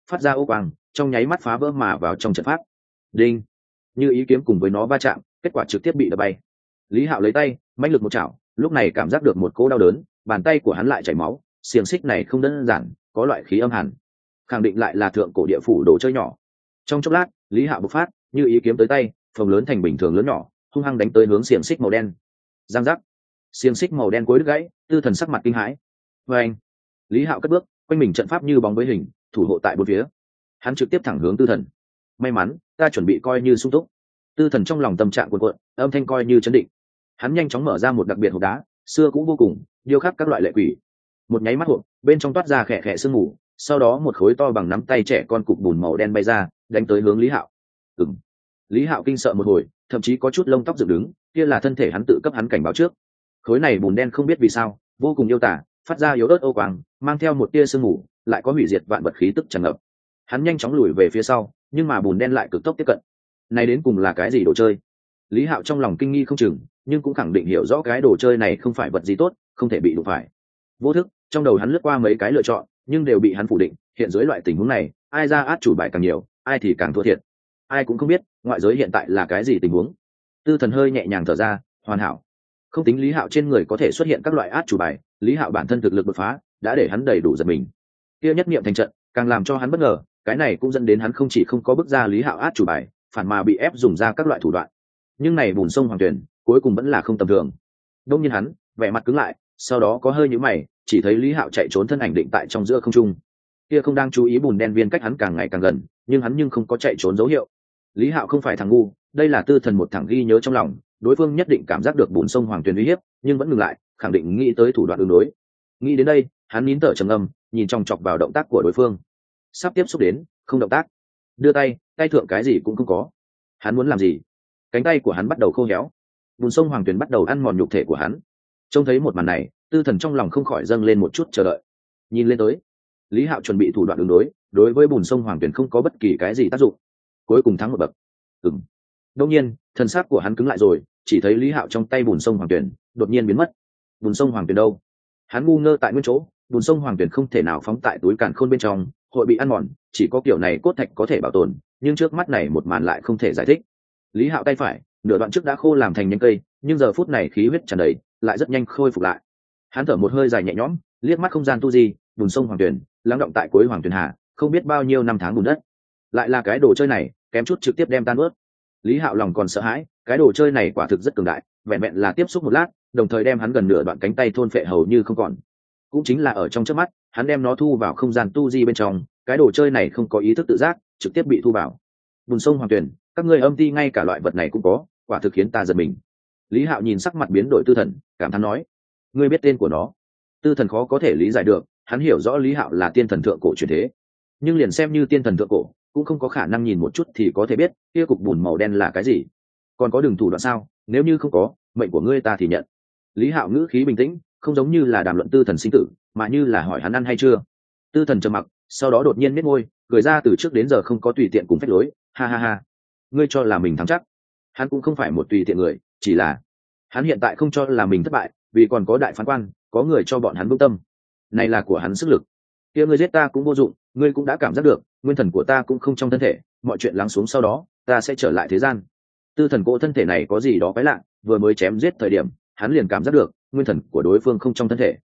phát ra ô quang, trong nháy mắt phá vỡ mà vào trong trận pháp. Đinh! Như ý kiếm cùng với nó va chạm, kết quả trực tiếp bị đập bay. Lý Hạo lấy tay mãnh lực một chảo, lúc này cảm giác được một cỗ đau đớn, bàn tay của hắn lại chảy máu. Xiềng xích này không đơn giản, có loại khí âm hàn, khẳng định lại là thượng cổ địa phủ đồ chơi nhỏ. Trong chốc lát, Lý Hạo bộc phát, như ý kiếm tới tay, phồng lớn thành bình thường lớn nhỏ, hung hăng đánh tới hướng xiềng xích màu đen. Giang giác! Xiềng xích màu đen cuối đứt gãy, Tư Thần sắc mặt kinh hãi. Và anh! Lý Hạo cất bước, quanh mình trận pháp như bóng với hình, thủ hộ tại bốn phía. Hắn trực tiếp thẳng hướng Tư Thần. May mắn, ta chuẩn bị coi như sung túc. Tư Thần trong lòng tâm trạng cuộn cuộn, âm thanh coi như chấn định. Hắn nhanh chóng mở ra một đặc biệt hộp đá, xưa cũ vô cùng, điêu khắc các loại lệ quỷ. Một nháy mắt hộp, bên trong toát ra khẽ khẽ sương mù, sau đó một khối to bằng nắm tay trẻ con cục bùn màu đen bay ra, đánh tới hướng Lý Hạo. Ừm. Lý Hạo kinh sợ một hồi, thậm chí có chút lông tóc dựng đứng, kia là thân thể hắn tự cấp hắn cảnh báo trước. Khối này bùn đen không biết vì sao, vô cùng yêu tả, phát ra yếu ớt ô quang, mang theo một tia sương mù, lại có hủy diệt vạn vật khí tức tràn ngập. Hắn nhanh chóng lùi về phía sau, nhưng mà bùn đen lại cực tốc tiếp cận. Này đến cùng là cái gì đồ chơi? Lý Hạo trong lòng kinh nghi không chừng, nhưng cũng khẳng định hiểu rõ cái đồ chơi này không phải vật gì tốt, không thể bị đụng phải. Vô thức, trong đầu hắn lướt qua mấy cái lựa chọn, nhưng đều bị hắn phủ định. Hiện dưới loại tình huống này, ai ra át chủ bài càng nhiều, ai thì càng thua thiệt. Ai cũng không biết ngoại giới hiện tại là cái gì tình huống. Tư Thần hơi nhẹ nhàng thở ra, hoàn hảo. Không tính Lý Hạo trên người có thể xuất hiện các loại át chủ bài, Lý Hạo bản thân thực lực đột phá đã để hắn đầy đủ giật mình. Kia nhất niệm thành trận càng làm cho hắn bất ngờ, cái này cũng dẫn đến hắn không chỉ không có bức ra Lý Hạo át chủ bài, phản mà bị ép dùng ra các loại thủ đoạn. Nhưng này bùn sông hoàng tuyển cuối cùng vẫn là không tầm thường. Đông nhiên hắn vẻ mặt cứng lại, sau đó có hơi nhíu mày, chỉ thấy Lý Hạo chạy trốn thân ảnh định tại trong giữa không trung. Kia không đang chú ý bùn đen viên cách hắn càng ngày càng gần, nhưng hắn nhưng không có chạy trốn dấu hiệu. Lý Hạo không phải thằng ngu, đây là Tư Thần một thằng ghi nhớ trong lòng, đối phương nhất định cảm giác được bùn sông hoàng tuyền uy hiếp, nhưng vẫn ngừng lại, khẳng định nghĩ tới thủ đoạn ứng đối. Nghĩ đến đây, hắn nín thở trầm ngâm, nhìn chòng chọc vào động tác của đối phương. Sắp tiếp xúc đến, không động tác. Đưa tay, tay thượng cái gì cũng không có. Hắn muốn làm gì? Cánh tay của hắn bắt đầu khô héo. Bùn sông hoàng tuyền bắt đầu ăn mòn nhục thể của hắn. Trông thấy một màn này, Tư Thần trong lòng không khỏi dâng lên một chút chờ đợi. Nhìn lên tới, Lý Hạo chuẩn bị thủ đoạn ứng đối, đối với bùn sông hoàng tuyền không có bất kỳ cái gì tác dụng. Cuối cùng thắng một bậc. Ừm. Đương nhiên, thần sắc của hắn cứng lại rồi, chỉ thấy Lý Hạo trong tay bùn sông hoàng tuyển đột nhiên biến mất. Bùn sông hoàng tuyển đâu? Hắn ngu ngơ tại nguyên chỗ, bùn sông hoàng tuyển không thể nào phóng tại túi càn khôn bên trong, hội bị ăn mòn, chỉ có kiểu này cốt thạch có thể bảo tồn, nhưng trước mắt này một màn lại không thể giải thích. Lý Hạo tay phải, nửa đoạn trước đã khô làm thành nhánh cây, nhưng giờ phút này khí huyết tràn đầy, lại rất nhanh khôi phục lại. Hắn thở một hơi dài nhẹ nhõm, liếc mắt không gian tu di, bùn sông hoàng tuyển, lắng động tại cuối hoàng tuyển hà, không biết bao nhiêu năm tháng bùn đất. Lại là cái đồ chơi này, kém chút trực tiếp đem tan ướt. Lý Hạo lòng còn sợ hãi, cái đồ chơi này quả thực rất cường đại, vẹn vẹn là tiếp xúc một lát, đồng thời đem hắn gần nửa đoạn cánh tay thôn phệ hầu như không còn. Cũng chính là ở trong chớp mắt, hắn đem nó thu vào không gian tu di bên trong, cái đồ chơi này không có ý thức tự giác, trực tiếp bị thu vào. Bùn sông hoàng tuyển, các ngươi âm ti ngay cả loại vật này cũng có, quả thực khiến ta giật mình. Lý Hạo nhìn sắc mặt biến đổi Tư Thần, cảm thán nói: ngươi biết tên của nó? Tư Thần khó có thể lý giải được, hắn hiểu rõ Lý Hạo là tiên thần thượng cổ truyền thế, nhưng liền xem như tiên thần thượng cổ, cũng không có khả năng nhìn một chút thì có thể biết kia cục bùn màu đen là cái gì. Còn có đường thủ đoạn sao? Nếu như không có, mệnh của ngươi ta thì nhận. Lý Hạo ngữ khí bình tĩnh, không giống như là đàm luận Tư Thần sinh tử, mà như là hỏi hắn ăn hay chưa. Tư Thần trầm mặc, sau đó đột nhiên nhếch môi, cười ra từ trước đến giờ không có tùy tiện cùng phép lối, ha ha ha. Ngươi cho là mình thắng chắc? Hắn cũng không phải một tùy tiện người, chỉ là hắn hiện tại không cho là mình thất bại, vì còn có đại phán quan, có người cho bọn hắn vững tâm. Này là của hắn sức lực. Kia ngươi giết ta cũng vô dụng, ngươi cũng đã cảm giác được, nguyên thần của ta cũng không trong thân thể, mọi chuyện lắng xuống sau đó, ta sẽ trở lại thế gian. Tư Thần cỗ thân thể này có gì đó quái lạ, vừa mới chém giết thời điểm, hắn liền cảm giác được, nguyên thần của đối phương không trong thân thể.